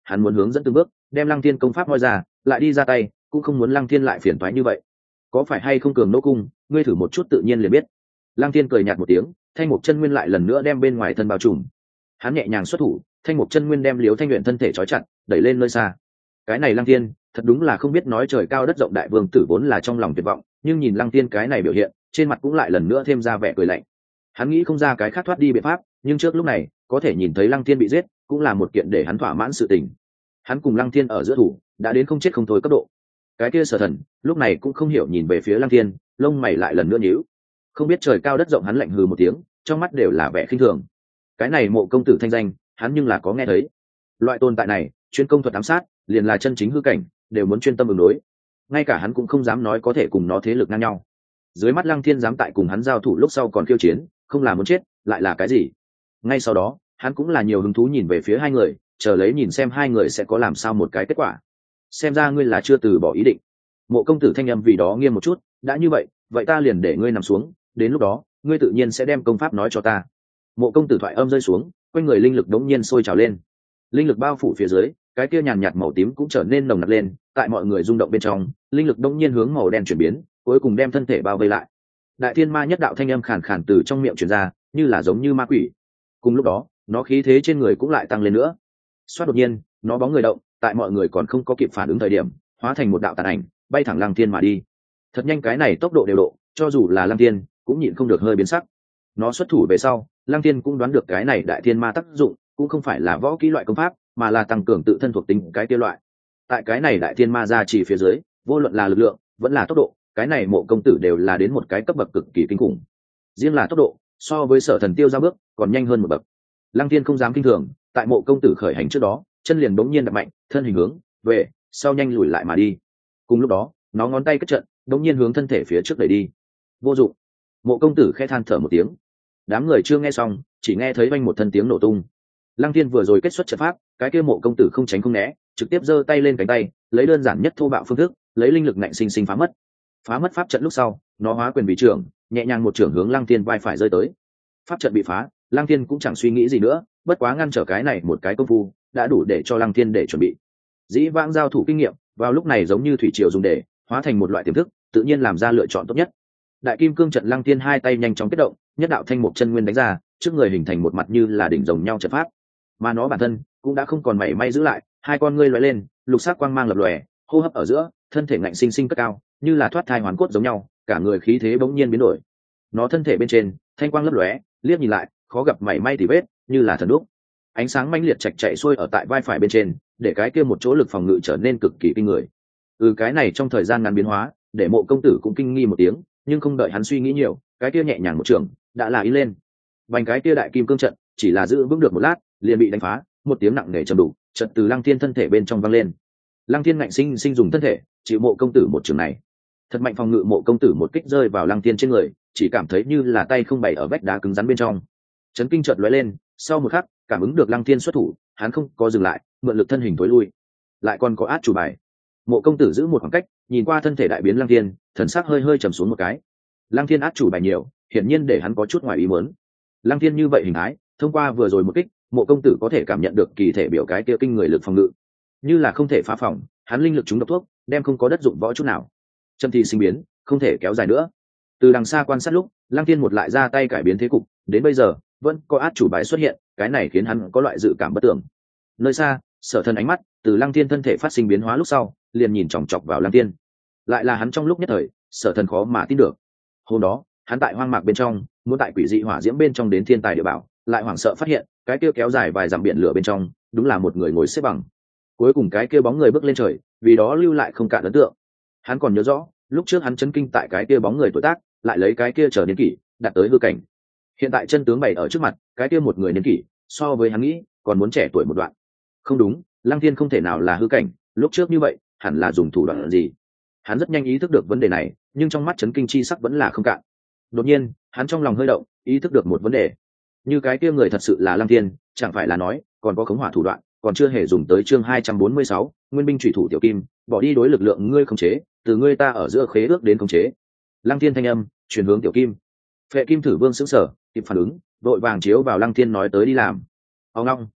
hắn muốn hướng dẫn từng bước đem Lăng Thiên công pháp moi ra, lại đi ra tay, cũng không muốn Lăng Thiên lại phiền toái như vậy. Có phải hay không cường nỗ cung, ngươi thử một chút tự nhiên liền biết. Lăng Thiên cười nhạt một tiếng, Thanh Mục Chân Nguyên lại lần nữa đem bên ngoài thân bao trùm. Hắn nhẹ nhàng xuất thủ, Thanh Mục Chân Nguyên đem Liễu Thanh Luyện thân thể trói chặt, đẩy lên nơi xa. Cái này Lăng Thiên, thật đúng là không biết nói trời cao đất rộng, đại vương tử vốn là trong lòng tuyệt vọng, nhưng nhìn Lăng Thiên cái này biểu hiện, trên mặt cũng lại lần nữa thêm ra vẻ cười lạnh. Hắn nghĩ không ra cái khác thoát đi biện pháp, nhưng trước lúc này, có thể nhìn thấy Lăng Thiên bị giết, cũng là một kiện để hắn thỏa mãn sự tình. Hắn cùng Lăng Thiên ở giữa thủ, đã đến không chết không thôi cấp độ. Cái kia Sở Thần, lúc này cũng không hiểu nhìn về phía Lăng Thiên, lông mày lại lần nữa nhíu. Không biết trời cao đất rộng, hắn lạnh hừ một tiếng, trong mắt đều là vẻ khinh thường. Cái này Mộ công tử thanh danh, hắn nhưng là có nghe thấy. Loại tồn tại này, chuyên công thuật ám sát, liền là chân chính hư cảnh, đều muốn chuyên tâm ứng đối. Ngay cả hắn cũng không dám nói có thể cùng nó thế lực ngang nhau. Dưới mắt Lăng Thiên dám tại cùng hắn giao thủ lúc sau còn khiêu chiến, không là muốn chết, lại là cái gì? Ngay sau đó, hắn cũng là nhiều hứng thú nhìn về phía hai người, chờ lấy nhìn xem hai người sẽ có làm sao một cái kết quả. Xem ra ngươi là chưa từ bỏ ý định. Mộ công tử thanh âm vì đó nghiêm một chút, đã như vậy, vậy ta liền để ngươi nằm xuống, đến lúc đó, ngươi tự nhiên sẽ đem công pháp nói cho ta. Mộ công tử thoại âm rơi xuống, quanh người linh lực đống nhiên sôi trào lên. Linh lực bao phủ phía dưới, cái kia nhàn nhạt màu tím cũng trở nên nồng nặc lên, tại mọi người rung động bên trong, linh lực đống nhiên hướng màu đen chuyển biến, cuối cùng đem thân thể bao vây lại. Đại thiên ma nhất đạo thanh âm khàn khàn từ trong miệng truyền ra, như là giống như ma quỷ. Cùng lúc đó, nó khí thế trên người cũng lại tăng lên nữa. Xoát đột nhiên, nó bóng người động, tại mọi người còn không có kịp phản ứng thời điểm, hóa thành một đạo tàn ảnh, bay thẳng Lăng Thiên mà đi. Thật nhanh, cái này tốc độ đều độ, cho dù là Lăng Thiên cũng nhịn không được hơi biến sắc. Nó xuất thủ về sau, Lăng Thiên cũng đoán được cái này đại thiên ma tác dụng, cũng không phải là võ kỹ loại công pháp, mà là tăng cường tự thân thuộc tính cái kia loại. Tại cái này đại thiên ma ra chỉ phía dưới, vô luận là lực lượng, vẫn là tốc độ, cái này Mộ công tử đều là đến một cái cấp bậc cực kỳ kinh khủng. Riêng là tốc độ, so với Sở Thần Tiêu ra bước, còn nhanh hơn một bậc. Lăng Thiên không dám kinh thường, tại Mộ công tử khởi hành trước đó, chân liền bỗng nhiên đập mạnh, thân hình hướng về sau nhanh lùi lại mà đi. Cùng lúc đó, nó ngón tay kết trận, bỗng nhiên hướng thân thể phía trước đẩy đi. Vô dụng. Mộ công tử khẽ than thở một tiếng. Đám người chưa nghe xong, chỉ nghe thấy vang một thân tiếng nổ tung. Lăng Thiên vừa rồi kết xuất trận pháp, cái kia Mộ công tử không tránh không né, trực tiếp giơ tay lên cánh tay, lấy đơn giản nhất thô bạo phương thức, lấy linh lực nạnh sinh sinh phá mất. Phá mất pháp trận lúc sau, nó hóa quyền vì trưởng, nhẹ nhàng một trưởng hướng Lăng Thiên vai phải rơi tới. Pháp trận bị phá, Lăng Thiên cũng chẳng suy nghĩ gì nữa, bất quá ngăn trở cái này một cái công phu, đã đủ để cho Lăng Thiên để chuẩn bị. Dĩ vãng giao thủ kinh nghiệm, vào lúc này giống như thủy triều dùng để hóa thành một loại tiềm thức, tự nhiên làm ra lựa chọn tốt nhất. Đại kim cương trận, Lăng Thiên hai tay nhanh chóng kết động, nhất đạo thanh mục chân nguyên đánh ra, trước người hình thành một mặt như là đỉnh rồng nhau trận pháp. Mà nó bản thân cũng đã không còn mảy may giữ lại, hai con ngươi lóe lên, lục sắc quang mang lập lòe, hô hấp ở giữa, thân thể ngạnh sinh sinh cất cao, như là thoát thai hoàn cốt giống nhau, cả người khí thế bỗng nhiên biến đổi. Nó thân thể bên trên, thanh quang lấp lóe, liếc nhìn lại, khó gặp mảy may tì vết, như là thần đúc. Ánh sáng mãnh liệt chạch chạy xuôi ở tại vai phải bên trên, để cái kia một chỗ lực phòng ngự trở nên cực kỳ kinh người. Cái này trong thời gian ngắn biến hóa, để Mộ công tử cũng kinh nghi một tiếng, nhưng không đợi hắn suy nghĩ nhiều, cái kia nhẹ nhàng một trường đã là in lên. Vành cái kia đại kim cương trận chỉ là giữ vững được một lát, liền bị đánh phá, một tiếng nặng nề trầm đủ, trận từ Lăng Thiên thân thể bên trong vang lên. Lăng Thiên ngạnh sinh sinh dùng thân thể chịu Mộ công tử một trường này. Thật mạnh phòng ngự, Mộ công tử một kích rơi vào Lăng Thiên trên người, chỉ cảm thấy như là tay không bày ở vách đá cứng rắn bên trong. Chấn kinh chợt lóe lên, sau một khắc, cảm ứng được Lăng Thiên xuất thủ, hắn không có dừng lại, mượn lực thân hình tối lui. Lại còn có át chủ bài. Mộ công tử giữ một khoảng cách, nhìn qua thân thể đại biến Lăng Thiên, thần sắc hơi hơi trầm xuống một cái. Lăng Thiên át chủ bài nhiều, hiển nhiên để hắn có chút ngoài ý muốn. Lăng Thiên như vậy hình thái, thông qua vừa rồi một kích, Mộ công tử có thể cảm nhận được kỳ thể biểu cái kia kinh người lực phòng ngự, như là không thể phá phòng, hắn linh lực trúng độc thuốc, đem không có đất dụng võ chút nào. Châm thi sinh biến, không thể kéo dài nữa. Từ đằng xa quan sát lúc, Lăng Thiên một lại ra tay cải biến thế cục, đến bây giờ vẫn có át chủ bài xuất hiện, cái này khiến hắn có loại dự cảm bất tưởng. Nơi xa, Sở Thần ánh mắt từ Lăng Thiên thân thể phát sinh biến hóa lúc sau, liền nhìn chòng chọc vào Lăng Thiên. Lại là hắn trong lúc nhất thời, Sở Thần khó mà tin được. Hôm đó, hắn tại hoang mạc bên trong, muốn tại quỷ dị hỏa diễm bên trong đến thiên tài địa bảo, lại hoảng sợ phát hiện, cái kia kéo dài vài dặm biển lửa bên trong, đúng là một người ngồi xếp bằng. Cuối cùng cái kia bóng người bước lên trời, vì đó lưu lại không cạn ấn tượng. Hắn còn nhớ rõ, lúc trước hắn chấn kinh tại cái kia bóng người tuổi tác, lại lấy cái kia trở niên kỷ, đạt tới hư cảnh. Hiện tại chân tướng bày ở trước mặt, cái kia một người niên kỷ, so với hắn nghĩ, còn muốn trẻ tuổi một đoạn. Không đúng, Lăng Thiên không thể nào là hư cảnh, lúc trước như vậy, hẳn là dùng thủ đoạn gì? Hắn rất nhanh ý thức được vấn đề này, nhưng trong mắt chấn kinh chi sắc vẫn là không cạn. Đột nhiên, hắn trong lòng hơi động, ý thức được một vấn đề. Như cái kia người thật sự là Lăng Thiên, chẳng phải là nói, còn có khống hỏa thủ đoạn, còn chưa hề dùng tới chương 246, Nguyên binh chủy thủ tiểu kim, bỏ đi đối lực lượng ngươi khống chế, từ ngươi ta ở giữa khế ước đến khống chế. Lăng Thiên thanh âm truyền hướng tiểu kim. Phệ Kim Thử Vương sững sờ, kịp phản ứng, đội vàng chiếu vào Lăng Thiên nói tới đi làm. Ông long,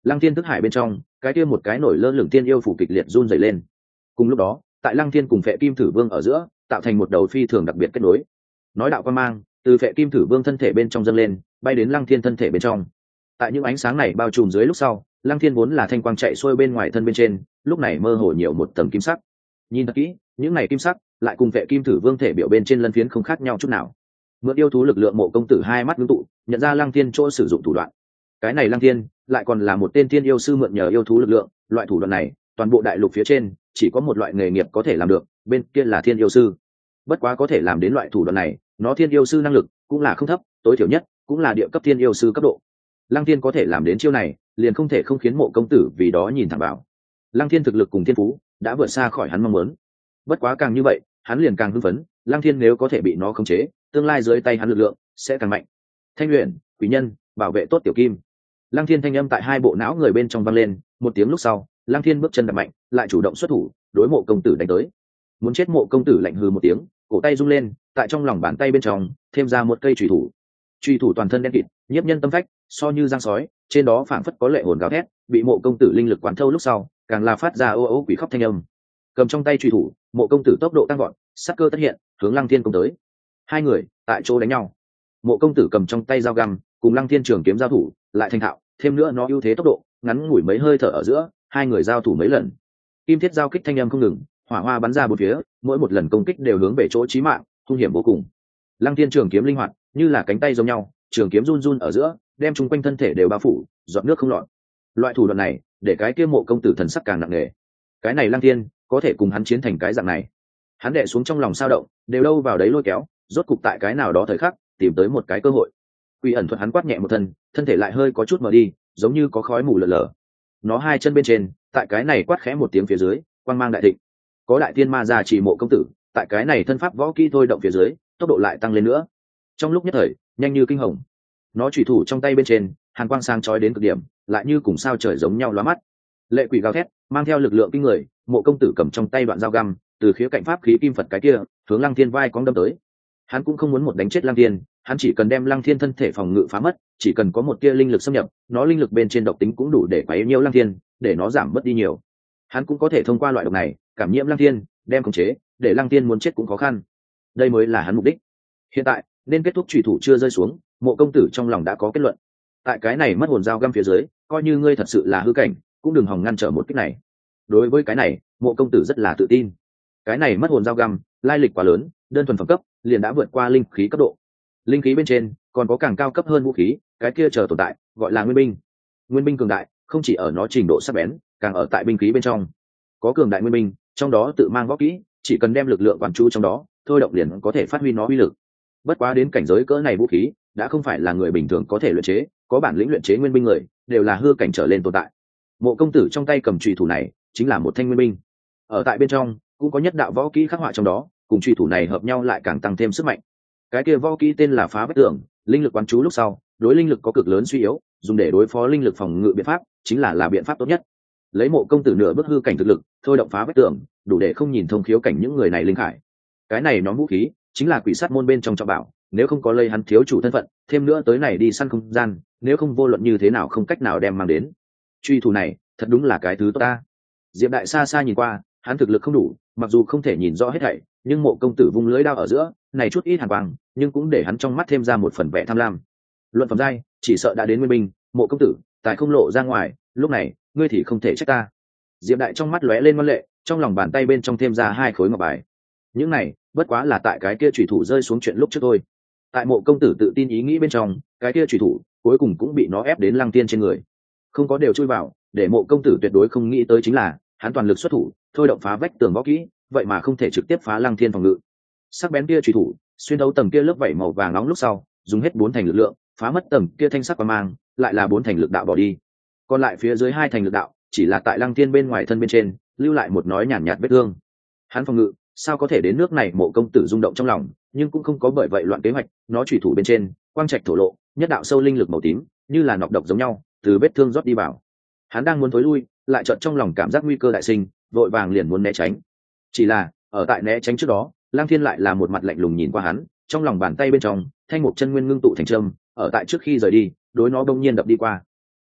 Lăng Thiên thức hải bên trong cái kia một cái nổi lơ lửng tiên yêu phủ kịch liệt run rẩy lên. Cùng lúc đó tại Lăng Thiên cùng Phệ Kim Thử Vương ở giữa tạo thành một đầu phi thường đặc biệt kết nối. Nói đạo quan mang từ Phệ Kim Thử Vương thân thể bên trong dâng lên, bay đến Lăng Thiên thân thể bên trong. Tại những ánh sáng này bao trùm dưới lúc sau, Lăng Thiên vốn là thanh quang chạy xuôi bên ngoài thân bên trên, lúc này mơ hồ nhiều một tầng kim sắc. Nhìn thật kỹ, những này kim sắc lại cùng Phệ Kim Thử Vương thể biểu bên trên lân phiến không khác nhau chút nào. Mượn yêu thú lực lượng, Mộ công tử hai mắt ngưng tụ, nhận ra Lăng Thiên chỗ sử dụng thủ đoạn. Cái này Lăng Thiên lại còn là một tên tiên yêu sư mượn nhờ yêu thú lực lượng, loại thủ đoạn này toàn bộ đại lục phía trên chỉ có một loại nghề nghiệp có thể làm được, bên kia là thiên yêu sư. Bất quá có thể làm đến loại thủ đoạn này, nó thiên yêu sư năng lực cũng là không thấp, tối thiểu nhất cũng là địa cấp thiên yêu sư cấp độ. Lăng Thiên có thể làm đến chiêu này, liền không thể không khiến Mộ công tử vì đó nhìn thẳng vào. Lăng Thiên thực lực cùng thiên phú đã vượt xa khỏi hắn mong muốn. Bất quá càng như vậy, hắn liền càng hưng phấn, Lăng Thiên nếu có thể bị nó khống chế, tương lai dưới tay hắn lực lượng sẽ càng mạnh. Thanh luyện, quý nhân, bảo vệ tốt tiểu kim. Lăng Thiên thanh âm tại hai bộ não người bên trong vang lên, một tiếng lúc sau, Lăng Thiên bước chân đập mạnh, lại chủ động xuất thủ, đối Mộ công tử đánh tới. Muốn chết Mộ công tử lạnh hừ một tiếng, cổ tay rung lên, tại trong lòng bàn tay bên trong thêm ra một cây chùy thủ. Chùy thủ toàn thân đen kịt, nhiếp nhân tâm phách, so như giang sói, trên đó phảng phất có lệ hồn gào thét, bị Mộ công tử linh lực quán thâu lúc sau, càng là phát ra ô ô quỷ khóc thanh âm. Cầm trong tay chùy thủ, Mộ công tử tốc độ tăng vọt, sát cơ tất hiện, hướng Lăng Thiên công tới. Hai người tại chỗ đánh nhau. Mộ công tử cầm trong tay dao găm, cùng Lăng Thiên trường kiếm giao thủ, lại thành thạo, thêm nữa nó ưu thế tốc độ, ngắn ngủi mấy hơi thở ở giữa, hai người giao thủ mấy lần. Kim thiết giao kích thanh âm không ngừng, hỏa hoa bắn ra bốn phía, mỗi một lần công kích đều hướng về chỗ chí mạng, hung hiểm vô cùng. Lăng Thiên trường kiếm linh hoạt, như là cánh tay giống nhau, trường kiếm run run ở giữa, đem chung quanh thân thể đều bao phủ, giọt nước không lọt. Loại thủ đoạn này, để cái kia Mộ công tử thần sắc càng nặng nề. Cái này Lăng Thiên có thể cùng hắn chiến thành cái dạng này. Hắn đè xuống trong lòng sao động, đều đâu vào đấy lôi kéo, rốt cục tại cái nào đó thời khắc, tìm tới một cái cơ hội. Quỷ ẩn thuật hắn quát nhẹ một thân, thân thể lại hơi có chút mờ đi, giống như có khói mù lờ lờ. Nó hai chân bên trên, tại cái này quát khẽ một tiếng phía dưới, quang mang đại thịnh. Có đại tiên ma già chỉ Mộ công tử, tại cái này thân pháp võ kỹ thôi động phía dưới, tốc độ lại tăng lên nữa. Trong lúc nhất thời, nhanh như kinh hồng. Nó chủy thủ trong tay bên trên, hàn quang sáng chói đến cực điểm, lại như cùng sao trời giống nhau lóa mắt. Lệ quỷ gào thét, mang theo lực lượng kinh người, Mộ công tử cầm trong tay đoạn dao găm, từ khía cạnh pháp khí kim phật cái kia, hướng Lăng Thiên vai cong đâm tới. Hắn cũng không muốn một đánh chết Lăng Thiên, hắn chỉ cần đem Lăng Thiên thân thể phòng ngự phá mất, chỉ cần có một tia linh lực xâm nhập, nó linh lực bên trên độc tính cũng đủ để quấy nhiễu Lăng Thiên, để nó giảm bớt đi nhiều. Hắn cũng có thể thông qua loại độc này, cảm nhiễm Lăng Thiên, đem khống chế, để Lăng Thiên muốn chết cũng khó khăn. Đây mới là hắn mục đích. Hiện tại, nên kết thúc chủy thủ chưa rơi xuống, Mộ công tử trong lòng đã có kết luận. Tại cái này mất hồn dao găm phía dưới, coi như ngươi thật sự là hư cảnh, cũng đừng hòng ngăn trở một kích này. Đối với cái này, Mộ công tử rất là tự tin. Cái này mất hồn dao găm, lai lịch quá lớn, đơn thuần phẩm cấp liền đã vượt qua linh khí cấp độ. Linh khí bên trên còn có càng cao cấp hơn vũ khí, cái kia chờ tồn tại, gọi là nguyên binh. Nguyên binh cường đại, không chỉ ở nó trình độ sắc bén, càng ở tại binh khí bên trong. Có cường đại nguyên binh, trong đó tự mang võ kỹ, chỉ cần đem lực lượng quản chú trong đó, thôi động liền có thể phát huy nó uy lực. Bất quá đến cảnh giới cỡ này vũ khí, đã không phải là người bình thường có thể luyện chế, có bản lĩnh luyện chế nguyên binh người, đều là hư cảnh trở lên tồn tại. Mộ công tử trong tay cầm chùy thủ này, chính là một thanh nguyên binh. Ở tại bên trong, cũng có nhất đạo võ kỹ khắc họa trong đó, cùng chùy thủ này hợp nhau lại càng tăng thêm sức mạnh. Cái kia võ kỹ tên là phá vách tường, linh lực quán chú lúc sau, đối linh lực có cực lớn suy yếu, dùng để đối phó linh lực phòng ngự biện pháp, chính là biện pháp tốt nhất. Lấy Mộ công tử nửa bước hư cảnh thực lực, thôi động phá vách tường, đủ để không nhìn thông khiếu cảnh những người này linh khải. Cái này nhóm vũ khí, chính là quỷ sát môn bên trong trọng bảo, nếu không có lây hắn thiếu chủ thân phận, thêm nữa tới này đi săn không gian, nếu không vô luận như thế nào không cách nào đem mang đến. Truy thủ này, thật đúng là cái thứ tốt ta. Diệp Đại xa xa nhìn qua, hắn thực lực không đủ, mặc dù không thể nhìn rõ hết thảy, nhưng Mộ công tử vung lưỡi đao ở giữa, này chút ít hàn quang, nhưng cũng để hắn trong mắt thêm ra một phần vẻ tham lam. Luận phẩm giai, chỉ sợ đã đến nguyên binh, Mộ công tử, tài không lộ ra ngoài, lúc này, ngươi thì không thể trách ta. Diệp Đại trong mắt lóe lên ngoan lệ, trong lòng bàn tay bên trong thêm ra hai khối ngọc bài. Những này, bất quá là tại cái kia chủy thủ rơi xuống chuyện lúc trước thôi. Tại Mộ công tử tự tin ý nghĩ bên trong, cái kia chủy thủ cuối cùng cũng bị nó ép đến Lăng Thiên trên người. Không có đều chui vào, để Mộ công tử tuyệt đối không nghĩ tới chính là, hắn toàn lực xuất thủ, thôi động phá vách tường võ kỹ, vậy mà không thể trực tiếp phá Lăng Thiên phòng ngự. Sắc bén kia chủy thủ, xuyên thấu tầng kia lớp vảy màu vàng nóng lúc sau, dùng hết 4 thành lực lượng, phá mất tầng kia thanh sắc quang mang, lại là 4 thành lực đạo bỏ đi. Còn lại phía dưới 2 thành lực đạo, chỉ là tại Lăng Thiên bên ngoài thân bên trên, lưu lại một nói nhàn nhạt vết thương. Hắn phòng ngự, sao có thể đến nước này? Mộ công tử rung động trong lòng, nhưng cũng không có bởi vậy loạn kế hoạch, nó chủy thủ bên trên, quang trạch thổ lộ, nhất đạo sâu linh lực màu tím, như là nọc độc giống nhau, từ vết thương rót đi vào. Hắn đang muốn thối lui, lại chợt trong lòng cảm giác nguy cơ đại sinh, vội vàng liền muốn né tránh. Chỉ là, ở tại né tránh trước đó, Lăng Thiên lại là một mặt lạnh lùng nhìn qua hắn, trong lòng bàn tay bên trong, thanh mục chân nguyên ngưng tụ thành châm, ở tại trước khi rời đi, đối nó bỗng nhiên đập đi qua.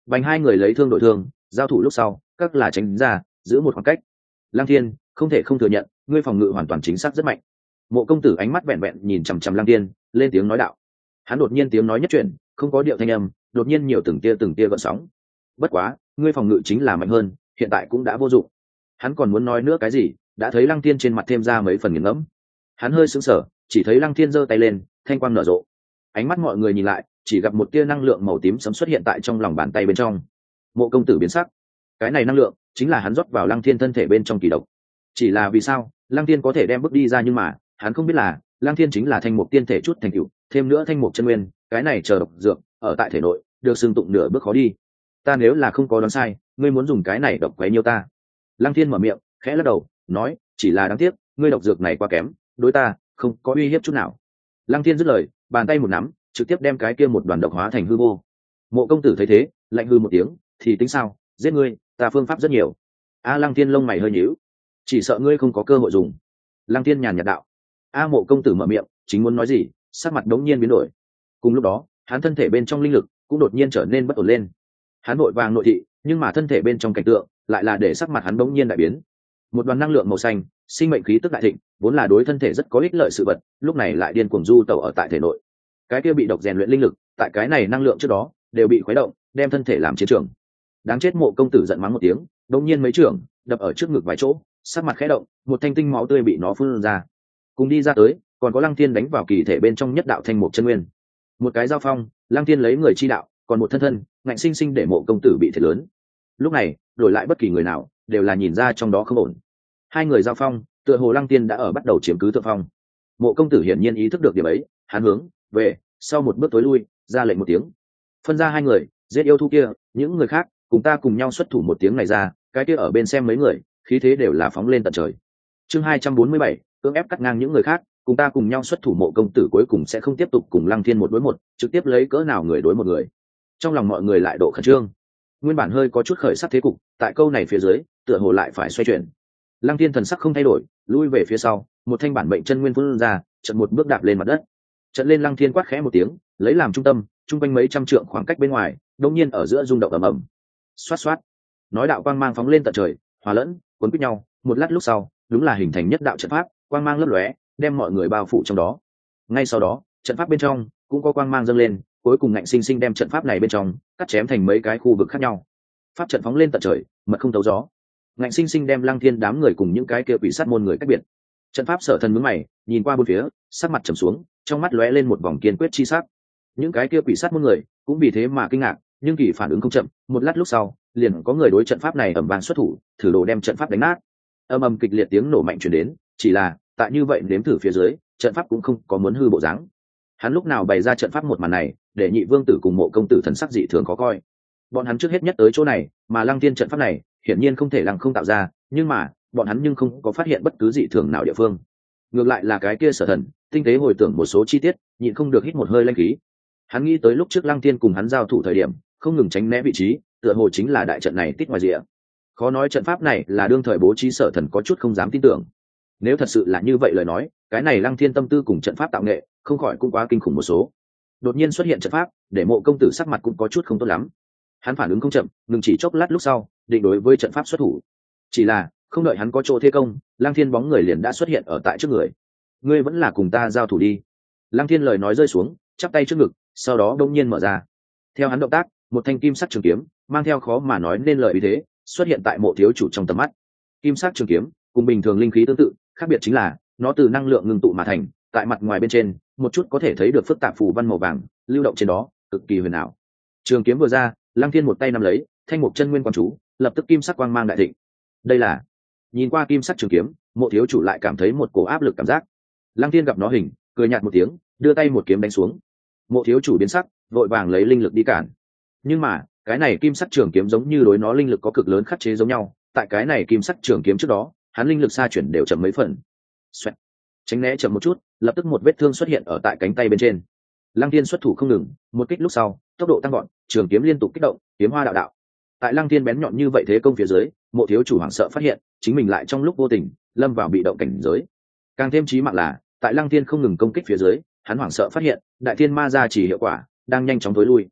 Bành hai người lấy thương đổi thương, giao thủ lúc sau các là tránh ra, giữ một khoảng cách. Lăng Thiên không thể không thừa nhận, ngươi phòng ngự hoàn toàn chính xác rất mạnh. Mộ công tử ánh mắt vẹn vẹn nhìn chằm chằm Lăng Thiên, lên tiếng nói đạo. Hắn đột nhiên tiếng nói nhất chuyển, không có điệu thanh âm, đột nhiên nhiều từng tia gợn sóng. Bất quá, ngươi phòng ngự chính là mạnh hơn, hiện tại cũng đã vô dụng. Hắn còn muốn nói nữa cái gì, đã thấy Lăng Thiên trên mặt thêm ra mấy phần nghiền ngẫm. Hắn hơi sững sờ, chỉ thấy Lăng Thiên giơ tay lên, thanh quang nở rộ. Ánh mắt mọi người nhìn lại, chỉ gặp một tia năng lượng màu tím sấm xuất hiện tại trong lòng bàn tay bên trong. Mộ công tử biến sắc. Cái này năng lượng chính là hắn rót vào Lăng Thiên thân thể bên trong kỳ độc. Chỉ là vì sao Lăng Thiên có thể đem bước đi ra, nhưng mà hắn không biết là Lăng Thiên chính là thanh mục tiên thể chút thành tựu, thêm nữa thanh mục chân nguyên, cái này chờ độc dược ở tại thể nội được xưng tụng nửa bước khó đi. Ta nếu là không có đoán sai, ngươi muốn dùng cái này độc quấy nhiêu ta. Lăng Thiên mở miệng khẽ lắc đầu nói, chỉ là đáng tiếc ngươi độc dược này quá kém, đối ta không có uy hiếp chút nào. Lăng Thiên dứt lời, bàn tay một nắm trực tiếp đem cái kia một đoàn độc hóa thành hư vô. Mộ công tử thấy thế lạnh hư một tiếng, thì tính sao, giết ngươi ta phương pháp rất nhiều. Lăng Thiên lông mày hơi nhíu, chỉ sợ ngươi không có cơ hội dùng. Lăng Thiên nhàn nhạt đạo. Mộ công tử mở miệng chính muốn nói gì, sắc mặt đống nhiên biến đổi. Cùng lúc đó hắn thân thể bên trong linh lực cũng đột nhiên trở nên bất ổn lên. Hắn vội vàng nội thị, nhưng mà thân thể bên trong cảnh tượng lại là để sắc mặt hắn đống nhiên đại biến. Một đoàn năng lượng màu xanh, sinh mệnh khí tức đại thịnh, vốn là đối thân thể rất có ích lợi sự vật, lúc này lại điên cuồng du tẩu ở tại thể nội. Cái kia bị độc rèn luyện linh lực, tại cái này năng lượng trước đó đều bị khuấy động, đem thân thể làm chiến trường. Đáng chết! Mộ công tử giận mắng một tiếng, đột nhiên mấy trưởng đập ở trước ngực vài chỗ, sắc mặt khẽ động, một thanh tinh máu tươi bị nó phun ra. Cùng đi ra tới, còn có Lăng Thiên đánh vào kỳ thể bên trong nhất đạo thanh mục chân nguyên. Một cái giao phong, Lăng Thiên lấy người chi đạo, còn một thân ngạnh sinh sinh để mộ công tử bị thiệt lớn. Lúc này đổi lại bất kỳ người nào đều là nhìn ra trong đó không ổn. Hai người giao phong, tựa hồ Lăng Thiên đã ở bắt đầu chiếm cứ thượng phong. Mộ công tử hiển nhiên ý thức được điểm ấy, hắn hướng về sau một bước tối lui, ra lệnh một tiếng, phân ra hai người, giết yêu thú kia, những người khác cùng ta cùng nhau xuất thủ. Một tiếng này ra, cái kia ở bên xem mấy người khí thế đều là phóng lên tận trời. Chương 247, cưỡng ép cắt ngang những người khác, cùng ta cùng nhau xuất thủ. Mộ công tử cuối cùng sẽ không tiếp tục cùng Lăng Thiên một đối một, trực tiếp lấy cỡ nào người đối một người. Trong lòng mọi người lại độ khẩn trương. Nguyên bản hơi có chút khởi sắc thế cục, tại câu này phía dưới tựa hồ lại phải xoay chuyển. Lăng Thiên thần sắc không thay đổi, lui về phía sau, một thanh bản mệnh chân nguyên phun ra, chợt một bước đạp lên mặt đất. Chợt lên Lăng Thiên quát khẽ một tiếng, lấy làm trung tâm, trung quanh mấy trăm trượng khoảng cách bên ngoài, đột nhiên ở giữa rung động ầm ầm. Xoát xoát, nói đạo quang mang phóng lên tận trời, hòa lẫn, cuốn quýt nhau, một lát lúc sau, đúng là hình thành nhất đạo trận pháp, quang mang lấp lóe, đem mọi người bao phủ trong đó. Ngay sau đó, trận pháp bên trong cũng có quang mang dâng lên, cuối cùng ngạnh sinh sinh đem trận pháp này bên trong cắt chém thành mấy cái khu vực khác nhau. Pháp trận phóng lên tận trời, mật không thấu gió, ngạnh sinh sinh đem Lăng Thiên đám người cùng những cái kia quỷ sát môn người cách biệt. Trận pháp Sở Thần nhướng mày, nhìn qua bốn phía, sắc mặt trầm xuống, trong mắt lóe lên một vòng kiên quyết chi sắc. Những cái kia quỷ sát môn người cũng vì thế mà kinh ngạc, nhưng kỳ phản ứng không chậm, một lát lúc sau, liền có người đối trận pháp này ầm vang xuất thủ, thử đồ đem trận pháp đánh nát. Âm ầm kịch liệt tiếng nổ mạnh truyền đến, chỉ là tại như vậy nếm thử phía dưới, trận pháp cũng không có muốn hư bộ dáng. Hắn lúc nào bày ra trận pháp một màn này, để Nhị Vương tử cùng Mộ công tử thần sắc dị thường khó coi. Bọn hắn trước hết nhất tới chỗ này, mà Lăng Thiên trận pháp này hiển nhiên không thể lăng không tạo ra, nhưng mà bọn hắn nhưng không có phát hiện bất cứ dị thường nào địa phương. Ngược lại là cái kia Sở Thần tinh tế hồi tưởng một số chi tiết, nhịn không được hít một hơi lanh khí. Hắn nghĩ tới lúc trước Lăng Thiên cùng hắn giao thủ thời điểm, không ngừng tránh né vị trí, tựa hồ chính là đại trận này tít ngoài rìa. Khó nói trận pháp này là đương thời bố trí, Sở Thần có chút không dám tin tưởng. Nếu thật sự là như vậy lời nói, cái này Lăng Thiên tâm tư cùng trận pháp tạo nghệ không khỏi cũng quá kinh khủng một số. Đột nhiên xuất hiện trận pháp, để Mộ công tử sắc mặt cũng có chút không tốt lắm. Hắn phản ứng không chậm, ngừng chỉ chốc lát lúc sau, định đối với trận pháp xuất thủ. Chỉ là không đợi hắn có chỗ thế công, Lăng Thiên bóng người liền đã xuất hiện ở tại trước người. Ngươi vẫn là cùng ta giao thủ đi. Lăng Thiên lời nói rơi xuống, chắp tay trước ngực, sau đó đông nhiên mở ra. Theo hắn động tác, một thanh kim sắc trường kiếm mang theo khó mà nói nên lời ý thế xuất hiện tại Mộ thiếu chủ trong tầm mắt. Kim sắc trường kiếm cùng bình thường linh khí tương tự, khác biệt chính là nó từ năng lượng ngưng tụ mà thành, tại mặt ngoài bên trên một chút có thể thấy được phức tạp phù văn màu vàng lưu động trên đó, cực kỳ huyền ảo. Trường kiếm vừa ra, Lăng Thiên một tay nắm lấy, thanh mục chân nguyên quang chú, lập tức kim sắc quang mang đại thịnh. Đây là... Nhìn qua kim sắc trường kiếm, Mộ thiếu chủ lại cảm thấy một cổ áp lực cảm giác. Lăng Thiên gặp nó hình, cười nhạt một tiếng, đưa tay một kiếm đánh xuống. Mộ thiếu chủ biến sắc, vội vàng lấy linh lực đi cản. Nhưng mà cái này kim sắc trường kiếm giống như đối nó linh lực có cực lớn khắc chế giống nhau, tại cái này kim sắc trường kiếm trước đó, hắn linh lực xa chuyển đều chậm mấy phần. Xoẹt. Tránh né chậm một chút, lập tức một vết thương xuất hiện ở tại cánh tay bên trên. Lăng Thiên xuất thủ không ngừng, một kích lúc sau, tốc độ tăng gọn, trường kiếm liên tục kích động, kiếm hoa đạo đạo. Tại Lăng Thiên bén nhọn như vậy thế công phía dưới, Mộ thiếu chủ hoảng sợ phát hiện chính mình lại trong lúc vô tình lâm vào bị động cảnh giới. Càng thêm chí mạng là, tại Lăng Thiên không ngừng công kích phía dưới, hắn hoảng sợ phát hiện đại thiên ma gia chỉ hiệu quả đang nhanh chóng tối lui.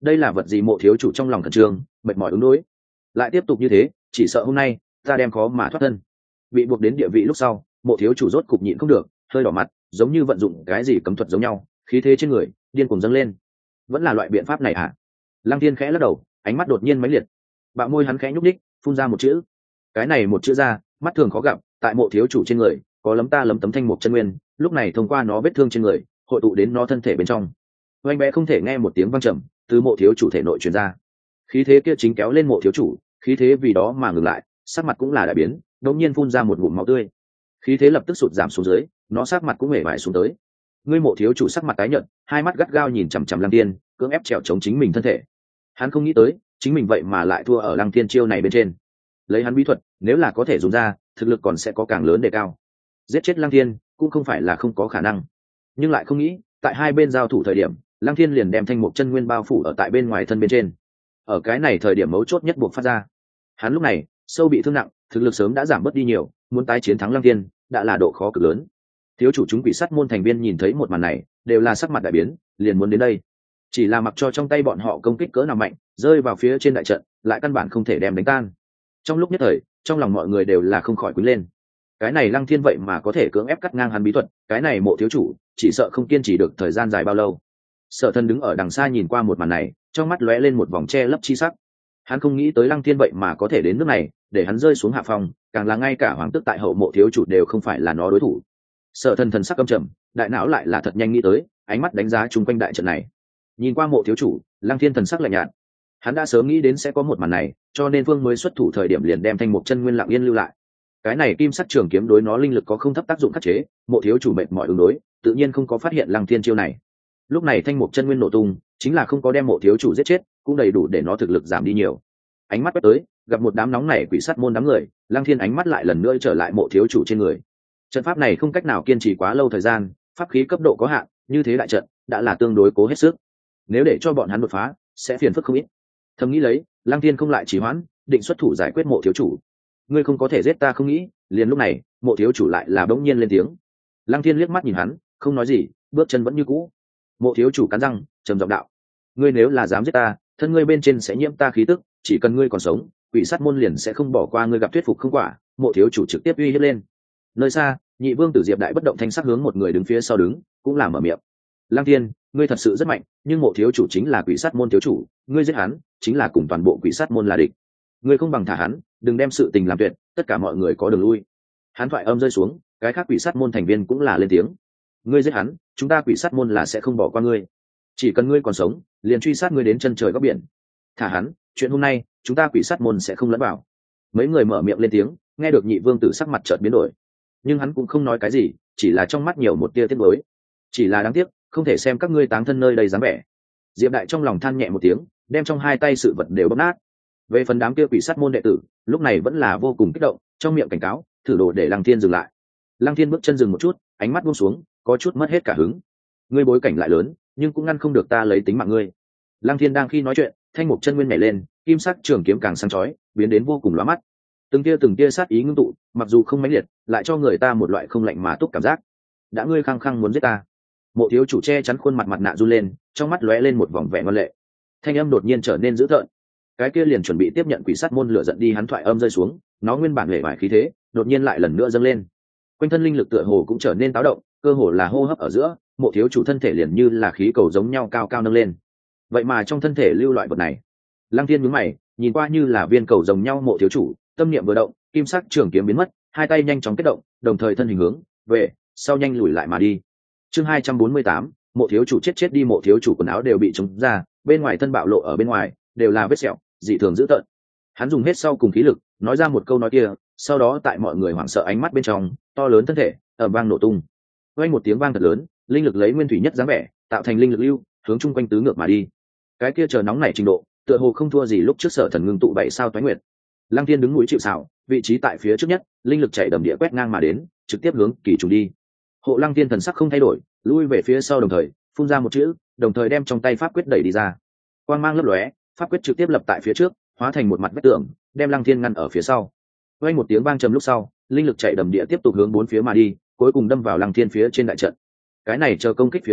đây là vật gì? Mộ thiếu chủ trong lòng khẩn trương mệt mỏi ứng đối. Lại tiếp tục như thế chỉ sợ hôm nay ta đem khó mà thoát thân. Bị buộc đến địa vị lúc sau, mộ thiếu chủ rốt cục nhịn không được, hơi đỏ mặt, giống như vận dụng cái gì cấm thuật giống nhau, khí thế trên người điên cuồng dâng lên. Vẫn là loại biện pháp này à? Lăng Thiên khẽ lắc đầu, ánh mắt đột nhiên mãnh liệt. Bạo môi hắn khẽ nhúc nhích, phun ra một chữ. Cái này một chữ ra, mắt thường khó gặp, tại mộ thiếu chủ trên người có lấm ta lấm tấm thanh mục chân nguyên, lúc này thông qua nó vết thương trên người, hội tụ đến nó thân thể bên trong. Oanh bé không thể nghe một tiếng vang trầm từ mộ thiếu chủ thể nội truyền ra. Khí thế kia chính kéo lên mộ thiếu chủ, khí thế vì đó mà ngừng lại, sắc mặt cũng là đại biến, đột nhiên phun ra một ngụm máu tươi. Khí thế lập tức sụt giảm xuống dưới, nó sắc mặt cũng hề vải xuống tới. Ngươi mộ thiếu chủ sắc mặt tái nhợt, hai mắt gắt gao nhìn chằm chằm Lăng Thiên, cưỡng ép trèo chống chính mình thân thể. Hắn không nghĩ tới chính mình vậy mà lại thua ở Lăng Thiên chiêu này bên trên. Lấy hắn bí thuật, nếu là có thể dùng ra, thực lực còn sẽ có càng lớn đề cao. Giết chết Lăng Thiên cũng không phải là không có khả năng, nhưng lại không nghĩ tại hai bên giao thủ thời điểm, Lăng Thiên liền đem thanh mục chân nguyên bao phủ ở tại bên ngoài thân bên trên. Ở cái này thời điểm mấu chốt nhất buộc phát ra, hắn lúc này sâu bị thương nặng, thực lực sớm đã giảm bớt đi nhiều, muốn tái chiến thắng Lăng Thiên đã là độ khó cực lớn. Thiếu chủ chúng quỷ sắt môn thành viên nhìn thấy một màn này, đều là sắc mặt đại biến, liền muốn đến đây. Chỉ là mặc cho trong tay bọn họ công kích cỡ nào mạnh, rơi vào phía trên đại trận, lại căn bản không thể đem đánh tan. Trong lúc nhất thời, trong lòng mọi người đều là không khỏi quýnh lên. Cái này Lăng Thiên vậy mà có thể cưỡng ép cắt ngang hắn bí thuật, cái này mộ thiếu chủ chỉ sợ không kiên trì được thời gian dài bao lâu. Sở Thân đứng ở đằng xa nhìn qua một màn này, trong mắt lóe lên một vòng che lấp chi sắc. Hắn không nghĩ tới Lăng Thiên vậy mà có thể đến nước này, để hắn rơi xuống hạ phong, càng là ngay cả hoàng tước tại hậu mộ thiếu chủ đều không phải là nó đối thủ. Sở Thân thần sắc căm trầm, đại não lại là thật nhanh nghĩ tới, ánh mắt đánh giá chung quanh đại trận này. Nhìn qua mộ thiếu chủ, Lăng Thiên thần sắc lạnh nhạt. Hắn đã sớm nghĩ đến sẽ có một màn này, cho nên Vương mới xuất thủ thời điểm liền đem thanh mục chân nguyên lặng yên lưu lại. Cái này kim sắc trường kiếm đối nó linh lực có không thấp tác dụng khắc chế, mộ thiếu chủ mệt mỏi ứng đối, tự nhiên không có phát hiện Lăng Thiên chiêu này. Lúc này thanh mục chân nguyên nổ tung, chính là không có đem mộ thiếu chủ giết chết, cũng đầy đủ để nó thực lực giảm đi nhiều. Ánh mắt quét tới, gặp một đám nóng nảy quỷ sắt môn đám người, Lăng Thiên ánh mắt lại lần nữa trở lại mộ thiếu chủ trên người. Trận pháp này không cách nào kiên trì quá lâu thời gian, pháp khí cấp độ có hạn, như thế đại trận đã là tương đối cố hết sức. Nếu để cho bọn hắn đột phá, sẽ phiền phức không ít. Thầm nghĩ lấy, Lăng Thiên không lại trì hoãn, định xuất thủ giải quyết mộ thiếu chủ. Ngươi không có thể giết ta không nghĩ. Liền lúc này, mộ thiếu chủ lại là bỗng nhiên lên tiếng. Lăng Thiên liếc mắt nhìn hắn, không nói gì, bước chân vẫn như cũ. Mộ thiếu chủ cắn răng, trầm giọng đạo: ngươi nếu là dám giết ta, thân ngươi bên trên sẽ nhiễm ta khí tức, chỉ cần ngươi còn sống, quỷ sát môn liền sẽ không bỏ qua ngươi, gặp thuyết phục không quả. Mộ thiếu chủ trực tiếp uy hiếp lên. Nơi xa, nhị vương tử Diệp Đại bất động thanh sắc hướng một người đứng phía sau đứng, cũng là mở miệng. Lăng Thiên, ngươi thật sự rất mạnh, nhưng mộ thiếu chủ chính là quỷ sát môn thiếu chủ, ngươi giết hắn chính là cùng toàn bộ quỷ sát môn là địch. Ngươi không bằng thả hắn, đừng đem sự tình làm tuyệt, tất cả mọi người có đường lui. Hắn thoại âm rơi xuống, cái khác quỷ sát môn thành viên cũng là lên tiếng. Ngươi giết hắn, chúng ta quỷ sát môn là sẽ không bỏ qua ngươi. Chỉ cần ngươi còn sống, liền truy sát ngươi đến chân trời góc biển. Thả hắn, chuyện hôm nay chúng ta quỷ sát môn sẽ không lẫn vào. Mấy người mở miệng lên tiếng, nghe được nhị vương tử sắc mặt chợt biến đổi, nhưng hắn cũng không nói cái gì, chỉ là trong mắt nhiều một tia tiếc nuối. Chỉ là đáng tiếc, không thể xem các ngươi táng thân nơi đây dáng vẻ. Diệp Đại trong lòng than nhẹ một tiếng, đem trong hai tay sự vật đều bóp nát. Về phần đám kia quỷ sát môn đệ tử, lúc này vẫn là vô cùng kích động, trong miệng cảnh cáo, thử đồ để Lăng Thiên dừng lại. Lăng Thiên bước chân dừng một chút, ánh mắt buông xuống, có chút mất hết cả hứng. Ngươi bối cảnh lại lớn, nhưng cũng ngăn không được ta lấy tính mạng ngươi. Lăng Thiên đang khi nói chuyện, thanh mục chân nguyên nhảy lên, kim sắc trường kiếm càng sáng chói, biến đến vô cùng lóa mắt. Từng tia sát ý ngưng tụ, mặc dù không mãnh liệt, lại cho người ta một loại không lạnh mà túc cảm giác. Đã ngươi khăng khăng muốn giết ta. Mộ thiếu chủ che chắn khuôn mặt mặt nạ run lên, trong mắt lóe lên một vòng vẻ ngoan lệ. Thanh âm đột nhiên trở nên dữ tợn. Cái kia liền chuẩn bị tiếp nhận quỷ sát môn lửa giận đi, hắn thoại âm rơi xuống, nó nguyên bản lệ vải khí thế, đột nhiên lại lần nữa dâng lên. Quanh thân linh lực tựa hồ cũng trở nên táo động, cơ hồ là hô hấp ở giữa, mộ thiếu chủ thân thể liền như là khí cầu giống nhau cao cao nâng lên. Vậy mà trong thân thể lưu loại vật này. Lăng Thiên nhướng mày, nhìn qua như là viên cầu giống nhau mộ thiếu chủ, tâm niệm vừa động, kim sắc trường kiếm biến mất, hai tay nhanh chóng kết động, đồng thời thân hình hướng về sau nhanh lùi lại mà đi. Chương 248, mộ thiếu chủ chết đi. Mộ thiếu chủ quần áo đều bị trống ra, bên ngoài thân bạo lộ ở bên ngoài đều là vết sẹo, dị thường dữ tợn. Hắn dùng hết sau cùng khí lực, nói ra một câu nói kia, sau đó tại mọi người hoảng sợ ánh mắt bên trong, to lớn thân thể ầm vang nổ tung. Vang một tiếng vang thật lớn, linh lực lấy nguyên thủy nhất dáng vẻ, tạo thành linh lực lưu, hướng chung quanh tứ ngược mà đi. Cái kia chờ nóng nảy trình độ, tựa hồ không thua gì lúc trước Sở Thần ngưng tụ 7 sao toái nguyệt. Lăng Thiên đứng núi chịu sào, vị trí tại phía trước nhất, linh lực chảy đầm địa quét ngang mà đến, trực tiếp hướng kỳ trùng đi. Hộ Lăng Thiên thần sắc không thay đổi, lui về phía sau, đồng thời phun ra một chữ, đồng thời đem trong tay pháp quyết đẩy đi ra. Quang mang lấp lóe, pháp quyết trực tiếp lập tại phía trước, hóa thành một mặt vách tường, đem Lăng Thiên ngăn ở phía sau. Vang một tiếng vang trầm lúc sau, linh lực chảy đầm địa tiếp tục hướng bốn phía mà đi, cuối cùng đâm vào Lăng Thiên phía trên đại trận. Cái này chờ công kích phía dưới,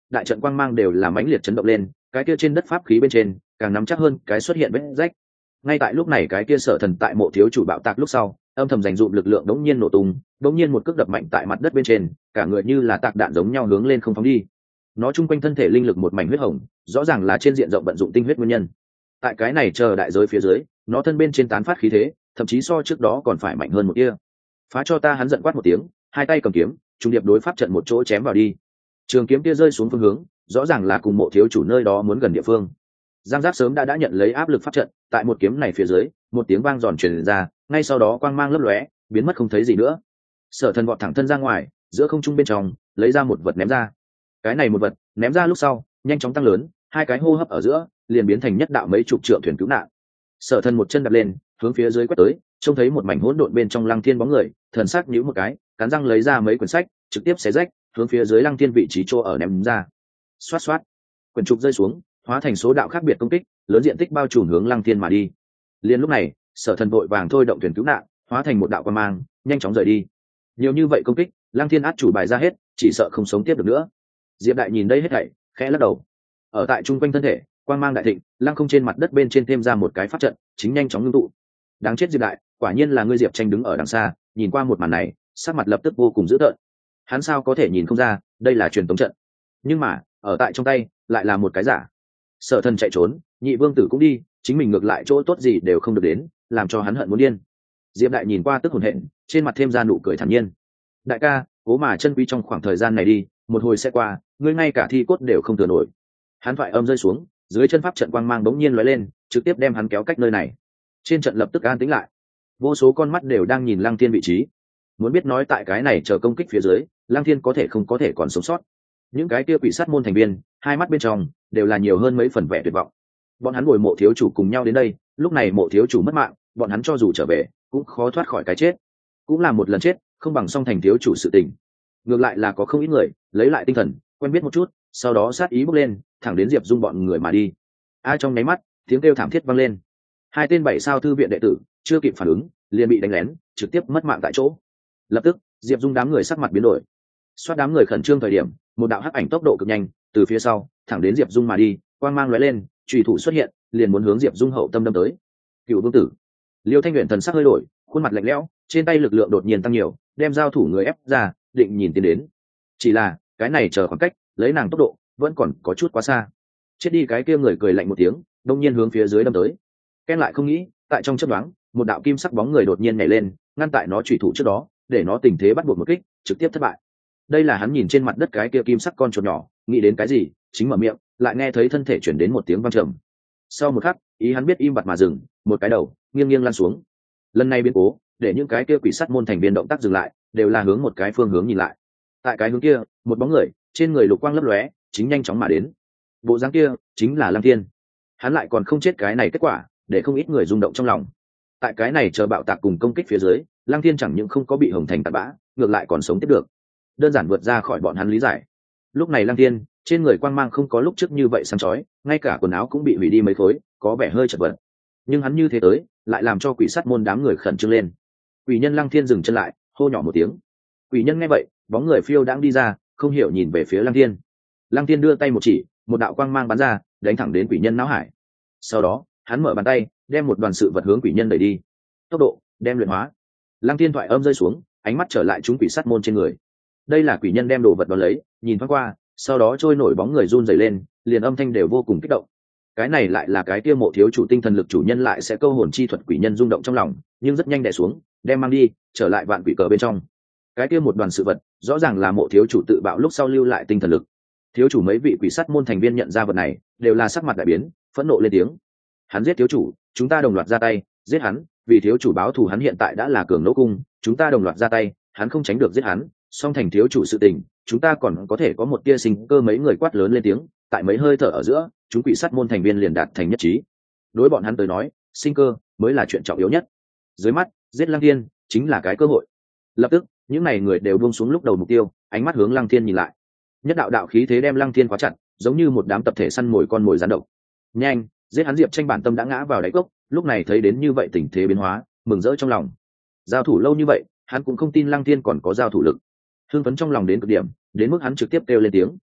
đại trận quang mang đều là mãnh liệt chấn động lên, cái kia trên đất pháp khí bên trên càng nắm chắc hơn cái xuất hiện vết rách. Ngay tại lúc này cái kia Sở Thần tại mộ thiếu chủ bạo tạc lúc sau, âm thầm dành dụm lực lượng đống nhiên nổ tung, đống nhiên một cước đập mạnh tại mặt đất bên trên, cả người như là tạc đạn giống nhau hướng lên không phóng đi. Nó chung quanh thân thể linh lực một mảnh huyết hồng, rõ ràng là trên diện rộng vận dụng tinh huyết nguyên nhân. Tại cái này chờ đại giới phía dưới, nó thân bên trên tán phát khí thế, thậm chí so trước đó còn phải mạnh hơn một kia. Phá cho ta, hắn giận quát một tiếng, hai tay cầm kiếm, trung điệp đối pháp trận một chỗ chém vào đi. Trường kiếm kia rơi xuống phương hướng, rõ ràng là cùng mộ thiếu chủ nơi đó muốn gần địa phương. Giang Giác sớm đã nhận lấy áp lực pháp trận, tại một kiếm này phía dưới, một tiếng vang giòn truyền ra, ngay sau đó quang mang lấp lóe, biến mất không thấy gì nữa. Sở Thần vọt thẳng thân ra ngoài, giữa không trung bên trong, lấy ra một vật ném ra. Cái này một vật, ném ra lúc sau, nhanh chóng tăng lớn, hai cái hô hấp ở giữa, liền biến thành nhất đạo mấy chục trượng thuyền cứu nạn. Sở Thần một chân đạp lên, hướng phía dưới quét tới, trông thấy một mảnh hỗn độn bên trong Lăng Thiên bóng người, thần sắc nhíu một cái, cắn răng lấy ra mấy quyển sách, trực tiếp xé rách, hướng phía dưới Lăng Thiên vị trí chỗ ở ném ra. Xoát xoát, quyển trục rơi xuống, hóa thành số đạo khác biệt công kích, lớn diện tích bao trùm hướng Lăng Thiên mà đi. Liên lúc này, Sở Thần vội vàng thôi động thuyền cứu nạn, hóa thành một đạo quang mang, nhanh chóng rời đi. Nhiều như vậy công kích, Lăng Thiên át chủ bài ra hết, chỉ sợ không sống tiếp được nữa. Diệp Đại nhìn đây hết thảy, khẽ lắc đầu. Ở tại trung quanh thân thể, quang mang đại thịnh, lăng không trên mặt đất bên trên thêm ra một cái pháp trận, chính nhanh chóng ngưng tụ. Đáng chết Diệp Đại, quả nhiên là ngươi. Diệp Tranh đứng ở đằng xa, nhìn qua một màn này, sắc mặt lập tức vô cùng dữ tợn. Hắn sao có thể nhìn không ra, đây là truyền tống trận. Nhưng mà, ở tại trong tay, lại là một cái giả. Sở Thần chạy trốn, Nhị Vương Tử cũng đi, chính mình ngược lại chỗ tốt gì đều không được đến, làm cho hắn hận muốn điên. Diệp Đại nhìn qua tức hồn hện, trên mặt thêm ra nụ cười thản nhiên. Đại ca, cố mà chân quý trong khoảng thời gian này đi, một hồi sẽ qua, ngươi ngay cả thi cốt đều không thừa nổi. Hắn thoại âm rơi xuống, dưới chân pháp trận quang mang bỗng nhiên lóe lên, trực tiếp đem hắn kéo cách nơi này. Trên trận lập tức an tĩnh lại, vô số con mắt đều đang nhìn Lăng Thiên vị trí, muốn biết nói tại cái này chờ công kích phía dưới, Lăng Thiên có thể không có thể còn sống sót. Những cái kia quỷ sát môn thành viên, hai mắt bên trong đều là nhiều hơn mấy phần vẻ tuyệt vọng. Bọn hắn ngồi mộ thiếu chủ cùng nhau đến đây, lúc này mộ thiếu chủ mất mạng, bọn hắn cho dù trở về cũng khó thoát khỏi cái chết, cũng là một lần chết không bằng song thành thiếu chủ sự tình. Ngược lại là có không ít người lấy lại tinh thần, quen biết một chút, sau đó sát ý bốc lên, thẳng đến Diệp Dung bọn người mà đi. Trong nháy mắt, tiếng kêu thảm thiết vang lên. Hai tên 7 sao thư viện đệ tử chưa kịp phản ứng, liền bị đánh lén, trực tiếp mất mạng tại chỗ. Lập tức, Diệp Dung đám người sắc mặt biến đổi. Xoát đám người khẩn trương thời điểm, một đạo hắc ảnh tốc độ cực nhanh, từ phía sau thẳng đến Diệp Dung mà đi, quang mang lóe lên, chùy thủ xuất hiện, liền muốn hướng Diệp Dung hậu tâm đâm tới. Cựu Vương Tử. Liêu Thanh Uyển thần sắc hơi đổi, khuôn mặt lạnh lẽo, trên tay lực lượng đột nhiên tăng nhiều, đem giao thủ người ép ra, định nhìn tiến đến. Chỉ là, cái này chờ khoảng cách, lấy nàng tốc độ, vẫn còn có chút quá xa. Chết đi. Cái kia người cười lạnh một tiếng, đông nhiên hướng phía dưới đâm tới. Ken lại không nghĩ, tại trong chớp nhoáng, một đạo kim sắc bóng người đột nhiên nhảy lên, ngăn tại nó chủy thủ trước đó, để nó tình thế bắt buộc một kích, trực tiếp thất bại. Đây là hắn nhìn trên mặt đất cái kia kim sắc con chuột nhỏ, nghĩ đến cái gì, chính mở miệng, lại nghe thấy thân thể chuyển đến một tiếng vang trầm. Sau một khắc, ý hắn biết im bặt mà dừng, một cái đầu nghiêng nghiêng lăn xuống. Lần này biến cố, để những cái kia quỷ sắt môn thành viên động tác dừng lại, đều là hướng một cái phương hướng nhìn lại. Tại cái hướng kia, một bóng người, trên người lục quang lấp lóe, chính nhanh chóng mà đến. Bộ dáng kia, chính là Lăng Thiên. Hắn lại còn không chết, cái này kết quả, để không ít người rung động trong lòng. Tại cái này chờ bạo tạc cùng công kích phía dưới, Lăng Thiên chẳng những không có bị hồng thành tạt bã, ngược lại còn sống tiếp được, đơn giản vượt ra khỏi bọn hắn lý giải. Lúc này Lăng Thiên, trên người quang mang không có lúc trước như vậy sáng chói, ngay cả quần áo cũng bị hủy đi mấy khối, có vẻ hơi chật vật. Nhưng hắn như thế tới, lại làm cho quỷ sắt môn đám người khẩn trương lên. Quỷ nhân Lăng Thiên dừng chân lại, hô nhỏ một tiếng. Quỷ nhân nghe vậy, bóng người phiêu đãng đi ra, không hiểu nhìn về phía Lăng Thiên. Lăng Thiên đưa tay một chỉ, một đạo quang mang bắn ra, đánh thẳng đến quỷ nhân não hải. Sau đó, hắn mở bàn tay, đem một đoàn sự vật hướng quỷ nhân đẩy đi. Tốc độ, đem luyện hóa. Lăng Thiên thoại âm rơi xuống, ánh mắt trở lại chúng quỷ sắt môn trên người. Đây là quỷ nhân đem đồ vật đó lấy, nhìn thoáng qua, sau đó trôi nổi bóng người run rẩy lên, liền âm thanh đều vô cùng kích động. Cái này lại là cái kia mộ thiếu chủ tinh thần lực chủ nhân lại sẽ câu hồn chi thuật. Quỷ nhân rung động trong lòng, nhưng rất nhanh đè xuống, đem mang đi, trở lại vạn quỷ cờ bên trong. Cái kia một đoàn sự vật, rõ ràng là mộ thiếu chủ tự bạo lúc sau lưu lại tinh thần lực. Thiếu chủ mấy vị quỷ sắt môn thành viên nhận ra vật này, đều là sắc mặt đại biến, phẫn nộ lên tiếng. Hắn giết thiếu chủ, chúng ta đồng loạt ra tay, giết hắn, vì thiếu chủ báo thù. Hắn hiện tại đã là cường nỗ cung, chúng ta đồng loạt ra tay, hắn không tránh được giết hắn, song thành thiếu chủ sự tình, chúng ta còn có thể có một tia sinh cơ. Mấy người quát lớn lên tiếng, tại mấy hơi thở ở giữa, chúng quỷ sắt môn thành viên liền đạt thành nhất trí. Đối bọn hắn tới nói, sinh cơ mới là chuyện trọng yếu nhất. Dưới mắt, giết Lăng Thiên chính là cái cơ hội. Lập tức, những này người đều buông xuống lúc đầu mục tiêu, ánh mắt hướng Lăng Thiên nhìn lại. Nhất đạo đạo khí thế đem Lăng Thiên khóa chặt, giống như một đám tập thể săn mồi con mồi rắn độc. Nhanh, giết hắn! Diệp Tranh bản tâm đã ngã vào đáy cốc, lúc này thấy đến như vậy tình thế biến hóa, mừng rỡ trong lòng. Giao thủ lâu như vậy, hắn cũng không tin Lăng Thiên còn có giao thủ lực. Hưng phấn trong lòng đến cực điểm, đến mức hắn trực tiếp kêu lên tiếng.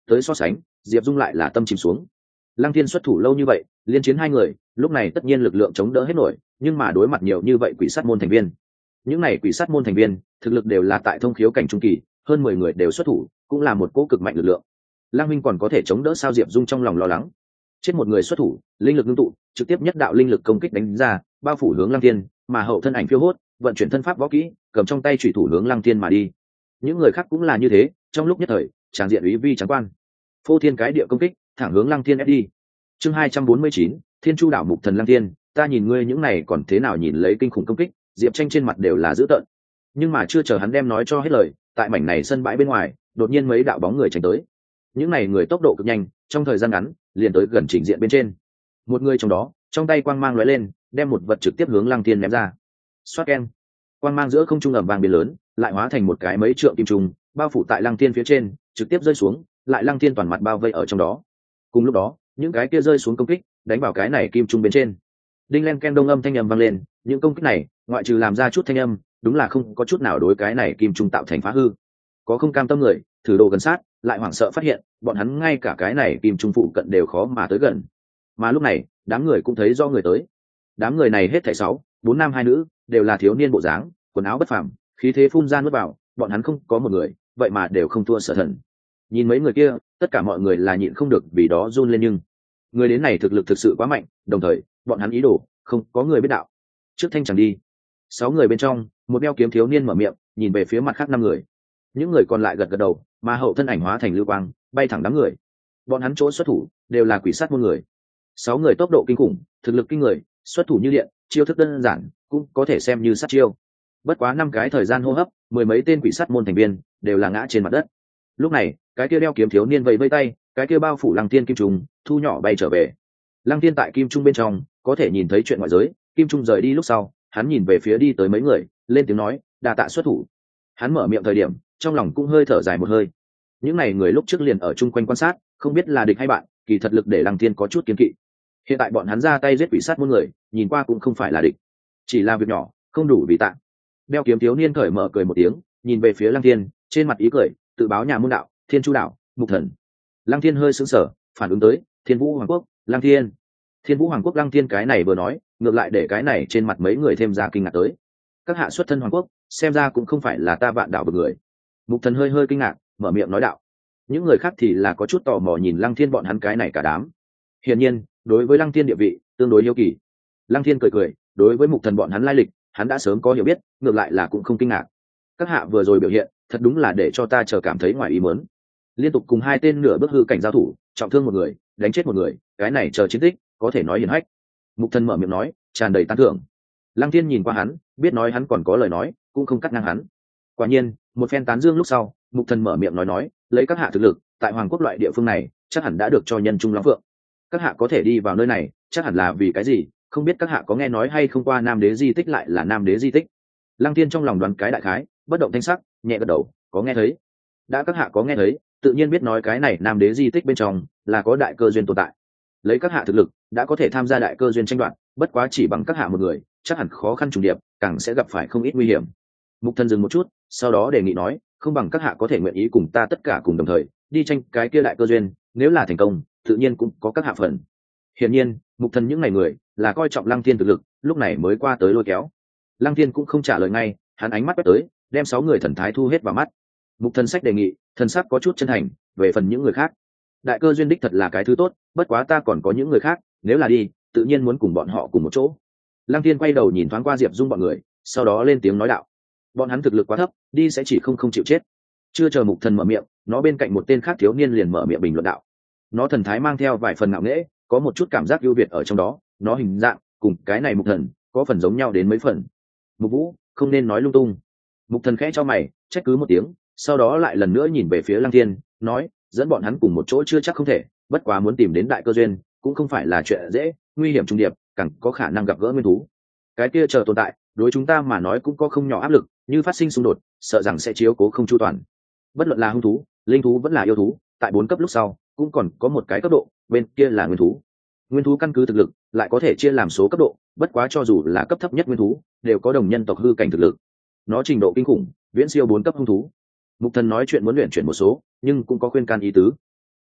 tới so sánh diệp dung lại là tâm chìm xuống. Lăng Thiên xuất thủ lâu như vậy liên chiến hai người, lúc này tất nhiên lực lượng chống đỡ hết nổi, nhưng mà đối mặt nhiều như vậy quỷ sát môn thành viên, những này quỷ sát môn thành viên thực lực đều là tại thông khiếu cảnh trung kỳ, hơn 10 người đều xuất thủ cũng là một cỗ cực mạnh lực lượng. Lăng Minh còn có thể chống đỡ sao? Diệp Dung trong lòng lo lắng. Chết một người xuất thủ, linh lực ngưng tụ trực tiếp nhất đạo linh lực công kích đánh ra, bao phủ hướng Lăng Thiên, mà hậu thân ảnh phiêu hốt vận chuyển thân pháp võ kỹ, cầm trong tay chủy thủ hướng Lăng Thiên mà đi. Những người khác cũng là như thế, trong lúc nhất thời tràng diện uy vi trắng quan, phô thiên cái địa công kích thẳng hướng Lăng Thiên ép đi. Chương 249, Thiên Chu đảo Mục Thần. Lăng Thiên, ta nhìn ngươi những này còn thế nào? Nhìn lấy kinh khủng công kích, Diệp Tranh trên mặt đều là dữ tợn. Nhưng mà chưa chờ hắn đem nói cho hết lời, tại mảnh này sân bãi bên ngoài đột nhiên mấy đạo bóng người tránh tới. Những này người tốc độ cực nhanh, trong thời gian ngắn liền tới gần trình diện bên trên. Một người trong đó trong tay quang mang lóe lên, đem một vật trực tiếp hướng Lăng Thiên ném ra. Xoát keng, quang mang giữa không trung ầm vang biến lớn, lại hóa thành một cái mấy trượng kim trùng bao phủ tại Lăng Thiên phía trên, trực tiếp rơi xuống, lại Lăng Thiên toàn mặt bao vây ở trong đó. Cùng lúc đó những cái kia rơi xuống công kích đánh vào cái này kim trung bên trên, đinh len ken đông âm thanh âm vang lên. Những công kích này ngoại trừ làm ra chút thanh âm, đúng là không có chút nào đối cái này kim trung tạo thành phá hư. Có không cam tâm người thử đồ gần sát, lại hoảng sợ phát hiện bọn hắn ngay cả cái này kim trung phụ cận đều khó mà tới gần. Mà lúc này đám người cũng thấy do người tới. Đám người này hết thảy 4 nam 2 nữ, đều là thiếu niên bộ dáng, quần áo bất phàm, khí thế phun ra nuốt vào, bọn hắn không có một người vậy mà đều không thua Sở Thần. Nhìn mấy người kia, tất cả mọi người là nhịn không được vì đó run lên, nhưng người đến này thực lực thực sự quá mạnh, đồng thời bọn hắn ý đồ không có người biết đạo. Trước thanh chẳng đi. 6 người bên trong, một đeo kiếm thiếu niên mở miệng, nhìn về phía mặt khác 5 người. Những người còn lại gật gật đầu, mà hậu thân ảnh hóa thành lưu quang, bay thẳng đám người. Bọn hắn chỗ xuất thủ đều là quỷ sát môn người. 6 người tốc độ kinh khủng, thực lực kinh người, xuất thủ như điện, chiêu thức đơn giản, cũng có thể xem như sát chiêu. Bất quá 5 cái thời gian hô hấp, 10 mấy tên quỷ sát môn thành viên đều là ngã trên mặt đất. Lúc này, cái kia đeo kiếm thiếu niên vẫy vẫy tay, cái kia bao phủ Lăng Thiên kim trùng thu nhỏ bay trở về. Lăng Thiên tại kim trung bên trong có thể nhìn thấy chuyện ngoại giới, kim trung rời đi lúc sau, hắn nhìn về phía đi tới mấy người, lên tiếng nói, đa tạ xuất thủ. Hắn mở miệng thời điểm, trong lòng cũng hơi thở dài một hơi. Những này người lúc trước liền ở chung quanh quan sát, không biết là địch hay bạn, kỳ thật lực để Lăng Thiên có chút kiên kỵ. Hiện tại bọn hắn ra tay giết quỷ sát môn người, nhìn qua cũng không phải là địch, chỉ là việc nhỏ, không đủ vì tạ. Đeo kiếm thiếu niên cởi mở cười một tiếng, nhìn về phía Lăng Thiên, trên mặt ý cười, tự báo nhà môn đạo, Thiên Chu đảo, Mục Thần. Lăng Thiên hơi sững sờ, phản ứng tới, Thiên Vũ Hoàng Quốc, Lăng Thiên. Thiên Vũ Hoàng Quốc. Lăng Thiên cái này vừa nói, ngược lại để cái này trên mặt mấy người thêm ra kinh ngạc tới. Các hạ xuất thân Hoàng Quốc, xem ra cũng không phải là ta Vạn đảo bực người. Mục Thần hơi kinh ngạc, mở miệng nói đạo. Những người khác thì là có chút tò mò nhìn Lăng Thiên bọn hắn cái này cả đám. Hiển nhiên, đối với Lăng Thiên địa vị tương đối hiếu kỳ. Lăng Thiên cười, đối với Mục Thần bọn hắn lai lịch, hắn đã sớm có hiểu biết, ngược lại là cũng không kinh ngạc. Các hạ vừa rồi biểu hiện, thật đúng là để cho ta chờ cảm thấy ngoài ý muốn. Liên tục cùng 2 tên nửa bước hư cảnh giao thủ, trọng thương một người, đánh chết một người, cái này chờ chiến tích, có thể nói hiển hách. Mục Thần mở miệng nói, tràn đầy tán thưởng. Lăng Thiên nhìn qua hắn, biết nói hắn còn có lời nói, cũng không cắt ngang hắn. Quả nhiên, một phen tán dương lúc sau, Mục Thần mở miệng nói, lấy các hạ thực lực, tại Hoàng Quốc loại địa phương này, chắc hẳn đã được cho nhân trung lắm vượng. Các hạ có thể đi vào nơi này, chắc hẳn là vì cái gì? Không biết các hạ có nghe nói hay không qua Nam Đế di tích lại là Nam Đế di tích. Lăng Thiên trong lòng đoán cái đại khái, bất động thanh sắc, nhẹ gật đầu, có nghe thấy. Đã các hạ có nghe thấy, tự nhiên biết nói cái này Nam Đế di tích bên trong là có đại cơ duyên tồn tại. Lấy các hạ thực lực, đã có thể tham gia đại cơ duyên tranh đoạt, bất quá chỉ bằng các hạ một người, chắc hẳn khó khăn trùng điệp, càng sẽ gặp phải không ít nguy hiểm. Mục Thần dừng một chút, sau đó đề nghị nói, không bằng các hạ có thể nguyện ý cùng ta tất cả cùng đồng thời đi tranh cái kia đại cơ duyên, nếu là thành công, tự nhiên cũng có các hạ phần. Hiển nhiên, Mục Thần những ngày người là coi trọng Lăng Thiên thực lực, lúc này mới qua tới lôi kéo. Lăng Thiên cũng không trả lời ngay, hắn ánh mắt quét tới, đem 6 người thần thái thu hết vào mắt. Mục Thần sách đề nghị, thần sắc có chút chân thành, về phần những người khác, đại cơ duyên đích thật là cái thứ tốt, bất quá ta còn có những người khác, nếu là đi, tự nhiên muốn cùng bọn họ cùng một chỗ. Lăng Thiên quay đầu nhìn thoáng qua Diệp Dung bọn người, sau đó lên tiếng nói đạo, bọn hắn thực lực quá thấp, đi sẽ chỉ không chịu chết. Chưa chờ Mục Thần mở miệng, nó bên cạnh một tên khác thiếu niên liền mở miệng bình luận đạo. Nó thần thái mang theo vài phần ngạo nghễ, có một chút cảm giác ưu việt ở trong đó, nó hình dạng cùng cái này Mục Thần có phần giống nhau đến mấy phần. Mục Vũ, không nên nói lung tung. Mục Thần khẽ cho mày, trách cứ một tiếng, sau đó lại lần nữa nhìn về phía Lăng Thiên, nói, dẫn bọn hắn cùng một chỗ chưa chắc không thể, bất quá muốn tìm đến đại cơ duyên cũng không phải là chuyện dễ, nguy hiểm trùng điệp, càng có khả năng gặp gỡ nguyên thú. Cái kia chờ tồn tại, đối chúng ta mà nói cũng có không nhỏ áp lực, như phát sinh xung đột, sợ rằng sẽ chiếu cố không chu toàn. Bất luận là hung thú, linh thú vẫn là yêu thú, tại 4 cấp lúc sau, cũng còn có một cái cấp độ, bên kia là nguyên thú. Nguyên thú căn cứ thực lực, lại có thể chia làm số cấp độ, bất quá cho dù là cấp thấp nhất nguyên thú, đều có đồng nhân tộc hư cảnh thực lực. Nó trình độ kinh khủng, viễn siêu 4 cấp hung thú. Mục Thần nói chuyện muốn luyện chuyển một số, nhưng cũng có khuyên can ý tứ.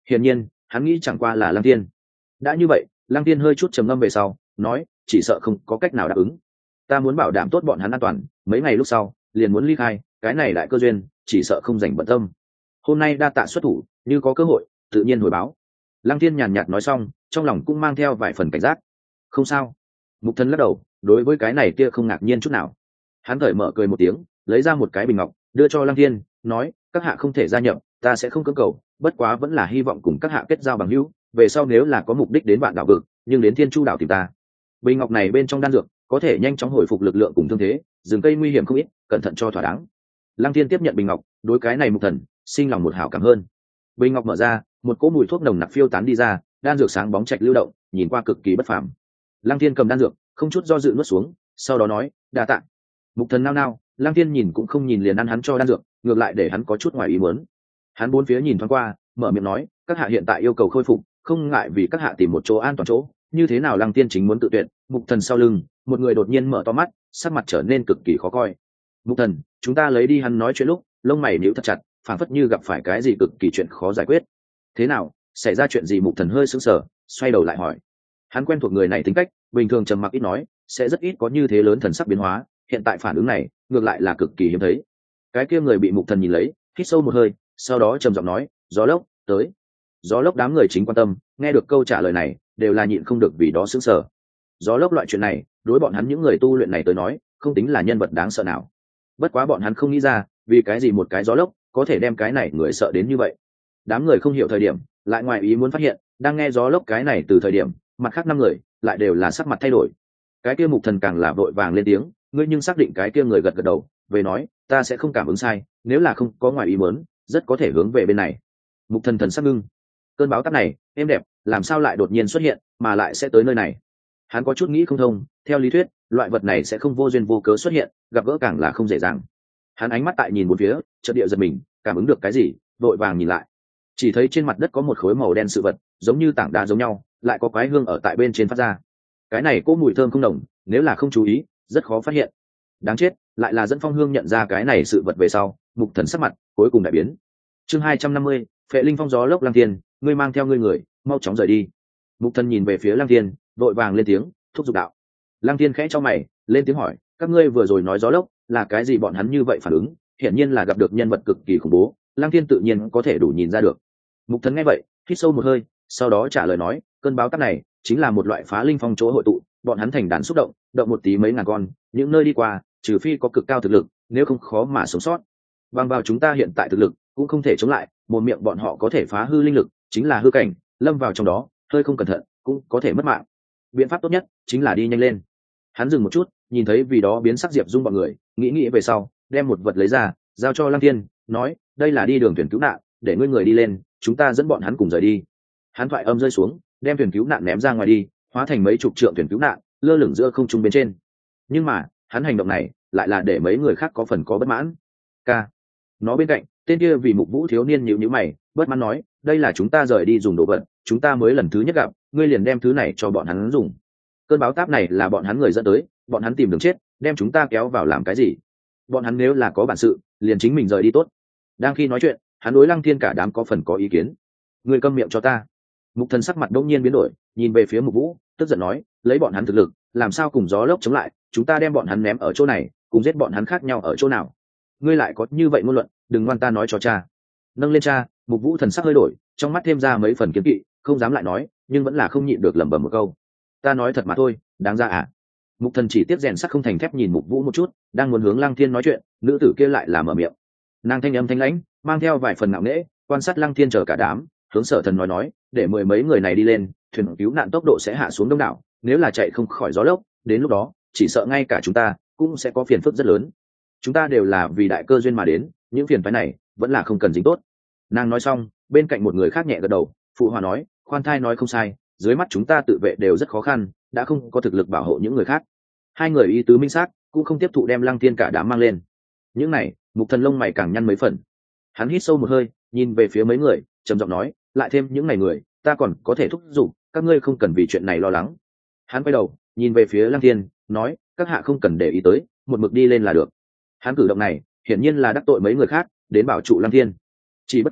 hiển nhiên hắn nghĩ chẳng qua là Lăng Tiên. Đã như vậy, Lăng Tiên hơi chút trầm ngâm về sau nói, chỉ sợ không có cách nào đáp ứng. Ta muốn bảo đảm tốt bọn hắn an toàn, mấy ngày lúc sau liền muốn ly khai, cái này đại cơ duyên chỉ sợ không dành bận tâm. Hôm nay đa tạ xuất thủ, như có cơ hội tự nhiên hồi báo. Lăng Tiên nhàn nhạt nói xong, trong lòng cũng mang theo vài phần cảnh giác. Không sao. Mục Thần lắc đầu, đối với cái này kia không ngạc nhiên chút nào. Hắn cởi mở cười một tiếng, lấy ra một cái bình ngọc đưa cho Lăng Tiên, nói, các hạ không thể gia nhập, ta sẽ không cưỡng cầu, bất quá vẫn là hy vọng cùng các hạ kết giao bằng hữu, về sau nếu là có mục đích đến Vạn Đảo vực, nhưng đến Thiên Chu đảo tìm ta. Bình ngọc này bên trong đan dược có thể nhanh chóng hồi phục lực lượng cùng thương thế, rừng cây nguy hiểm không ít, cẩn thận cho thỏa đáng. Lăng Tiên tiếp nhận bình ngọc, đối cái này Mục Thần sinh lòng một hảo cảm hơn. Bình ngọc mở ra, một cỗ mùi thuốc nồng nặc phiêu tán đi ra, đan dược sáng bóng trạch lưu động, nhìn qua cực kỳ bất phàm. Lăng Tiên cầm đan dược, không chút do dự nuốt xuống, sau đó nói, đa tạ. Mục Thần nao nao, Lăng Tiên nhìn cũng không nhìn liền ăn hắn cho đan dược, ngược lại để hắn có chút ngoài ý muốn. Hắn bốn phía nhìn thoáng qua, mở miệng nói, các hạ hiện tại yêu cầu khôi phục, không ngại vì các hạ tìm một chỗ an toàn chỗ, như thế nào? Lăng Tiên chính muốn tự tuyệt, Mục Thần sau lưng một người đột nhiên mở to mắt, sắc mặt trở nên cực kỳ khó coi. Mục Thần, chúng ta lấy đi. Hắn nói chuyện lúc lông mày nhíu thật chặt, phảng phất như gặp phải cái gì cực kỳ chuyện khó giải quyết. Thế nào, xảy ra chuyện gì? Mục Thần hơi sững sờ, xoay đầu lại hỏi. Hắn quen thuộc người này tính cách, bình thường trầm mặc ít nói, sẽ rất ít có như thế lớn thần sắc biến hóa, hiện tại phản ứng này ngược lại là cực kỳ hiếm thấy. Cái kia người bị Mục Thần nhìn lấy, hít sâu một hơi, sau đó trầm giọng nói, gió lốc tới. Gió lốc đám người chính quan tâm, nghe được câu trả lời này đều là nhịn không được vì đó sững sờ. Gió lốc loại chuyện này đối bọn hắn những người tu luyện này tới nói không tính là nhân vật đáng sợ nào, bất quá bọn hắn không nghĩ ra vì cái gì một cái gió lốc có thể đem cái này người sợ đến như vậy. Đám người không hiểu thời điểm lại ngoài ý muốn phát hiện, đang nghe gió lốc cái này từ thời điểm mặt khác năm người lại đều là sắc mặt thay đổi. Cái kia Mục Thần càng là vội vàng lên tiếng, ngươi nhưng xác định? Cái kia người gật gật đầu về nói, ta sẽ không cảm ứng sai, nếu là không có ngoài ý muốn rất có thể hướng về bên này. Mục Thần thần sắc ngưng, cơn báo táp này êm đẹp làm sao lại đột nhiên xuất hiện mà lại sẽ tới nơi này? Hắn có chút nghĩ không thông, theo lý thuyết loại vật này sẽ không vô duyên vô cớ xuất hiện, gặp gỡ càng là không dễ dàng. Hắn ánh mắt tại nhìn một phía, chợt địa giật mình, cảm ứng được cái gì, vội vàng nhìn lại, chỉ thấy trên mặt đất có một khối màu đen sự vật, giống như tảng đá giống nhau, lại có quái hương ở tại bên trên phát ra. Cái này có mùi thơm không nồng, nếu là không chú ý rất khó phát hiện. Đáng chết, lại là dẫn Phong Hương nhận ra cái này sự vật về sau, Mục Thần sắc mặt cuối cùng đại biến. Chương 250, Phệ Linh Phong gió lốc. Lăng Tiên, ngươi mang theo ngươi người mau chóng rời đi. Mục Thần nhìn về phía Lăng Tiên, vội vàng lên tiếng thúc giục đạo. Lăng Tiên khẽ cho mày lên tiếng hỏi, các ngươi vừa rồi nói gió lốc là cái gì? Bọn hắn như vậy phản ứng hiển nhiên là gặp được nhân vật cực kỳ khủng bố, Lăng Tiên tự nhiên có thể đủ nhìn ra được. Mục Thần nghe vậy hít sâu một hơi, sau đó trả lời nói, cơn báo táp này chính là một loại phá linh phong chỗ hội tụ, bọn hắn thành đàn xúc động, động một tí mấy ngàn con, những nơi đi qua trừ phi có cực cao thực lực, nếu không khó mà sống sót. Bằng vào chúng ta hiện tại thực lực cũng không thể chống lại, một miệng bọn họ có thể phá hư linh lực, chính là hư cảnh lâm vào trong đó hơi không cẩn thận cũng có thể mất mạng. Biện pháp tốt nhất chính là đi nhanh lên. Hắn dừng một chút, nhìn thấy vì đó biến sắc Diệp Dung bọn người, nghĩ về sau đem một vật lấy ra giao cho Lăng Tiên, nói, đây là đi đường thuyền cứu nạn, để ngươi người đi lên, chúng ta dẫn bọn hắn cùng rời đi. Hắn thoại âm rơi xuống, đem thuyền cứu nạn ném ra ngoài đi, hóa thành mấy chục trượng thuyền cứu nạn lơ lửng giữa không trung bên trên. Nhưng mà hắn hành động này lại là để mấy người khác có phần có bất mãn. Nó bên cạnh tên kia vì Mục Vũ thiếu niên nhíu nhíu mày, bất mãn nói, đây là chúng ta rời đi dùng đồ vật, chúng ta mới lần thứ nhất gặp, ngươi liền đem thứ này cho bọn hắn dùng. Cơn báo táp này là bọn hắn người dẫn tới, bọn hắn tìm đường chết, đem chúng ta kéo vào làm cái gì? Bọn hắn nếu là có bản sự liền chính mình rời đi tốt. Đang khi nói chuyện, hắn đối Lăng Thiên cả đám có phần có ý kiến. Ngươi câm miệng cho ta. Mục Thần sắc mặt đông nhiên biến đổi, nhìn về phía Mục Vũ tức giận nói, lấy bọn hắn thực lực làm sao cùng gió lốc chống lại, chúng ta đem bọn hắn ném ở chỗ này cùng giết bọn hắn khác nhau ở chỗ nào? Ngươi lại có như vậy ngôn luận, đừng ngoan ta nói cho cha. Nâng lên cha. Mục Vũ thần sắc hơi đổi, trong mắt thêm ra mấy phần kiếm kỵ, không dám lại nói, nhưng vẫn là không nhịn được lẩm bẩm một câu, ta nói thật mà thôi, đáng ra à? Mục Thần chỉ tiếp rèn sắt không thành thép nhìn Mục Vũ một chút, đang muốn hướng Lăng Thiên nói chuyện, nữ tử kia lại là mở miệng. Nàng thanh âm thanh lãnh, mang theo vài phần ngạo nghễ, quan sát Lăng Thiên chờ cả đám, hướng Sở Thần nói, để mười mấy người này đi lên, thuyền cứu nạn tốc độ sẽ hạ xuống đông đảo, nếu là chạy không khỏi gió lốc, đến lúc đó chỉ sợ ngay cả chúng ta cũng sẽ có phiền phức rất lớn. Chúng ta đều là vì đại cơ duyên mà đến, những phiền phức này vẫn là không cần dính tốt. Nàng nói xong, bên cạnh một người khác nhẹ gật đầu, phụ hòa nói, khoan thai nói không sai, dưới mắt chúng ta tự vệ đều rất khó khăn, đã không có thực lực bảo hộ những người khác. Hai người ý tứ minh xác, cũng không tiếp thụ đem Lăng Thiên cả đám mang lên. Những này, Mục Thần lông mày càng nhăn mấy phần. Hắn hít sâu một hơi, nhìn về phía mấy người, trầm giọng nói, lại thêm những này người, ta còn có thể thúc giục, các ngươi không cần vì chuyện này lo lắng. Hắn quay đầu, nhìn về phía Lăng Thiên, nói, các hạ không cần để ý tới, một mực đi lên là được. Hắn cử động này hiển nhiên là đắc tội mấy người khác, đến bảo trụ Lăng Thiên. Chỉ bất quá,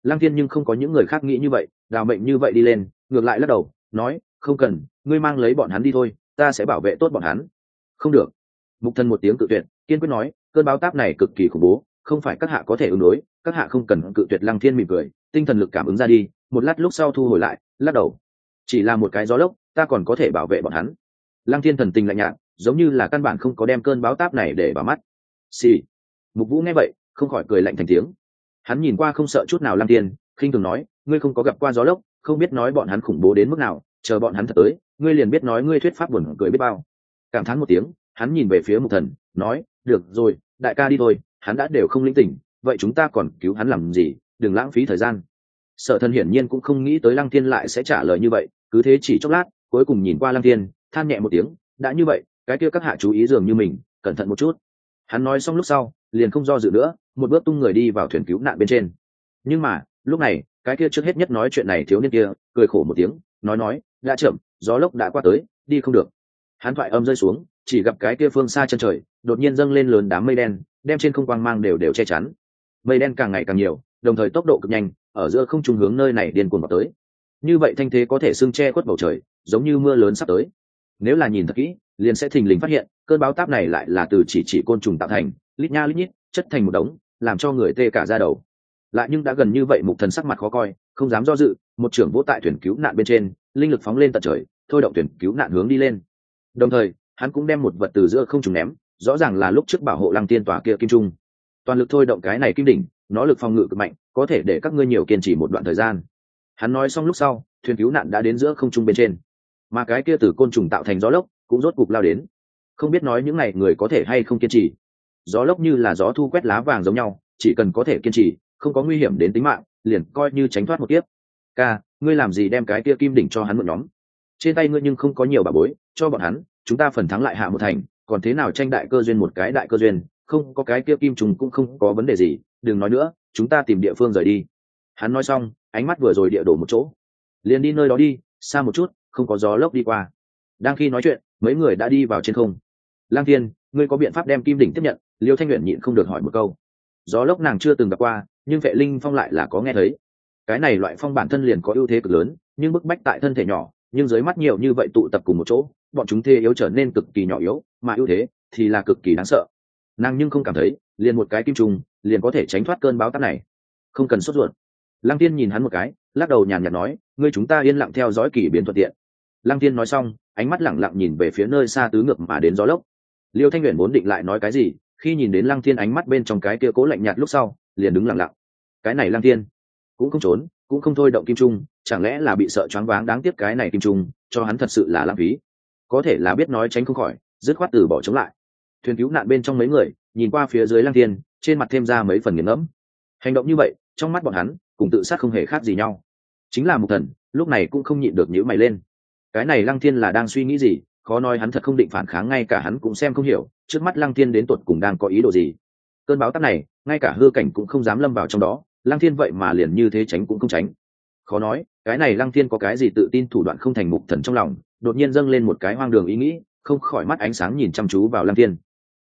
Lăng Thiên nhưng không có những người khác nghĩ như vậy, đào mệnh như vậy đi lên, ngược lại lắc đầu nói không cần, ngươi mang lấy bọn hắn đi thôi, ta sẽ bảo vệ tốt bọn hắn. Không được. Mục Thần một tiếng cự tuyệt, kiên quyết nói cơn báo táp này cực kỳ khủng bố, không phải các hạ có thể ứng đối, các hạ không cần cự tuyệt. Lăng Thiên mỉm cười, tinh thần lực cảm ứng ra đi, một lát lúc sau thu hồi lại, lắc đầu, chỉ là một cái gió lốc, ta còn có thể bảo vệ bọn hắn. Lăng Thiên thần tình lạnh nhạt, giống như là căn bản không có đem cơn báo táp này để vào mắt. Xì. Mục Vũ nghe vậy không khỏi cười lạnh thành tiếng. Hắn nhìn qua không sợ chút nào Lăng Thiên, khinh thường nói ngươi không có gặp qua gió lốc, không biết nói bọn hắn khủng bố đến mức nào, chờ bọn hắn thật tới ngươi liền biết nói ngươi thuyết pháp buồn cười biết bao. Cảm thán một tiếng, hắn nhìn về phía Mục Thần nói được rồi, đại ca đi thôi, hắn đã đều không linh tỉnh, vậy chúng ta còn cứu hắn làm gì, đừng lãng phí thời gian. Sở Thần hiển nhiên cũng không nghĩ tới Lăng Thiên lại sẽ trả lời như vậy, cứ thế chỉ chốc lát cuối cùng nhìn qua Lăng Thiên, than nhẹ một tiếng, đã như vậy cái kia các hạ chú ý dường như mình, cẩn thận một chút. Hắn nói xong lúc sau liền không do dự nữa, một bước tung người đi vào thuyền cứu nạn bên trên. Nhưng mà lúc này cái kia trước hết nhất nói chuyện này thiếu niên kia cười khổ một tiếng, nói đã chậm, gió lốc đã qua tới, đi không được. Hắn thoại âm rơi xuống, chỉ gặp cái kia phương xa chân trời đột nhiên dâng lên lớn đám mây đen, đem trên không quang mang đều che chắn. Mây đen càng ngày càng nhiều, đồng thời tốc độ cực nhanh, ở giữa không trung hướng nơi này điên cuồng vào tới. Như vậy thanh thế có thể xưng che khuất bầu trời, giống như mưa lớn sắp tới. Nếu là nhìn thật kỹ, liền sẽ thình lình phát hiện cơn bão táp này lại là từ chỉ côn trùng tạo thành, lít nha lít nhít, chất thành một đống, làm cho người tê cả da đầu. Lại nhưng đã gần như vậy, Mục Thần sắc mặt khó coi, không dám do dự, một trưởng vỗ tại thuyền cứu nạn bên trên, linh lực phóng lên tận trời, thôi động thuyền cứu nạn hướng đi lên. Đồng thời hắn cũng đem một vật từ giữa không trùng ném, rõ ràng là lúc trước bảo hộ Lăng Tiên tòa kia kim trung. Toàn lực thôi động cái này kim đỉnh, nó lực phòng ngự cực mạnh, có thể để các ngươi nhiều kiên trì một đoạn thời gian. Hắn nói xong lúc sau, thuyền cứu nạn đã đến giữa không trung bên trên, mà cái kia từ côn trùng tạo thành gió lốc cũng rốt cục lao đến. Không biết nói những ngày người có thể hay không kiên trì. Gió lốc như là gió thu quét lá vàng giống nhau, chỉ cần có thể kiên trì, không có nguy hiểm đến tính mạng, liền coi như tránh thoát một kiếp. Ca, ngươi làm gì đem cái kia kim đỉnh cho hắn mượn nhóm? Trên tay ngươi nhưng không có nhiều bà bối, cho bọn hắn, chúng ta phần thắng lại hạ một thành, còn thế nào tranh đại cơ duyên một cái đại cơ duyên, không có cái kia kim trùng cũng không có vấn đề gì, đừng nói nữa, chúng ta tìm địa phương rời đi. Hắn nói xong, ánh mắt vừa rồi địa đổ một chỗ, liền đi nơi đó đi, xa một chút, không có gió lốc đi qua. Đang khi nói chuyện, mấy người đã đi vào trên không. Lang Thiên, ngươi có biện pháp đem kim đỉnh tiếp nhận? Liêu Thanh Uyển nhịn không được hỏi một câu. Gió lốc nàng chưa từng gặp qua, nhưng Vệ Linh Phong lại là có nghe thấy. Cái này loại phong bản thân liền có ưu thế cực lớn, nhưng bức bách tại thân thể nhỏ, nhưng dưới mắt nhiều như vậy tụ tập cùng một chỗ, bọn chúng thê yếu trở nên cực kỳ nhỏ yếu, mà ưu thế thì là cực kỳ đáng sợ. Nàng nhưng không cảm thấy, liền một cái kim trùng liền có thể tránh thoát cơn bão táp này. Không cần sốt ruột. Lăng Tiên nhìn hắn một cái, lắc đầu nhàn nhạt nói, ngươi chúng ta yên lặng theo dõi kỳ biến thuận tiện. Lăng Tiên nói xong, ánh mắt lẳng lặng nhìn về phía nơi xa tứ ngược mà đến gió lốc. Liêu Thanh Uyển vốn định lại nói cái gì, khi nhìn đến Lăng Tiên ánh mắt bên trong cái kia cố lạnh nhạt lúc sau, liền đứng lặng lặng. Cái này Lăng Tiên cũng không trốn, cũng không thôi động kim trung, chẳng lẽ là bị sợ choáng váng, đáng tiếc cái này kim trung cho hắn thật sự là lãng phí. Có thể là biết nói tránh không khỏi, dứt khoát từ bỏ chống lại. Thuyền cứu nạn bên trong mấy người nhìn qua phía dưới Lăng Tiên, trên mặt thêm ra mấy phần nghiền ngẫm. Hành động như vậy, trong mắt bọn hắn cùng tự sát không hề khác gì nhau. Chính là Mục Thần lúc này cũng không nhịn được nhíu mày lên. Cái này Lăng Thiên là đang suy nghĩ gì, khó nói hắn thật không định phản kháng, ngay cả hắn cũng xem không hiểu trước mắt Lăng Thiên đến tột cùng đang có ý đồ gì. Cơn bão táp này ngay cả hư cảnh cũng không dám lâm vào trong đó, Lăng Thiên vậy mà liền như thế tránh cũng không tránh. Khó nói cái này Lăng Thiên có cái gì tự tin thủ đoạn không thành. Mục Thần trong lòng đột nhiên dâng lên một cái hoang đường ý nghĩ, không khỏi mắt ánh sáng nhìn chăm chú vào Lăng Thiên.